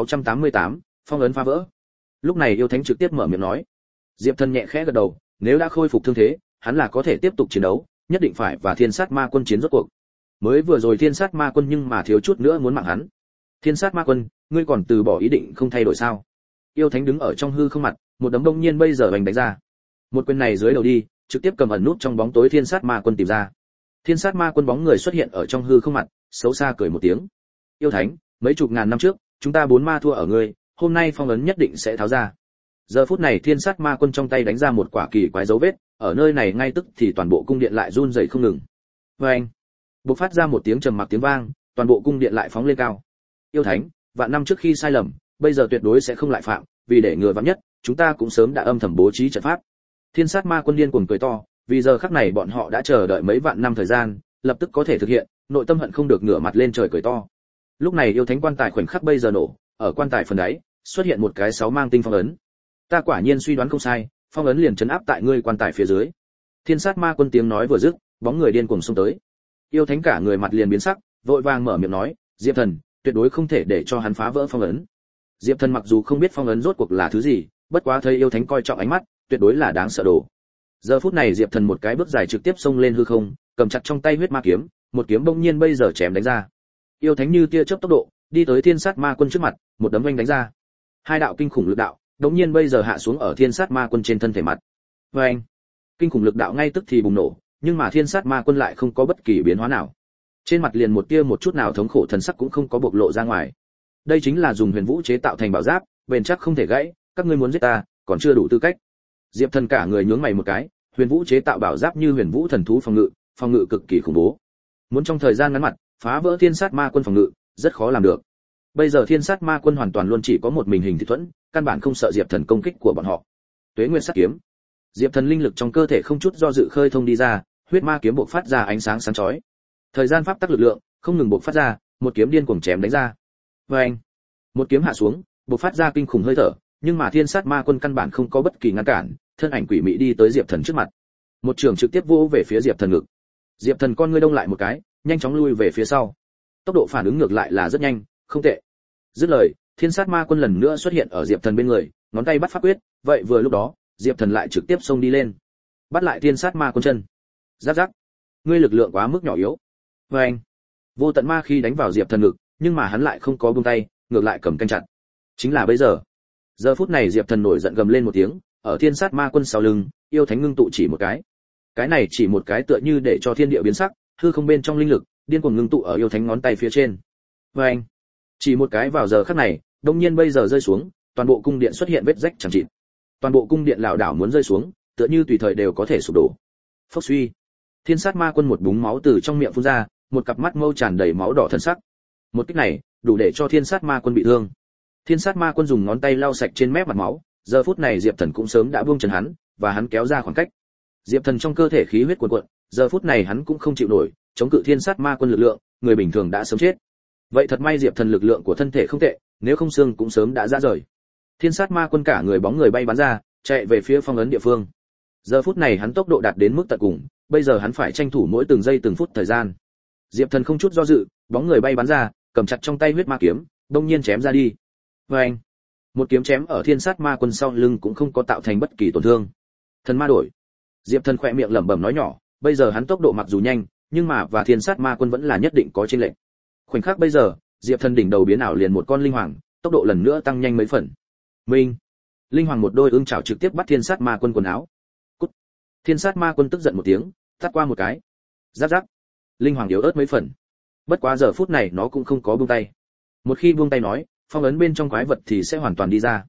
1688, phong ấn phá vỡ. Lúc này yêu thánh trực tiếp mở miệng nói. Diệp Thần nhẹ khẽ gật đầu, nếu đã khôi phục thương thế, hắn là có thể tiếp tục chiến đấu, nhất định phải và Thiên Sát Ma Quân chiến rốt cuộc. Mới vừa rồi Thiên Sát Ma Quân nhưng mà thiếu chút nữa muốn mạng hắn. Thiên Sát Ma Quân, ngươi còn từ bỏ ý định không thay đổi sao? Yêu thánh đứng ở trong hư không mặt, một đấm đông nhiên bây giờ đánh ra. Một quyền này dưới đầu đi, trực tiếp cầm ẩn nút trong bóng tối Thiên Sát Ma Quân tìm ra. Thiên Sát Ma Quân bóng người xuất hiện ở trong hư không mặt, xấu xa cười một tiếng. Yêu thánh, mấy chục ngàn năm trước, chúng ta 4 ma thua ở ngươi, hôm nay phong ấn nhất định sẽ tháo ra. Giờ phút này Thiên Sát Ma Quân trong tay đánh ra một quả kỳ quái dấu vết, ở nơi này ngay tức thì toàn bộ cung điện lại run rẩy không ngừng. Oeng! Bộc phát ra một tiếng trầm mặc tiếng vang, toàn bộ cung điện lại phóng lên cao. Yêu thánh, vạn năm trước khi sai lầm, bây giờ tuyệt đối sẽ không lại phạm, vì để ngừa vạn nhất, chúng ta cũng sớm đã âm thầm bố trí trận pháp. Thiên Sát Ma Quân điên cuồng cười to, vì giờ khắc này bọn họ đã chờ đợi mấy vạn năm thời gian, lập tức có thể thực hiện, nội tâm hận không được ngửa mặt lên trời cười to. Lúc này yêu thánh quan tài khoảnh khắc bây giờ nổ, ở quan tài phần đáy xuất hiện một cái 6 mang tinh phong ấn. Ta quả nhiên suy đoán không sai, phong ấn liền trấn áp tại ngươi quan tài phía dưới. Thiên Sát Ma Quân tiếng nói vừa dứt, bóng người điên cuồng xông tới. Yêu thánh cả người mặt liền biến sắc, vội vàng mở miệng nói, Diệp Thần, tuyệt đối không thể để cho hắn phá vỡ phong ấn. Diệp Thần mặc dù không biết phong ấn rốt cuộc là thứ gì, bất quá thấy yêu thánh coi trọng ánh mắt, tuyệt đối là đáng sợ đồ. Giờ phút này Diệp Thần một cái bước dài trực tiếp xông lên hư không, cầm chặt trong tay huyết ma kiếm, một kiếm bỗng nhiên bây giờ chém đánh ra. Yêu thánh như tia chớp tốc độ, đi tới Thiên Sát Ma Quân trước mặt, một đấm vênh đánh ra. Hai đạo kinh khủng lực đạo, bỗng nhiên bây giờ hạ xuống ở Thiên Sát Ma Quân trên thân thể mặt. Oeng! Kinh khủng lực đạo ngay tức thì bùng nổ, nhưng mà Thiên Sát Ma Quân lại không có bất kỳ biến hóa nào. Trên mặt liền một tia một chút nào thống khổ thần sắc cũng không có bộc lộ ra ngoài. Đây chính là dùng huyền vũ chế tạo thành bảo giáp, bền chắc không thể gãy, các ngươi muốn giết ta, còn chưa đủ tư cách. Diệp Thần cả người nhướng mày một cái, huyền vũ chế tạo bảo giáp như huyền vũ thần thú phòng ngự cực kỳ khủng bố. Muốn trong thời gian ngắn mặt phá vỡ Thiên Sát Ma Quân phòng ngự, rất khó làm được. Bây giờ Thiên Sát Ma Quân hoàn toàn luôn chỉ có một mình hình thị thuẫn, căn bản không sợ Diệp Thần công kích của bọn họ. Tuế Nguyên Sát kiếm. Diệp Thần linh lực trong cơ thể không chút do dự khơi thông đi ra, huyết ma kiếm bộc phát ra ánh sáng sáng chói. Thời gian pháp tắc lực lượng không ngừng bộc phát ra, một kiếm điên cuồng chém đánh ra. Oeng! Một kiếm hạ xuống, bộc phát ra kinh khủng hơi thở, nhưng mà Thiên Sát Ma Quân căn bản không có bất kỳ ngăn cản, thân ảnh quỷ mị đi tới Diệp Thần trước mặt. Một trường trực tiếp vỗ về phía Diệp Thần ngực. Diệp Thần con ngươi đông lại một cái, nhanh chóng lui về phía sau. Tốc độ phản ứng ngược lại là rất nhanh, không tệ. Dứt lời, Thiên Sát Ma Quân lần nữa xuất hiện ở Diệp Thần bên người, ngón tay bắt pháp quyết, vậy vừa lúc đó, Diệp Thần lại trực tiếp xông đi lên, bắt lại Thiên Sát Ma Quân chân. Giáp giáp, ngươi lực lượng quá mức nhỏ yếu. Oeng! Vô tận ma khí đánh vào Diệp Thần ngực, nhưng mà hắn lại không có buông tay, ngược lại cầm canh chặt. Chính là bây giờ. Giờ phút này Diệp Thần nổi giận gầm lên một tiếng, ở Thiên Sát Ma Quân sau lưng, yêu thánh ngưng tụ chỉ một cái. Cái này chỉ một cái tựa như để cho thiên địa biến sắc, hư không bên trong linh lực điên cuồng ngưng tụ ở yêu thánh ngón tay phía trên. Oeng! Chỉ một cái vào giờ khắc này, đột nhiên bây giờ rơi xuống, toàn bộ cung điện xuất hiện vết rách chẳng chịt. Toàn bộ cung điện lảo đảo muốn rơi xuống, tựa như tùy thời đều có thể sụp đổ. Phốc suy. Thiên Sát Ma Quân một búng máu từ trong miệng phun ra, một cặp mắt mâu tràn đầy máu đỏ thần sắc. Một kích này, đủ để cho Thiên Sát Ma Quân bị thương. Thiên Sát Ma Quân dùng ngón tay lau sạch trên mép mặt máu, giờ phút này Diệp Thần cũng sớm đã buông chân hắn, và hắn kéo ra khoảng cách. Diệp Thần trong cơ thể khí huyết cuồn cuộn, giờ phút này hắn cũng không chịu nổi, chống cự Thiên Sát Ma Quân lực lượng, người bình thường đã sớm chết. Vậy thật may Diệp Thần lực lượng của thân thể không tệ, nếu không xương cũng sớm đã ra rời. Thiên Sát Ma Quân cả người bóng người bay bắn ra, chạy về phía phong ấn địa phương. Giờ phút này hắn tốc độ đạt đến mức tận cùng, bây giờ hắn phải tranh thủ mỗi từng giây từng phút thời gian. Diệp Thần không chút do dự, bóng người bay bắn ra, cầm chặt trong tay huyết ma kiếm, đột nhiên chém ra đi. Oeng! Một kiếm chém ở Thiên Sát Ma Quân sau lưng cũng không có tạo thành bất kỳ tổn thương. Thần ma đổi. Diệp Thần khẽ miệng lẩm bẩm nói nhỏ, bây giờ hắn tốc độ mặc dù nhanh, nhưng mà và Thiên Sát Ma Quân vẫn là nhất định có chênh lệch. Khoảnh khắc bây giờ, Diệp Thần đỉnh đầu biến ảo liền một con linh hoàng, tốc độ lần nữa tăng nhanh mấy phần. Minh! Linh hoàng một đôi ưng chảo trực tiếp bắt Thiên Sát Ma Quân quần áo. Cút! Thiên Sát Ma Quân tức giận một tiếng, tát qua một cái. Giáp giáp! Linh hoàng yếu ớt mấy phần. Bất quá giờ phút này nó cũng không có buông tay. Một khi buông tay nói, phong ấn bên trong quái vật thì sẽ hoàn toàn đi ra.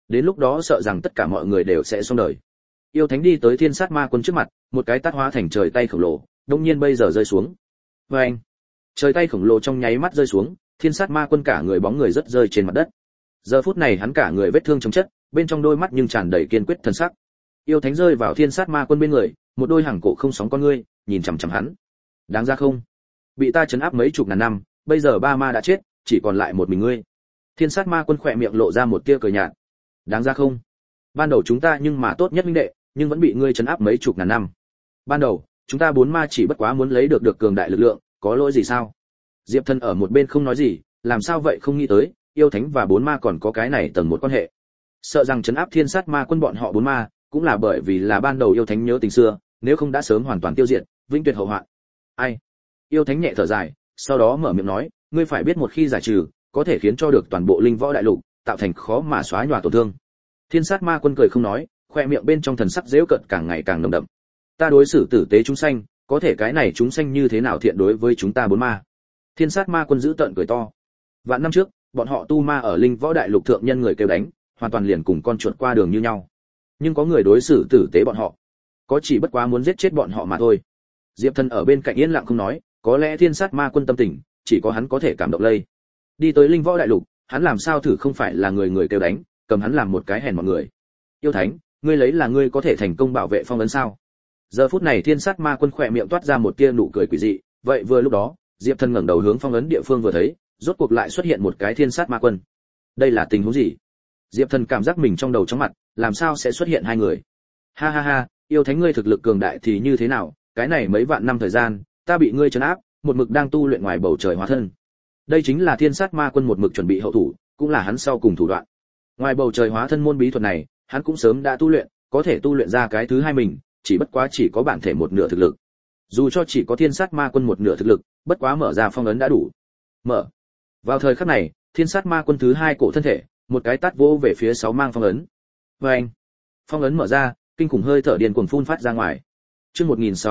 Đến lúc đó sợ rằng tất cả mọi người đều sẽ xong đời. Yêu thánh đi tới thiên sát ma quân trước mặt, một cái tát hóa thành trời tay khổng lồ, đột nhiên bây giờ rơi xuống. Oeng! Trời tay khổng lồ trong nháy mắt rơi xuống, thiên sát ma quân cả người bóng người rất rơi trên mặt đất. Giờ phút này hắn cả người vết thương chồng chất, bên trong đôi mắt nhưng tràn đầy kiên quyết thần sắc. Yêu thánh rơi vào thiên sát ma quân bên người, một đôi hàng cổ không sóng con ngươi, nhìn chằm chằm hắn. Đáng ra không? Bị ta trấn áp mấy chục ngàn năm, bây giờ ba ma đã chết, chỉ còn lại một mình ngươi. Thiên sát ma quân khỏe miệng lộ ra một tia cười nhạt. Đáng ra không? Ban đầu chúng ta nhưng mà tốt nhất huynh đệ, nhưng vẫn bị ngươi trấn áp mấy chục ngàn năm. Ban đầu, chúng ta bốn ma chỉ bất quá muốn lấy được cường đại lực lượng, có lỗi gì sao? Diệp Thần ở một bên không nói gì, làm sao vậy không nghĩ tới, yêu thánh và bốn ma còn có cái này tầng một quan hệ. Sợ rằng trấn áp thiên sát ma quân bọn họ bốn ma, cũng là bởi vì là ban đầu yêu thánh nhớ tình xưa, nếu không đã sớm hoàn toàn tiêu diệt, vĩnh tuyệt hậu hoạn. Ai? Yêu thánh nhẹ thở dài, sau đó mở miệng nói, ngươi phải biết một khi giải trừ, có thể khiến cho được toàn bộ linh võ đại lục tạo thành khó mà xóa nhòa tổn thương. Thiên sát ma quân cười không nói, khoe miệng bên trong thần sắc giễu cợt càng ngày càng nồng đậm. Ta đối xử tử tế chúng sanh, có thể cái này chúng sanh như thế nào thiện đối với chúng ta bốn ma? Thiên sát ma quân giữ tợn cười to. Vạn năm trước, bọn họ tu ma ở linh võ đại lục thượng nhân người kêu đánh, hoàn toàn liền cùng con chuột qua đường như nhau. Nhưng có người đối xử tử tế bọn họ, có chỉ bất quá muốn giết chết bọn họ mà thôi. Diệp Thần ở bên cạnh yên lặng không nói, có lẽ thiên sát ma quân tâm tình, chỉ có hắn có thể cảm động lây. Đi tới linh võ đại lục, hắn làm sao thử không phải là người kêu đánh, cầm hắn làm một cái hèn mọi người. Yêu thánh, ngươi lấy là ngươi có thể thành công bảo vệ phong ấn sao? Giờ phút này thiên sát ma quân khỏe miệng toát ra một tia nụ cười quỷ dị, vậy vừa lúc đó, Diệp Thần ngẩng đầu hướng phong ấn địa phương vừa thấy, rốt cuộc lại xuất hiện một cái thiên sát ma quân. Đây là tình huống gì? Diệp Thần cảm giác mình trong đầu chóng mặt, làm sao sẽ xuất hiện hai người? Ha ha ha, yêu thánh ngươi thực lực cường đại thì như thế nào, cái này mấy vạn năm thời gian, ta bị ngươi trấn áp, một mực đang tu luyện ngoài bầu trời hóa thân. Đây chính là thiên sát ma quân một mực chuẩn bị hậu thủ, cũng là hắn sau cùng thủ đoạn. Ngoài bầu trời hóa thân môn bí thuật này, hắn cũng sớm đã tu luyện, có thể tu luyện ra cái thứ hai mình, chỉ bất quá chỉ có bản thể một nửa thực lực. Dù cho chỉ có thiên sát ma quân một nửa thực lực, bất quá mở ra phong ấn đã đủ. Mở. Vào thời khắc này, thiên sát ma quân thứ hai cổ thân thể, một cái tát vỗ về phía sáu mang phong ấn. Oeng. Phong ấn mở ra, kinh khủng hơi thở điên cuồng phun phát ra ngoài. Chương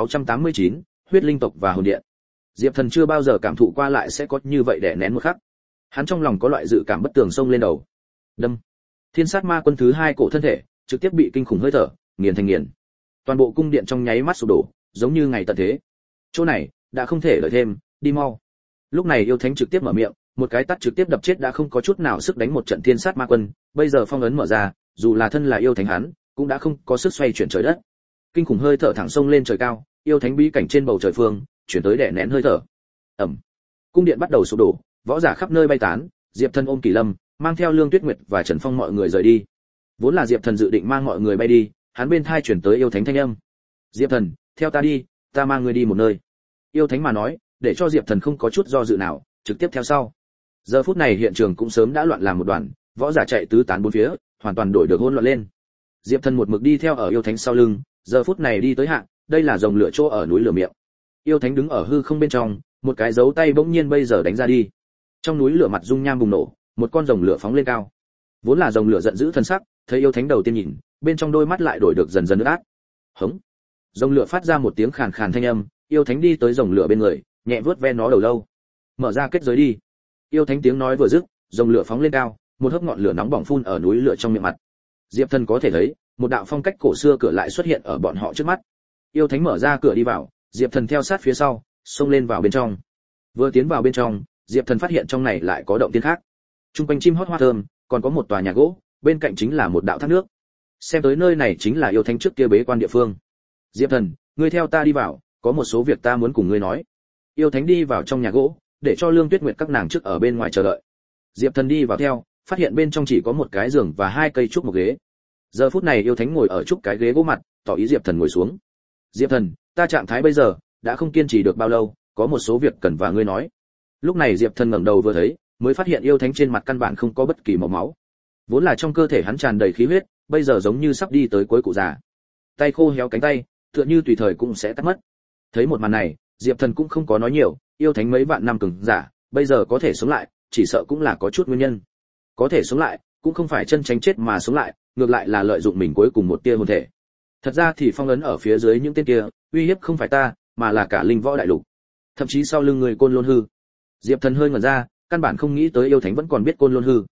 1689, huyết linh tộc và hồn điện. Diệp Thần chưa bao giờ cảm thụ qua lại sẽ có như vậy đè nén một khắc. Hắn trong lòng có loại dự cảm bất tường xông lên đầu. Đâm. Thiên sát ma quân thứ hai cổ thân thể, trực tiếp bị kinh khủng hơi thở nghiền thành nghiền. Toàn bộ cung điện trong nháy mắt sụp đổ, giống như ngày tận thế. Chỗ này đã không thể đợi thêm, đi mau. Lúc này yêu thánh trực tiếp mở miệng, một cái tát trực tiếp đập chết đã không có chút nào sức đánh một trận thiên sát ma quân. Bây giờ phong ấn mở ra, dù là thân là yêu thánh hắn, cũng đã không có sức xoay chuyển trời đất. Kinh khủng hơi thở thẳng sông lên trời cao, yêu thánh bí cảnh trên bầu trời phương, chuyển tới đè nén hơi thở. Ầm. Cung điện bắt đầu sụp đổ, võ giả khắp nơi bay tán, Diệp Thần ôm Kỳ Lâm, mang theo Lương Tuyết Nguyệt và Trần Phong mọi người rời đi. Vốn là Diệp Thần dự định mang mọi người bay đi, hắn bên tai chuyển tới yêu thánh thanh âm. Diệp Thần, theo ta đi, ta mang ngươi đi một nơi. Yêu thánh mà nói, để cho Diệp Thần không có chút do dự nào, trực tiếp theo sau. Giờ phút này hiện trường cũng sớm đã loạn làm một đoàn, võ giả chạy tứ tán bốn phía, hoàn toàn đổi được hỗn loạn lên. Diệp Thần một mực đi theo ở yêu thánh sau lưng, giờ phút này đi tới hạ, đây là rồng lửa chỗ ở núi lửa miệng. Yêu thánh đứng ở hư không bên trong, một cái dấu tay bỗng nhiên bây giờ đánh ra đi. Trong núi lửa mặt dung nham bùng nổ, một con rồng lửa phóng lên cao. Vốn là rồng lửa giận dữ thân sắc, thấy yêu thánh đầu tiên nhìn, bên trong đôi mắt lại đổi được dần dần ướt át. Hống. Rồng lửa phát ra một tiếng khàn khàn thanh âm, yêu thánh đi tới rồng lửa bên người, nhẹ vuốt ve nó đầu lâu. Mở ra kết giới đi. Yêu thánh tiếng nói vừa dứt, rồng lửa phóng lên cao, một hớp ngọn lửa nóng bỏng phun ở núi lửa trong miệng mặt. Diệp Thần có thể thấy, một đạo phong cách cổ xưa cửa lại xuất hiện ở bọn họ trước mắt. Yêu thánh mở ra cửa đi vào, Diệp Thần theo sát phía sau, xông lên vào bên trong. Vừa tiến vào bên trong, Diệp Thần phát hiện trong này lại có động tiên khác. Trung quanh chim hót hoa thơm, còn có một tòa nhà gỗ, bên cạnh chính là một đạo thác nước. Xem tới nơi này chính là yêu thánh trước kia bế quan địa phương. Diệp Thần, ngươi theo ta đi vào, có một số việc ta muốn cùng ngươi nói. Yêu thánh đi vào trong nhà gỗ, để cho Lương Tuyết Nguyệt các nàng trước ở bên ngoài chờ đợi. Diệp Thần đi vào theo, phát hiện bên trong chỉ có một cái giường và hai cây trúc một ghế. Giờ phút này yêu thánh ngồi ở trúc cái ghế gỗ mặt, tỏ ý Diệp Thần ngồi xuống. Diệp Thần, ta trạng thái bây giờ đã không kiên trì được bao lâu, có một số việc cần và ngươi nói. Lúc này Diệp Thần ngẩng đầu vừa thấy, mới phát hiện yêu thánh trên mặt căn bản không có bất kỳ màu máu. Vốn là trong cơ thể hắn tràn đầy khí huyết, bây giờ giống như sắp đi tới cuối cụ già. Tay khô héo cánh tay, tựa như tùy thời cũng sẽ tắt mất. Thấy một màn này, Diệp Thần cũng không có nói nhiều, yêu thánh mấy vạn năm cường giả, bây giờ có thể sống lại, chỉ sợ cũng là có chút nguyên nhân. Có thể sống lại, cũng không phải chân tránh chết mà sống lại, ngược lại là lợi dụng mình cuối cùng một tia hồn thể. Thật ra thì phong ấn ở phía dưới những tên kia, uy hiếp không phải ta, mà là cả linh võ đại lục. Thậm chí sau lưng người Côn Lôn Hư. Diệp Thần hơi ngẩn ra, căn bản không nghĩ tới yêu thánh vẫn còn biết Côn Lôn Hư.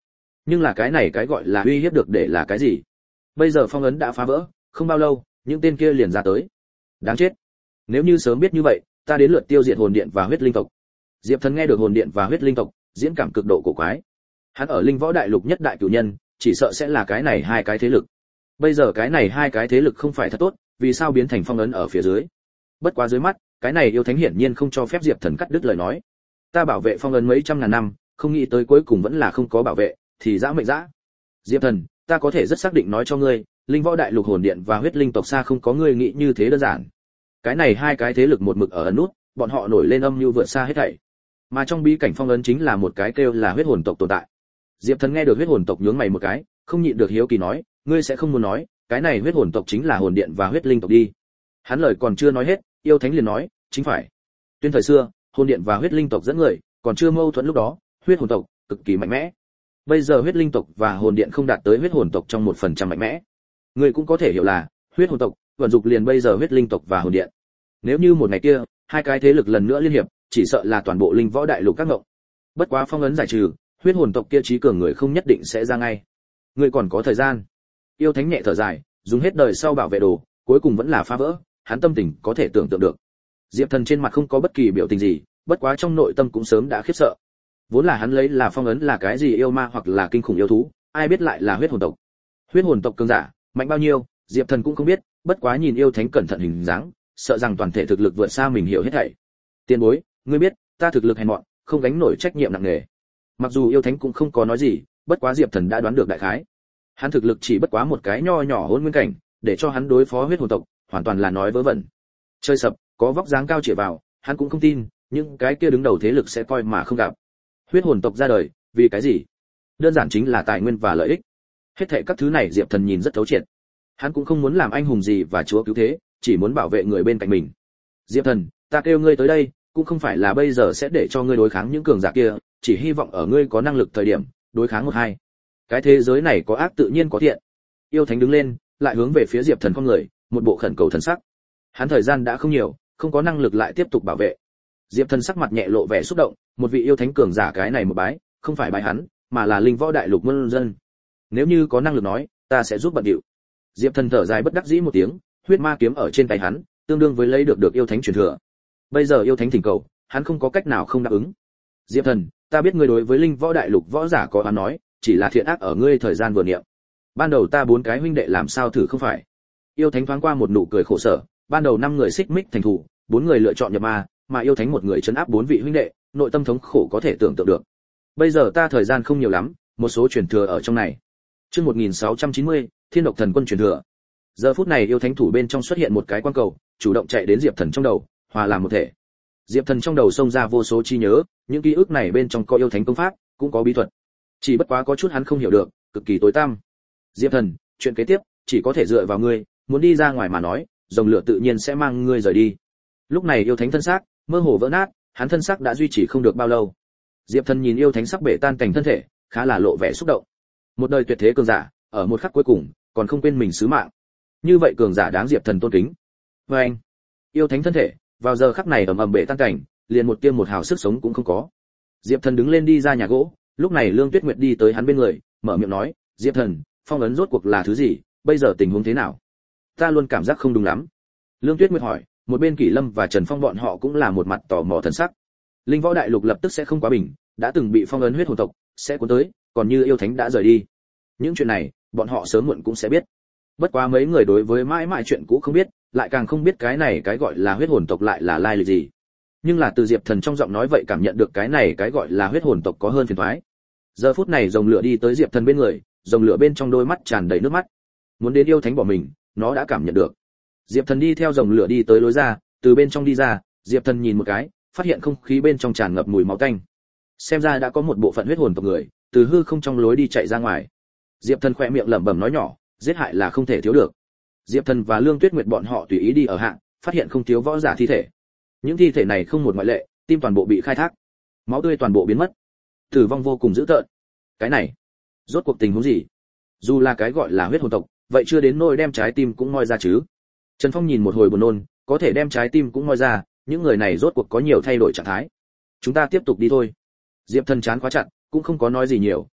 Nhưng là cái này cái gọi là uy hiếp được để là cái gì? Bây giờ phong ấn đã phá vỡ, không bao lâu, những tên kia liền ra tới. Đáng chết. Nếu như sớm biết như vậy, ta đến lượt tiêu diệt hồn điện và huyết linh tộc. Diệp Thần nghe được hồn điện và huyết linh tộc, diễn cảm cực độ cổ quái. Hắn ở Linh Võ Đại Lục nhất đại cửu nhân, chỉ sợ sẽ là cái này hai cái thế lực. Bây giờ cái này hai cái thế lực không phải thật tốt, vì sao biến thành phong ấn ở phía dưới? Bất quá dưới mắt, cái này yêu thánh hiển nhiên không cho phép Diệp Thần cắt đứt lời nói. Ta bảo vệ phong ấn mấy trăm ngàn năm, không nghĩ tới cuối cùng vẫn là không có bảo vệ, thì dã mệnh dã. Diệp Thần, ta có thể rất xác định nói cho ngươi, Linh Võ Đại Lục hồn điện và huyết linh tộc xa không có ngươi nghĩ như thế đơn giản. Cái này hai cái thế lực một mực ở ẩn nút, bọn họ nổi lên âm mưu vượt xa hết thảy. Mà trong bí cảnh phong ấn chính là một cái kêu là huyết hồn tộc tồn tại. Diệp Thần nghe được huyết hồn tộc nhướng mày một cái, không nhịn được hiếu kỳ nói, ngươi sẽ không muốn nói, cái này huyết hồn tộc chính là hồn điện và huyết linh tộc đi. Hắn lời còn chưa nói hết, yêu thánh liền nói, chính phải. Tuyên thời xưa, hồn điện và huyết linh tộc dẫn người, còn chưa mâu thuẫn lúc đó, huyết hồn tộc cực kỳ mạnh mẽ. Bây giờ huyết linh tộc và hồn điện không đạt tới huyết hồn tộc trong 1% mạnh mẽ. Ngươi cũng có thể hiểu là, huyết hồn tộc vận dụng liền bây giờ huyết linh tộc và hồn điện. Nếu như một ngày kia, hai cái thế lực lần nữa liên hiệp, chỉ sợ là toàn bộ Linh Võ Đại Lục các ngộng. Bất quá phong ấn giải trừ, huyết hồn tộc kia trí cường người không nhất định sẽ ra ngay. Ngươi còn có thời gian. Yêu thánh nhẹ thở dài, dùng hết đời sau bảo vệ đồ, cuối cùng vẫn là phá vỡ, hắn tâm tình có thể tưởng tượng được. Diệp Thần trên mặt không có bất kỳ biểu tình gì, bất quá trong nội tâm cũng sớm đã khiếp sợ. Vốn là hắn lấy là phong ấn là cái gì yêu ma hoặc là kinh khủng yêu thú, ai biết lại là huyết hồn tộc. Huyết hồn tộc cường giả, mạnh bao nhiêu, Diệp Thần cũng không biết, bất quá nhìn yêu thánh cẩn thận hình dáng, sợ rằng toàn thể thực lực vượt xa mình hiểu hết thảy. Tiên bối, ngươi biết, ta thực lực hèn mọn, không gánh nổi trách nhiệm nặng nề. Mặc dù yêu thánh cũng không có nói gì, bất quá Diệp Thần đã đoán được đại khái. Hắn thực lực chỉ bất quá một cái nho nhỏ hôn nguyên cảnh, để cho hắn đối phó huyết hồn tộc, hoàn toàn là nói vớ vẩn. Chơi sập, có vóc dáng cao chĩa vào, hắn cũng không tin, nhưng cái kia đứng đầu thế lực sẽ coi mà không gặp. Huyết hồn tộc ra đời, vì cái gì? Đơn giản chính là tài nguyên và lợi ích. Hết thảy các thứ này Diệp Thần nhìn rất thấu triệt. Hắn cũng không muốn làm anh hùng gì và chúa cứu thế, chỉ muốn bảo vệ người bên cạnh mình. Diệp Thần, ta kêu ngươi tới đây, cũng không phải là bây giờ sẽ để cho ngươi đối kháng những cường giả kia, chỉ hy vọng ở ngươi có năng lực thời điểm, đối kháng một hai. Cái thế giới này có ác tự nhiên có thiện. Yêu thánh đứng lên, lại hướng về phía Diệp Thần con người, một bộ khẩn cầu thần sắc. Hắn thời gian đã không nhiều, không có năng lực lại tiếp tục bảo vệ. Diệp Thần sắc mặt nhẹ lộ vẻ xúc động, một vị yêu thánh cường giả cái này một bái, không phải bái hắn, mà là Linh Võ Đại Lục muôn dân. Nếu như có năng lực nói, ta sẽ giúp bận điệu. Diệp Thần thở dài bất đắc dĩ một tiếng, huyết ma kiếm ở trên tay hắn, tương đương với lấy được yêu thánh truyền thừa. Bây giờ yêu thánh thỉnh cầu, hắn không có cách nào không đáp ứng. Diệp Thần, ta biết ngươi đối với Linh Võ Đại Lục võ giả có oán nói, chỉ là thiện ác ở ngươi thời gian vừa niệm. Ban đầu ta 4 cái huynh đệ làm sao thử không phải? Yêu thánh thoáng qua một nụ cười khổ sở, ban đầu 5 người xích mích thành thủ, 4 người lựa chọn nhập ma, mà yêu thánh một người trấn áp 4 vị huynh đệ, nội tâm thống khổ có thể tưởng tượng được. Bây giờ ta thời gian không nhiều lắm, một số truyền thừa ở trong này. Chương 1690, Thiên Độc Thần Quân truyền thừa. Giờ phút này yêu thánh thủ bên trong xuất hiện một cái quang cầu, chủ động chạy đến Diệp Thần trong đầu, hòa làm một thể. Diệp Thần trong đầu xông ra vô số chi nhớ, những ký ức này bên trong có yêu thánh công pháp, cũng có bí thuật. Chỉ bất quá có chút hắn không hiểu được, cực kỳ tối tăm. Diệp Thần, chuyện kế tiếp chỉ có thể dựa vào ngươi, muốn đi ra ngoài mà nói, dòng lửa tự nhiên sẽ mang ngươi rời đi. Lúc này yêu thánh thân xác mơ hồ vỡ nát, hắn thân xác đã duy trì không được bao lâu. Diệp Thần nhìn yêu thánh sắc bể tan cảnh thân thể, khá là lộ vẻ xúc động. Một đời tuyệt thế cường giả, ở một khắc cuối cùng, còn không quên mình sứ mạng. Như vậy cường giả đáng Diệp Thần tôn kính. Và anh, yêu thánh thân thể, vào giờ khắc này ầm ầm bể tan cảnh, liền một tiêm một hào sức sống cũng không có. Diệp Thần đứng lên đi ra nhà gỗ, lúc này Lương Tuyết Nguyệt đi tới hắn bên người, mở miệng nói, Diệp Thần, phong ấn rốt cuộc là thứ gì, bây giờ tình huống thế nào? Ta luôn cảm giác không đúng lắm. Lương Tuyết Nguyệt hỏi, một bên Kỷ Lâm và Trần Phong bọn họ cũng là một mặt tò mò thần sắc. Linh Võ Đại Lục lập tức sẽ không quá bình, đã từng bị phong ấn huyết hồn tộc, sẽ cuốn tới, còn như yêu thánh đã rời đi. Những chuyện này, bọn họ sớm muộn cũng sẽ biết. Bất quá mấy người đối với mãi mãi chuyện cũ không biết, lại càng không biết cái này cái gọi là huyết hồn tộc lại là lai lịch gì. Nhưng là từ Diệp Thần trong giọng nói vậy cảm nhận được cái này cái gọi là huyết hồn tộc có hơn phiền toái. Giờ phút này rồng lửa đi tới Diệp Thần bên người, rồng lửa bên trong đôi mắt tràn đầy nước mắt. Muốn đến yêu thánh bỏ mình, nó đã cảm nhận được. Diệp Thần đi theo rồng lửa đi tới lối ra, từ bên trong đi ra, Diệp Thần nhìn một cái, phát hiện không khí bên trong tràn ngập mùi máu tanh. Xem ra đã có một bộ phận huyết hồn tộc người từ hư không trong lối đi chạy ra ngoài. Diệp Thần khẽ miệng lẩm bẩm nói nhỏ, giết hại là không thể thiếu được. Diệp Thần và Lương Tuyết Nguyệt bọn họ tùy ý đi ở hạng, phát hiện không thiếu võ giả thi thể. Những thi thể này không một ngoại lệ, tim toàn bộ bị khai thác, máu tươi toàn bộ biến mất, tử vong vô cùng dữ tợn. Cái này, rốt cuộc tình huống gì? Dù là cái gọi là huyết hồn tộc, vậy chưa đến nỗi đem trái tim cũng moi ra chứ? Trần Phong nhìn một hồi buồn nôn, có thể đem trái tim cũng moi ra, những người này rốt cuộc có nhiều thay đổi trạng thái. Chúng ta tiếp tục đi thôi. Diệp Thần chán quá chặt, cũng không có nói gì nhiều,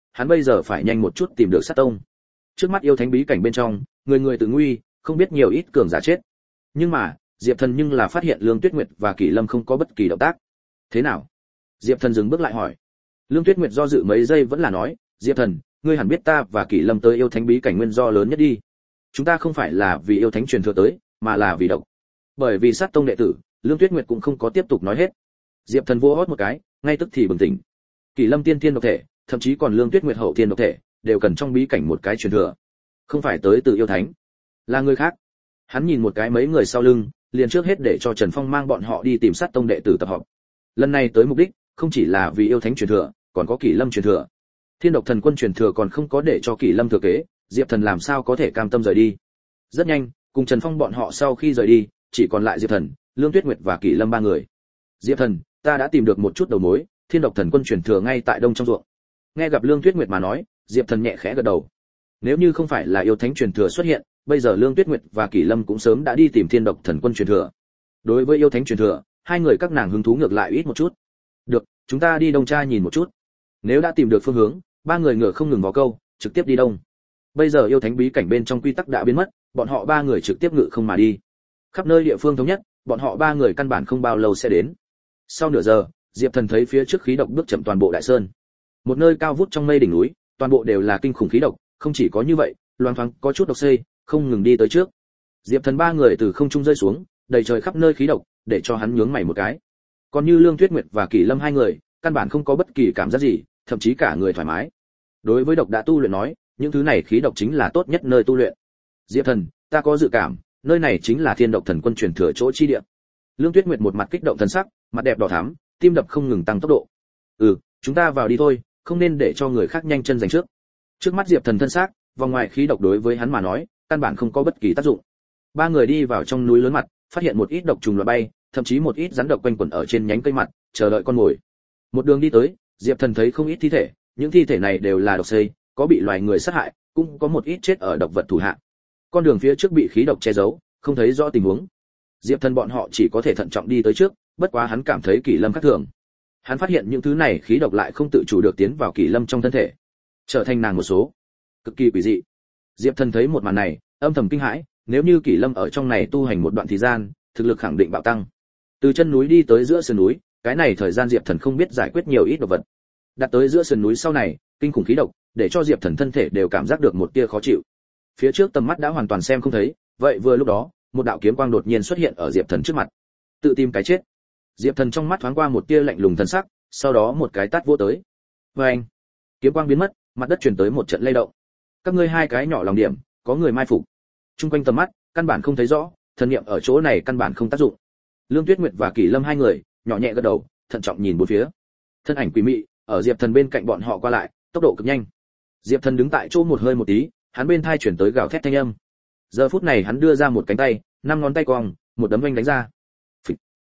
hắn bây giờ phải nhanh một chút tìm được sát tông. Trước mắt yêu thánh bí cảnh bên trong, người người tự nguy, không biết nhiều ít cường giả chết. Nhưng mà, Diệp Thần nhưng là phát hiện Lương Tuyết Nguyệt và Kỷ Lâm không có bất kỳ động tác. Thế nào? Diệp Thần dừng bước lại hỏi. Lương Tuyết Nguyệt do dự mấy giây vẫn là nói, Diệp Thần, ngươi hẳn biết ta và Kỷ Lâm tới yêu thánh bí cảnh nguyên do lớn nhất đi. Chúng ta không phải là vì yêu thánh truyền thừa tới, mà là vì độc. Bởi vì sát tông đệ tử, Lương Tuyết Nguyệt cũng không có tiếp tục nói hết. Diệp Thần vô hót một cái, ngay tức thì bừng tỉnh. Kỷ Lâm tiên thiên độc thể, thậm chí còn Lương Tuyết Nguyệt hậu thiên độc thể, đều cần trong bí cảnh một cái truyền thừa. Không phải tới từ yêu thánh, là người khác. Hắn nhìn một cái mấy người sau lưng, liền trước hết để cho Trần Phong mang bọn họ đi tìm sát tông đệ tử tập hợp. Lần này tới mục đích, không chỉ là vì yêu thánh truyền thừa, còn có Kỷ Lâm truyền thừa. Thiên độc thần quân truyền thừa còn không có để cho Kỷ Lâm thừa kế, Diệp Thần làm sao có thể cam tâm rời đi. Rất nhanh, cùng Trần Phong bọn họ sau khi rời đi, chỉ còn lại Diệp Thần, Lương Tuyết Nguyệt và Kỷ Lâm ba người. Diệp Thần, ta đã tìm được một chút đầu mối, thiên độc thần quân truyền thừa ngay tại đông trong ruộng. Nghe gặp Lương Tuyết Nguyệt mà nói, Diệp Thần nhẹ khẽ gật đầu. Nếu như không phải là yêu thánh truyền thừa xuất hiện, bây giờ Lương Tuyết Nguyệt và Kỷ Lâm cũng sớm đã đi tìm thiên độc thần quân truyền thừa. Đối với yêu thánh truyền thừa, hai người các nàng hứng thú ngược lại ít một chút. Được, chúng ta đi đông tra nhìn một chút. Nếu đã tìm được phương hướng, ba người ngựa không ngừng vào câu, trực tiếp đi đông. Bây giờ yêu thánh bí cảnh bên trong quy tắc đã biến mất, bọn họ ba người trực tiếp ngự không mà đi. Khắp nơi địa phương thống nhất, bọn họ ba người căn bản không bao lâu sẽ đến. Sau nửa giờ, Diệp Thần thấy phía trước khí độc bước chậm toàn bộ đại sơn. Một nơi cao vút trong mây đỉnh núi, toàn bộ đều là kinh khủng khí độc, không chỉ có như vậy, loang thoáng có chút độc xây, không ngừng đi tới trước. Diệp Thần ba người từ không trung rơi xuống, đầy trời khắp nơi khí độc, để cho hắn nhướng mày một cái. Còn như Lương Tuyết Nguyệt và Kỷ Lâm hai người, căn bản không có bất kỳ cảm giác gì, thậm chí cả người thoải mái. Đối với độc đã tu luyện nói, những thứ này khí độc chính là tốt nhất nơi tu luyện. Diệp Thần, ta có dự cảm, nơi này chính là thiên độc thần quân truyền thừa chỗ chi địa. Lương Tuyết Nguyệt một mặt kích động thần sắc, mặt đẹp đỏ thắm, tim đập không ngừng tăng tốc độ. Chúng ta vào đi thôi, không nên để cho người khác nhanh chân giành trước. Trước mắt Diệp Thần thân xác, vòng ngoài khí độc đối với hắn mà nói, căn bản không có bất kỳ tác dụng. Ba người đi vào trong núi lớn mặt, phát hiện một ít độc trùng loại bay, thậm chí một ít rắn độc quanh quẩn ở trên nhánh cây mặt, chờ đợi con mồi. Một đường đi tới, Diệp Thần thấy không ít thi thể, những thi thể này đều là độc xây, có bị loài người sát hại, cũng có một ít chết ở độc vật thủ hạ. Con đường phía trước bị khí độc che giấu, không thấy rõ tình huống. Diệp Thần bọn họ chỉ có thể thận trọng đi tới trước, bất quá hắn cảm thấy Kỷ Lâm khác thường. Hắn phát hiện những thứ này khí độc lại không tự chủ được tiến vào Kỷ Lâm trong thân thể, trở thành nàng một số, cực kỳ quỷ dị. Diệp Thần thấy một màn này, âm thầm kinh hãi, nếu như Kỷ Lâm ở trong này tu hành một đoạn thời gian, thực lực khẳng định bạo tăng. Từ chân núi đi tới giữa sườn núi, cái này thời gian Diệp Thần không biết giải quyết nhiều ít độc vật. Đặt tới giữa sườn núi sau này, kinh khủng khí độc, để cho Diệp Thần thân thể đều cảm giác được một tia khó chịu. Phía trước tầm mắt đã hoàn toàn xem không thấy, vậy vừa lúc đó, một đạo kiếm quang đột nhiên xuất hiện ở Diệp Thần trước mặt. Tự tìm cái chết. Diệp Thần trong mắt thoáng qua một tia lạnh lùng thần sắc, sau đó một cái tát vỗ tới. Oeng! Kiếm quang biến mất, mặt đất truyền tới một trận lay động. Các ngươi hai cái nhỏ lòng điểm, có người mai phục. Trung quanh tầm mắt, căn bản không thấy rõ, thần niệm ở chỗ này căn bản không tác dụng. Lương Tuyết Nguyệt và Kỷ Lâm hai người, nhỏ nhẹ gật đầu, thận trọng nhìn bốn phía. Thân ảnh quỷ mị, ở Diệp Thần bên cạnh bọn họ qua lại, tốc độ cực nhanh. Diệp Thần đứng tại chỗ một hơi một tí, hắn bên thai chuyển tới gào thét thanh âm. Giờ phút này hắn đưa ra một cánh tay, năm ngón tay cong, một đấm vênh đánh ra. Phịch.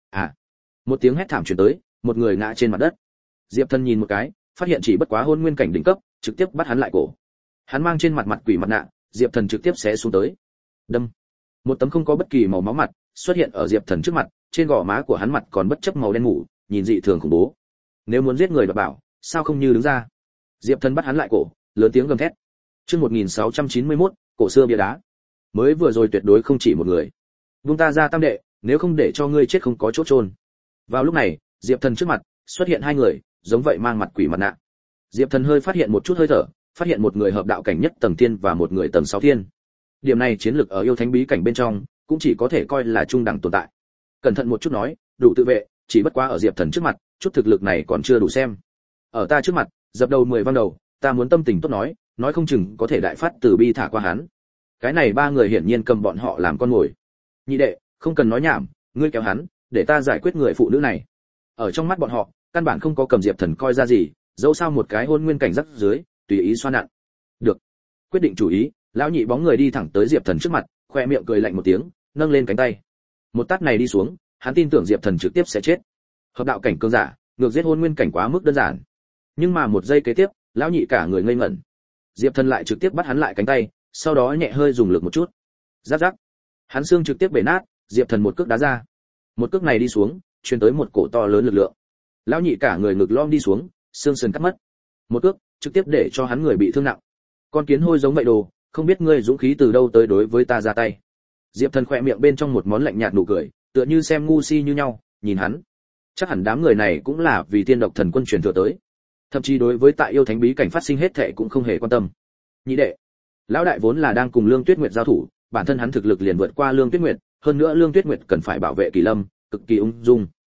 Một tiếng hét thảm truyền tới, một người ngã trên mặt đất. Diệp Thần nhìn một cái, phát hiện chỉ bất quá hôn nguyên cảnh đỉnh cấp, trực tiếp bắt hắn lại cổ. Hắn mang trên mặt mặt quỷ mặt nạ, Diệp Thần trực tiếp xé xuống tới. Đâm. Một tấm không có bất kỳ màu máu mặt xuất hiện ở Diệp Thần trước mặt, trên gò má của hắn mặt còn bất chấp màu đen ngủ, nhìn dị thường khủng bố. Nếu muốn giết người đoạt bảo, sao không như đứng ra? Diệp Thần bắt hắn lại cổ, lớn tiếng gầm thét. Chương 1691, cổ xưa bia đá. Mới vừa rồi tuyệt đối không chỉ một người. Buông ta ra tam đệ, nếu không để cho ngươi chết không có chỗ chôn. Vào lúc này, Diệp Thần trước mặt xuất hiện hai người, giống vậy mang mặt quỷ mặt nạ. Diệp Thần hơi phát hiện một chút hơi thở, phát hiện một người hợp đạo cảnh nhất tầng thiên và một người tầng 6 thiên. Điểm này chiến lực ở yêu thánh bí cảnh bên trong, cũng chỉ có thể coi là trung đẳng tồn tại. Cẩn thận một chút nói, đủ tự vệ, chỉ bất quá ở Diệp Thần trước mặt, chút thực lực này còn chưa đủ xem. Ở ta trước mặt, dập đầu 10 vang đầu, ta muốn tâm tình tốt nói không chừng có thể đại phát từ bi thả qua hắn. Cái này ba người hiển nhiên cầm bọn họ làm con mồi. Nhị đệ, không cần nói nhảm, ngươi kéo hắn, để ta giải quyết người phụ nữ này. Ở trong mắt bọn họ, căn bản không có cầm Diệp Thần coi ra gì, dẫu sao một cái hôn nguyên cảnh rắc dưới, tùy ý xoa nặn. Được, quyết định chủ ý, lão nhị bóng người đi thẳng tới Diệp Thần trước mặt, khoe miệng cười lạnh một tiếng, nâng lên cánh tay. Một tát này đi xuống, hắn tin tưởng Diệp Thần trực tiếp sẽ chết. Hợp đạo cảnh cường giả, ngược giết hôn nguyên cảnh quá mức đơn giản. Nhưng mà một giây kế tiếp, lão nhị cả người ngây ngẩn. Diệp Thần lại trực tiếp bắt hắn lại cánh tay, sau đó nhẹ hơi dùng lực một chút. Rắc rắc. Hắn xương trực tiếp bể nát, Diệp Thần một cước đá ra. Một cước này đi xuống, truyền tới một cổ to lớn lực lượng. Lão nhị cả người ngực lom đi xuống, xương sườn cắt mất. Một cước, trực tiếp để cho hắn người bị thương nặng. Con kiến hôi giống vậy đồ, không biết ngươi dũng khí từ đâu tới đối với ta ra tay. Diệp Thần khỏe miệng bên trong một món lạnh nhạt nụ cười, tựa như xem ngu si như nhau, nhìn hắn. Chắc hẳn đám người này cũng là vì tiên độc thần quân truyền thừa tới, thậm chí đối với tại yêu thánh bí cảnh phát sinh hết thệ cũng không hề quan tâm. Nhị đệ, lão đại vốn là đang cùng Lương Tuyết Nguyệt giao thủ, bản thân hắn thực lực liền vượt qua Lương Tuyết Nguyệt, hơn nữa Lương Tuyết Nguyệt cần phải bảo vệ Kỳ Lâm, cực kỳ ung dung.